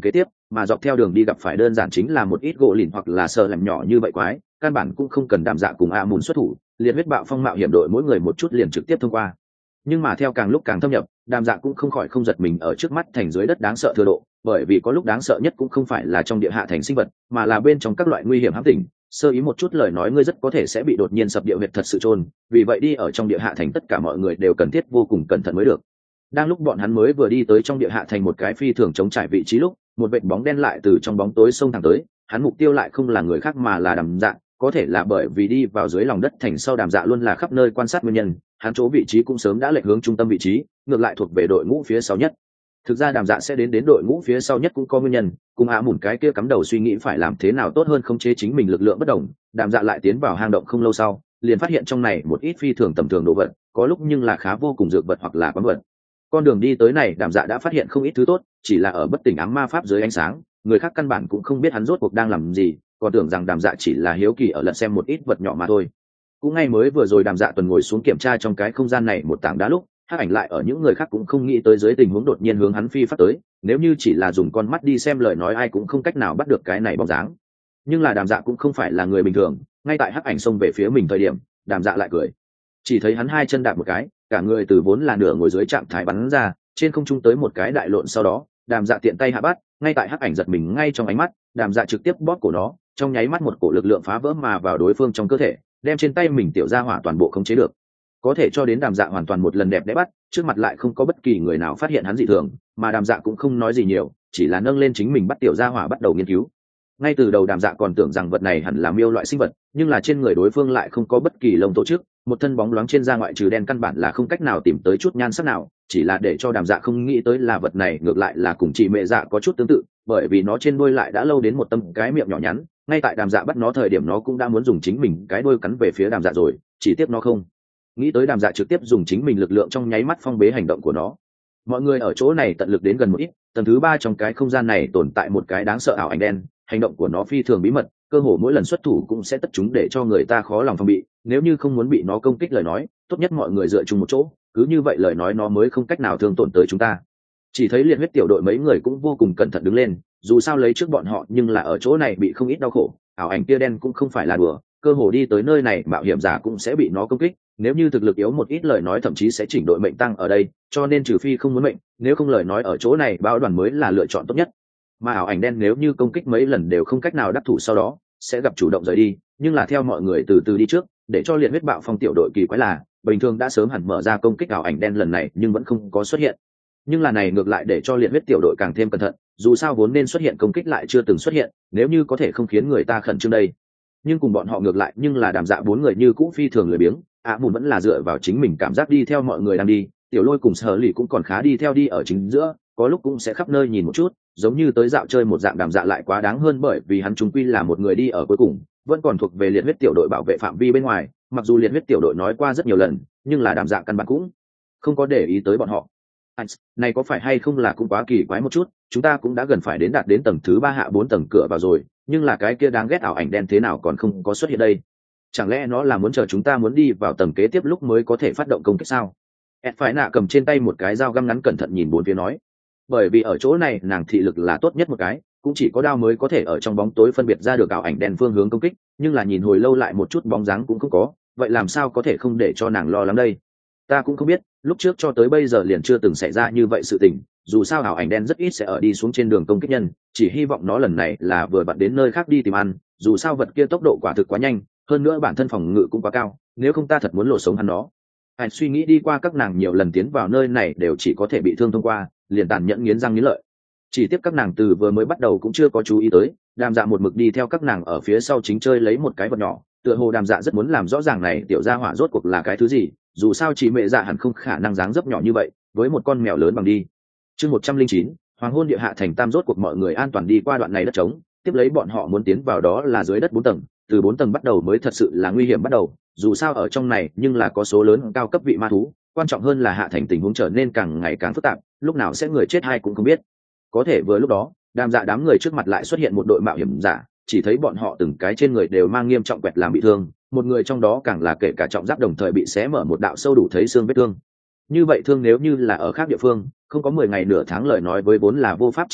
[SPEAKER 1] mà dọc theo đường đi gặp phải đơn giản chính là một ít gỗ lìn hoặc là sợ làm nhỏ như vậy quái, căn bản cũng không cần Đàm Dạ cùng A Mùn xuất thủ, liệt huyết bạo phong mạo hiểm đội mỗi người một chút liền trực tiếp thông qua. Nhưng mà theo càng lúc càng thâm nhập, Đàm Dạ cũng không khỏi không giật mình ở trước mắt thành dưới đất đáng sợ thừa độ, bởi vì có lúc đáng sợ nhất cũng không phải là trong địa hạ thành sinh vật, mà là bên trong các loại nguy hiểm hãm tỉnh. Sơ ý một chút lời nói ngươi rất có thể sẽ bị đột nhiên sập địa huyệt thật sự chôn, vì vậy đi ở trong địa hạ thành tất cả mọi người đều cần thiết vô cùng cẩn thận mới được. Đang lúc bọn hắn mới vừa đi tới trong địa hạ thành một cái phi thường chống trải vị trí lúc, một vệt bóng đen lại từ trong bóng tối xông thẳng tới, hắn mục tiêu lại không là người khác mà là Đàm Dạ, có thể là bởi vì đi vào dưới lòng đất thành sau Đàm Dạ luôn là khắp nơi quan sát nguyên nhân, hắn chỗ vị trí cũng sớm đã lệch hướng trung tâm vị trí, ngược lại thuộc về đội ngũ phía sau nhất. Thực ra Đàm Dạ sẽ đến đội ngũ phía sau nhất cũng có nguyên nhân, cùng A Mùn cái kia cắm đầu suy nghĩ phải làm thế nào tốt hơn khống chế chính mình lực lượng bất đồng, Đàm Dạ lại tiến vào hang động không lâu sau, liền phát hiện trong này một ít phi thường tầm thường đồ vật, có lúc nhưng là khá vô cùng dược vật hoặc là quái vật. Con đường đi tới này Đàm Dạ đã phát hiện không ít thứ tốt, chỉ là ở bất tỉnh ám ma pháp dưới ánh sáng, người khác căn bản cũng không biết hắn rốt cuộc đang làm gì, còn tưởng rằng Đàm Dạ chỉ là hiếu kỳ ở lật xem một ít vật nhỏ mà thôi. Cũng ngay mới vừa rồi Đàm Dạ tuần ngồi xuống kiểm tra trong cái không gian này một tảng đá lúc, hắc ảnh lại ở những người khác cũng không nghĩ tới dưới tình huống đột nhiên hướng hắn phi phát tới, nếu như chỉ là dùng con mắt đi xem lời nói ai cũng không cách nào bắt được cái này bóng dáng. Nhưng là Đàm Dạ cũng không phải là người bình thường, ngay tại hắc ảnh xông về phía mình thời điểm, Đàm Dạ lại cười. Chỉ thấy hắn hai chân đạp một cái, cả người từ vốn là nửa ngồi dưới trạng thái bắn ra, trên không trung tới một cái đại lộn, sau đó, Đàm Dạ tiện tay hạ bắt, ngay tại hắc ảnh giật mình ngay trong ánh mắt, Đàm Dạ trực tiếp bóp cổ nó, trong nháy mắt một cổ lực lượng phá vỡ mà vào đối phương trong cơ thể, đem trên tay mình tiểu gia hỏa toàn bộ khống chế được. Có thể cho đến Đàm Dạ hoàn toàn một lần đẹp đẽ bắt, trước mặt lại không có bất kỳ người nào phát hiện hắn dị thường, mà Đàm Dạ cũng không nói gì nhiều, chỉ là nâng lên chính mình bắt tiểu gia hỏa bắt đầu nghiên cứu. Ngay từ đầu Đàm Dạ còn tưởng rằng vật này hẳn là miêu loại sinh vật, nhưng là trên người đối phương lại không có bất kỳ lông tổ chức, một thân bóng loáng trên da ngoại trừ đen căn bản là không cách nào tìm tới chút nhan sắc nào, chỉ là để cho Đàm Dạ không nghĩ tới là vật này ngược lại là cùng chị mẹ dạ có chút tương tự, bởi vì nó trên đuôi lại đã lâu đến một tâm cái miệng nhỏ nhắn, ngay tại Đàm Dạ bắt nó thời điểm nó cũng đã muốn dùng chính mình cái đuôi cắn về phía Đàm Dạ rồi, chỉ tiếc nó không nghĩ tới Đàm Dạ trực tiếp dùng chính mình lực lượng trong nháy mắt phong bế hành động của nó. Mọi người ở chỗ này tận lực đến gần một ít, tầng thứ 3 trong cái không gian này tồn tại một cái đáng sợ ảo ảnh đen, hành động của nó phi thường bí mật, cơ hồ mỗi lần xuất thủ cũng sẽ tất chúng để cho người ta khó lòng phòng bị, nếu như không muốn bị nó công kích lời nói, tốt nhất mọi người dựa chung một chỗ, cứ như vậy lời nói nó mới không cách nào thương tổn tới chúng ta. Chỉ thấy liệt huyết tiểu đội mấy người cũng vô cùng cẩn thận đứng lên, dù sao lấy trước bọn họ nhưng là ở chỗ này bị không ít đau khổ, ảo ảnh kia đen cũng không phải là đùa, cơ hồ đi tới nơi này mạo hiểm giả cũng sẽ bị nó công kích, nếu như thực lực yếu một ít lời nói thậm chí sẽ chỉnh đội mệnh tăng ở đây, cho nên trừ phi không muốn mệnh, nếu không lời nói ở chỗ này báo đoàn mới là lựa chọn tốt nhất. Mà ảo ảnh đen nếu như công kích mấy lần đều không cách nào đắc thủ sau đó sẽ gặp chủ động rời đi, nhưng là theo mọi người từ từ đi trước, để cho liệt huyết bạo phong tiểu đội kỳ quái là bình thường đã sớm hẳn mở ra công kích ảo ảnh đen lần này nhưng vẫn không có xuất hiện. Nhưng là này ngược lại để cho liệt huyết tiểu đội càng thêm cẩn thận, dù sao vốn nên xuất hiện công kích lại chưa từng xuất hiện, nếu như có thể không khiến người ta khẩn trương đây. Nhưng cùng bọn họ ngược lại nhưng là Đàm Dạ bốn người như cũ phi thường lười biếng, Mùn vẫn là dựa vào chính mình cảm giác đi theo mọi người đang đi, Tiểu Lôi cùng Sở Lì cũng còn khá đi theo đi ở chính giữa, có lúc cũng sẽ khắp nơi nhìn một chút, giống như tới dạo chơi một dạng. Đàm Dạ lại quá đáng hơn bởi vì hắn chúng quy là một người đi ở cuối cùng, vẫn còn thuộc về liệt huyết tiểu đội bảo vệ phạm vi bên ngoài, mặc dù liệt huyết tiểu đội nói qua rất nhiều lần, nhưng là Đàm Dạ căn bản cũng không có để ý tới bọn họ. Này có phải hay không là cũng quá kỳ quái một chút, chúng ta cũng đã gần phải đạt đến tầng thứ 3 hạ 4 tầng cửa vào rồi, nhưng là cái kia đáng ghét ảo ảnh đen thế nào còn không có xuất hiện đây? Chẳng lẽ nó là muốn chờ chúng ta muốn đi vào tầng kế tiếp lúc mới có thể phát động công kích sao? Phải nạ cầm trên tay một cái dao găm ngắn cẩn thận nhìn bốn phía nói, bởi vì ở chỗ này nàng thị lực là tốt nhất một cái, cũng chỉ có đao mới có thể ở trong bóng tối phân biệt ra được ảo ảnh đen phương hướng công kích, nhưng là nhìn hồi lâu lại một chút bóng dáng cũng không có, vậy làm sao có thể không để cho nàng lo lắng đây? Ta cũng không biết, lúc trước cho tới bây giờ liền chưa từng xảy ra như vậy sự tình, dù sao ảo ảnh đen rất ít sẽ ở đi xuống trên đường công kích nhân, chỉ hy vọng nó lần này là vừa vặn đến nơi khác đi tìm ăn, dù sao vật kia tốc độ quả thực quá nhanh, hơn nữa bản thân phòng ngự cũng quá cao, nếu không ta thật muốn lộ sống hắn nó. Anh suy nghĩ đi qua các nàng nhiều lần tiến vào nơi này đều chỉ có thể bị thương thông qua, liền tàn nhẫn nghiến răng nghiến lợi. Chỉ tiếc các nàng từ vừa mới bắt đầu cũng chưa có chú ý tới, Đàm Dạ một mực đi theo các nàng ở phía sau chính chơi lấy một cái vật nhỏ, tựa hồ Đàm Dạ rất muốn làm rõ ràng này tiểu gia hỏa rốt cuộc là cái thứ gì, dù sao chị mẹ dạ hẳn không khả năng dáng dấp nhỏ như vậy với một con mèo lớn bằng đi. Chương 109, hoàng hôn địa hạ thành tam, rốt cuộc mọi người an toàn đi qua đoạn này đất trống, tiếp lấy bọn họ muốn tiến vào đó là dưới đất 4 tầng, từ 4 tầng bắt đầu mới thật sự là nguy hiểm bắt đầu, dù sao ở trong này nhưng là có số lớn cao cấp vị ma thú, quan trọng hơn là hạ thành tình huống trở nên càng ngày càng phức tạp, lúc nào sẽ người chết hay cũng không biết. Có thể vừa lúc đó, Đàm Dạ đám người trước mặt lại xuất hiện một đội mạo hiểm giả, chỉ thấy bọn họ từng cái trên người đều mang nghiêm trọng quẹt làm bị thương, một người trong đó càng là kể cả trọng giáp đồng thời bị xé mở một đạo sâu đủ thấy xương vết thương. Như vậy thương nếu như là ở khác địa phương, không có 10 ngày nửa tháng lời nói với vốn là vô pháp chi được,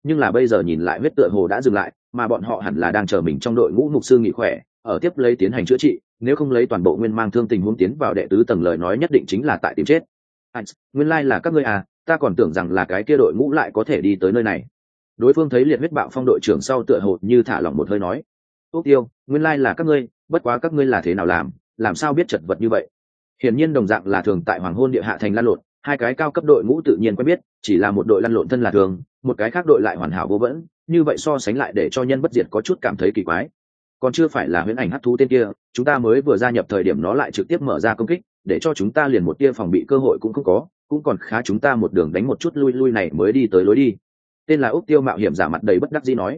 [SPEAKER 1] nhưng là bây giờ nhìn lại huyết tựa hồ đã dừng lại, mà bọn họ hẳn là đang chờ mình trong đội ngũ mục sư nghỉ khỏe ở tiếp lấy tiến hành chữa trị, nếu không lấy toàn bộ nguyên mang thương tình huống tiến vào đệ tứ tầng lời nói nhất định chính là tại tìm chết. Nguyên lai là các ngươi à, ta còn tưởng rằng là cái kia đội ngũ lại có thể đi tới nơi này. Đối phương thấy liệt huyết bạo phong đội trưởng sau tựa hồ như thả lỏng một hơi nói, Úc Tiêu, nguyên lai là các ngươi, bất quá các ngươi là thế nào làm sao biết chật vật như vậy? Hiển nhiên đồng dạng là thường tại hoàng hôn địa hạ thành lăn lộn, hai cái cao cấp đội ngũ tự nhiên quen biết, chỉ là một đội lăn lộn thân là thường, một cái khác đội lại hoàn hảo vô vẫn, như vậy so sánh lại để cho nhân bất diệt có chút cảm thấy kỳ quái. Còn chưa phải là huyễn ảnh hắc thú tên kia, chúng ta mới vừa gia nhập thời điểm nó lại trực tiếp mở ra công kích, để cho chúng ta liền một tia phòng bị cơ hội cũng không có, cũng còn khá chúng ta một đường đánh một chút lui này mới đi tới lối đi. Tên là Úc Tiêu mạo hiểm giả mặt đầy bất đắc dĩ nói,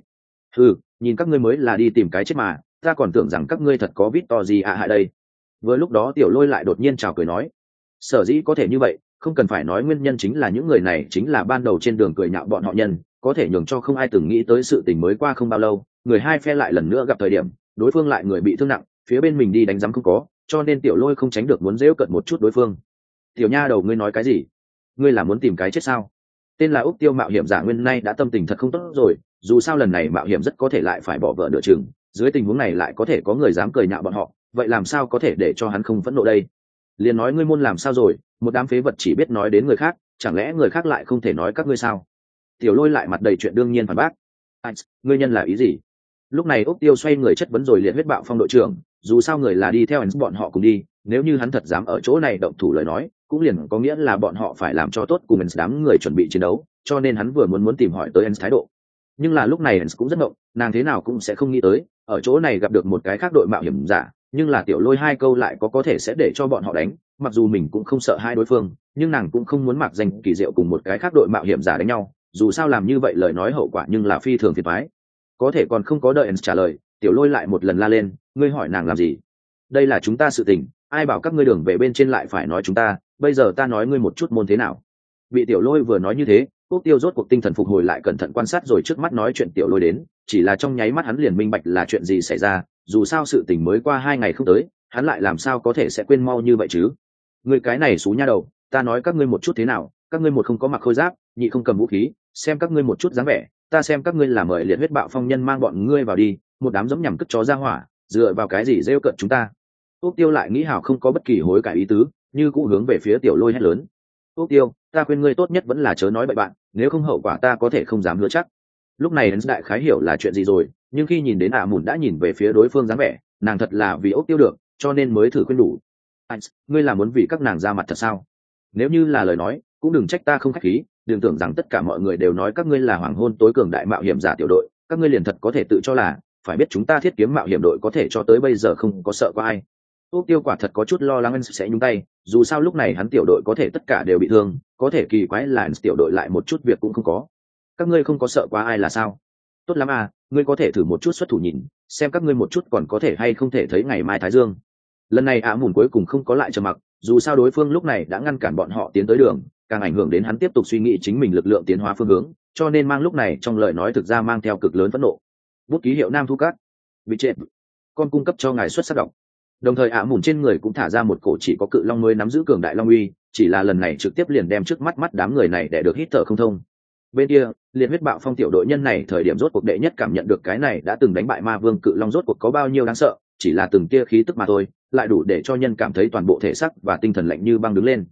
[SPEAKER 1] nhìn các ngươi mới là đi tìm cái chết mà, ta còn tưởng rằng các ngươi thật có vít to gì hại đây. Vừa lúc đó Tiểu Lôi lại đột nhiên chào cười nói, sở dĩ có thể như vậy, không cần phải nói nguyên nhân chính là những người này chính là ban đầu trên đường cười nhạo bọn họ nhân, có thể nhường cho không ai từng nghĩ tới sự tình mới qua không bao lâu, người hai phe lại lần nữa gặp thời điểm, đối phương lại người bị thương nặng, phía bên mình đi đánh giám không có, cho nên Tiểu Lôi không tránh được muốn giễu cợt một chút đối phương. Tiểu nha đầu ngươi nói cái gì? Ngươi là muốn tìm cái chết sao? Tên là Úc Tiêu mạo hiểm giả nguyên nay đã tâm tình thật không tốt rồi, dù sao lần này mạo hiểm rất có thể lại phải bỏ vợ nửa chừng, dưới tình huống này lại có thể có người dám cười nhạo bọn họ, vậy làm sao có thể để cho hắn không phẫn nộ đây? Liền nói ngươi môn làm sao rồi, một đám phế vật chỉ biết nói đến người khác, chẳng lẽ người khác lại không thể nói các ngươi sao? Tiểu Lôi lại mặt đầy chuyện đương nhiên phản bác. Anh, ngươi nhân là ý gì? Lúc này Úc Tiêu xoay người chất vấn rồi liền huyết bạo phong đội trưởng, dù sao người là đi theo hắn bọn họ cùng đi, nếu như hắn thật dám ở chỗ này động thủ lời nói, cũng liền có nghĩa là bọn họ phải làm cho tốt cùng mình đám người chuẩn bị chiến đấu, cho nên hắn vừa muốn tìm hỏi tới hắn thái độ. Nhưng là lúc này hắn cũng rất ngộng, nàng thế nào cũng sẽ không nghĩ tới, ở chỗ này gặp được một cái khác đội mạo hiểm giả, nhưng là Tiểu Lôi hai câu lại có thể sẽ để cho bọn họ đánh, mặc dù mình cũng không sợ hai đối phương, nhưng nàng cũng không muốn mặc danh kỳ diệu cùng một cái khác đội mạo hiểm giả đánh nhau, dù sao làm như vậy lời nói hậu quả nhưng là phi thường phiền toái. Có thể còn không có đợi hắn trả lời, Tiểu Lôi lại một lần la lên, ngươi hỏi nàng làm gì? Đây là chúng ta sự tình, ai bảo các ngươi đường về bên trên lại phải nói chúng ta, bây giờ ta nói ngươi một chút môn thế nào? Bị Tiểu Lôi vừa nói như thế, Úc Tiêu rốt cuộc tinh thần phục hồi lại cẩn thận quan sát rồi trước mắt nói chuyện Tiểu Lôi đến, chỉ là trong nháy mắt hắn liền minh bạch là chuyện gì xảy ra, dù sao sự tình mới qua 2 ngày không tới, hắn lại làm sao có thể sẽ quên mau như vậy chứ? Ngươi cái này xú nha đầu, ta nói các ngươi một chút thế nào, các ngươi một không có mặc khôi giáp, nhị không cầm vũ khí, xem các ngươi một chút dáng vẻ, ta xem các ngươi là mời liệt huyết bạo phong nhân mang bọn ngươi vào đi, một đám giống nhằm cất chó ra hỏa, dựa vào cái gì rêu cợt chúng ta? Úc Tiêu lại nghĩ hảo không có bất kỳ hối cải ý tứ, như cũ hướng về phía Tiểu Lôi hét lớn. Úc Tiêu, ta khuyên ngươi tốt nhất vẫn là chớ nói bậy bạn, nếu không hậu quả ta có thể không dám hứa chắc. Lúc này hắn đại khái hiểu là chuyện gì rồi, nhưng khi nhìn đến Mùn đã nhìn về phía đối phương dáng vẻ, nàng thật là vì Úc Tiêu được, cho nên mới thử khuyên đủ. Anh, ngươi là muốn vì các nàng ra mặt thật sao? Nếu như là lời nói, cũng đừng trách ta không khách khí, đừng tưởng rằng tất cả mọi người đều nói các ngươi là hoàng hôn tối cường đại mạo hiểm giả tiểu đội, các ngươi liền thật có thể tự cho là, phải biết chúng ta thiết kiếm mạo hiểm đội có thể cho tới bây giờ không có sợ qua ai. Úc Tiêu quả thật có chút lo lắng anh sẽ nhúng tay, dù sao lúc này hắn tiểu đội có thể tất cả đều bị thương, có thể kỳ quái là tiểu đội lại một chút việc cũng không có. Các ngươi không có sợ qua ai là sao? Tốt lắm à, ngươi có thể thử một chút xuất thủ nhìn, xem các ngươi một chút còn có thể hay không thể thấy ngày mai thái dương. Lần này Mùn cuối cùng không có lại trầm mặc, dù sao đối phương lúc này đã ngăn cản bọn họ tiến tới đường, càng ảnh hưởng đến hắn tiếp tục suy nghĩ chính mình lực lượng tiến hóa phương hướng, cho nên mang lúc này trong lời nói thực ra mang theo cực lớn phẫn nộ. Bút ký hiệu Nam Thu Cát, bị trệ, con cung cấp cho ngài xuất sắc đọc. Đồng thời Mùn trên người cũng thả ra một cổ chỉ có cự long mới nắm giữ cường đại long uy, chỉ là lần này trực tiếp liền đem trước mắt đám người này để được hít thở không thông. Bên kia, liệt huyết bạo phong tiểu đội nhân này thời điểm rốt cuộc đệ nhất cảm nhận được cái này đã từng đánh bại ma vương cự long rốt cuộc có bao nhiêu đáng sợ, chỉ là từng tia khí tức mà thôi, lại đủ để cho nhân cảm thấy toàn bộ thể xác và tinh thần lạnh như băng đứng lên.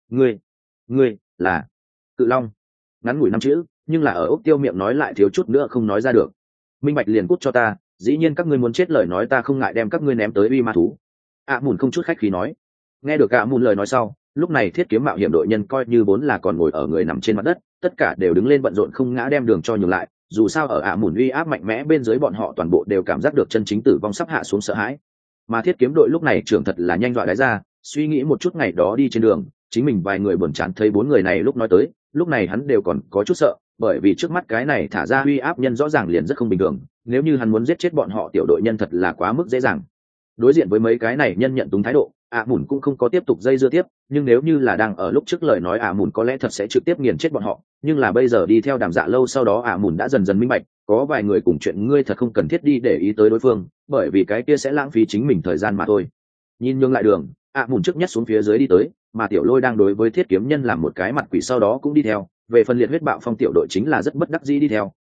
[SPEAKER 1] Ngươi là cự long? Ngắn ngủi 5 chữ, nhưng là ở Úc Tiêu miệng nói lại thiếu chút nữa không nói ra được. Minh bạch liền cút cho ta, dĩ nhiên các ngươi muốn chết lời nói ta không ngại đem các ngươi ném tới uy ma thú. Mùn không chút khách khí nói. Nghe được Mùn lời nói sau, lúc này thiết kiếm mạo hiểm đội nhân coi như vốn là còn ngồi ở người nằm trên mặt đất, tất cả đều đứng lên bận rộn không ngã đem đường cho nhường lại, dù sao ở Mùn uy áp mạnh mẽ bên dưới bọn họ toàn bộ đều cảm giác được chân chính tử vong sắp hạ xuống sợ hãi. Mà thiết kiếm đội lúc này trưởng thật là nhanh dọa đái ra, suy nghĩ một chút ngày đó đi trên đường, chính mình vài người buồn chán thấy 4 người này lúc nói tới, lúc này hắn đều còn có chút sợ, bởi vì trước mắt cái này thả ra uy áp nhân rõ ràng liền rất không bình thường, nếu như hắn muốn giết chết bọn họ tiểu đội nhân thật là quá mức dễ dàng. Đối diện với mấy cái này nhân nhận đúng thái độ, Mùn cũng không có tiếp tục dây dưa tiếp, nhưng nếu như là đang ở lúc trước lời nói Mùn có lẽ thật sẽ trực tiếp nghiền chết bọn họ, nhưng là bây giờ đi theo Đàm Dạ lâu sau đó Mùn đã dần dần minh bạch, có vài người cùng chuyện ngươi thật không cần thiết đi để ý tới đối phương, bởi vì cái kia sẽ lãng phí chính mình thời gian mà thôi. Nhìn nhường lại đường, Mùn trước nhất xuống phía dưới đi tới, mà Tiểu Lôi đang đối với thiết kiếm nhân làm một cái mặt quỷ sau đó cũng đi theo, về phần liệt huyết bạo phong tiểu đội chính là rất bất đắc dĩ đi theo,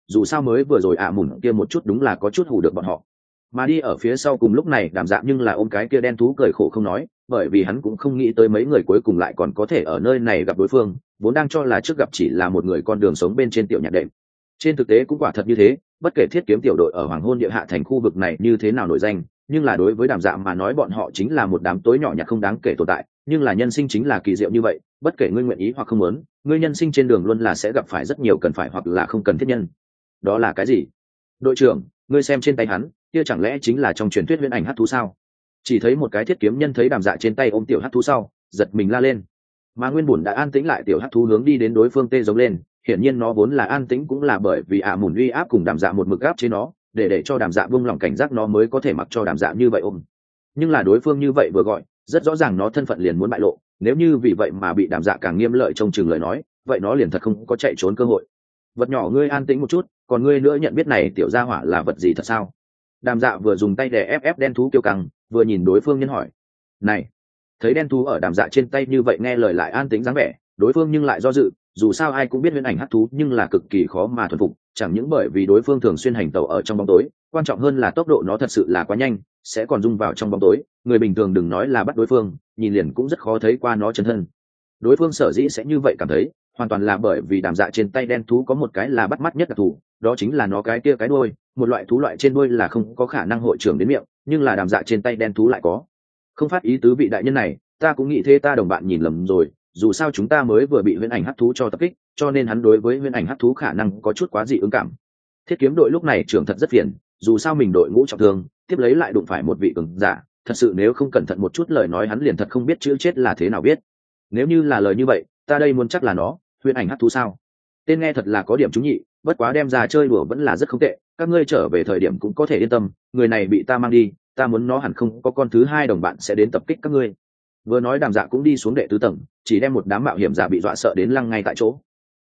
[SPEAKER 1] dù sao mới vừa rồi mùn kia một chút đúng là có chút hù được bọn họ. Mà đi ở phía sau cùng lúc này Đàm Dạ nhưng là ôm cái kia đen thú cười khổ không nói, bởi vì hắn cũng không nghĩ tới mấy người cuối cùng lại còn có thể ở nơi này gặp đối phương, vốn đang cho là trước gặp chỉ là một người con đường sống bên trên tiểu nhạc đệm. Trên thực tế cũng quả thật như thế, bất kể Thiết Kiếm tiểu đội ở Hoàng Hôn Địa Hạ thành khu vực này như thế nào nổi danh, nhưng là đối với Đàm Dạ mà nói bọn họ chính là một đám tối nhỏ nhặt không đáng kể tồn tại, nhưng là nhân sinh chính là kỳ diệu như vậy, bất kể ngươi nguyện ý hoặc không muốn, ngươi nhân sinh trên đường luôn là sẽ gặp phải rất nhiều cần phải hoặc là không cần thiết nhân. Đó là cái gì? Đội trưởng, ngươi xem trên tay hắn, kia chẳng lẽ chính là trong truyền thuyết huyễn ảnh hắc thú sao? Chỉ thấy một cái Thiết Kiếm nhân thấy Đàm Dạ trên tay ôm tiểu hắc thú sau, giật mình la lên. Mà nguyên bổn đã an tĩnh lại tiểu hắc thú hướng đi đến đối phương tê giống lên, hiển nhiên nó vốn là an tĩnh cũng là bởi vì mùn uy áp cùng Đàm Dạ một mực áp chế nó, để cho Đàm Dạ buông lòng cảnh giác nó mới có thể mặc cho Đàm Dạ như vậy ôm. Nhưng là đối phương như vậy vừa gọi, rất rõ ràng nó thân phận liền muốn bại lộ, nếu như vì vậy mà bị Đàm Dạ càng nghiêm lợi trong chừng lời nói, vậy nó liền thật không có chạy trốn cơ hội. Vật nhỏ ngươi an tĩnh một chút, còn ngươi nữa nhận biết này tiểu gia hỏa là vật gì thật sao? Đàm Dạ vừa dùng tay đè ép đen thú kiêu căng, vừa nhìn đối phương nhân hỏi. Này, thấy đen thú ở Đàm Dạ trên tay như vậy nghe lời lại an tĩnh dáng vẻ, đối phương nhưng lại do dự, dù sao ai cũng biết huyễn ảnh hắc thú nhưng là cực kỳ khó mà thuần phục, chẳng những bởi vì đối phương thường xuyên hành tẩu ở trong bóng tối, quan trọng hơn là tốc độ nó thật sự là quá nhanh, sẽ còn rung vào trong bóng tối, người bình thường đừng nói là bắt đối phương, nhìn liền cũng rất khó thấy qua nó chân thân. Đối phương sở dĩ sẽ như vậy cảm thấy, hoàn toàn là bởi vì Đàm Dạ trên tay đen thú có một cái là bắt mắt nhất đặc thù, đó chính là nó cái kia cái đuôi, một loại thú loại trên đuôi là không có khả năng hội trưởng đến miệng, nhưng là Đàm Dạ trên tay đen thú lại có. Không phát ý tứ vị đại nhân này, ta cũng nghĩ thế, ta đồng bạn nhìn lầm rồi, dù sao chúng ta mới vừa bị huyễn ảnh hắc thú cho tập kích, cho nên hắn đối với huyễn ảnh hắc thú khả năng có chút quá dị ứng cảm. Thiết Kiếm đội lúc này trưởng thật rất phiền, dù sao mình đội ngũ trọng thương, tiếp lấy lại đụng phải một vị cường giả, thật sự nếu không cẩn thận một chút lời nói hắn liền thật không biết chữ chết là thế nào biết. Nếu như là lời như vậy, ta đây muốn chắc là nó, huyễn ảnh hắc thú sao? Tên nghe thật là có điểm trúng nhị, bất quá đem ra chơi đùa vẫn là rất không tệ, các ngươi trở về thời điểm cũng có thể yên tâm, người này bị ta mang đi, ta muốn nó hẳn không có con thứ hai đồng bạn sẽ đến tập kích các ngươi. Vừa nói Đàm Dạ cũng đi xuống đệ tứ tầng, chỉ đem một đám mạo hiểm giả bị dọa sợ đến lăng ngay tại chỗ.